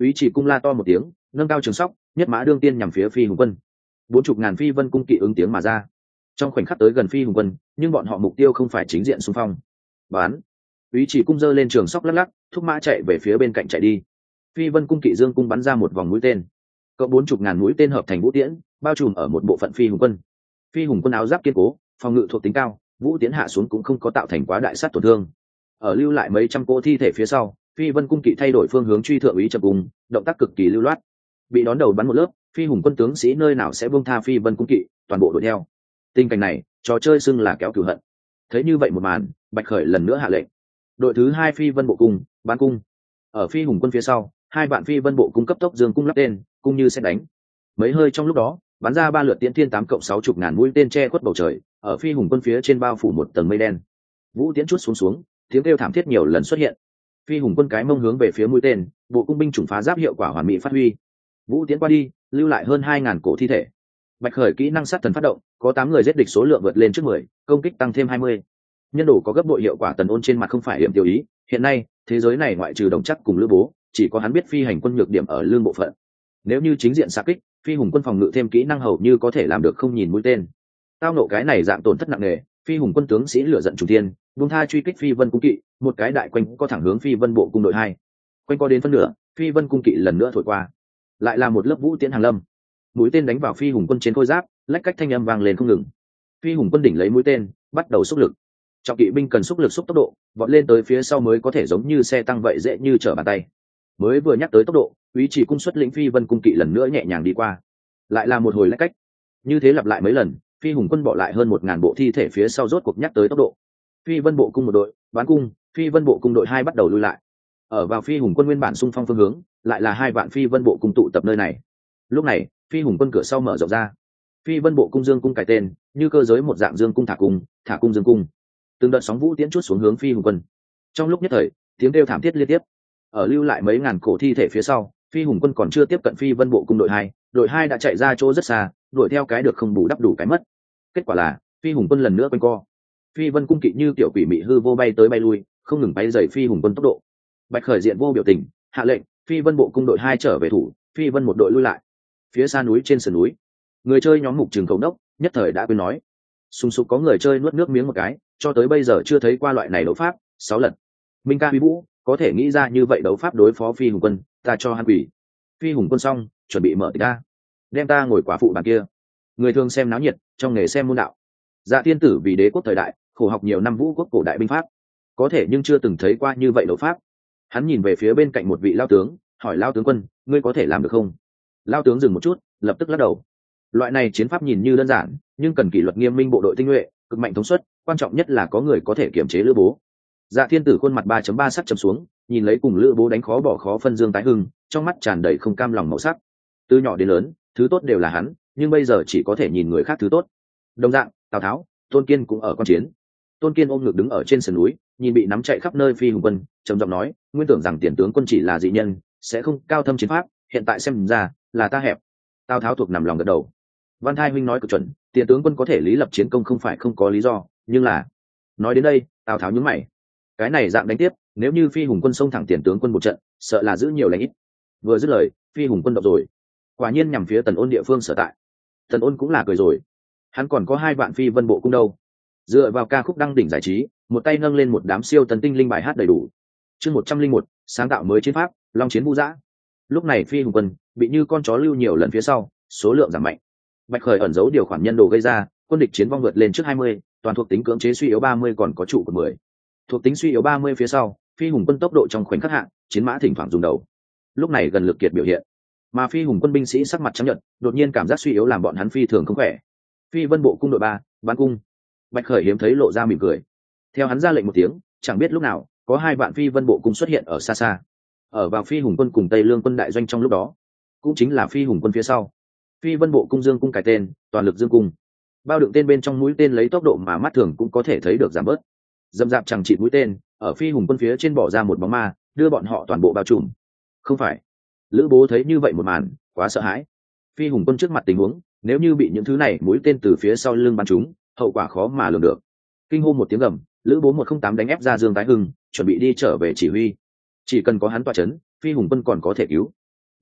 Úy Chỉ Cung la to một tiếng, nâng cao trường sóc, nhất mã đương tiên nhằm phía Phi Hùng Quân. 40.000 phi vân cung kỵ ứng tiếng mà ra. Trong khoảnh khắc tới gần Phi Hùng Quân, nhưng bọn họ mục tiêu không phải chính diện xung phong. Bán. Úy Chỉ Cung giơ lên trường sóc lắc lắc, thúc mã chạy về phía bên cạnh chạy đi. Phi vân cung kỵ dương cung bắn ra một vòng mũi tên. Cộng 40.000 mũi tên hợp thành vũ tiễn, bao trùm ở một bộ phận Phi Hùng Quân. Phi Hùng Quân áo giáp kiên cố, phòng ngự thuộc tính cao, vũ tiễn hạ xuống cũng không có tạo thành quá đại sát tổn thương. Ở lưu lại mấy trăm cỗ thi thể phía sau, Phi Vân cung kỵ thay đổi phương hướng truy thượng Úy Trầm Cung, động tác cực kỳ lưu loát. Bị đón đầu bắn một lớp, Phi Hùng Quân tướng sĩ nơi nào sẽ buông tha Phi Vân cung kỵ, toàn bộ đuổi theo. Tình cảnh này, trò chơi xưng là kéo cửu hận. Thấy như vậy một màn, Bạch Khởi lần nữa hạ lệnh. Đội thứ 2 Phi Vân bộ cung, bán cung. Ở Phi Hùng Quân phía sau, 2 vạn Phi Vân bộ cung cấp tốc dương cung lắp tên, cung như sẽ đánh. Mấy hơi trong lúc đó, bắn ra 3 lượt tiễn thiên 8 cộng 60.000 mũi tên che khuất bầu trời, ở Phi Hùng Quân phía trên bao phủ một tầng mây đen. Vũ tiễn chút xuống, tiếng kêu thảm thiết nhiều lần xuất hiện. Phi Hùng Quân cái mông hướng về phía mũi tên, bộ cung binh chủng phá giáp hiệu quả hoàn mỹ phát huy. Vũ tiễn qua đi, lưu lại hơn 2.000 cổ thi thể. Bạch Khởi kỹ năng sát thần phát động, có 8 người giết địch số lượng vượt lên trước 10, công kích tăng thêm 20. Nhân đồ có gấp bội hiệu quả. Tần Ôn trên mặt không phải điểm tiêu ý, hiện nay thế giới này ngoại trừ Đồng Chắc cùng Lữ Bố, chỉ có hắn biết phi hành quân nhược điểm ở lương bộ phận. Nếu như chính diện xạ kích, Phi Hùng Quân phòng ngự thêm kỹ năng hầu như có thể làm được không nhìn mũi tên. Tao nộ cái này dạng tổn thất nặng nề, Phi Hùng Quân tướng sĩ lửa giận trùng thiên, buông tha truy kích Phi Vân cung kỵ, một cái đại quanh có thẳng hướng Phi Vân bộ cung đội 2. Quanh co đến phân nửa, Phi Vân cung kỵ lần nữa thổi qua, lại là một lớp vũ tiễn hàng lâm. Mũi tên đánh vào Phi Hùng Quân trên khôi giáp, lách cách thanh âm vang lên không ngừng. Phi Hùng Quân đỉnh lấy mũi tên, bắt đầu xúc lực. Trọng kỵ binh cần xúc lực xúc tốc độ, vọt lên tới phía sau mới có thể giống như xe tăng vậy dễ như trở bàn tay. Mới vừa nhắc tới tốc độ, Úy Chỉ Cung xuất lĩnh Phi Vân cung kỵ lần nữa nhẹ nhàng đi qua, lại là một hồi lách cách. Như thế lặp lại mấy lần, Phi Hùng Quân bỏ lại hơn 1.000 bộ thi thể phía sau rốt cuộc nhắc tới tốc độ. Phi Vân bộ cung một đội, bán cung, Phi Vân bộ cung đội 2 bắt đầu lui lại. Ở vào Phi Hùng Quân nguyên bản xung phong phương hướng, lại là 2 vạn Phi Vân bộ cung tụ tập nơi này. Lúc này, Phi Hùng Quân cửa sau mở rộng ra. Phi Vân bộ cung dương cung cải tên, như cơ giới một dạng dương cung thả cung dương cung. Từng đợt sóng vũ tiễn chút xuống hướng Phi Hùng Quân. Trong lúc nhất thời, tiếng kêu thảm thiết liên tiếp. Ở lưu lại mấy ngàn cổ thi thể phía sau, Phi Hùng Quân còn chưa tiếp cận Phi Vân bộ cung đội 2 đã chạy ra chỗ rất xa, đuổi theo cái được không bù đắp đủ cái mất. Kết quả là Phi Hùng Quân lần nữa quanh co. Phi Vân cung kỵ như tiểu quỷ mị hư vô bay tới bay lui, không ngừng bay dày Phi Hùng Quân tốc độ. Bạch Khởi diện vô biểu tình, hạ lệnh, Phi Vân bộ cung đội 2 trở về thủ, Phi Vân một đội lui lại. Phía xa núi trên sườn núi, người chơi nhóm Mục Trường Cầu Đốc nhất thời đã quên nói. Sùng sục có người chơi nuốt nước miếng một cái, cho tới bây giờ chưa thấy qua loại này đấu pháp, 6 lần. Minh ca Uy Vũ có thể nghĩ ra như vậy đấu pháp đối phó Phi Hùng Quân, ta cho hắn quỷ. Phi Hùng Quân xong, chuẩn bị mở tịch ta, đem ta ngồi quả phụ bàn kia. Người thường xem náo nhiệt, trong nghề xem môn đạo. Dạ Tiên Tử vì đế quốc thời đại, khổ học nhiều năm vũ quốc cổ đại binh pháp, có thể nhưng chưa từng thấy qua như vậy đấu pháp. Hắn nhìn về phía bên cạnh một vị lao tướng, hỏi lao tướng quân, ngươi có thể làm được không? Lao tướng dừng một chút, lập tức lắc đầu. Loại này chiến pháp nhìn như đơn giản, nhưng cần kỷ luật nghiêm minh, bộ đội tinh nhuệ, cực mạnh thống suất, quan trọng nhất là có người có thể kiểm chế Lữ Bố. Dạ Thiên Tử khuôn mặt 3.3 sắc trầm xuống, nhìn lấy cùng Lữ Bố đánh khó bỏ khó phân Dương Tái Hưng, trong mắt tràn đầy không cam lòng màu sắc. Từ nhỏ đến lớn, thứ tốt đều là hắn, nhưng bây giờ chỉ có thể nhìn người khác thứ tốt. Đồng dạng, Tào Tháo, Tôn Kiên cũng ở quan chiến. Tôn Kiên ôm ngực đứng ở trên sườn núi, nhìn bị nắm chạy khắp nơi Phi Hùng Quân, trầm giọng nói, nguyên tưởng rằng tiền tướng quân chỉ là dị nhân, sẽ không cao thâm chiến pháp, hiện tại xem ra là ta hẹp. Tào Tháo thuộc nằm lòng gật đầu. Văn Thai huynh nói cực chuẩn, tiền tướng quân có thể lý lập chiến công không phải không có lý do, nhưng là nói đến đây, Tào Tháo nhướng mày. Cái này dạng đánh tiếp, nếu như Phi Hùng Quân xông thẳng tiền tướng quân một trận, sợ là giữ nhiều lãnh ít. Vừa dứt lời, Phi Hùng Quân động rồi, quả nhiên nhằm phía Tần Ôn địa phương sở tại. Tần Ôn cũng là cười rồi, hắn còn có 2 vạn Phi Vân bộ cung đâu. Dựa vào ca khúc đăng đỉnh giải trí, một tay nâng lên một đám siêu tần tinh linh bài hát đầy đủ. Chương 101, sáng tạo mới chiến pháp, long chiến vũ dã. Lúc này Phi Hùng Quân bị như con chó lưu nhiều lần phía sau, số lượng giảm mạnh. Bạch Khởi ẩn giấu điều khoản nhân đồ gây ra, quân địch chiến vong vượt lên trước 20, toàn thuộc tính cưỡng chế suy yếu 30 còn có trụ của 10. Thuộc tính suy yếu 30 phía sau, Phi Hùng Quân tốc độ trong khoảnh khắc hạ, chiến mã thỉnh thoảng dùng đầu. Lúc này gần lực kiệt biểu hiện, mà Phi Hùng Quân binh sĩ sắc mặt trắng nhợt, đột nhiên cảm giác suy yếu làm bọn hắn phi thường không khỏe. Phi Vân bộ cung đội 3, bán cung. Bạch Khởi hiếm thấy lộ ra mỉm cười. Theo hắn ra lệnh một tiếng, chẳng biết lúc nào, có 2 vạn Phi Vân bộ cung xuất hiện ở xa xa. Ở vào Phi Hùng Quân cùng Tây Lương quân đại doanh trong lúc đó, cũng chính là Phi Hùng Quân phía sau. Phi Vân bộ cung dương cung cải tên, toàn lực dương cung. Bao đựng tên bên trong mũi tên lấy tốc độ mà mắt thường cũng có thể thấy được giảm bớt. Dâm dạp chẳng trị mũi tên, ở Phi Hùng Quân phía trên bỏ ra một bóng ma, đưa bọn họ toàn bộ bao trùm. Không phải, Lữ Bố thấy như vậy một màn, quá sợ hãi. Phi Hùng Quân trước mặt tình huống, nếu như bị những thứ này mũi tên từ phía sau lưng bắn trúng, hậu quả khó mà lường được. Kinh hô một tiếng gầm, Lữ Bố 108 đánh ép ra Dương Tái Hưng, chuẩn bị đi trở về chỉ huy. Chỉ cần có hắn tọa chấn, Phi Hùng Quân còn có thể cứu.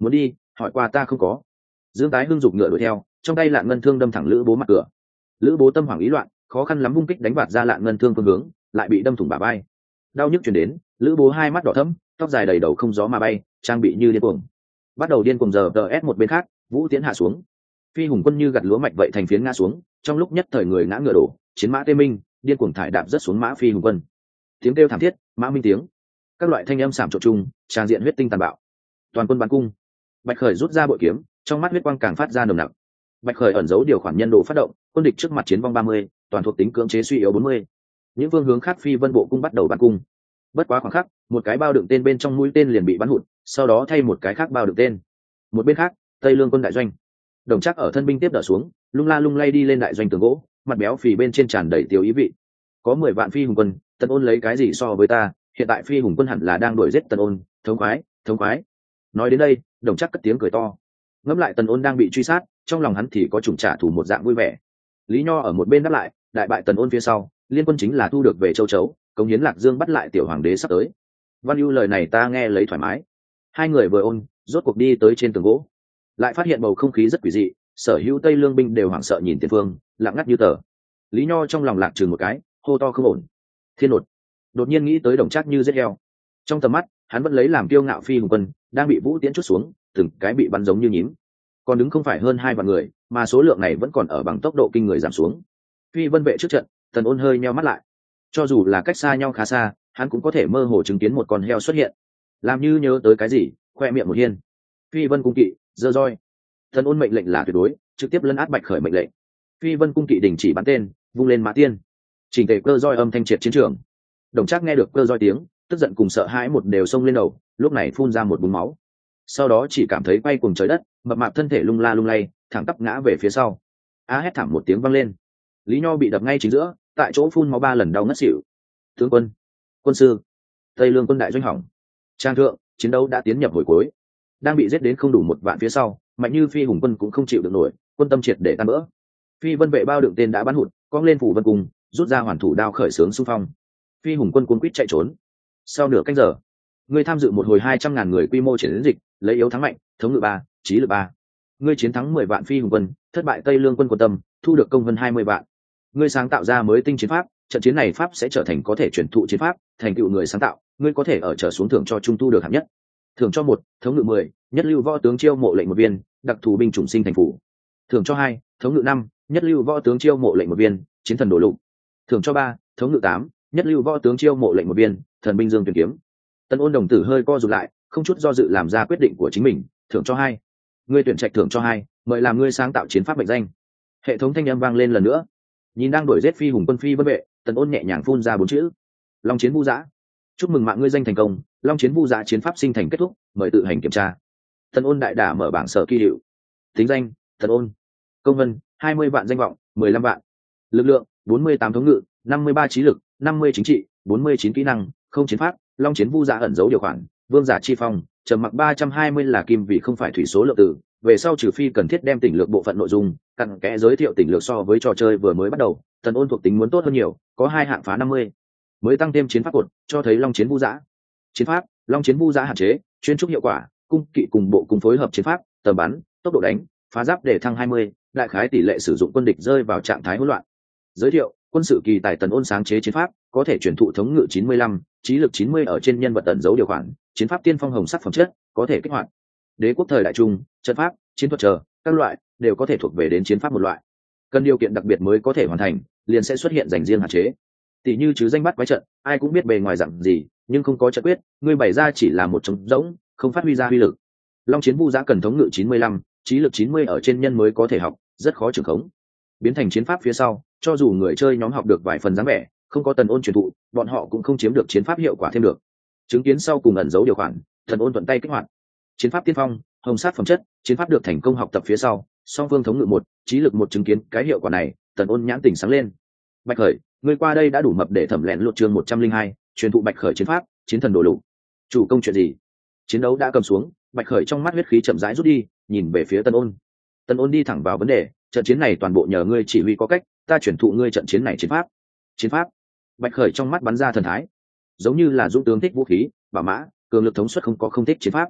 muốn đi hỏi qua ta không có. Dương Tái Hưng giục ngựa đuổi theo, trong tay Lạn Ngân thương đâm thẳng Lữ Bố mặt cửa. Lữ Bố tâm hoảng ý loạn, khó khăn lắm vung kích đánh bạt ra Lạn Ngân thương phương hướng, lại bị đâm thủng bả vai. Đau nhức truyền đến, Lữ Bố hai mắt đỏ thẫm, tóc dài đầy đầu không gió mà bay, trang bị như điên cuồng. Bắt đầu điên cuồng giờ ts một bên khác, Vũ Tiễn hạ xuống. Phi hùng quân như gặt lúa mạch vậy thành phiến ngã xuống, trong lúc nhất thời người ngã ngựa đổ, chiến mã tê minh, điên cuồng thải đạp rất xuống mã Phi hùng quân. Tiếng kêu thảm thiết, mã minh tiếng, các loại thanh âm sảm trộn chung, tràn diện huyết tinh tàn bạo. Toàn quân bắn cung. Bạch Khởi rút ra bội kiếm, trong mắt huyết quang càng phát ra nồng nặc. Bạch Khởi ẩn giấu điều khoản nhân độ phát động, quân địch trước mặt chiến vong 30, toàn thuộc tính cưỡng chế suy yếu 40. Những phương hướng khác Phi Vân bộ cung bắt đầu bắn cung. Bất quá khoảng khắc, một cái bao đựng tên bên trong mũi tên liền bị bắn hụt, sau đó thay một cái khác bao đựng tên. Một bên khác, Tây Lương quân đại doanh, Đồng Trác ở thân binh tiếp đỡ xuống, lung la lung lay đi lên đại doanh tường gỗ, mặt béo phì bên trên tràn đầy tiêu ý vị. Có 10 vạn Phi hùng quân, Tần Ôn lấy cái gì so với ta? Hiện tại Phi hùng quân hẳn là đang đuổi giết Tần Ôn, thống khoái, thống khoái. Nói đến đây, Đồng Trác cất tiếng cười to. Ngẫm lại Tần Ôn đang bị truy sát, trong lòng hắn thì có chủng trả thù một dạng vui vẻ. Lý Nho ở một bên đáp lại, đại bại Tần Ôn phía sau, liên quân chính là thu được về Châu Chấu, cống hiến Lạc Dương bắt lại tiểu hoàng đế sắp tới. Văn Ưu lời này ta nghe lấy thoải mái. Hai người vừa ôn, rốt cuộc đi tới trên tường gỗ, lại phát hiện bầu không khí rất quỷ dị, sở hữu Tây Lương binh đều hoảng sợ nhìn tiền phương, lặng ngắt như tờ. Lý Nho trong lòng lạc chừng một cái, hô to không ổn. Thiên nột. Đột nhiên nghĩ tới Đồng Trác như giết heo. Trong tầm mắt, hắn vẫn lấy làm kiêu ngạo Phi hùng quân, đang bị Vũ Tiễn chút xuống, từng cái bị bắn giống như nhím. Còn đứng không phải hơn 2 vạn người, mà số lượng này vẫn còn ở bằng tốc độ kinh người giảm xuống. Phi Vân vệ trước trận, Tần Ôn hơi nheo mắt lại. Cho dù là cách xa nhau khá xa, hắn cũng có thể mơ hồ chứng kiến một con heo xuất hiện. Làm như nhớ tới cái gì, khoe miệng một hiên. Phi Vân cung kỵ, giơ roi. Tần Ôn mệnh lệnh là tuyệt đối, trực tiếp lấn át Bạch Khởi mệnh lệnh. Phi Vân cung kỵ đình chỉ bắn tên, vung lên mã tiên. Chỉnh tề cơ roi âm thanh triệt chiến trường. Đồng Trác nghe được cơ roi tiếng, tức giận cùng sợ hãi một đều xông lên đầu, lúc này phun ra một búng máu. Sau đó chỉ cảm thấy quay cuồng trời đất, mập mạp thân thể lung la lung lay, thẳng tắp ngã về phía sau. Hét thảm một tiếng vang lên. Lý Nho bị đập ngay chính giữa, tại chỗ phun máu 3 lần đau ngất xỉu. Tướng quân, quân sư, Tây Lương quân đại doanh hỏng. Trang thượng, chiến đấu đã tiến nhập hồi cuối. Đang bị giết đến không đủ 1 vạn phía sau, mạnh như Phi hùng quân cũng không chịu được nổi, quân tâm triệt để tan vỡ. Phi Vân vệ bao đựng tên đã bắn hụt, cong lên phủ vân cung, rút ra hoàn thủ đao khởi xướng xung phong. Phi hùng quân cuốn quýt chạy trốn. Sau nửa canh giờ, ngươi tham dự một hồi 200.000 người quy mô chiến dịch, lấy yếu thắng mạnh, thống ngự 3, trí lực 3. Ngươi chiến thắng 10 vạn Phi hùng quân, thất bại Tây Lương quân quân tâm, thu được công hơn 20 vạn. Ngươi sáng tạo ra mới tinh chiến pháp, trận chiến này pháp sẽ trở thành có thể truyền thụ chiến pháp, thành tựu người sáng tạo, ngươi có thể ở trở xuống thưởng cho trung tu được hạng nhất. Thưởng cho 1, thống ngự 10, nhất lưu võ tướng chiêu mộ lệnh 1 viên, đặc thù binh chủng sinh thành phủ. Thưởng cho 2, thống ngự 5, nhất lưu võ tướng chiêu mộ lệnh 1 viên, chiến thần đổ lục. Thưởng cho 3, thống ngự 8, nhất lưu võ tướng chiêu mộ lệnh 1 viên, thần binh dương tuyển kiếm. Tần Ôn đồng tử hơi co rụt lại, không chút do dự làm ra quyết định của chính mình. Thưởng cho 2, ngươi tuyển trạch thưởng cho 2, mời làm ngươi sáng tạo chiến pháp mệnh danh. Hệ thống thanh âm vang lên lần nữa. Nhìn đang đuổi giết Phi hùng quân Phi Vân vệ, Tần Ôn nhẹ nhàng phun ra 4 chữ: Long chiến vu dã. Chúc mừng mạng ngươi danh thành công, Long chiến vu dã chiến pháp sinh thành kết thúc, mời tự hành kiểm tra. Tần Ôn đại đả mở bảng sở kỳ hiệu. Tính danh: Tần Ôn. Công vân: 20 vạn danh vọng, 15 vạn. Lực lượng: 48 thống ngự, 53 trí lực, 50 chính trị, 49 kỹ năng, không chiến pháp. Long chiến vu dã ẩn giấu điều khoản, vương giả chi phong, trầm mặc 320 là kim vì không phải thủy số lượng tử. Về sau trừ phi cần thiết đem tỉnh lược bộ phận nội dung, cặn kẽ giới thiệu tỉnh lược so với trò chơi vừa mới bắt đầu, Tần Ôn thuộc tính muốn tốt hơn nhiều, có 2 hạng phá 50. Mới tăng thêm chiến pháp cột, cho thấy Long chiến vu dã. Chiến pháp: Long chiến vu dã hạn chế, chuyên trúc hiệu quả, cung kỵ cùng bộ cùng phối hợp chiến pháp, tầm bắn, tốc độ đánh, phá giáp để thăng 20, đại khái tỷ lệ sử dụng quân địch rơi vào trạng thái hỗn loạn. Giới thiệu: quân sự kỳ tài Tần Ôn sáng chế chiến pháp, có thể truyền thụ thống ngự 95, trí lực 90 ở trên nhân vật ẩn giấu điều khoản, chiến pháp tiên phong hồng sắc phẩm chất, có thể kích hoạt. Đế quốc thời đại trung, trận pháp, chiến thuật chờ, các loại đều có thể thuộc về đến chiến pháp một loại. Cần điều kiện đặc biệt mới có thể hoàn thành, liền sẽ xuất hiện dành riêng hạn chế. Tỷ như chứ danh bắt quái trận, ai cũng biết bề ngoài dạng gì, nhưng không có trận quyết, ngươi bày ra chỉ là một trống rỗng, không phát huy ra uy lực. Long chiến vu dã cần thống ngự 95, trí lực 90 ở trên nhân mới có thể học, rất khó trường khống. Biến thành chiến pháp phía sau, cho dù người chơi nhóm học được vài phần dáng vẻ, không có Tần Ôn truyền thụ, bọn họ cũng không chiếm được chiến pháp hiệu quả thêm được. Chứng kiến sau cùng ẩn giấu điều khoản, Tần Ôn thuận tay kích hoạt. Chiến pháp tiên phong, hồng sát phẩm chất, chiến pháp được thành công học tập phía sau, song phương thống ngự 1, trí lực 1 chứng kiến cái hiệu quả này, Tần Ôn nhãn tỉnh sáng lên. Bạch Khởi, ngươi qua đây đã đủ mập để thẩm lẹn lột chương 102, truyền thụ Bạch Khởi chiến pháp, chiến thần đổ lục. Chủ công chuyện gì? Chiến đấu đã cầm xuống, Bạch Khởi trong mắt huyết khí chậm rãi rút đi, nhìn về phía Tần Ôn. Tần Ôn đi thẳng vào vấn đề, trận chiến này toàn bộ nhờ ngươi chỉ huy có cách, ta truyền thụ ngươi trận chiến này chiến pháp. Chiến pháp? Bạch Khởi trong mắt bắn ra thần thái, giống như là dũng tướng thích vũ khí, bảo mã, cường lực thống suất không có không thích chiến pháp.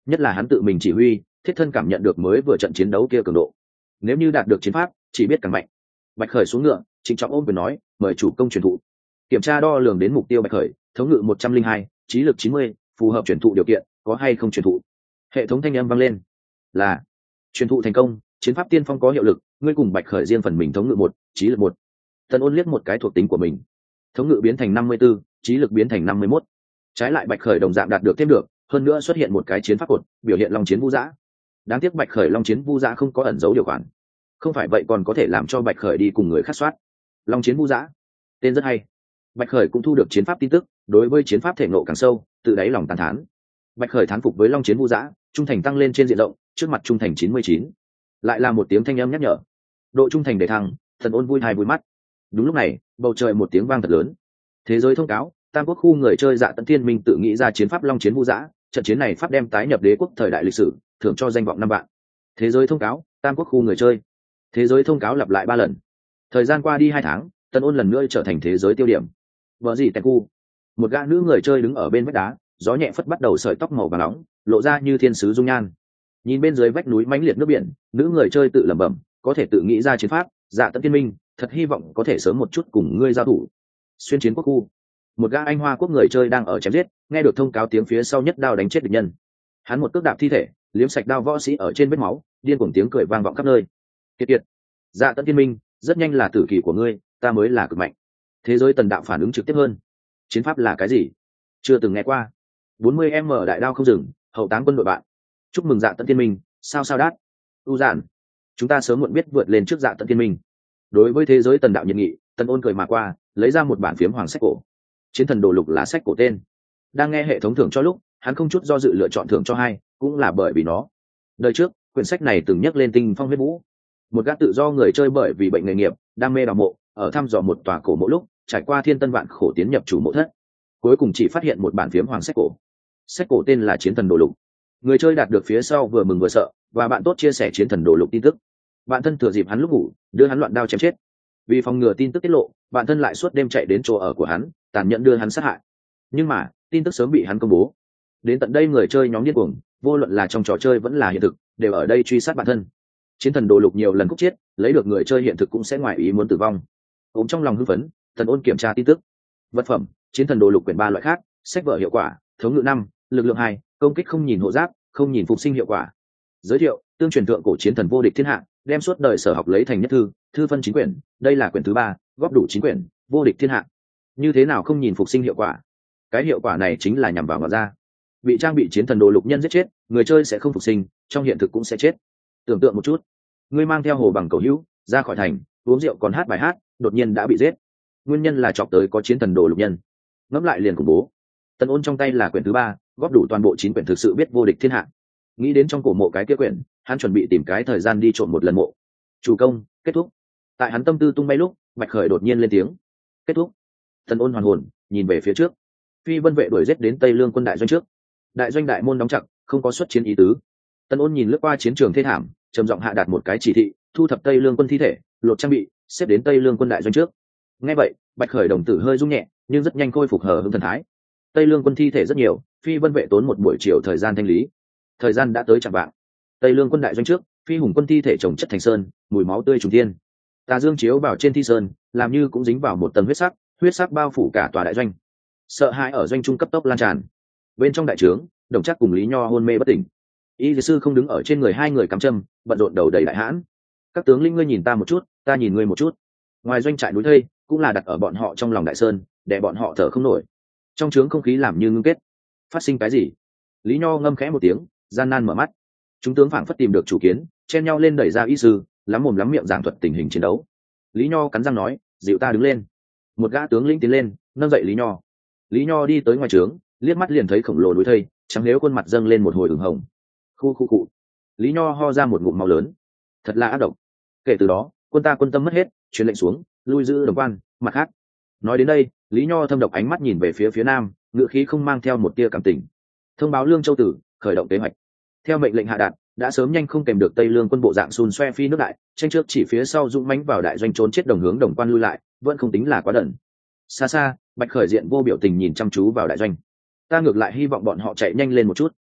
nhất là hắn tự mình chỉ huy, thiết thân cảm nhận được mới vừa trận chiến đấu kia cường độ. Nếu như đạt được chiến pháp, chỉ biết càng mạnh. Bạch Khởi xuống ngựa, trịnh trọng ôm quyền nói, mời chủ công truyền thụ. Kiểm tra đo lường đến mục tiêu Bạch Khởi, thống ngự 102, trí lực 90, phù hợp truyền thụ điều kiện, có hay không truyền thụ? Hệ thống thanh âm vang lên. Là truyền thụ thành công, chiến pháp tiên phong có hiệu lực, ngươi cùng Bạch Khởi riêng phần mình thống ngự 1, trí lực 1. Tần Ôn liếc một cái thuộc tính của mình, thống ngự biến thành 54, trí lực biến thành 51. Trái lại Bạch Khởi đồng dạng đạt được thêm được, hơn nữa xuất hiện một cái chiến pháp cột, biểu hiện long chiến vũ dã. Đáng tiếc Bạch Khởi long chiến vũ dã không có ẩn dấu điều khoản, không phải vậy còn có thể làm cho Bạch Khởi đi cùng người khác soát. Long chiến vũ dã, tên rất hay. Bạch Khởi cũng thu được chiến pháp tin tức, đối với chiến pháp thể ngộ càng sâu, tự đáy lòng tán thán. Bạch Khởi thán phục với long chiến vũ dã, trung thành tăng lên trên diện rộng, trước mặt trung thành 99. Lại là một tiếng thanh âm nhắc nhở, độ trung thành để thăng. Tần Ôn vui hai vui mắt. Đúng lúc này, bầu trời một tiếng vang thật lớn. Thế giới thông cáo, Tam Quốc khu người chơi Dạ Tận Thiên Minh tự nghĩ ra chiến pháp long chiến vũ dã, trận chiến này pháp đem tái nhập đế quốc thời đại lịch sử, thưởng cho danh vọng 5 vạn. Thế giới thông cáo, Tam Quốc khu người chơi. Thế giới thông cáo lặp lại 3 lần. Thời gian qua đi 2 tháng, Tần Ôn lần nữa trở thành thế giới tiêu điểm. Vợ gì tại khu, một gã nữ người chơi đứng ở bên vách đá, gió nhẹ phất bắt đầu sợi tóc màu vàng nóng, lộ ra như thiên sứ dung nhan. Nhìn bên dưới vách núi mãnh liệt nước biển, nữ người chơi tự lẩm bẩm, có thể tự nghĩ ra chiến pháp, Dạ Tận Thiên Minh, thật hy vọng có thể sớm một chút cùng ngươi giao thủ. Xuyên chiến quốc khu, một gã Anh Hoa quốc người chơi đang ở chém giết, nghe được thông cáo tiếng phía sau nhất đao đánh chết địch nhân. Hắn một cước đạp thi thể, liếm sạch đao võ sĩ ở trên vết máu, điên cuồng tiếng cười vang vọng khắp nơi. Kiệt kiệt, Dạ Tận Thiên Minh, rất nhanh là tử kỳ của ngươi, ta mới là cực mạnh. Thế giới Tần đạo phản ứng trực tiếp hơn. Chiến pháp là cái gì? Chưa từng nghe qua. 40m đại đao không dừng, hậu táng quân đội bạn. Chúc mừng Dạ Tận Thiên Minh, sao sao đát. Tu giản, chúng ta sớm muộn biết vượt lên trước Dạ Tận Thiên Minh. Đối với thế giới Tần đạo nhiệt nghị, Tần Ôn cười mà qua, lấy ra một bản phiếm hoàng sách cổ. Chiến thần đồ lục là sách cổ tên. Đang nghe hệ thống thưởng cho lúc, hắn không chút do dự lựa chọn thưởng cho hai, cũng là bởi vì nó. Đời trước, quyển sách này từng nhắc lên Tinh Phong huyết vũ. Một gã tự do người chơi bởi vì bệnh nghề nghiệp, đam mê đào mộ, ở thăm dò một tòa cổ mộ lúc, trải qua thiên tân vạn khổ tiến nhập chủ mộ thất. Cuối cùng chỉ phát hiện một bản phiếm hoàng sách cổ. Sách cổ tên là Chiến thần đồ lục. Người chơi đạt được phía sau vừa mừng vừa sợ, và bạn tốt chia sẻ Chiến thần đồ lục tin tức. Bạn thân thừa dịp hắn lúc ngủ, đưa hắn loạn đao chém chết. Vì phòng ngừa tin tức tiết lộ, bạn thân lại suốt đêm chạy đến chỗ ở của hắn, tàn nhẫn đưa hắn sát hại. Nhưng mà tin tức sớm bị hắn công bố. Đến tận đây người chơi nhóm điên cuồng, vô luận là trong trò chơi vẫn là hiện thực, đều ở đây truy sát bạn thân. Chiến thần đồ lục nhiều lần khúc chết, lấy được người chơi hiện thực cũng sẽ ngoài ý muốn tử vong. Ôm trong lòng hưng phấn, Tần Ôn kiểm tra tin tức. Vật phẩm: Chiến thần đồ lục quyển 3 loại khác, sách vở hiệu quả, thống ngự 5, lực lượng 2, công kích không nhìn hộ giáp, không nhìn phục sinh hiệu quả. Giới thiệu: tương truyền thượng cổ chiến thần vô địch thiên hạ, đem suốt đời sở học lấy thành nhất thư, thư phân 9 quyển, đây là quyển thứ 3, góp đủ 9 quyển, vô địch thiên hạ. Như thế nào không nhìn phục sinh hiệu quả? Cái hiệu quả này chính là nhằm vào ngọn ra. Bị trang bị chiến thần đồ lục nhân giết chết, người chơi sẽ không phục sinh, trong hiện thực cũng sẽ chết. Tưởng tượng một chút, ngươi mang theo hồ bằng cầu hữu ra khỏi thành, uống rượu còn hát bài hát, đột nhiên đã bị giết. Nguyên nhân là chọc tới có chiến thần đồ lục nhân. Ngẫm lại liền khủng bố. Tần Ôn trong tay là quyển thứ 3, góp đủ toàn bộ 9 quyển thực sự biết vô địch thiên hạ. Nghĩ đến trong cổ mộ cái kia quyển, hắn chuẩn bị tìm cái thời gian đi trộm một lần mộ. Chủ công, kết thúc. Tại hắn tâm tư tung bay lúc, Bạch Khởi đột nhiên lên tiếng. Kết thúc. Tần Ôn hoàn hồn, nhìn về phía trước. Phi Vân vệ đuổi giết đến Tây Lương quân đại doanh trước. Đại doanh đại môn đóng chặt, không có xuất chiến ý tứ. Tần Ôn nhìn lướt qua chiến trường thê thảm, trầm giọng hạ đạt một cái chỉ thị, thu thập Tây Lương quân thi thể, lột trang bị, xếp đến Tây Lương quân đại doanh trước. Nghe vậy, Bạch Khởi đồng tử hơi rung nhẹ, nhưng rất nhanh khôi phục hờ hững thần thái. Tây Lương quân thi thể rất nhiều, Phi Vân vệ tốn một buổi chiều thời gian thanh lý. Thời gian đã tới chạng vạng. Tây Lương quân đại doanh trước, Phi Hùng quân thi thể chồng chất thành sơn, mùi máu tươi trùng thiên. Tà dương chiếu vào trên thi sơn, làm như cũng dính vào một tầng huyết sắc bao phủ cả tòa đại doanh. Sợ hãi ở doanh trung cấp tốc lan tràn. Bên trong đại trướng, Đồng Trác cùng Lý Nho hôn mê bất tỉnh. Y sư không đứng ở trên người hai người cắm châm, bận rộn đầu đầy đại hãn. Các tướng lĩnh, ngươi nhìn ta một chút, ta nhìn ngươi một chút. Ngoài doanh trại núi thây, cũng là đặt ở bọn họ trong lòng đại sơn, để bọn họ thở không nổi. Trong trướng không khí làm như ngưng kết. Phát sinh cái gì? Lý Nho ngâm khẽ một tiếng, gian nan mở mắt. Chúng tướng phảng phất tìm được chủ kiến, chen nhau lên đẩy ra y sư, lắm mồm lắm miệng giảng thuật tình hình chiến đấu. Lý Nho cắn răng nói, dịu ta đứng lên. Một gã tướng lĩnh tiến lên, nâng dậy Lý Nho. Lý Nho đi tới ngoài trướng, liếc mắt liền thấy khổng lồ núi thây, trắng nếu khuôn mặt dâng lên một hồi ửng hồng. Khu cụ. Lý Nho ho ra một ngụm máu lớn. Thật là ác độc. Kể từ đó, quân ta quân tâm mất hết, truyền lệnh xuống, lui giữ Đồng Quan. Mặt khác, nói đến đây, Lý Nho thâm độc ánh mắt nhìn về phía nam, ngữ khí không mang theo một tia cảm tình. Thông báo Lương Châu Tử, khởi động kế hoạch. Theo mệnh lệnh hạ đạt, đã sớm nhanh không kèm được Tây Lương quân bộ dạng xùn xoe phi nước đại, tranh trước chỉ phía sau dũng mãnh vào đại doanh trốn chết đồng hướng Đồng Quan lui lại, vẫn không tính là quá đần. Xa xa, Bạch Khởi diện vô biểu tình nhìn chăm chú vào đại doanh. Ta ngược lại hy vọng bọn họ chạy nhanh lên một chút.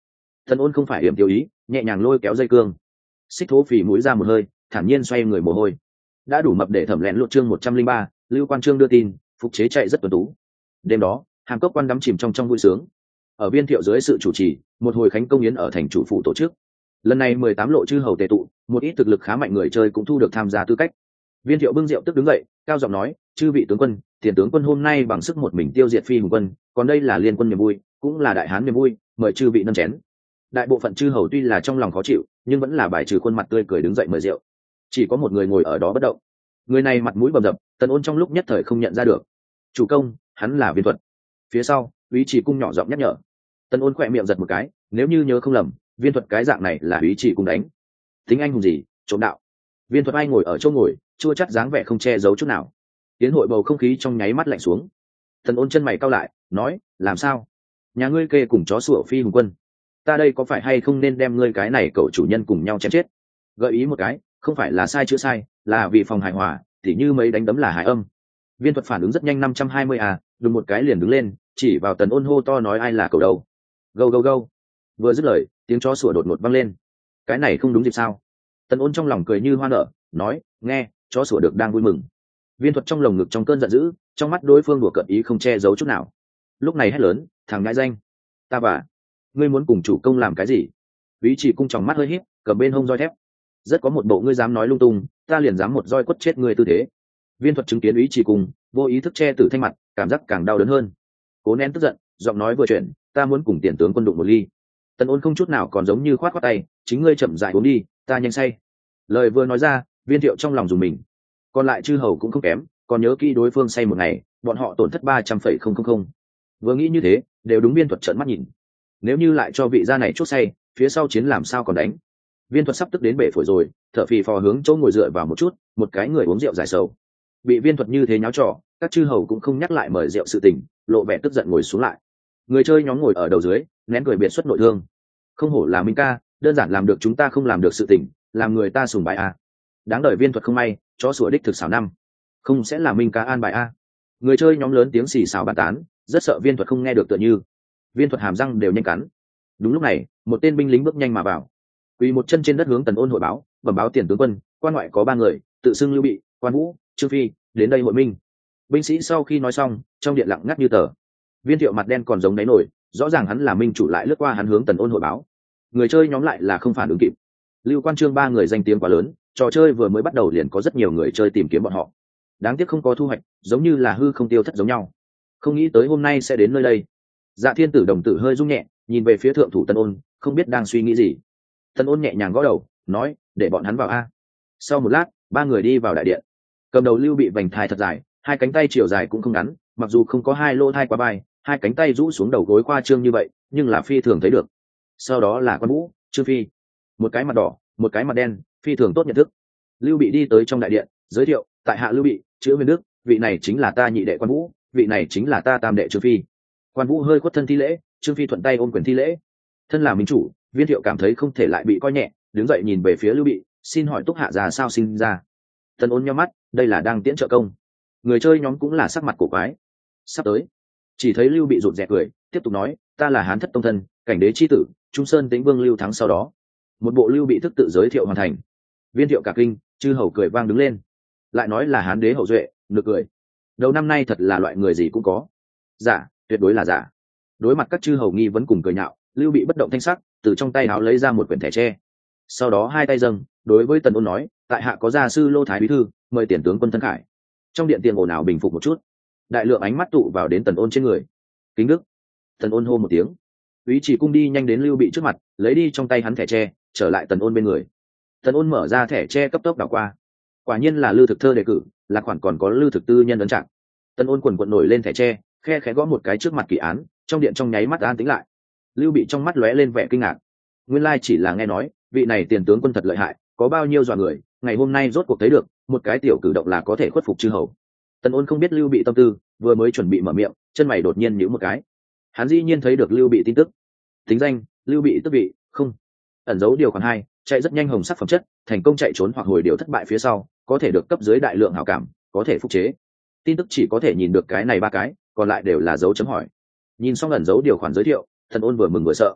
Tần ôn không phải hiểm tiêu ý, nhẹ nhàng lôi kéo dây cương. Xích thố phì mũi ra một hơi, thản nhiên xoay người mồ hôi. Đã đủ mập để thẩm lén lộ chương 103, Lưu Quan Trương đưa tin, phục chế chạy rất tuấn tú. Đêm đó, Hàm Cốc Quan đắm chìm trong vui sướng. Ở Viên Thiệu dưới sự chủ trì, một hồi khánh công yến ở thành chủ phủ tổ chức. Lần này 18 lộ chư hầu tề tụ, một ít thực lực khá mạnh người chơi cũng thu được tham gia tư cách. Viên Thiệu bưng rượu tức đứng dậy, cao giọng nói, chư vị tướng quân, tiền tướng quân hôm nay bằng sức một mình tiêu diệt Phi Hùng quân, còn đây là liên quân niềm vui, cũng là đại hán niềm vui, mời chư vị nâng chén. Đại bộ phận chư hầu tuy là trong lòng khó chịu, nhưng vẫn là bài trừ khuôn mặt tươi cười đứng dậy mời rượu. Chỉ có một người ngồi ở đó bất động. Người này mặt mũi bầm dập, Tần Ôn trong lúc nhất thời không nhận ra được. Chủ công, hắn là Viên Thuật. Phía sau, Úy Chỉ Cung nhỏ giọng nhắc nhở. Tần Ôn khỏe miệng giật một cái, nếu như nhớ không lầm, Viên Thuật cái dạng này là Úy Chỉ Cung đánh. Tính anh hùng gì, trộm đạo. Viên Thuật ai ngồi ở chỗ ngồi, chua chắc dáng vẻ không che giấu chút nào. Tiến hội bầu không khí trong nháy mắt lạnh xuống. Tần Ôn chân mày cau lại, nói, làm sao? Nhà ngươi kê cùng chó sủa Phi Hùng quân, ta đây có phải hay không nên đem ngươi cái này cậu chủ nhân cùng nhau chém chết? Gợi ý một cái, không phải là sai chữa sai, là vì phòng hài hòa, tỉ như mấy đánh đấm là hài âm. Viên Thuật phản ứng rất nhanh 520 đùng một cái liền đứng lên, chỉ vào Tần Ôn hô to nói ai là cậu đâu? Gâu gâu gâu. Vừa dứt lời, tiếng chó sủa đột ngột vang lên. Cái này không đúng dịp sao? Tần Ôn trong lòng cười như hoa nở, nói, nghe, chó sủa được đang vui mừng. Viên Thuật trong lồng ngực trong cơn giận dữ, trong mắt đối phương đùa cợt ý không che giấu chút nào. Lúc này hét lớn, thằng ngãi danh, ta bà, ngươi muốn cùng chủ công làm cái gì? Úy Chỉ Cung trong mắt hơi híp, cầm bên hông roi thép. Rất có một bộ ngươi dám nói lung tung, ta liền dám một roi quất chết ngươi tư thế. Viên Thuật chứng kiến Úy Chỉ Cung, vô ý thức che tử thanh mặt, cảm giác càng đau đớn hơn. Cố nén tức giận, giọng nói vừa chuyển, ta muốn cùng tiền tướng quân đụng một ly. Tần Ôn không chút nào còn giống như khoát khoát tay, chính ngươi chậm rãi uống đi, ta nhanh say. Lời vừa nói ra, Viên Thiệu trong lòng dùng mình. Còn lại chư hầu cũng không kém, còn nhớ kỹ đối phương say một ngày, bọn họ tổn thất 300,000. Vừa nghĩ như thế, đều đúng Viên Thuật trợn mắt nhìn. Nếu như lại cho vị gia này chốt say, phía sau chiến làm sao còn đánh? Viên Thuật sắp tức đến bể phổi rồi, thở phì phò hướng chỗ ngồi dựa vào một chút, một cái người uống rượu giải sầu. Bị Viên Thuật như thế nháo trò, các chư hầu cũng không nhắc lại mời rượu sự tình, lộ vẻ tức giận ngồi xuống lại. Người chơi nhóm ngồi ở đầu dưới, nén cười biệt xuất nội thương. Không hổ là Minh ca, đơn giản làm được chúng ta không làm được sự tình, làm người ta sùng bái a. Đáng đời Viên Thuật không may, chó sủa đích thực xảo năm, không sẽ là Minh ca an bài a. Người chơi nhóm lớn tiếng xì xào bàn tán, rất sợ Viên Thuật không nghe được tựa như. Viên Thuật hàm răng đều nhanh cắn. Đúng lúc này, một tên binh lính bước nhanh mà vào, quỳ một chân trên đất hướng Tần Ôn hội báo, bẩm báo tiền tướng quân, quan ngoại có 3 người, tự xưng Lưu Bị, Quan Vũ, Trương Phi, đến đây hội minh. Binh sĩ sau khi nói xong, trong điện lặng ngắt như tờ. Viên Thiệu mặt đen còn giống đáy nổi, rõ ràng hắn là minh chủ lại lướt qua hắn hướng Tần Ôn hội báo. Người chơi nhóm lại là không phản ứng kịp. Lưu Quan Trương 3 người danh tiếng quá lớn, trò chơi vừa mới bắt đầu liền có rất nhiều người chơi tìm kiếm bọn họ. Đáng tiếc không có thu hoạch, giống như là hư không tiêu thất giống nhau. Không nghĩ tới hôm nay sẽ đến nơi đây. Dạ Thiên Tử đồng tử hơi rung nhẹ, nhìn về phía thượng thủ Tần Ôn, không biết đang suy nghĩ gì. Tần Ôn nhẹ nhàng gõ đầu, nói, để bọn hắn vào a. Sau một lát, 3 người đi vào đại điện. Cầm đầu Lưu Bị vành thai thật dài, 2 cánh tay chiều dài cũng không ngắn, mặc dù không có 2 lỗ thai qua vai, 2 cánh tay rũ xuống đầu gối khoa trương như vậy, nhưng là phi thường thấy được. Sau đó là Quan Vũ, Trương Phi, một cái mặt đỏ, một cái mặt đen, phi thường tốt nhận thức. Lưu Bị đi tới trong đại điện, giới thiệu, tại hạ Lưu Bị, chữ Huyền Đức, vị này chính là ta nhị đệ Quan Vũ, vị này chính là ta tam đệ Trương Phi. Quan Vũ hơi khuất thân thi lễ, Trương Phi thuận tay ôm quyền thi lễ. Thân là minh chủ, Viên Thiệu cảm thấy không thể lại bị coi nhẹ, đứng dậy nhìn về phía Lưu Bị, xin hỏi Túc hạ già sao sinh ra? Tần Ôn nhắm mắt, đây là đang tiễn trợ công. Người chơi nhóm cũng là sắc mặt cổ quái. Sắp tới, chỉ thấy Lưu Bị rụt rè cười, tiếp tục nói, ta là Hán thất tông thân, cảnh đế chi tử, Trung Sơn Tĩnh Vương Lưu Thắng sau đó. Một bộ Lưu Bị thức tự giới thiệu hoàn thành. Viên Thiệu cả kinh, chư hầu cười vang đứng lên. Lại nói là Hán đế hậu duệ, nực cười. Đầu năm nay thật là loại người gì cũng có. Giả, tuyệt đối là giả. Đối mặt các chư hầu nghi vấn cùng cười nhạo, Lưu Bị bất động thanh sắc, từ trong tay áo lấy ra một quyển thẻ tre. Sau đó 2 tay dâng, đối với Tần Ôn nói, tại hạ có gia sư Lô Thái bí thư, mời tiền tướng quân thân khải. Trong điện tiền ồn ào bình phục một chút, đại lượng ánh mắt tụ vào đến Tần Ôn trên người. Kính đức. Tần Ôn hô một tiếng. Úy Chỉ Cung đi nhanh đến Lưu Bị trước mặt, lấy đi trong tay hắn thẻ tre, trở lại Tần Ôn bên người. Tần Ôn mở ra thẻ tre cấp tốc đảo qua, quả nhiên là Lư Thực Thơ đề cử, là khoản còn có Lư Thực Tư nhân ấn trạng. Tần Ôn quần quật nổi lên thẻ tre, khe khẽ gõ một cái trước mặt kỳ án, trong điện trong nháy mắt an tĩnh lại. Lưu Bị trong mắt lóe lên vẻ kinh ngạc. Nguyên lai chỉ là nghe nói, vị này tiền tướng quân thật lợi hại, có bao nhiêu dọa người, ngày hôm nay rốt cuộc thấy được, một cái tiểu cử động là có thể khuất phục chư hầu. Tần Ôn không biết Lưu Bị tâm tư, vừa mới chuẩn bị mở miệng, chân mày đột nhiên nhíu một cái. Hắn dĩ nhiên thấy được Lưu Bị tin tức. Tính danh: Lưu Bị tức vị, không. Ẩn dấu điều khoản 2, chạy rất nhanh hồng sắc phẩm chất, thành công chạy trốn hoặc hồi điều thất bại phía sau, có thể được cấp dưới đại lượng hảo cảm, có thể phục chế. Tin tức chỉ có thể nhìn được cái này 3 cái, còn lại đều là dấu chấm hỏi. Nhìn xong ẩn dấu điều khoản giới thiệu, Tần Ôn vừa mừng vừa sợ.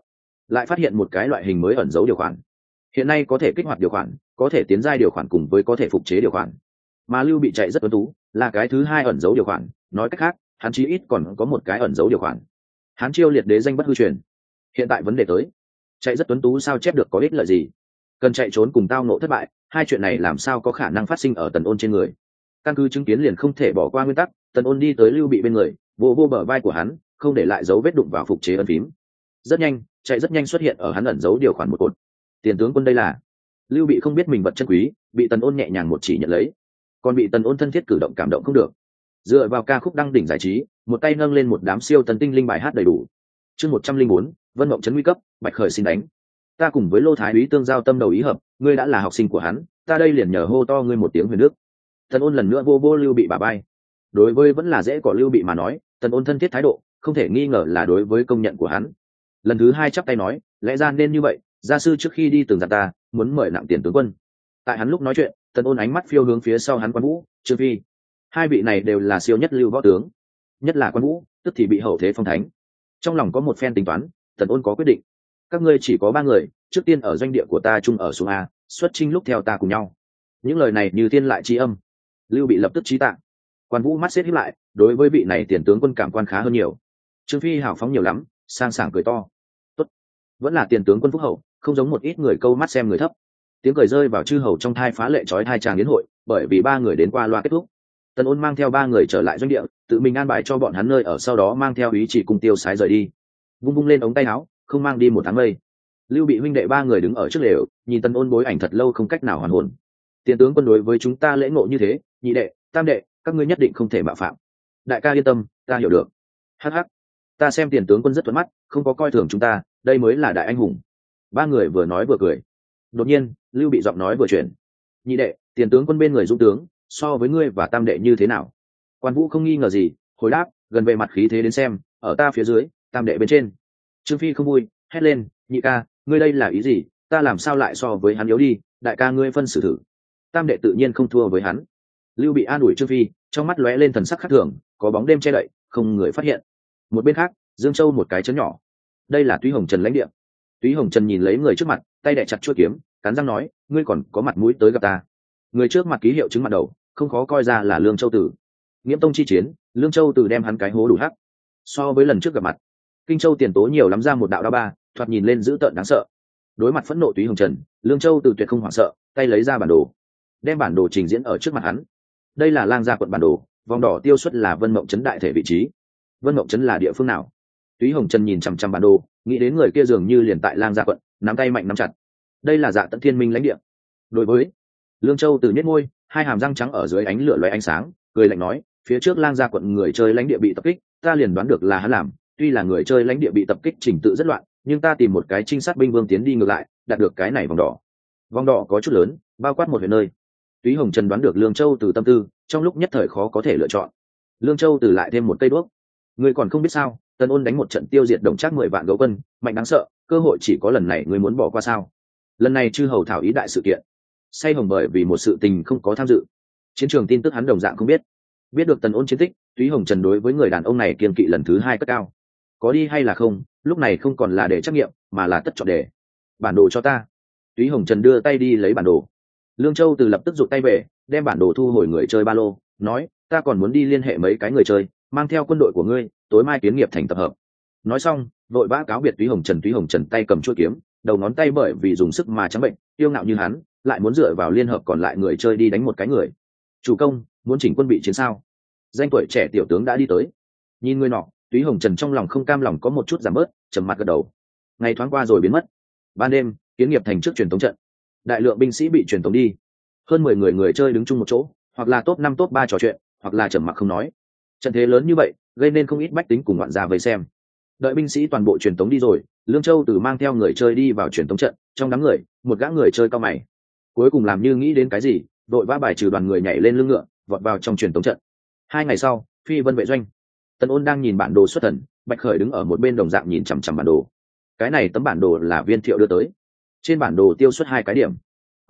lại phát hiện một cái loại hình mới ẩn giấu điều khoản. Hiện nay có thể kích hoạt điều khoản, có thể tiến giai điều khoản cùng với có thể phục chế điều khoản. Mà Lưu Bị chạy rất tuấn tú, là cái thứ hai ẩn giấu điều khoản, nói cách khác, hắn chí ít còn có một cái ẩn giấu điều khoản. Hán Chiêu liệt đế danh bất hư truyền. Hiện tại vấn đề tới, chạy rất tuấn tú sao chép được có ích lợi gì? Cần chạy trốn cùng tao nộ thất bại, hai chuyện này làm sao có khả năng phát sinh ở Tần Ôn trên người? Căn cứ chứng kiến liền không thể bỏ qua nguyên tắc, Tần Ôn đi tới Lưu Bị bên người, vô vô bờ vai của hắn, không để lại dấu vết đụng vào phục chế ấn phím. Rất nhanh, chạy rất nhanh xuất hiện ở hắn ẩn giấu điều khoản một cột. Tiền tướng quân đây là. Lưu Bị không biết mình vật chân quý, bị Tần Ôn nhẹ nhàng một chỉ nhận lấy, còn bị Tần Ôn thân thiết cử động cảm động không được. Dựa vào ca khúc đăng đỉnh giải trí, một tay nâng lên một đám siêu tần tinh linh bài hát đầy đủ. Chương 104, Vân Mộng trấn nguy cấp, Bạch Khởi xin đánh. Ta cùng với Lô Thái úy tương giao tâm đầu ý hợp, ngươi đã là học sinh của hắn, ta đây liền nhờ hô to ngươi một tiếng huyền nước. Tần Ôn lần nữa vô vô Lưu Bị bả vai. Đối với vẫn là dễ của Lưu Bị mà nói, Tần Ôn thân thiết thái độ, không thể nghi ngờ là đối với công nhận của hắn. Lần thứ hai chắp tay nói, lẽ ra nên như vậy, gia sư trước khi đi từng dặn ta, muốn mời nặng tiền tướng quân. Tại hắn lúc nói chuyện, Tần Ôn ánh mắt phiêu hướng phía sau hắn Quan Vũ, Trương Phi. Hai vị này đều là siêu nhất lưu võ tướng, nhất là Quan Vũ, tức thì bị hậu thế phong thánh. Trong lòng có một phen tính toán, Tần Ôn có quyết định. Các ngươi chỉ có 3 người, trước tiên ở doanh địa của ta chung ở xuống a, xuất chinh lúc theo ta cùng nhau. Những lời này như tiên lại chi âm. Lưu Bị lập tức chí tạ. Quan Vũ mắt xếp híp lại, đối với vị này tiền tướng quân cảm quan khá hơn nhiều. Trương Phi hào phóng nhiều lắm, sang sảng cười to. Tốt, vẫn là tiền tướng quân phúc hậu, không giống một ít người câu mắt xem người thấp. Tiếng cười rơi vào chư hầu trong thai phá lệ chói hai tràng yến hội, bởi vì 3 người đến qua loa kết thúc. Tần Ôn mang theo 3 người trở lại doanh địa, tự mình an bài cho bọn hắn nơi ở, sau đó mang theo ý chỉ cùng tiêu sái rời đi. Vung vung lên ống tay áo, không mang đi một tháng mây. Lưu Bị huynh đệ 3 người đứng ở trước lều, nhìn Tần Ôn bối ảnh thật lâu không cách nào hoàn hồn. Tiền tướng quân đối với chúng ta lễ ngộ như thế, nhị đệ, tam đệ, các ngươi nhất định không thể mạo phạm. Đại ca yên tâm, ta hiểu được. Hắc hắc, ta xem tiền tướng quân rất thuận mắt, không có coi thường chúng ta, đây mới là đại anh hùng. 3 người vừa nói vừa cười. Đột nhiên, Lưu Bị giọng nói vừa chuyển. Nhị đệ, tiền tướng quân bên người dũng tướng, so với ngươi và tam đệ như thế nào? Quan Vũ không nghi ngờ gì, hồi đáp, gần về mặt khí thế đến xem, ở ta phía dưới, tam đệ bên trên. Trương Phi không vui, hét lên, nhị ca, ngươi đây là ý gì? Ta làm sao lại so với hắn yếu đi? Đại ca ngươi phân xử thử. Tam đệ tự nhiên không thua với hắn. Lưu Bị an ủi Trương Phi, trong mắt lóe lên thần sắc khác thường, có bóng đêm che đậy, không người phát hiện. Một bên khác, Dương Châu một cái trấn nhỏ. Đây là Túy Hồng Trần lãnh địa. Túy Hồng Trần nhìn lấy người trước mặt, tay đè chặt chuôi kiếm, cắn răng nói, ngươi còn có mặt mũi tới gặp ta? Người trước mặt ký hiệu chứng mặt đầu, không khó coi ra là Lương Châu Tử. Nghiễm Tông chi chiến, Lương Châu Tử đem hắn cái hố đủ hắc. So với lần trước gặp mặt, Kinh Châu Tiền Tố nhiều lắm ra một đạo đao ba, thoạt nhìn lên dữ tợn đáng sợ. Đối mặt phẫn nộ Túy Hồng Trần, Lương Châu Tử tuyệt không hoảng sợ, tay lấy ra bản đồ, đem bản đồ trình diễn ở trước mặt hắn. Đây là Lang Gia quận bản đồ, vòng đỏ tiêu xuất là Vân Mộng trấn đại thể vị trí. Vân Mộng trấn là địa phương nào? Túy Hồng Trần nhìn chằm chằm bản đồ, nghĩ đến người kia dường như liền tại Lang Gia quận, nắm tay mạnh nắm chặt. Đây là Dạ Tận Thiên Minh lãnh địa. Đối với Lương Châu Từ nhếch môi, hai hàm răng trắng ở dưới ánh lửa lóe ánh sáng, cười lạnh nói, phía trước Lang Gia quận người chơi lãnh địa bị tập kích, ta liền đoán được là hắn làm. Tuy là người chơi lãnh địa bị tập kích trình tự rất loạn, nhưng ta tìm một cái trinh sát binh vương tiến đi ngược lại, đạt được cái này vòng đỏ. Vòng đỏ có chút lớn, bao quát một huyện nơi. Túy Hồng Trần đoán được Lương Châu Từ tâm tư, trong lúc nhất thời khó có thể lựa chọn. Lương Châu Từ lại thêm một cây đuốc. Ngươi còn không biết sao? Tần Ôn đánh một trận tiêu diệt Đồng Trác 10 vạn gấu quân, mạnh đáng sợ, cơ hội chỉ có lần này, ngươi muốn bỏ qua sao? Lần này chư hầu thảo ý đại sự kiện, say hồng bởi vì một sự tình không có tham dự. Chiến trường tin tức hắn đồng dạng không biết. Biết được Tần Ôn chiến tích, Túy Hồng Trần đối với người đàn ông này kiên kỵ lần thứ 2 cất cao. Có đi hay là không, lúc này không còn là để trắc nghiệm, mà là tất chọn đề. Bản đồ cho ta. Túy Hồng Trần đưa tay đi lấy bản đồ. Lương Châu Từ lập tức rụt tay về, đem bản đồ thu hồi người chơi ba lô, nói, ta còn muốn đi liên hệ mấy cái người chơi, mang theo quân đội của ngươi, tối mai kiến nghiệp thành tập hợp. Nói xong, vội vã cáo biệt Túy Hồng Trần. Túy Hồng Trần tay cầm chuôi kiếm, đầu ngón tay bởi vì dùng sức mà trắng bệnh, yêu ngạo như hắn, lại muốn dựa vào liên hợp còn lại người chơi đi đánh một cái người. Chủ công, muốn chỉnh quân bị chiến sao? Danh tuổi trẻ tiểu tướng đã đi tới. Nhìn người nọ, Túy Hồng Trần trong lòng không cam lòng có một chút giảm bớt, trầm mặt gật đầu. Ngày thoáng qua rồi biến mất. Ban đêm, kiến nghiệp thành trước truyền tống trận. Đại lượng binh sĩ bị truyền tống đi. Hơn 10 người chơi đứng chung một chỗ, hoặc là top 5 top 3 trò chuyện, hoặc là trầm mặc không nói. Trận thế lớn như vậy, gây nên không ít bách tính cùng ngoạn gia vây xem. Đợi binh sĩ toàn bộ truyền tống đi rồi, Lương Châu Từ mang theo người chơi đi vào truyền tống trận, trong đám người, một gã người chơi cao mày. Cuối cùng làm như nghĩ đến cái gì, đội vã bài trừ đoàn người nhảy lên lưng ngựa, vọt vào trong truyền tống trận. 2 ngày sau, Phi Vân vệ doanh. Tần Ôn đang nhìn bản đồ xuất thần, Bạch Khởi đứng ở một bên đồng dạng nhìn chằm chằm bản đồ. Cái này tấm bản đồ là Viên Thiệu đưa tới. Trên bản đồ tiêu xuất 2 cái điểm.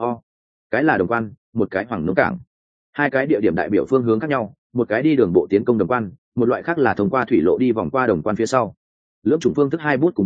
Cái là Đồng Quan, một cái Hoàng Nông Cảng. 2 cái địa điểm đại biểu phương hướng khác nhau, một cái đi đường bộ tiến công Đồng Quan, một loại khác là thông qua thủy lộ đi vòng qua Đồng Quan phía sau. Lưỡng chủng phương thức 2 bút cùng vẽ,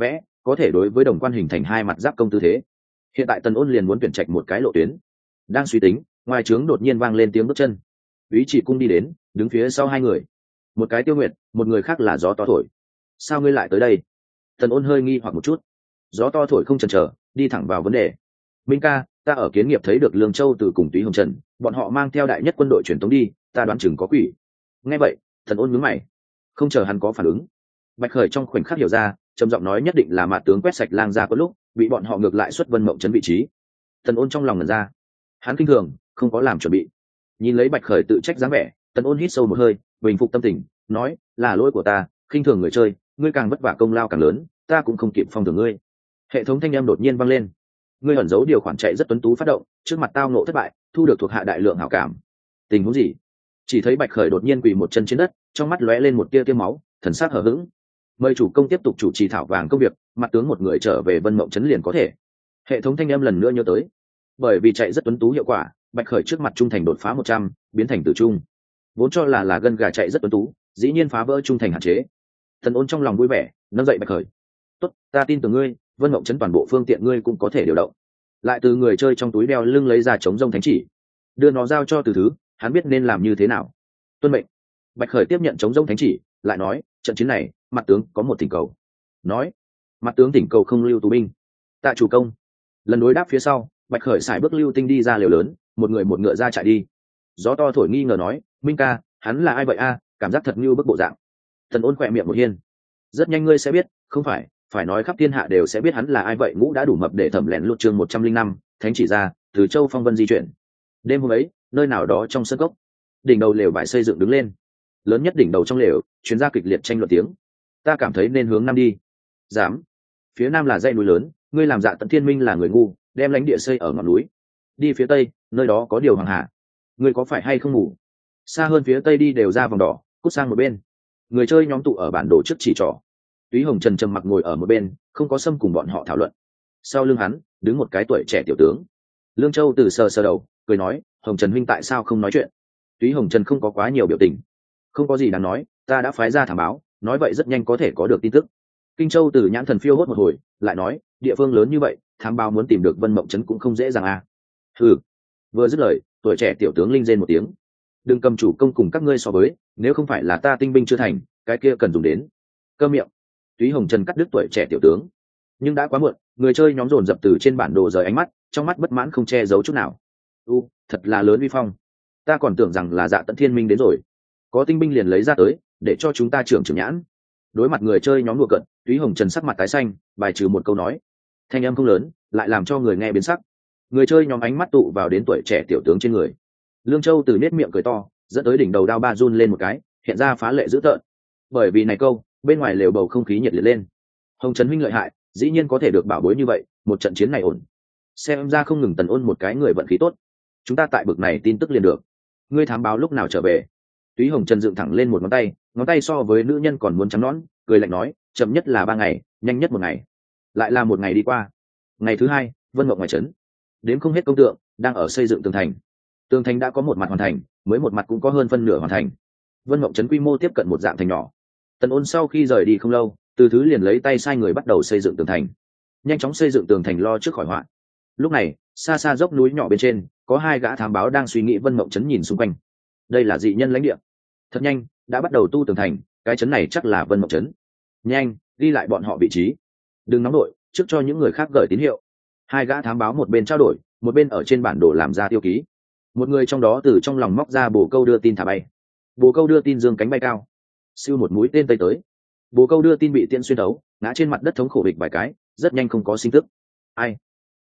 có thể đối với đồng quan hình thành hai mặt giáp công tư thế. Hiện tại Tần Ôn liền muốn tuyển trạch một cái lộ tuyến, đang suy tính, ngoài trướng đột nhiên vang lên tiếng bước chân. Úy Chỉ Cung đi đến, đứng phía sau hai người, một cái Tiêu Nguyệt, một người khác là Gió To thổi. Sao ngươi lại tới đây? Tần Ôn hơi nghi hoặc một chút. Gió To thổi không chần chờ, đi thẳng vào vấn đề. Minh ca, ta ở Kiến Nghiệp thấy được Lương Châu từ cùng Túy Hồng Trần, bọn họ mang theo đại nhất quân đội truyền tống đi, ta đoán chừng có quỷ. Nghe vậy, Tần Ôn nhướng mày, không chờ hắn có phản ứng. Bạch Khởi trong khoảnh khắc hiểu ra, trầm giọng nói nhất định là Mạt tướng quét sạch lang gia có lúc, bị bọn họ ngược lại xuất Vân Mộng trấn vị trí. Tần Ôn trong lòng ngẩn ra, hắn kinh thường, không có làm chuẩn bị. Nhìn lấy Bạch Khởi tự trách dáng vẻ, Tần Ôn hít sâu một hơi, bình phục tâm tình, nói, là lỗi của ta, khinh thường người chơi, ngươi càng vất vả công lao càng lớn, ta cũng không kịp phong thưởng ngươi. Hệ thống thanh âm đột nhiên vang lên, ngươi ẩn giấu điều khoản chạy rất tuấn tú phát động, trước mặt tao nộ thất bại, thu được thuộc hạ đại lượng hảo cảm. Tình huống gì? Chỉ thấy Bạch Khởi đột nhiên quỳ một chân trên đất, trong mắt lóe lên một tia tia máu, thần sắc hờ hững. Mời chủ công tiếp tục chủ trì thảo vàng công việc, mặt tướng một người trở về Vân Mộng trấn liền có thể. Hệ thống thanh âm lần nữa nhớ tới, bởi vì chạy rất tuấn tú hiệu quả, Bạch Khởi trước mặt trung thành đột phá 100, biến thành tử trung. Vốn cho là gân gà chạy rất tuấn tú, dĩ nhiên phá vỡ trung thành hạn chế. Tần Ôn trong lòng vui vẻ, nâng dậy Bạch Khởi. Tốt, ta tin tưởng ngươi, Vân Mộng trấn toàn bộ phương tiện ngươi cũng có thể điều động. Lại từ người chơi trong túi đeo lưng lấy ra chống rông thánh chỉ, đưa nó giao cho Từ Thứ, hắn biết nên làm như thế nào. Tuân mệnh. Bạch Khởi tiếp nhận chống rông thánh chỉ, lại nói, trận chiến này, mặt tướng có một thỉnh cầu. Nói, mặt tướng thỉnh cầu không lưu tù binh. Tạ chủ công. Lần đối đáp phía sau, Bạch Khởi xài bước lưu tinh đi ra lều lớn, một người một ngựa ra chạy đi. Gió To thổi nghi ngờ nói, Minh ca, hắn là ai vậy a? Cảm giác thật như bức bộ dạng. Tần Ôn khỏe miệng một hiên, rất nhanh ngươi sẽ biết, không phải nói khắp thiên hạ đều sẽ biết hắn là ai vậy. Ngũ đã đủ mập để thẩm lén lút chương 105, thánh chỉ ra, từ Châu Phong Vân di chuyển. Đêm hôm ấy, nơi nào đó trong sân cốc, đỉnh đầu lều vải xây dựng đứng lên, lớn nhất đỉnh đầu trong lều, chuyến ra kịch liệt tranh luận tiếng. Ta cảm thấy nên hướng nam đi. Dám? Phía nam là dãy núi lớn, ngươi làm Dạ Tận Thiên Minh là người ngu, đem lãnh địa xây ở ngọn núi. Đi phía tây, nơi đó có điều hoàng hà. Ngươi có phải hay không ngủ? Xa hơn phía tây đi đều ra vòng đỏ, cút sang một bên. Người chơi nhóm tụ ở bản đồ trước chỉ trỏ. Túy Hồng Trần trầm mặc ngồi ở một bên, không có xâm cùng bọn họ thảo luận. Sau lưng hắn đứng một cái tuổi trẻ tiểu tướng. Lương Châu từ sờ sờ đầu, cười nói, Hồng Trần huynh tại sao không nói chuyện? Túy Hồng Trần không có quá nhiều biểu tình. Không có gì đáng nói, ta đã phái ra thám báo, nói vậy rất nhanh có thể có được tin tức. Kinh Châu từ nhãn thần phiêu hốt một hồi, lại nói, địa phương lớn như vậy, thám báo muốn tìm được Vân Mộng trấn cũng không dễ dàng à. Hừ. Vừa dứt lời, tuổi trẻ tiểu tướng linh rên một tiếng. Đừng cầm chủ công cùng các ngươi so với, nếu không phải là ta tinh binh chưa thành, cái kia cần dùng đến. Câm miệng. Túy Hồng Trần cắt đứt tuổi trẻ tiểu tướng. Nhưng đã quá muộn, người chơi nhóm dồn dập từ trên bản đồ rời ánh mắt, trong mắt bất mãn không che giấu chút nào. Thật là lớn uy phong. Ta còn tưởng rằng là Dạ Tận Thiên Minh đến rồi, có tinh binh liền lấy ra tới, để cho chúng ta trưởng nhãn. Đối mặt người chơi nhóm đùa cận, Túy Hồng Trần sắc mặt tái xanh, bài trừ một câu nói, thanh âm không lớn, lại làm cho người nghe biến sắc. Người chơi nhóm ánh mắt tụ vào đến tuổi trẻ tiểu tướng trên người. Lương Châu từ nết miệng cười to, dẫn tới đỉnh đầu đao ba run lên một cái, hiện ra phá lệ dữ tợn. Bởi vì này câu, bên ngoài lều bầu không khí nhiệt liệt lên. Hồng Trần huynh lợi hại, dĩ nhiên có thể được bảo bối như vậy, một trận chiến này ổn. Xem ra không ngừng Tần Ôn một cái người vận khí tốt. Chúng ta tại bực này tin tức liền được. Ngươi thám báo lúc nào trở về? Túy Hồng Trần dựng thẳng lên một ngón tay so với nữ nhân còn muốn trắng nõn, cười lạnh nói, chậm nhất là 3 ngày, nhanh nhất 1 ngày. Lại là 1 ngày đi qua. Ngày thứ 2, Vân Mộng ngoài trấn, đến không hết công tượng đang ở xây dựng tường thành. Tường thành đã có một mặt hoàn thành, mới một mặt cũng có hơn phân nửa hoàn thành. Vân Mộng trấn quy mô tiếp cận một dạng thành nhỏ. Tần Ôn sau khi rời đi không lâu, Từ Thứ liền lấy tay sai người bắt đầu xây dựng tường thành, nhanh chóng xây dựng tường thành lo trước khỏi họa. Lúc này, xa xa dốc núi nhỏ bên trên, có 2 gã thám báo đang suy nghĩ Vân Mộng trấn, nhìn xung quanh. Đây là dị nhân lãnh địa. Thật nhanh, đã bắt đầu tu tường thành, cái trấn này chắc là Vân Mộng trấn. Nhanh, ghi lại bọn họ vị trí. Đừng nóng đội, trước cho những người khác gửi tín hiệu. 2 gã thám báo một bên trao đổi, một bên ở trên bản đồ làm ra tiêu ký. Một người trong đó từ trong lòng móc ra bồ câu đưa tin thả bay. Bồ câu đưa tin dương cánh bay cao, siêu một mũi tên tây tới. Bồ câu đưa tin bị tiễn xuyên thấu, ngã trên mặt đất thống khổ bịch vài cái, rất nhanh không có sinh tức. Ai?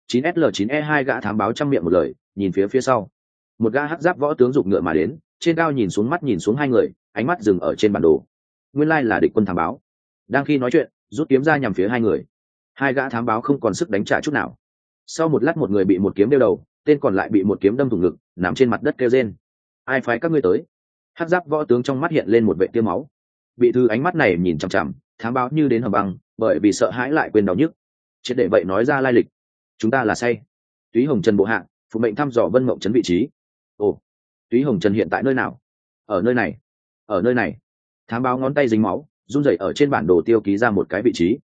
9SL9E 2 gã thám báo trăm miệng một lời, nhìn phía sau. Một gã hắc giáp võ tướng giục ngựa mà đến, trên cao nhìn xuống, mắt nhìn xuống 2 người, ánh mắt dừng ở trên bản đồ. Nguyên lai là địch quân thám báo. Đang khi nói chuyện, rút kiếm ra nhằm phía 2 người. 2 gã thám báo không còn sức đánh trả chút nào. Sau một lát, một người bị một kiếm đeo đầu, tên còn lại bị một kiếm đâm thủng ngực, nằm trên mặt đất kêu rên. Ai phái các ngươi tới? Hắc giáp võ tướng trong mắt hiện lên một vệ tia máu. Bị Thư ánh mắt này nhìn chằm chằm, thám báo như đến hầm băng, bởi vì sợ hãi lại quên đau nhức. Chết để vậy nói ra lai lịch. Chúng ta là say. Túy Hồng Trần bộ hạ, phụ mệnh thăm dò Vân Mộng trấn vị trí. Ồ, Túy Hồng Trần hiện tại nơi nào? Ở nơi này. Ở nơi này. Thám báo ngón tay dính máu, run rẩy ở trên bản đồ tiêu ký ra một cái vị trí.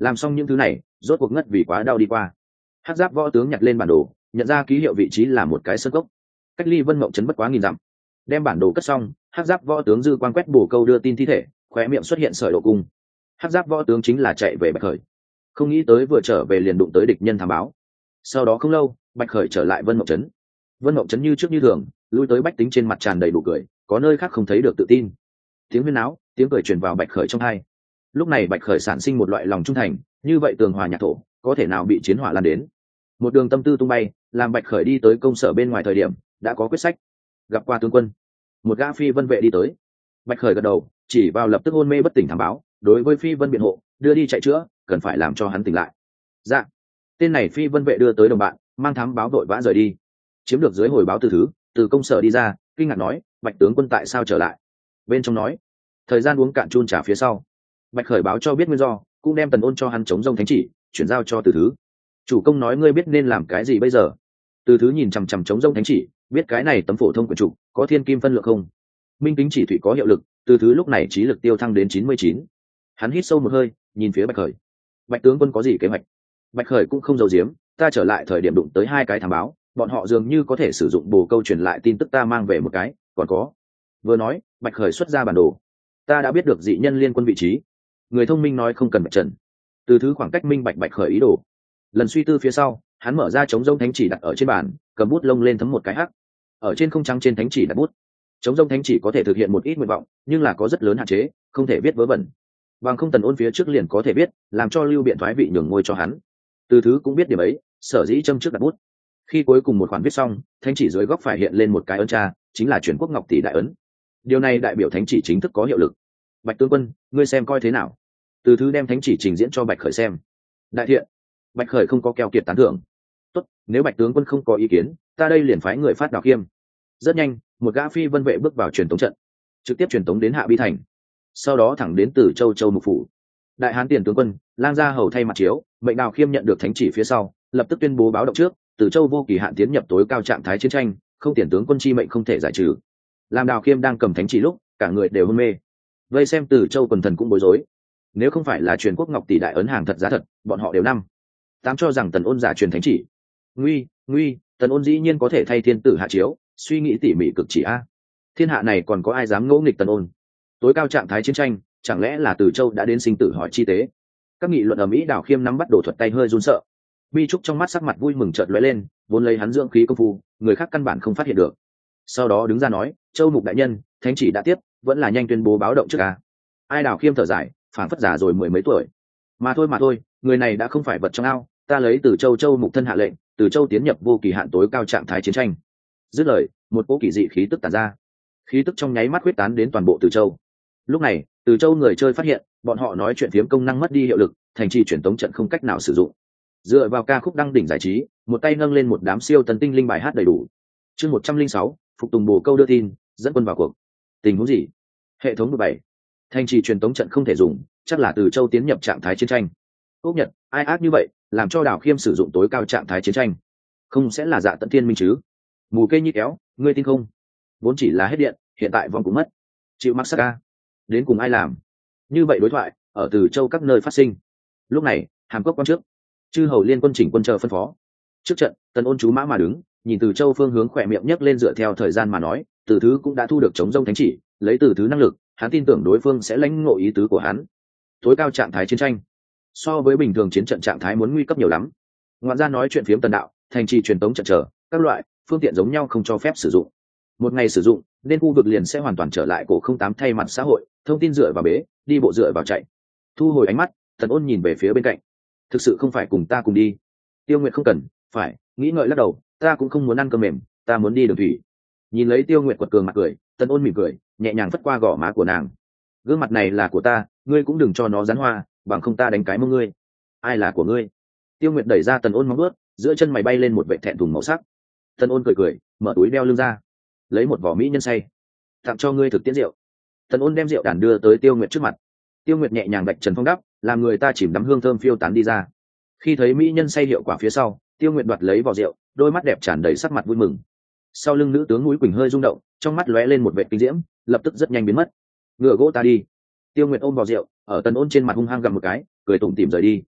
Làm xong những thứ này, rốt cuộc ngất vì quá đau đi qua. Hắc giáp võ tướng nhặt lên bản đồ, nhận ra ký hiệu vị trí là một cái sơn cốc, cách ly Vân Mộng trấn bất quá nghìn dặm. Đem bản đồ cất xong, Hắc giáp võ tướng dư quan quét bổ câu đưa tin thi thể, khóe miệng xuất hiện sợi độ cung. Hắc giáp võ tướng chính là chạy về Bạch Khởi, không nghĩ tới vừa trở về liền đụng tới địch nhân thám báo. Sau đó không lâu, Bạch Khởi trở lại Vân Mộng trấn. Vân Mộng trấn như trước như thường, lui tới bách tính trên mặt tràn đầy đủ cười, có nơi khác không thấy được tự tin. Tiếng huyên náo, tiếng cười truyền vào Bạch Khởi trong tai. Lúc này Bạch Khởi sản sinh một loại lòng trung thành, như vậy tường hòa nhạc thổ, có thể nào bị chiến hỏa lan đến. Một đường tâm tư tung bay, làm Bạch Khởi đi tới công sở bên ngoài thời điểm đã có quyết sách. Gặp qua tướng quân, một gã phi vân vệ đi tới. Bạch Khởi gật đầu, chỉ vào lập tức hôn mê bất tỉnh thám báo, đối với phi vân biện hộ, đưa đi chạy chữa, cần phải làm cho hắn tỉnh lại. Dạ. Tên này phi vân vệ đưa tới đồng bạn, mang thám báo đội vã rời đi. Chiếm được dưới hồi báo từ thứ, từ công sở đi ra, kinh ngạc nói, Bạch tướng quân tại sao trở lại? Bên trong nói, thời gian uống cạn chun trà phía sau. Bạch Khởi báo cho biết nguyên do, cũng đem Tần Ôn cho hắn chống rông thánh chỉ, chuyển giao cho từ thứ. Chủ công nói ngươi biết nên làm cái gì bây giờ? Từ thứ nhìn chằm chằm chống rông thánh chỉ, biết cái này tấm phổ thông quyển trục có thiên kim phân lượng không? Minh kính chỉ thủy có hiệu lực, từ thứ lúc này trí lực tiêu thăng đến 99. Hắn hít sâu một hơi, nhìn phía Bạch Khởi. Bạch tướng quân có gì kế hoạch? Bạch Khởi cũng không giấu giếm, ta trở lại thời điểm đụng tới hai cái thám báo, bọn họ dường như có thể sử dụng bồ câu truyền lại tin tức ta mang về một cái, còn có. Vừa nói, Bạch Khởi xuất ra bản đồ. Ta đã biết được dị nhân liên quân vị trí. Người thông minh nói không cần bạch trần. Từ thứ khoảng cách minh bạch Bạch Khởi ý đồ. Lần suy tư phía sau, hắn mở ra trống rông thánh chỉ đặt ở trên bàn, cầm bút lông lên thấm một cái hắc. Ở trên không trắng trên thánh chỉ đặt bút. Trống rông thánh chỉ có thể thực hiện một ít nguyện vọng, nhưng là có rất lớn hạn chế, không thể viết vớ vẩn. Bằng không Tần Ôn phía trước liền có thể biết, làm cho Lưu Biện thoái vị nhường ngôi cho hắn. Từ thứ cũng biết điểm ấy, sở dĩ châm trước đặt bút. Khi cuối cùng một khoản viết xong, thánh chỉ dưới góc phải hiện lên một cái ấn tra, chính là Truyền Quốc Ngọc tỷ đại ấn. Điều này đại biểu thánh chỉ chính thức có hiệu lực. Bạch tướng quân, ngươi xem coi thế nào? Từ thứ đem thánh chỉ trình diễn cho Bạch Khởi xem. Đại thiện. Bạch Khởi không có keo kiệt tán thưởng. Tốt, nếu Bạch tướng quân không có ý kiến, ta đây liền phái người phát Đào Khiêm. Rất nhanh, một gã phi vân vệ bước vào truyền tống trận, trực tiếp truyền tống đến Hạ Bi thành, sau đó thẳng đến Từ Châu Mục phủ. Đại Hán tiền tướng quân Lang Gia hầu thay mặt chiếu, mệnh Đào Khiêm nhận được thánh chỉ phía sau, lập tức tuyên bố báo động trước, Từ Châu vô kỳ hạn tiến nhập tối cao trạng thái chiến tranh, không tiền tướng quân chi mệnh không thể giải trừ. Làm Đào Khiêm đang cầm thánh chỉ lúc, cả người đều hôn mê. Vây xem Từ Châu quần thần cũng bối rối. Nếu không phải là Truyền Quốc Ngọc tỷ đại ấn hàng thật giá thật, bọn họ đều năm tám cho rằng Tần Ôn giả truyền thánh chỉ. Nguy, Tần Ôn dĩ nhiên có thể thay thiên tử hạ chiếu, suy nghĩ tỉ mỉ cực chỉ a. Thiên hạ này còn có ai dám ngỗ nghịch Tần Ôn? Tối cao trạng thái chiến tranh, chẳng lẽ là Từ Châu đã đến sinh tử hỏi chi tế? Các nghị luận ở Mỹ Đào Khiêm nắm bắt đồ thuật tay hơi run sợ. Bi Trúc trong mắt sắc mặt vui mừng chợt lóe lên, vốn lấy hắn dưỡng khí công phu, người khác căn bản không phát hiện được. Sau đó đứng ra nói, Châu Mục đại nhân, thánh chỉ đã tiếp, vẫn là nhanh tuyên bố báo động trước a. Ai Đào Khiêm thở dài, phảng phất già rồi mười mấy tuổi. Mà thôi, người này đã không phải vật trong ao, ta lấy Từ Châu Mục thân hạ lệnh, Từ Châu tiến nhập vô kỳ hạn tối cao trạng thái chiến tranh. Dứt lời, một cỗ kỳ dị khí tức tản ra, khí tức trong nháy mắt huyết tán đến toàn bộ Từ Châu. Lúc này, Từ Châu người chơi phát hiện, bọn họ nói chuyện phiếm công năng mất đi hiệu lực, thành trì truyền tống trận không cách nào sử dụng. Dựa vào ca khúc đăng đỉnh giải trí, một tay nâng lên một đám siêu tần tinh linh bài hát đầy đủ. Chương 106, phục tùng bồ câu đưa tin, dẫn quân vào cuộc. Tình huống gì? Hệ thống 17. Thành trì truyền tống trận không thể dùng, chắc là Từ Châu tiến nhập trạng thái chiến tranh. Ốc Nhật, ai ác như vậy, làm cho Đào Khiêm sử dụng tối cao trạng thái chiến tranh. Không sẽ là Dạ Tận Thiên Minh chứ? Mù cây như kéo, ngươi tin không? Vốn chỉ là hết điện, hiện tại vong cũng mất. Chịu mắc sắc ca. Đến cùng ai làm? Như vậy đối thoại ở Từ Châu các nơi phát sinh. Lúc này, Hàm Cốc quan trước, chư hầu liên quân chỉnh quân chờ phân phó. Trước trận, Tần Ôn chú mã mà đứng, nhìn Từ Châu phương hướng khỏe miệng nhấc lên dựa theo thời gian mà nói, Từ thứ cũng đã thu được chống rông thánh chỉ, lấy Từ thứ năng lực, hắn tin tưởng đối phương sẽ lãnh ngộ ý tứ của hắn. Tối cao trạng thái chiến tranh, so với bình thường chiến trận trạng thái muốn nguy cấp nhiều lắm. Ngoạn gia nói chuyện phiếm tần đạo, thành trì truyền tống trận trở, các loại phương tiện giống nhau không cho phép sử dụng. Một ngày sử dụng, nên khu vực liền sẽ hoàn toàn trở lại cổ không tám thay mặt xã hội, thông tin dựa vào bế, đi bộ dựa vào chạy. Thu hồi ánh mắt, Tần Ôn nhìn về phía bên cạnh. Thực sự không phải cùng ta cùng đi. Tiêu Nguyệt không cần, phải, nghĩ ngợi lắc đầu, ta cũng không muốn ăn cơm mềm, ta muốn đi đường thủy. Nhìn lấy Tiêu Nguyệt quật cường mặt cười, Tần Ôn mỉm cười, nhẹ nhàng phất qua gò má của nàng. Gương mặt này là của ta, ngươi cũng đừng cho nó rán hoa, bằng không ta đánh cái mông ngươi. Ai là của ngươi? Tiêu Nguyệt đẩy ra Tần Ôn móng vuốt, giữa chân mày bay lên một vệt thẹn thùng màu sắc. Tần Ôn cười, mở túi đeo lưng ra, lấy một vỏ mỹ nhân say, tặng cho ngươi thực tiễn rượu. Tần Ôn đem rượu đàn đưa tới Tiêu Nguyệt trước mặt. Tiêu Nguyệt nhẹ nhàng vạch trần phong đắp, làm người ta chìm đắm hương thơm phiêu tán đi ra. Khi thấy mỹ nhân say hiệu quả phía sau, Tiêu Nguyệt đoạt lấy vỏ rượu, đôi mắt đẹp tràn đầy sắc mặt vui mừng. Sau lưng nữ tướng núi Quỳnh hơi rung động, trong mắt lóe lên một vệt kinh diễm, lập tức rất nhanh biến mất. Ngựa gỗ ta đi. Tiêu Nguyệt ôm vỏ rượu, ở Tần Ôn trên mặt hung hăng gặm một cái, cười tủm tỉm rời đi.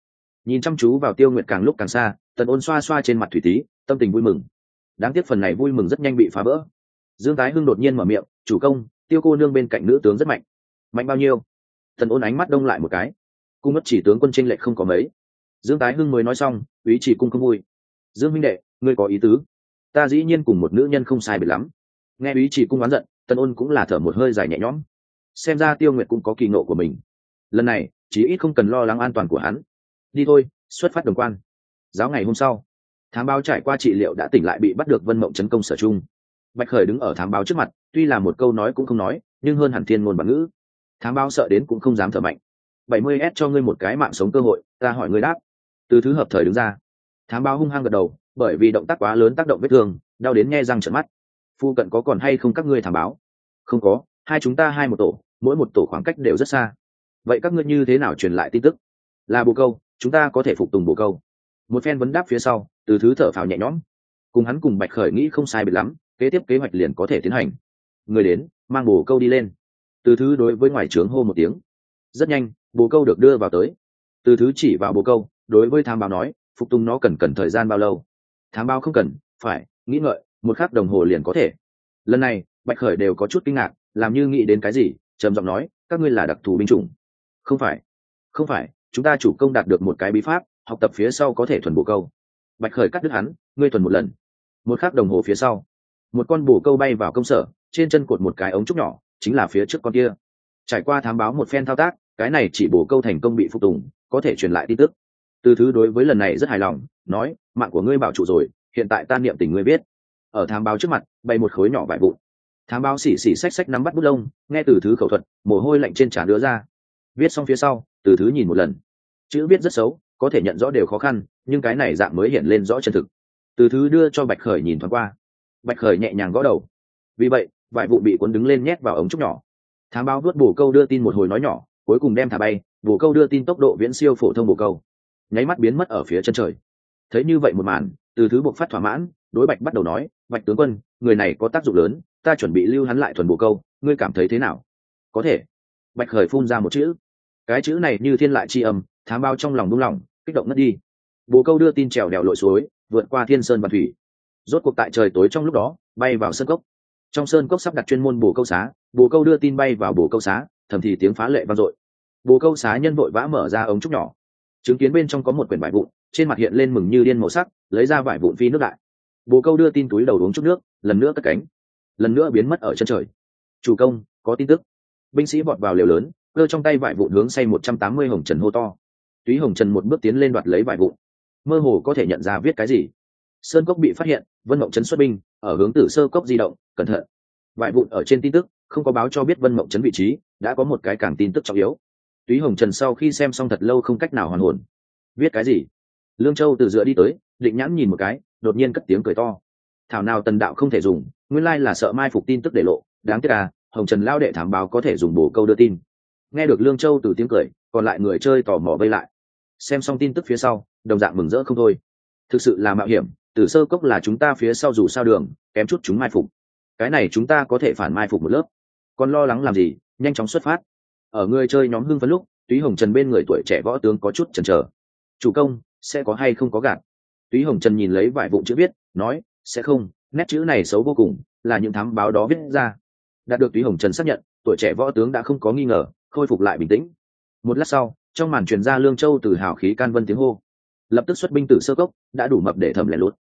Nhìn chăm chú vào Tiêu Nguyệt càng lúc càng xa, Tần Ôn xoa xoa trên mặt thủy tí, tâm tình vui mừng. Đáng tiếc phần này vui mừng rất nhanh bị phá vỡ. Dương Tái Hưng đột nhiên mở miệng, chủ công, Tiêu cô nương bên cạnh nữ tướng rất mạnh. Mạnh bao nhiêu? Tần Ôn ánh mắt đông lại một cái. Cung mất chỉ tướng quân chênh lệch không có mấy. Dương Tái Hưng mới nói xong, Úy Chỉ cung không vui. Dương huynh đệ, ngươi có ý tứ? Ta dĩ nhiên cùng một nữ nhân không sai biệt lắm. Nghe Úy Chỉ cung oán giận, Tần Ôn cũng là thở một hơi dài nhẹ nhõm. Xem ra Tiêu Nguyệt cũng có kỳ ngộ của mình. Lần này, chí ít không cần lo lắng an toàn của hắn. Đi thôi, xuất phát đồng quan. Giáo ngày hôm sau, thám báo trải qua trị liệu đã tỉnh lại bị bắt được Vân Mộng trấn công sở trung. Bạch Khởi đứng ở thám báo trước mặt, tuy là một câu nói cũng không nói, nhưng hơn hẳn thiên ngôn bản ngữ. Thám báo sợ đến cũng không dám thở mạnh. 70S cho ngươi một cái mạng sống cơ hội, ta hỏi ngươi đáp. Từ thứ hợp thời đứng ra. Thám báo hung hăng gật đầu, bởi vì động tác quá lớn tác động vết thương, đau đến nghe răng trợn mắt. Phu cận có còn hay không các ngươi thám báo? Không có, hai chúng ta hai một tổ, mỗi một tổ khoảng cách đều rất xa. Vậy các ngươi như thế nào truyền lại tin tức? Là bồ câu, chúng ta có thể phục tùng bồ câu. Một phen vấn đáp phía sau, Từ thứ thở phào nhẹ nhõm. Cùng hắn cùng Bạch Khởi nghĩ không sai biệt lắm, kế tiếp kế hoạch liền có thể tiến hành. Người đến, mang bồ câu đi lên. Từ thứ đối với ngoài trướng hô một tiếng. Rất nhanh, bồ câu được đưa vào tới. Từ thứ chỉ vào bồ câu, đối với thám báo nói, phục tùng nó cần thời gian bao lâu? Thám báo không cần, phải nghĩ ngợi, 1 khắc đồng hồ liền có thể. Lần này, Bạch Khởi đều có chút kinh ngạc, làm như nghĩ đến cái gì, trầm giọng nói, các ngươi là đặc thù binh chủng. Không phải, không phải, chúng ta chủ công đạt được một cái bí pháp, học tập phía sau có thể thuần bồ câu. Bạch Khởi cắt đứt hắn, ngươi thuần một lần. 1 khắc đồng hồ phía sau, một con bồ câu bay vào công sở, trên chân cột một cái ống trúc nhỏ, chính là phía trước con kia. Trải qua thám báo một phen thao tác, cái này chỉ bồ câu thành công bị phục tùng, có thể truyền lại tin tức. Từ thứ đối với lần này rất hài lòng, nói, mạng của ngươi bảo trụ rồi, hiện tại ta niệm tình ngươi biết. Ở thám báo trước mặt, bay một khối nhỏ vải vụn. Thám báo xỉ xỉ xách xách nắm bắt bút lông, nghe Từ thứ khẩu thuật, mồ hôi lạnh trên trán đứa ra. Viết xong phía sau, Từ thứ nhìn một lần. Chữ viết rất xấu, có thể nhận rõ đều khó khăn, nhưng cái này dạng mới hiện lên rõ chân thực. Từ thứ đưa cho Bạch Khởi nhìn thoáng qua. Bạch Khởi nhẹ nhàng gõ đầu. Vì vậy, vải vụn bị cuốn đứng lên nhét vào ống trúc nhỏ. Thám báo vớt bồ câu đưa tin một hồi nói nhỏ, cuối cùng đem thả bay. Bồ câu đưa tin tốc độ viễn siêu phổ thông bồ câu, nháy mắt biến mất ở phía chân trời. Thấy như vậy một màn, Từ thứ buộc phát thỏa mãn, đối Bạch bắt đầu nói, Bạch tướng quân, người này có tác dụng lớn, ta chuẩn bị lưu hắn lại thuần bồ câu, ngươi cảm thấy thế nào? Có thể. Bạch Khởi phun ra một chữ. Cái chữ này như thiên lại chi âm, thám báo trong lòng buông lỏng, kích động ngất đi. Bồ câu đưa tin trèo đèo lội suối, vượt qua thiên sơn và thủy, rốt cuộc tại trời tối trong lúc đó bay vào sơn cốc. Trong sơn cốc sắp đặt chuyên môn bồ câu xá, bồ câu đưa tin bay vào bồ câu xá, thầm thì tiếng phá lệ vang dội. Bồ câu xá nhân vội vã mở ra ống trúc nhỏ, chứng kiến bên trong có một quyển vải vụn, trên mặt hiện lên mừng như điên màu sắc, lấy ra vải vụn phi nước đại. Bồ câu đưa tin túi đầu uống chút nước, lần nữa cất cánh, lần nữa biến mất ở chân trời. Chủ công, có tin tức. Binh sĩ vọt vào lều lớn, cơ trong tay vải vụn hướng say 180 hồng trần hô to. Túy hồng trần một bước tiến lên đoạt lấy vải vụn, mơ hồ có thể nhận ra viết cái gì. Sơn cốc bị phát hiện, Vân Mộng trấn xuất binh, ở hướng Tử Sơ cốc di động, cẩn thận. Vải vụn ở trên tin tức không có báo cho biết Vân Mộng trấn vị trí, đã có một cái càng tin tức trọng yếu. Túy hồng trần sau khi xem xong thật lâu không cách nào hoàn hồn. Viết cái gì? Lương Châu từ dựa đi tới, định nhãn nhìn một cái, đột nhiên cất tiếng cười to. Thảo nào tần đạo không thể dùng, nguyên lai là sợ mai phục tin tức để lộ, đáng tiếc à, hồng trần lao đệ thám báo có thể dùng bổ câu đưa tin. Nghe được Lương Châu từ tiếng cười, còn lại người chơi tò mò vây lại. Xem xong tin tức phía sau, đồng dạng mừng rỡ không thôi. Thực sự là mạo hiểm, Tử Sơ cốc là chúng ta phía sau dù sao đường, kém chút chúng mai phục. Cái này chúng ta có thể phản mai phục một lớp. Còn lo lắng làm gì, nhanh chóng xuất phát. Ở người chơi nhóm hưng phấn lúc, Túy Hồng Trần bên người tuổi trẻ võ tướng có chút chần chờ. Chủ công, sẽ có hay không có gạt? Túy Hồng Trần nhìn lấy vài vụn chữ viết, nói, sẽ không, nét chữ này xấu vô cùng, là những thám báo đó viết ra. Đạt được Túy Hồng Trần xác nhận, tuổi trẻ võ tướng đã không có nghi ngờ, khôi phục lại bình tĩnh. Một lát sau, trong màn truyền ra Lương Châu từ hào khí can vân tiếng hô. Lập tức xuất binh Tử Sơ cốc, đã đủ mập để thẩm lẻ lút.